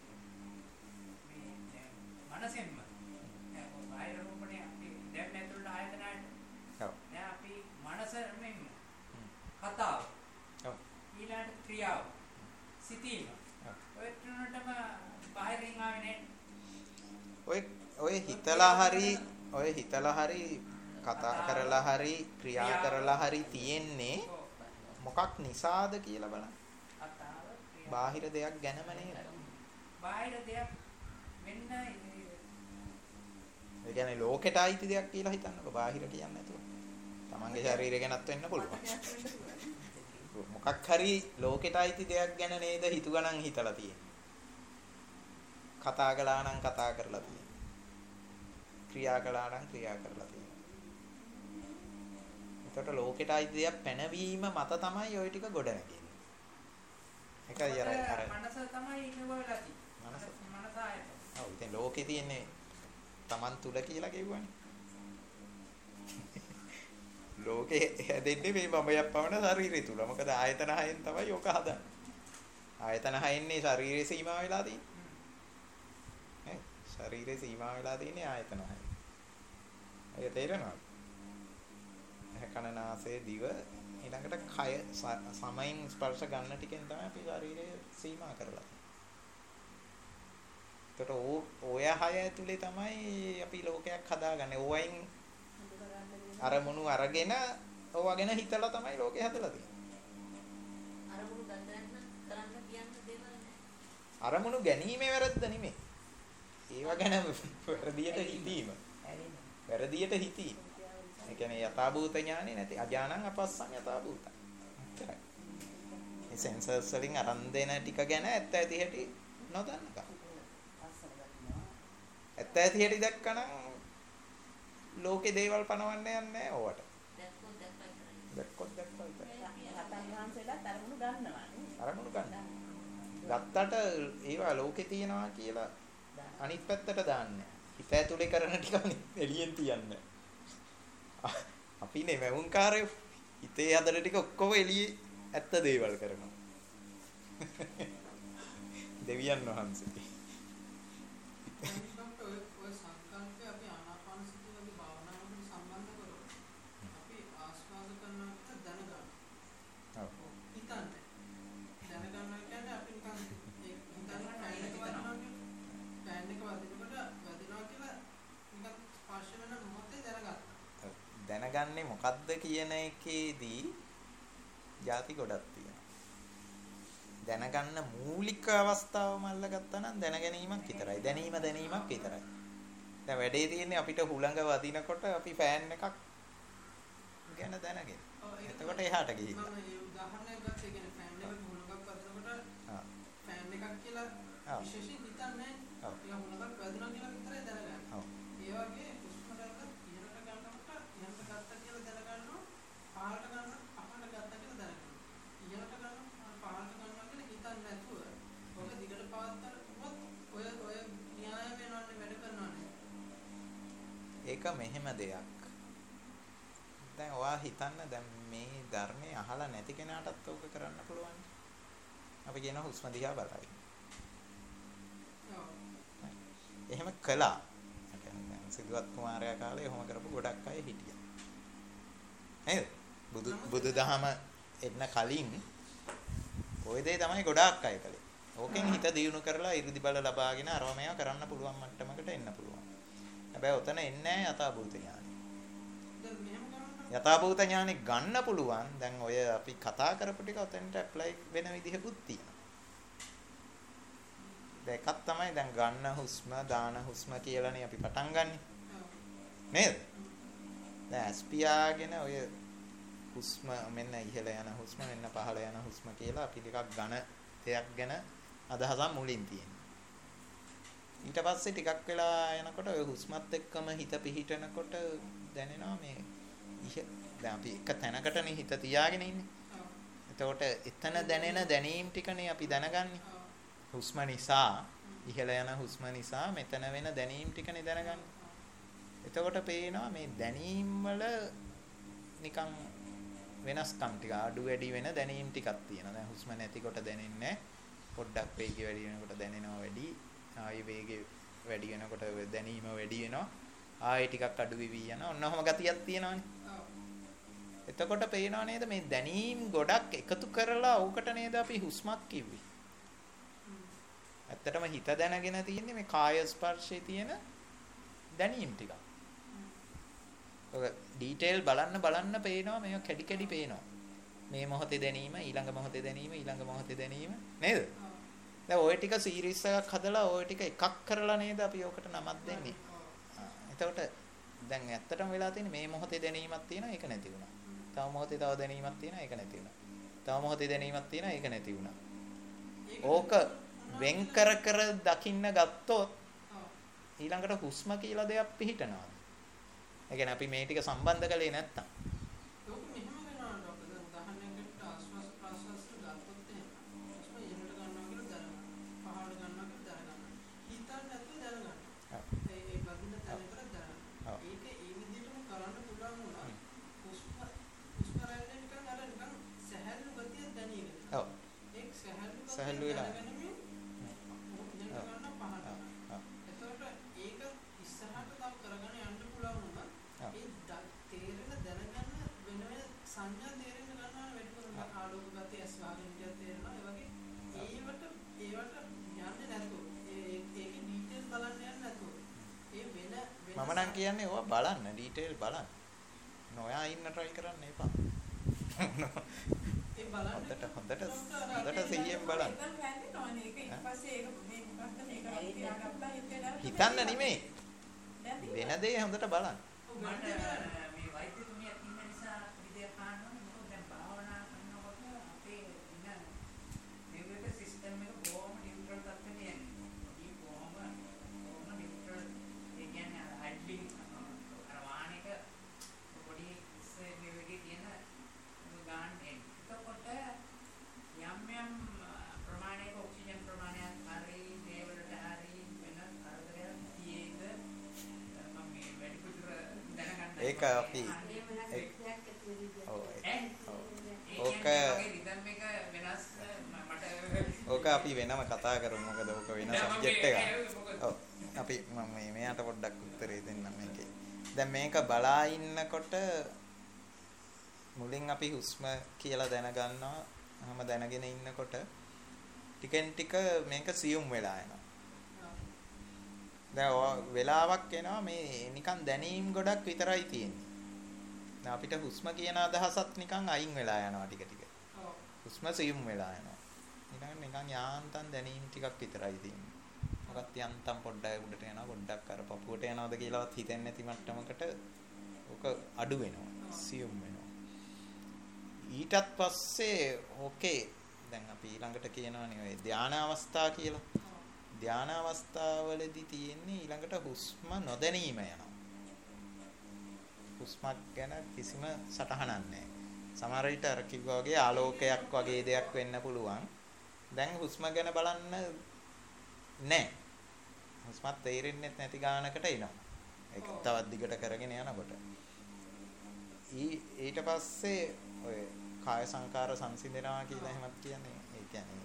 මේ මනසෙන්ම දැන් බාහිර රූපනේ අපි දැන් ඇතුළට ආයතනයට. ඔව්. දැන් අපි මනසෙන්ම කතාව. ඔව්. ඊළඟ ක්‍රියාව. සිතීම. ඔව්. ඔය තුනටම බාහිරින් ආවේ නෑ. ඔය ඔය හිතලා හරි ඔය හිතලා හරි කතා කරලා හරි ක්‍රියා කරලා හරි තියෙන්නේ මොකක් නිසාද කියලා බලන්න. කතාව ක්‍රියාව. බාහිර දෙයක් ගැනම නේද? බාහිර දෙයක් වෙන්න ඒ කියන්නේ ලෝකෙට අයිති දෙයක් කියලා හිතන්නකෝ. බාහිර කියන්නේ නැතුව. තමන්ගේ ශරීරය ගැනත් වෙන්න පුළුවන්. මොකක් හරි ලෝකෙට අයිති දෙයක් ගැන නේද හිතු ගණන් හිතලා තියෙන්නේ. කතා කළා නම් කතා කරලා තියෙන්නේ. ක්‍රියා කළා නම් ක්‍රියා කරලා තියෙන්නේ. එතකොට ලෝකෙට අයිති දෙයක් පැනවීම මත තමයි ওই ටික ගොඩ නැගෙන්නේ. ඒකයි අර අර මනස තමයි ඉන්නවලා තියෙන්නේ. මනස මනස ආයතන. ඔව් ඉතින් ලෝකේ තියෙන්නේ Taman තුල කියලා කියවනේ. ලෝකේ හැදෙන්නේ මේ මමයක් පවන ශරීරය තුල. මොකද ආයතන හයෙන් තමයි ඔක හදන්නේ. ආයතන හයෙන්නේ ශරීරයේ සීමා වෙලා තියෙන්නේ. ඈ ශරීරයේ සීමා වෙලා තියෙන්නේ ආයතන හයෙන්. ඒක තේරෙනවද? කන නාසය දිව ඊළඟට කය සමයින් ස්පර්ශ ගන්න ටිකෙන් තමයි අපි ශරීරය සීමා කරලා තියෙන්නේ. ඒකට ඔය හය ඇතුලේ තමයි අපි ලෝකයක් හදාගන්නේ. ඕවයින් අරමුණු අරගෙන ඕවා ගැන හිතලා තමයි ලෝකේ හදලා තියෙන්නේ. අරමුණු ගන්න කරන්න කියන්න දෙවල නැහැ. අරමුණු ගැනීමේ වැරද්ද නෙමෙයි. ඒවා ගැන වැරදියට හිතීම. වැරදියට හිතීම. ඒ කියන්නේ යථාභූත ඥානෙ නැති අඥානං අපස්සං යථාභූත. එච්චරයි. මේ සෙන්සර්ස් වලින් අරන් දෙන ටික ගැන ඇත්ත ඇති හැටි නොදන්නකම. ඇත්ත ඇති හැටි දැක්කනම් ලෝකේ දේවල් පනවන්න යන්නේ නැහැ ඕවට. දැක්කොත් දැක්කයි කරන්නේ. දැක්කොත් දැක්කයි. රහතන් වහන්සේලාත් අරමුණු ගන්නවා නේ. අරමුණු ගන්න. ගත්තට ඒවා ලෝකේ තියනවා කියලා අනිත් පැත්තට දාන්නේ. හිත ඇතුලේ කරන ටික එළියෙන් තියන්නේ. අපි නෙමෙවුන්කාරයෝ හිතේ හදන ටික ඔක්කොම එළියේ ඇත්ත දේවල් කරනවා. දෙවියන් වහන්සේ. ඔය ඔය සංකල්පය අපි ආනාපාන සතිය වගේ භාවනාවකට සම්බන්ධ කරොත් අපි ආස්වාද කරනකොට දැනගන්න. ඔව්. හිතන්නේ. දැනගන්නවා කියන්නේ අපි නිකන් ඒ හිතන්න ටයිම් එක වදිනවා ටයිම් එක වදිනකොට වදිනවා කියලා නිකන් ස්පර්ශ වෙන මොහොතේ දැනගත්තා. දැනගන්නේ මොකද්ද කියන එකේදී ಜಾති ගොඩක් තියෙනවා. දැනගන්න මූලික අවස්ථාවම අල්ලගත්තා නම් දැනගැනීමක් විතරයි. දැනීම දැනීමක් විතරයි. දැන් වැඩේ තියෙන්නේ අපිට හුළඟ වදිනකොට අපි ෆෑන් එකක් ගැන දැනගෙන. එතකොට එහාට ගිහිල්ලා. මම මේ උදාහරණයක් ගත්තා. ඒ කියන්නේ ෆෑන් එකක හුළඟක් වදිනකොට ෆෑන් එකක් කියලා විශේෂයෙන් හිතන්නේ ඔව්. ටිකක් මොනවාක් වැදිනවා කියලා විතරයි දැනගන්නේ. ඔව්. ඒ වගේ හුස්ම රැල්ල ඉහළට ගන්නකොට ඉහළට ගත්තා කියලා දැනගන්නවා. පහළට ගන්න පහළට ගත්තා කියලා දැනගන්නවා. ඉහළට ගන්න පහළට ගන්නවා කියලා හිතන්නේ නැතුව ඔක දිගට පවත්තනකොත් ඔය ඔය න්‍යාය වෙනවන්නේ වැඩ කරනවනේ. ඒක මෙහෙම දෙයක්. දැන් ඔයා හිතන්න දැන් මේ ධර්මයේ අහලා නැති කෙනාටත් ඕක කරන්න පුළුවන්. අපි කියන හුස්ම දිහා බලයි. ඔව්. එහෙම කළා. ඒ කියන්නේ දැන් සිද්ධාර්ථ කුමාරයා කාලේ එහෙම කරපු ගොඩක් අය හිටියා. නේද? බුදු බුදුදහම එන්න කලින් ওই දේ තමයි ගොඩාක් අය කළේ. ඕකෙන් හිත දියුණු කරලා 이르දි බල ලබාගෙන අරව මේවා කරන්න පුළුවන් මට්ටමකට එන්න පුළුවන්. හැබැයි ඔතන එන්නේ නැහැ යථාභූත ඥානෙ. දැන් මෙහෙම කරනවා. යථාභූත ඥානෙ ගන්න පුළුවන්. දැන් ඔය අපි කතා කරපු ටික ඔතෙන්ට ඇප්ලයි වෙන විදිහකුත් තියෙනවා. දෙකක් තමයි දැන් ගන්න හුස්ම දාන හුස්ම කියලානේ අපි පටන් ගන්නෙ. නේද? දැන් ඇස්පියාගෙන ඔය හුස්ම මෙන්න ඉහළ යන හුස්ම මෙන්න පහළ යන හුස්ම කියලා අපි ටිකක් ඝන දෙයක් ගැන අදහසක් මුලින් තියෙනවා. ඊට පස්සේ ටිකක් වෙලා යනකොට ඔය හුස්මත් එක්කම හිත පිහිටනකොට දැනෙනවා මේ ඉහ දැන් අපි එක තැනකටනේ හිත තියාගෙන ඉන්නේ. එතකොට එතන දැනෙන දැනීම් ටිකනේ අපි දැනගන්නේ. හුස්ම නිසා ඉහළ යන හුස්ම නිසා මෙතන වෙන දැනීම් ටිකනේ දැනගන්නේ. එතකොට පේනවා මේ දැනීම් වල නිකන් වෙනස්කම් ටික අඩු වැඩි වෙන දැනීම් ටිකක් තියෙනවා. දැන් හුස්ම නැතිකොට දැනෙන්නේ පොඩ්ඩක් වේගය වැඩි වෙනකොට දැනෙනවා වැඩි. ආයෙ වේගය වැඩි වෙනකොට දැනීම වැඩි වෙනවා. ආයෙ ටිකක් අඩු වෙවි යනවා. ඔන්න ඔහම ගතියක් තියෙනවානේ. එතකොට පේනවා නේද මේ දැනීම් ගොඩක් එකතු කරලා ඕකට නේද අපි හුස්මක් කිව්වේ. ඇත්තටම හිත දැනගෙන තියෙන්නේ මේ කාය ස්පර්ශයේ තියෙන දැනීම් ටික. ඔක ඩීටේල් බලන්න බලන්න පේනවා මේක කැඩි කැඩි පේනවා. මේ මොහොතේ දැනීම ඊළඟ මොහොතේ දැනීම ඊළඟ මොහොතේ දැනීම නේද? දැන් ওই ටික සීරීස් එකක් හදලා ওই ටික එකක් කරලා නේද අපි ඔකට නමක් දෙන්නේ. එතකොට දැන් ඇත්තටම වෙලා තියෙන්නේ මේ මොහොතේ දැනීමක් තියෙනවා ඒක නැති වුණා. තව මොහොතේ තව දැනීමක් තියෙනවා ඒක නැති වුණා. තව මොහොතේ දැනීමක් තියෙනවා ඒක නැති වුණා. ඕක වෙන් කර කර දකින්න ගත්තොත් ඊළඟට හුස්ම කියලා දෙයක් පිහිටනවා. ඒ කියන්නේ අපි මේ ටික සම්බන්ධ කළේ නැත්තම්. ඔක මෙහෙම වෙනවා ඩොක්ටර්. දැන් උදාහරණයකට ආස්වාස් ප්‍රාස්වාස් ගත්තොත් එහෙම හුස්ම ඉහළට ගන්නවා කියලා දැනගන්න. පහළට ගන්නවා කියලා දැනගන්න. හිතන්න නැතුව දැනගන්න. ඒ ඒ බඳින තැනකට දැනගන්න. ඒක ඒ විදිහටම කරන්න පුළුවන් වුණා. හුස්ම හුස්ම රැල්ලේ නිකන් අර නිකන් සහැල්ලු ගතිය දැනෙන්නේ. ඔව්. ඒක සහැල්ලු ගතිය සහැල්ලු වෙලා. සංඥා තේරෙන්න ගන්නවා වැඩිපුර ආලෝක ගතිය ස්වාධීන ගතිය තේරෙනවා ඒ වගේ ඒවට ඒවට යන්නේ නැතුව ඒ ඒකේ ඩීටේල් බලන්න යන්නේ නැතුව ඒ වෙන මම නම් කියන්නේ ඕවා බලන්න ඩීටේල් බලන්න. නොයා ඉන්න try කරන්න එපා. ඒ බලන්න හොඳට හොඳට හොඳට සිහියෙන් බලන්න. හිතන්න නෙමෙයි. වෙන දේ හොඳට බලන්න. ඒක අපි ඕක ඕක අපි වෙනම කතා කරමු. මොකද ඕක වෙන සබ්ජෙක්ට් එකක්. ඔව් අපි මම මේ මෙයාට පොඩ්ඩක් උත්තරේ දෙන්නම් මේකේ. දැන් මේක බලා ඉන්නකොට මුලින් අපි හුස්ම කියලා දැනගන්නවා. හැම දැනගෙන ඉන්නකොට ටිකෙන් ටික මේක සියුම් වෙලා යනවා. දැන් වෙලාවක් එනවා මේ නිකන් දැනීම් ගොඩක් විතරයි තියෙන්නේ. දැන් අපිට හුස්ම කියන අදහසත් නිකන් අයින් වෙලා යනවා ටික ටික. ඔව්. හුස්ම සියුම් වෙලා යනවා. නිකන් නිකන් යාන්තම් දැනීම් ටිකක් විතරයි තියෙන්නේ. මොකක්ද යන්තම් පොඩ්ඩක් උඩට යනවා පොඩ්ඩක් අර පපුවට යනවද කියලාවත් හිතෙන්නේ නැති මට්ටමකට ඕක අඩු වෙනවා. සියුම් වෙනවා. ඊටත් පස්සේ ඕකේ දැන් අපි ඊළඟට කියනවානේ ඔය ධානා අවස්ථා කියලා. ධානා අවස්ථාවවලදී තියෙන්නේ ඊළඟට හුස්ම නොදැනීම යනවා. හුස්මක් ගැන කිසිම සටහනක් නැහැ. සමහර විට අර කිව්වා වගේ ආලෝකයක් වගේ දෙයක් වෙන්න පුළුවන්. දැන් හුස්ම ගැන බලන්න නැහැ. හුස්මත් තේරෙන්නේ නැති ගානකට එනවා. ඒක තවත් දිගට කරගෙන යනකොට. ඊට පස්සේ ඔය කාය සංකාර සංසිඳනවා කියලා එහෙමත් කියන්නේ. ඒ කියන්නේ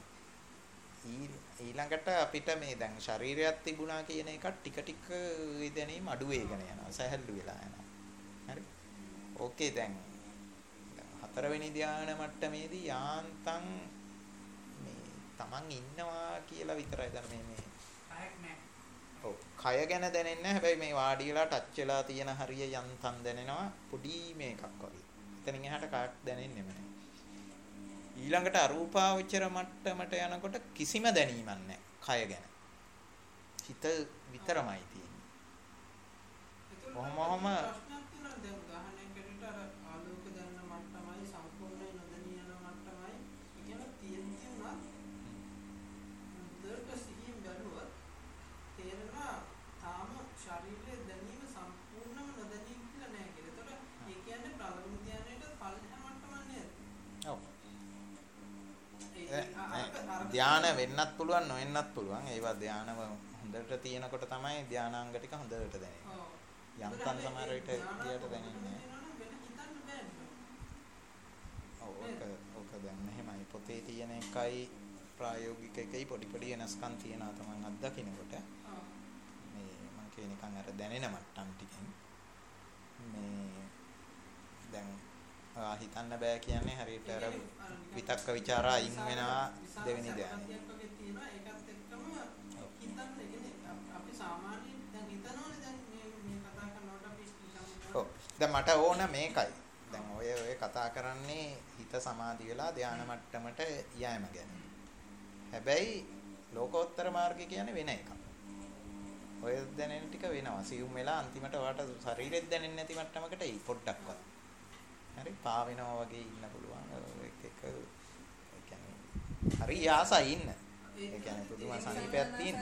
ඊළඟට අපිට මේ දැන් ශරීරයක් තිබුණා කියන එක ටික ටික දැනීම අඩු වෙගෙන යනවා. සැහැල්ලු වෙලා යනවා. හරි. ඕකේ දැන් හතරවෙනි ධානය මට්ටමේදී යාන්තම් මේ Taman ඉන්නවා කියලා විතරයි දැන් මේ මේ කයක් නැහැ. ඔව් කය ගැන දැනෙන්නේ නැහැ. හැබැයි මේ වාඩි වෙලා ටච් වෙලා තියෙන හරිය යන්තම් දැනෙනවා. පොඩි මේකක් වගේ. එතනින් එහාට කයක් දැනෙන්නේම නැහැ. ඊළඟට අරූපාවචර මට්ටමට යනකොට කිසිම දැනීමක් නැහැ කය ගැන. හිත විතරමයි තියෙන්නේ. කොහොමම ධානය වෙන්නත් පුළුවන් නොවෙන්නත් පුළුවන්. ඒවා ධානව හොඳට තියෙනකොට තමයි ධානාංග ටික හොඳට දැනෙන්නේ. යන්තම් සමහර විට ගියට දැනෙන්නේ නැහැ. ඔව් ඔක ඔක දැන් මෙහෙමයි පොතේ තියෙන එකයි ප්‍රායෝගික එකයි පොඩි පොඩි වෙනස්කම් තියෙනවා තමන් අත්දකින්නකොට. මේ මම කිය නිකන් අර දැනෙන මට්ටම් ටිකෙන් මේ දැන් හිතන්න බෑ කියන්නේ හරියට අර විතක්ක ਵਿਚාර අයින් වෙනවා දෙවෙනි ධානය. ඒකත් එක්කම හිතන්න කියන්නේ අපි සාමාන්‍යයෙන් දැන් හිතනෝනේ දැන් මේ මේ කතා කරනකොට අපි ඔව් දැන් මට ඕන මේකයි. දැන් ඔය ඔය කතා කරන්නේ හිත සමාධි වෙලා ධාන මට්ටමට යෑම ගැන. හැබැයි ලෝකෝත්තර මාර්ගය කියන්නේ වෙන එකක්. ඔය දැනෙන ටික වෙනවා. සියුම් වෙලා අන්තිමට ඔයාට ශරීරෙත් දැනෙන්නේ නැති මට්ටමකට එයි පොඩ්ඩක්වත්. හරි පාවෙනවා වගේ ඉන්න පුළුවන්. ඒක එක ඒ කියන්නේ හරි ආසයි ඉන්න. ඒ කියන්නේ පුදුම සනීපයක් තියෙන.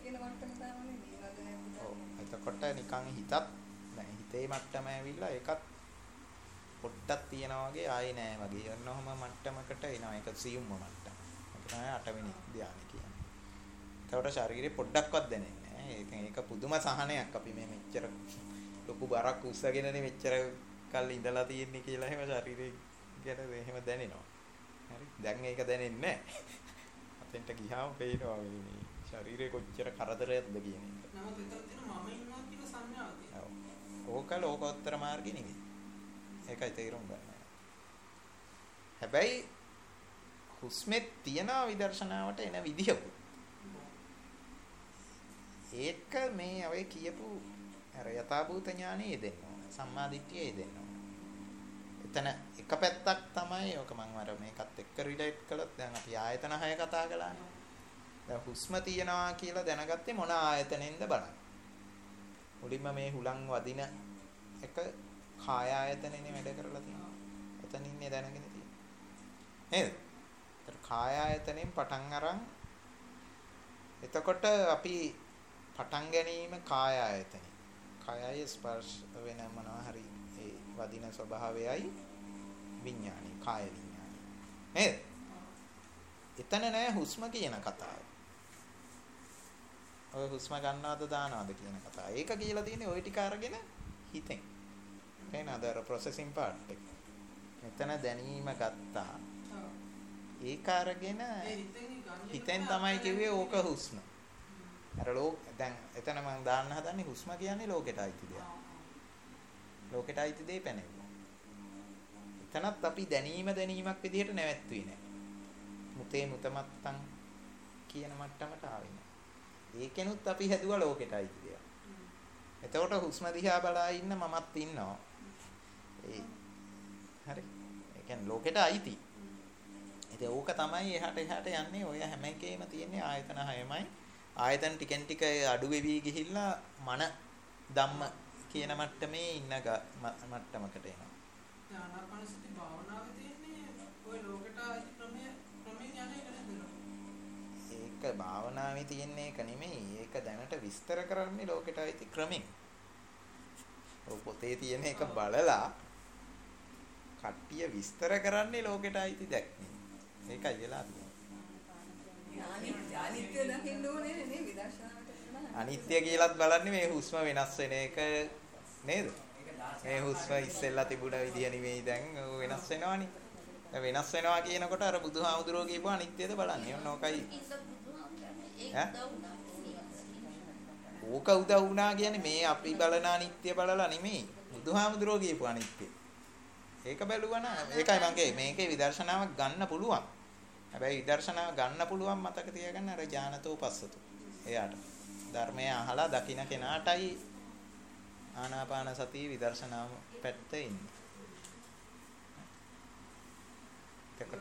ඔව් එතකොට නිකන් හිතත් දැන් හිතේ මට්ටම ඇවිල්ලා ඒකත් පොඩ්ඩක් තියනවා වගේ ආයේ නෑ වගේ. යන්නවම මට්ටමකට එනවා. ඒක සියුම්ම මට්ටම. ඒක තමයි අටවෙනි ධානය කියන්නේ. ඒකට ශරීරේ පොඩ්ඩක්වත් දැනෙන්නේ නෑ. ඒක ඒක පුදුම සහනයක් අපි මේ මෙච්චර ලොකු බරක් උස්සගෙනනේ මෙච්චර කල් ඉඳලා තියෙන්නේ කියලා එහෙම ශරීරේ ගැන එහෙම දැනෙනවා. හරි. දැන් ඒක දැනෙන්නේ නැහැ. අතෙන්ට ගියාම පේනවා මේ ශරීරේ කොච්චර කරදරයක්ද කියන එක. නමුත් විතර තියෙන මම ඉන්නවා කියන සංඥාව තියෙනවා. ඕක ලෝකෝත්තර මාර්ගෙ නෙවෙයි. ඒකයි තේරුම් ගන්න. හැබැයි හුස්මෙත් තියන විදර්ශනාවට එන විදිහකුත්. ඒක මේ ඔය කියපු අර යථාභූත ඥානෙ දෙන්න ඕන. සම්මාදිට්ඨිය දෙන්න ඕන. එතන එක පැත්තක් තමයි ඔක මම අර මේකත් එක්ක රිලේට් කළොත් දැන් අපි ආයතන හය කතා කළානේ. දැන් හුස්ම තියනවා කියලා දැනගත්තේ මොන ආයතනෙන්ද බලන්න. මුලින්ම මේ හුලං වදින එක කාය ආයතනෙනේ වැඩ කරලා තියෙනවා. එතන ඉන්නේ දැනගෙන තියෙන්නේ. නේද? ඒතර කාය ආයතනෙන් පටන් අරන් එතකොට අපි පටන් ගැනීම කාය ආයතනෙ. කායය ස්පර්ශ වෙන මොනවා හරි ඒ වදින ස්වභාවයයි විඥානි කාය විඥානි. නේද? එතන නෑ හුස්ම කියන කතාව. ඔය හුස්ම ගන්නවද දානවද කියන කතාව. ඒක කියලා තියෙන්නේ ওই ටික අරගෙන හිතෙන්. එතන අර ප්‍රොසෙසින් පාර්ට් එක. මෙතන දැනීම ගත්තා. ඒක අරගෙන හිතෙන් තමයි කිව්වේ ඕක හුස්ම. අර ලෝක දැන් එතන මම දාන්න හදන්නේ හුස්ම කියන්නේ ලෝකෙට අයිති දෙයක්. ලෝකෙට අයිති දෙය පැනෙන්නේ. එතනත් අපි දැනීම දැනීමක් විදිහට නැවැත්තුවේ නෑ. මුතේ මුතමත්තන් කියන මට්ටමට ආවේ නෑ. ඒකෙනුත් අපි හැදුවා ලෝකෙට අයිති දෙයක්. එතකොට හුස්ම දිහා බලා ඉන්න මමත් ඉන්නවා. ඒ හරි. ඒ කියන්නේ ලෝකෙට අයිති. ඉතින් ඕක තමයි එහාට එහාට යන්නේ. ඔය හැම එකේම තියෙන්නේ ආයතන හයමයි. ආයතන ටිකෙන් ටික අඩු වෙවි ගිහිල්ලා මන ධම්ම කියන මට්ටමේ ඉන්න මට්ටමකට එනවා. ආනාපානසති භාවනාවේ තියෙන්නේ ඔය ලෝකයට ක්‍රමයේ ක්‍රමයෙන් යන්නේ නේද? ඒක භාවනාවේ තියෙන එක නෙමෙයි. ඒක දැනට විස්තර කරන්නේ ලෝකෙට අයිති ක්‍රමෙන්. ඔය පොතේ තියෙන එක බලලා කට්ටිය විස්තර කරන්නේ ලෝකෙට අයිති දැක්මේ. ඒකයි වෙලා තියෙන්නේ. අනිත්‍ය දකින්න ඕනේ නේ විදර්ශනාවට. අනිත්‍ය කියලාත් බලන්නේ මේ හුස්ම වෙනස් වෙන එක නේද? මේ හුස්ම ඉස්සෙල්ලා තිබුණ විදිය නෙමෙයි දැන් වෙනස් වෙනවනේ. දැන් වෙනස් වෙනවා කියනකොට අර බුදුහාමුදුරුවෝ කියපුවා අනිත්‍යද බලන්නේ. ඔන්න ඕකයි. ඕක උදව් වුණා කියන්නේ මේ අපි බලන අනිත්‍ය බලලා නෙමෙයි. බුදුහාමුදුරුවෝ කියපු අනිත්‍ය. ඒක බැලුවා නම් ඒකයි මම කියේ මේකේ විදර්ශනාවක් ගන්න පුළුවන්. හැබැයි විදර්ශනාව ගන්න පුළුවන් මතක තියාගන්න අර ඥානතෝ පස්සතු. එයාට ධර්මය අහලා දකින්න කෙනාටයි ආනාපාන සතිය විදර්ශනාව පැත්තේ ඉන්නේ. එතකොට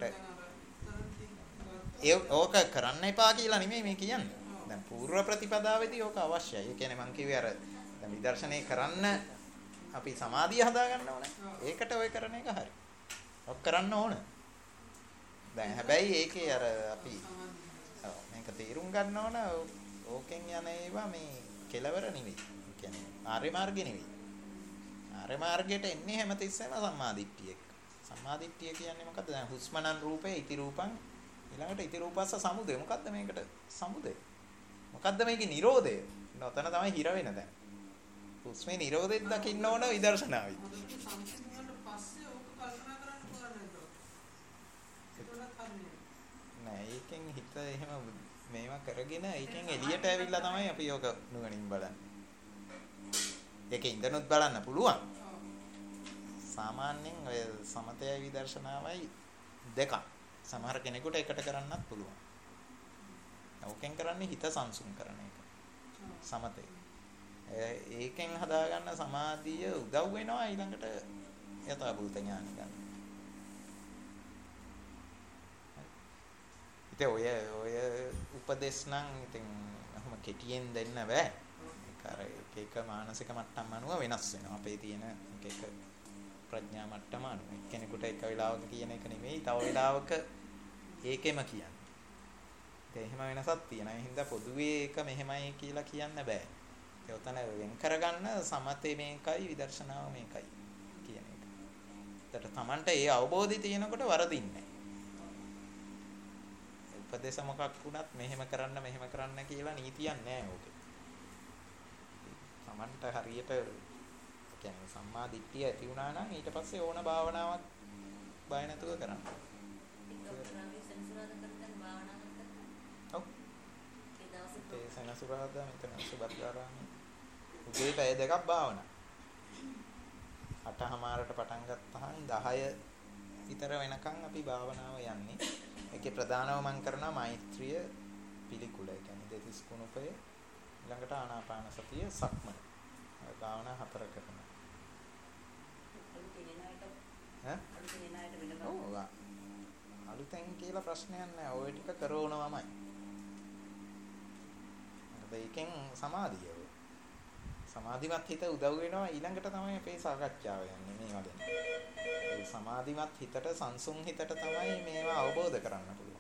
ඒ ඕක කරන්න එපා කියලා නෙමෙයි මේ කියන්නේ. දැන් පූර්ව ප්‍රතිපදාවේදී ඕක අවශ්‍යයි. ඒ කියන්නේ මම කිව්වේ අර දැන් විදර්ශනේ කරන්න අපි සමාධිය හදා ගන්න ඕනේ. ඒකට ඔය කරන එක හරි. ඔක් කරන්න ඕන. දැන් හැබැයි ඒකේ අර අපි මේක තේරුම් ගන්න ඕන ඕකෙන් යන ඒවා මේ කෙලවර නෙවෙයි. ඒ කියන්නේ ආර්ය මාර්ගෙ නෙවෙයි. ආර්ය මාර්ගයට එන්නේ හැමතිස්සෙම සම්මාදිට්ඨිය එක්ක. සම්මාදිට්ඨිය කියන්නේ මොකද්ද? දැන් හුස්මනන් රූපේ ඉති රූපං ඊළඟට ඉති රූපස්ස සමුදය. මොකද්ද මේකට සමුදය? මොකද්ද මේකේ නිරෝධය? නොතන තමයි හිර වෙන දැන්. හුස්මේ නිරෝධෙත් දකින්න ඕන විදර්ශනාවයි. නෑ ඒකෙන් හිත එහෙම මේවා කරගෙන ඒකෙන් එළියට ඇවිල්ලා තමයි අපි යෝග නුවණින් බලන්නේ. ඒකේ ඉඳනොත් බලන්න පුළුවන්. සාමාන්‍යයෙන් ඔය සමතය විදර්ශනාවයි දෙකක්. සමහර කෙනෙකුට එකට කරන්නත් පුළුවන්. ඕකෙන් කරන්නේ හිත සංසුන් කරන එක. සමතේ. ඒකෙන් හදාගන්න සමාධිය උදව් වෙනවා ඊළඟට යථාභූත ඥාන ගන්න. ඉතින් ඔය ඔය උපදේශ නම් ඉතින් අහම කෙටියෙන් දෙන්න බෑ. ඒක අර එක එක මානසික මට්ටම් අනුව වෙනස් වෙනවා. අපේ තියෙන එක එක ප්‍රඥා මට්ටම අනුව. එක්කෙනෙකුට එක වෙලාවක කියන එක නෙමෙයි තව වෙලාවක ඒකෙම කියන්නේ. ඒ එහෙම වෙනසක් තියෙනවා. ඒ හින්දා පොදුවේ ඒක මෙහෙමයි කියලා කියන්න බෑ. ඒ උතන වෙන් කරගන්න සමතේ මේකයි විදර්ශනාව මේකයි කියන එක. ඒකට Tamanට ඒ අවබෝධය තියෙනකොට වරදින්නේ නැහැ. උපදේශ මොකක් වුණත් මෙහෙම කරන්න මෙහෙම කරන්න කියලා නීතියක් නැහැ ඕකේ. Tamanට හරියට කියන්නේ සම්මා දිට්ඨිය ඇති වුණා නම් ඊට පස්සේ ඕන භාවනාවක් බය නැතුව කරන්න. ඔව්. ඒ සෙනසුරාදා මෙතන සුබද්වාරාමේ උදේ පැය දෙකක් භාවනා. අටහමාරට පටන් ගත්තාම දහය විතර වෙනකන් අපි භාවනාව යන්නේ. ඒකේ ප්‍රධානම මම කරනවා මෛත්‍රිය පිළිකුල. ඒ කියන්නේ දෙතිස් කුණුපය ඊළඟට ආනාපාන සතිය සක්මන. භාවනා හතර කරනවා. ඈ? ඔව්. අලුතෙන් කියලා ප්‍රශ්නයක් නැහැ. ඔය ටික කරවනවමයි. මොකද ඒකෙන් සමාධිය. සමාධිමත් හිත උදව් වෙනවා ඊළඟට තමයි අපේ සාකච්ඡාව යන්නේ මේවා ගැන. ඒ සමාධිමත් හිතට සංසුන් හිතට තමයි මේවා අවබෝධ කරගන්න පුළුවන්.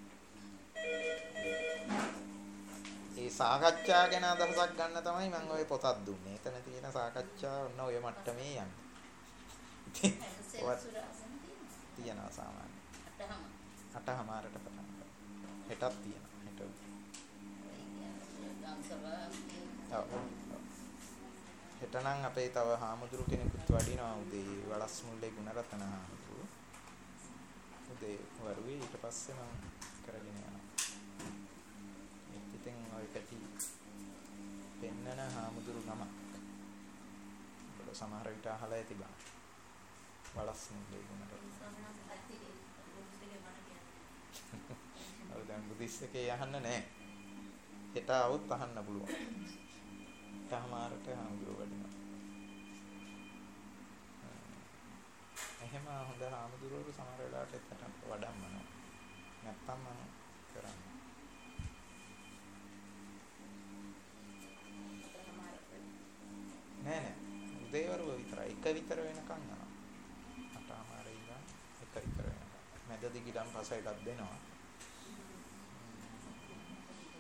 ඒ සාකච්ඡා ගැන අදහසක් ගන්න තමයි මම ওই පොතක් දුන්නේ. එතන තියෙන සාකච්ඡා ඔන්න ඔය මට්ටමේ යන්නේ. තියෙනවා සාමාන්‍ය. අටහමාරට පටන් ගන්නවා. හෙටක් තියෙනවා. හෙට. ඔව්. හෙටනම් අපේ තව හාමුදුරු කෙනෙකුත් වඩිනවා උදේ වලස් මුල්ලේ ගුණරතන හාමුදුරු. උදේ වරුවේ ඊට පස්සේ මම කරගෙන යනවා. ඉතින් ඔය කටි පෙන්නන හාමුදුරු නමක්. ඔබ සමහර විට අහලා ඇති බං. වලස් මුල්ලේ ගුණරතන. ඔව් දැන් බුද්දිස්ටකේ අහන්න නැහැ. හෙට આવුත් අහන්න පුළුවන්. තහමාරට හාමුදුරුවෝ වඩිනවා. එහෙම හොඳ හාමුදුරුවෝ සමහර වෙලාවට එතට වඩම්මනවා. නැත්තම් මම කරන්නේ. නෑ නෑ. උදේවරුව විතරයි. එක විතර වෙනකන් යනවා. අටමාරේ ඉඳන් එක විතර වෙනකන්. මැදදී ගිලන් පස එකක් දෙනවා.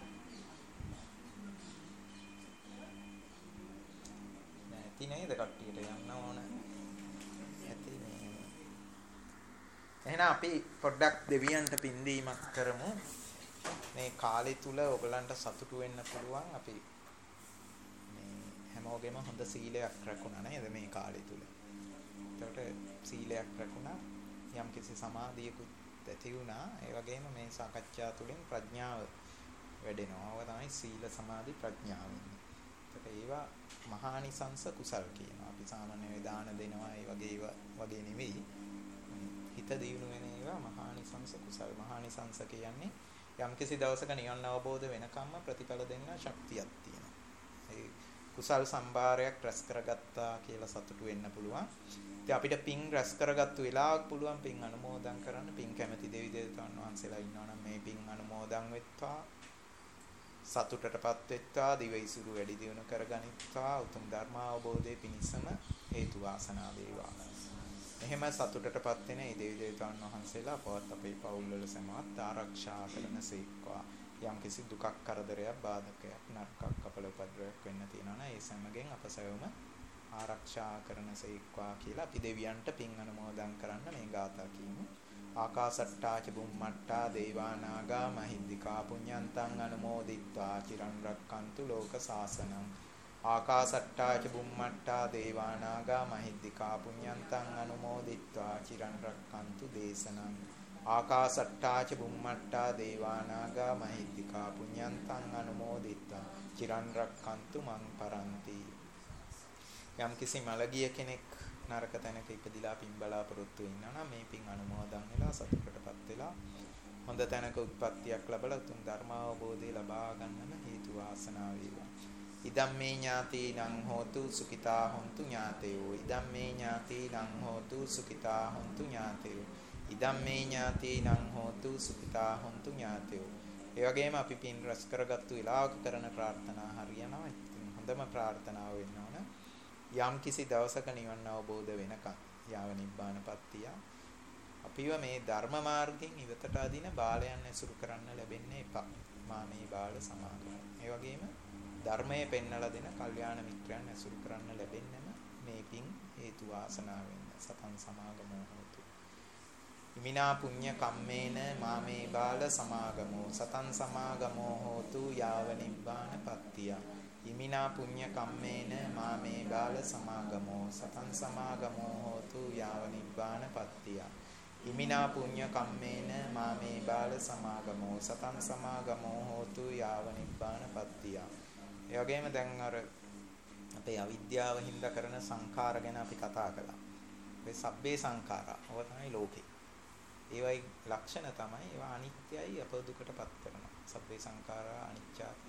එහෙනම් අපි පොඩ්ඩක් දෙවියන්ට පින්දීමක් කරමු. මේ කාලය තුල ඔයගලන්ට සතුටු වෙන්න පුළුවන් අපි මේ හැමෝගෙම හොඳ සීලයක් රැකුණා නේද මේ කාලය තුල. එතකොට සීලයක් රැකුණා යම් කිසි සමාධියකුත් ඇති වුණා. ඒ වගේම මේ සාකච්ඡා තුළින් ප්‍රඥාව වැඩෙනවා. ඔය තමයි සීල සමාධි ප්‍රඥාව වෙන්නේ. එතකොට ඒවා මහානිසංස කුසල් කියනවා. අපි සාමාන්‍යයෙන් දාන දෙනවා ඒ වගේ ඒවා වගේ නෙවෙයි. හිත දියුණු වෙන ඒවා මහානිසංස කුසල්. මහානිසංස කියන්නේ යම්කිසි දවසක නිවන් අවබෝධ වෙනකම්ම ප්‍රතිඵල දෙන්න ශක්තියක් තියෙනවා. ඒ කුසල් සම්භාරයක් රැස් කරගත්තා කියලා සතුටු වෙන්න පුළුවන්. ඉතින් අපිට පින් රැස් කරගත්තු වෙලාවක පුළුවන් පින් අනුමෝදන් කරන්න. පින් කැමැති දෙවි දේවතාවුන් වහන්සේලා ඉන්නවා නම් මේ පින් අනුමෝදන් වෙත්වා. සතුටටපත් වෙත්වා. දිවයිසුරු වැඩි දියුණු කරගනිත්වා. උතුම් ධර්ම අවබෝධයේ පිණිසම හේතු වාසනා වේවා. එහෙම සතුටටපත් වෙන මේ දෙවි දේවතාවුන් වහන්සේලා අපවත් අපේ පවුල් වල සමවත් ආරක්ෂා කරන සීක්වා. යම් කිසි දුකක් කරදරයක් බාධකයක් නරකක් අපල උපද්‍රවයක් වෙන්න තියෙනවා නම් ඒ සමගින් අප සැවම ආරක්ෂා කරන සීක්වා කියලා අපි දෙවියන්ට පින් අනුමෝදන් කරන්න මේ ගාථා කියමු. ආකාසට්ටා ච බුම්මට්ටා දේවා නාග මහින්దికා පුඤ්ඤන්තං අනුමෝදිත්වා චිරන් රක්칸තු ලෝක සාසනං. ආකාසට්ටා ච බුම්මට්ටා දේවා නාග මහින්దికා පුඤ්ඤන්තං අනුමෝදිත්වා චිරන් රක්칸තු දේශනං. ආකාසට්ටා ච බුම්මට්ටා දේවා නාග මහින්దికා පුඤ්ඤන්තං අනුමෝදිත්වා චිරන් රක්칸තු මං පරන්ති. යම් කිසි මළගිය කෙනෙක් නරක තැනක ඉපදිලා පින් බලාපොරොත්තු වෙනවා නම් මේ පින් අනුමෝදන් වෙලා සතුටටපත් වෙලා හොඳ තැනක උත්පත්තියක් ලැබලා උතුම් ධර්ම අවබෝධය ලබා ගන්නම හේතු වාසනා වේවා. ඉදම්මේ ඥාතීනං හෝතු සුඛිතා හොන්තු ඥාතයෝ. ඉදම්මේ ඥාතීනං හෝතු සුඛිතා හොන්තු ඥාතයෝ. ඉදම්මේ ඥාතීනං හෝතු සුඛිතා හොන්තු ඥාතයෝ. ඒ වගේම අපි පින් රැස් කරගත්තු වෙලාවක කරන ප්‍රාර්ථනා හරියනවා. හොඳම ප්‍රාර්ථනාව වෙන්න ඕන. යම් කිසි දවසක නිවන් අවබෝධ වෙනකන් යාව නිබ්බානපත්තිය අපිව මේ ධර්ම මාර්ගයෙන් ඉවතට අදින බාලයන් ඇසුරු කරන්න ලැබෙන්නේ එපා. මා මේ බාල සමාගම. ඒ වගේම ධර්මයේ පෙන්වලා දෙන කල්යාණ මිත්‍රයන් ඇසුරු කරන්න ලැබෙන්නම මේ පින් හේතු වාසනා වෙන්න. සතන් සමාගමෝ හෝතු. ඉමිනා පුඤ්ඤ කම්මේන මාමේ බාල සමාගමෝ සතන් සමාගමෝ හෝතු යාව නිබ්බානපත්තිය. ඉමිනා පුඤ්ඤ කම්මේන මාමේ බාල සමාගමෝ සතං සමාගමෝ හෝතු යාව නිබ්බානපත්තිය. ඉමිනා පුඤ්ඤ කම්මේන මාමේ බාල සමාගමෝ සතං සමාගමෝ හෝතු යාව නිබ්බානපත්තිය. ඒ වගේම දැන් අර අපේ අවිද්‍යාව හින්දා කරන සංඛාර ගැන අපි කතා කළා. ඒ සබ්බේ සංඛාරා. ඔය තමයි ලෝකේ. ඒවයි ලක්ෂණ තමයි ඒවා අනිත්‍යයි අපදුකටපත් කරනවා. සබ්බේ සංඛාරා අනිච්චාති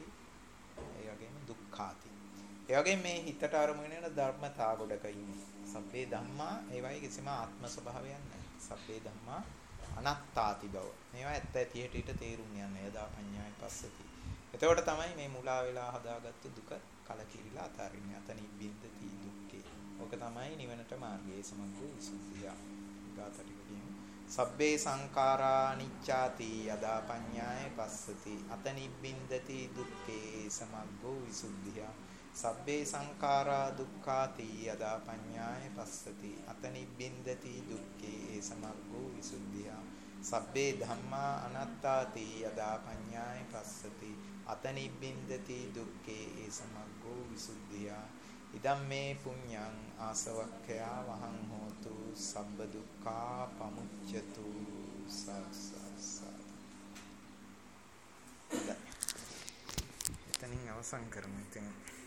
ඒ වගේම දුක්ඛාති. ඒ වගේම මේ හිතට අරමුණ වෙන ධර්මතා ගොඩක ඉන්නේ. සබ්බේ ධම්මා ඒවයි කිසිම ආත්ම ස්වභාවයක් නැහැ. සබ්බේ ධම්මා අනාත්තාති බව. මේවා ඇත්ත ඇති හැටියට තේරුම් යන්නේ යදා පඤ්ඤාය පස්සති. එතකොට තමයි මේ මුලා වෙලා හදාගත්තු දුක කලකිරිලා අතාරින්නේ. අත නිබ්බින්දති දුක්ඛේ. ඕක තමයි නිවනට මාර්ගයේ සමග්ගෝ විසුද්ධිය. ගාතටික කියමු. සබ්බේ සංඛාරා අනිච්චාති යදා පඤ්ඤාය පස්සති අත නිබ්බින්දති දුක්ඛේ සමග්ගෝ විසුද්ධිය. සබ්බේ සංඛාරා දුක්ඛාති යදා පඤ්ඤාය පස්සති අත නිබ්බින්දති දුක්ඛේ සමග්ගෝ විසුද්ධිය. සබ්බේ ධම්මා අනාත්තාති යදා පඤ්ඤාය පස්සති අත නිබ්බින්දති දුක්ඛේ සමග්ගෝ විසුද්ධිය. ඉදම්මේ පුඤ්ඤං ආසවක්ඛයා වහං හෝතු සබ්බ දුක්ඛා පමුච්ඡතු සස්සස. එතනින් අවසන් කරමු. ඉතින්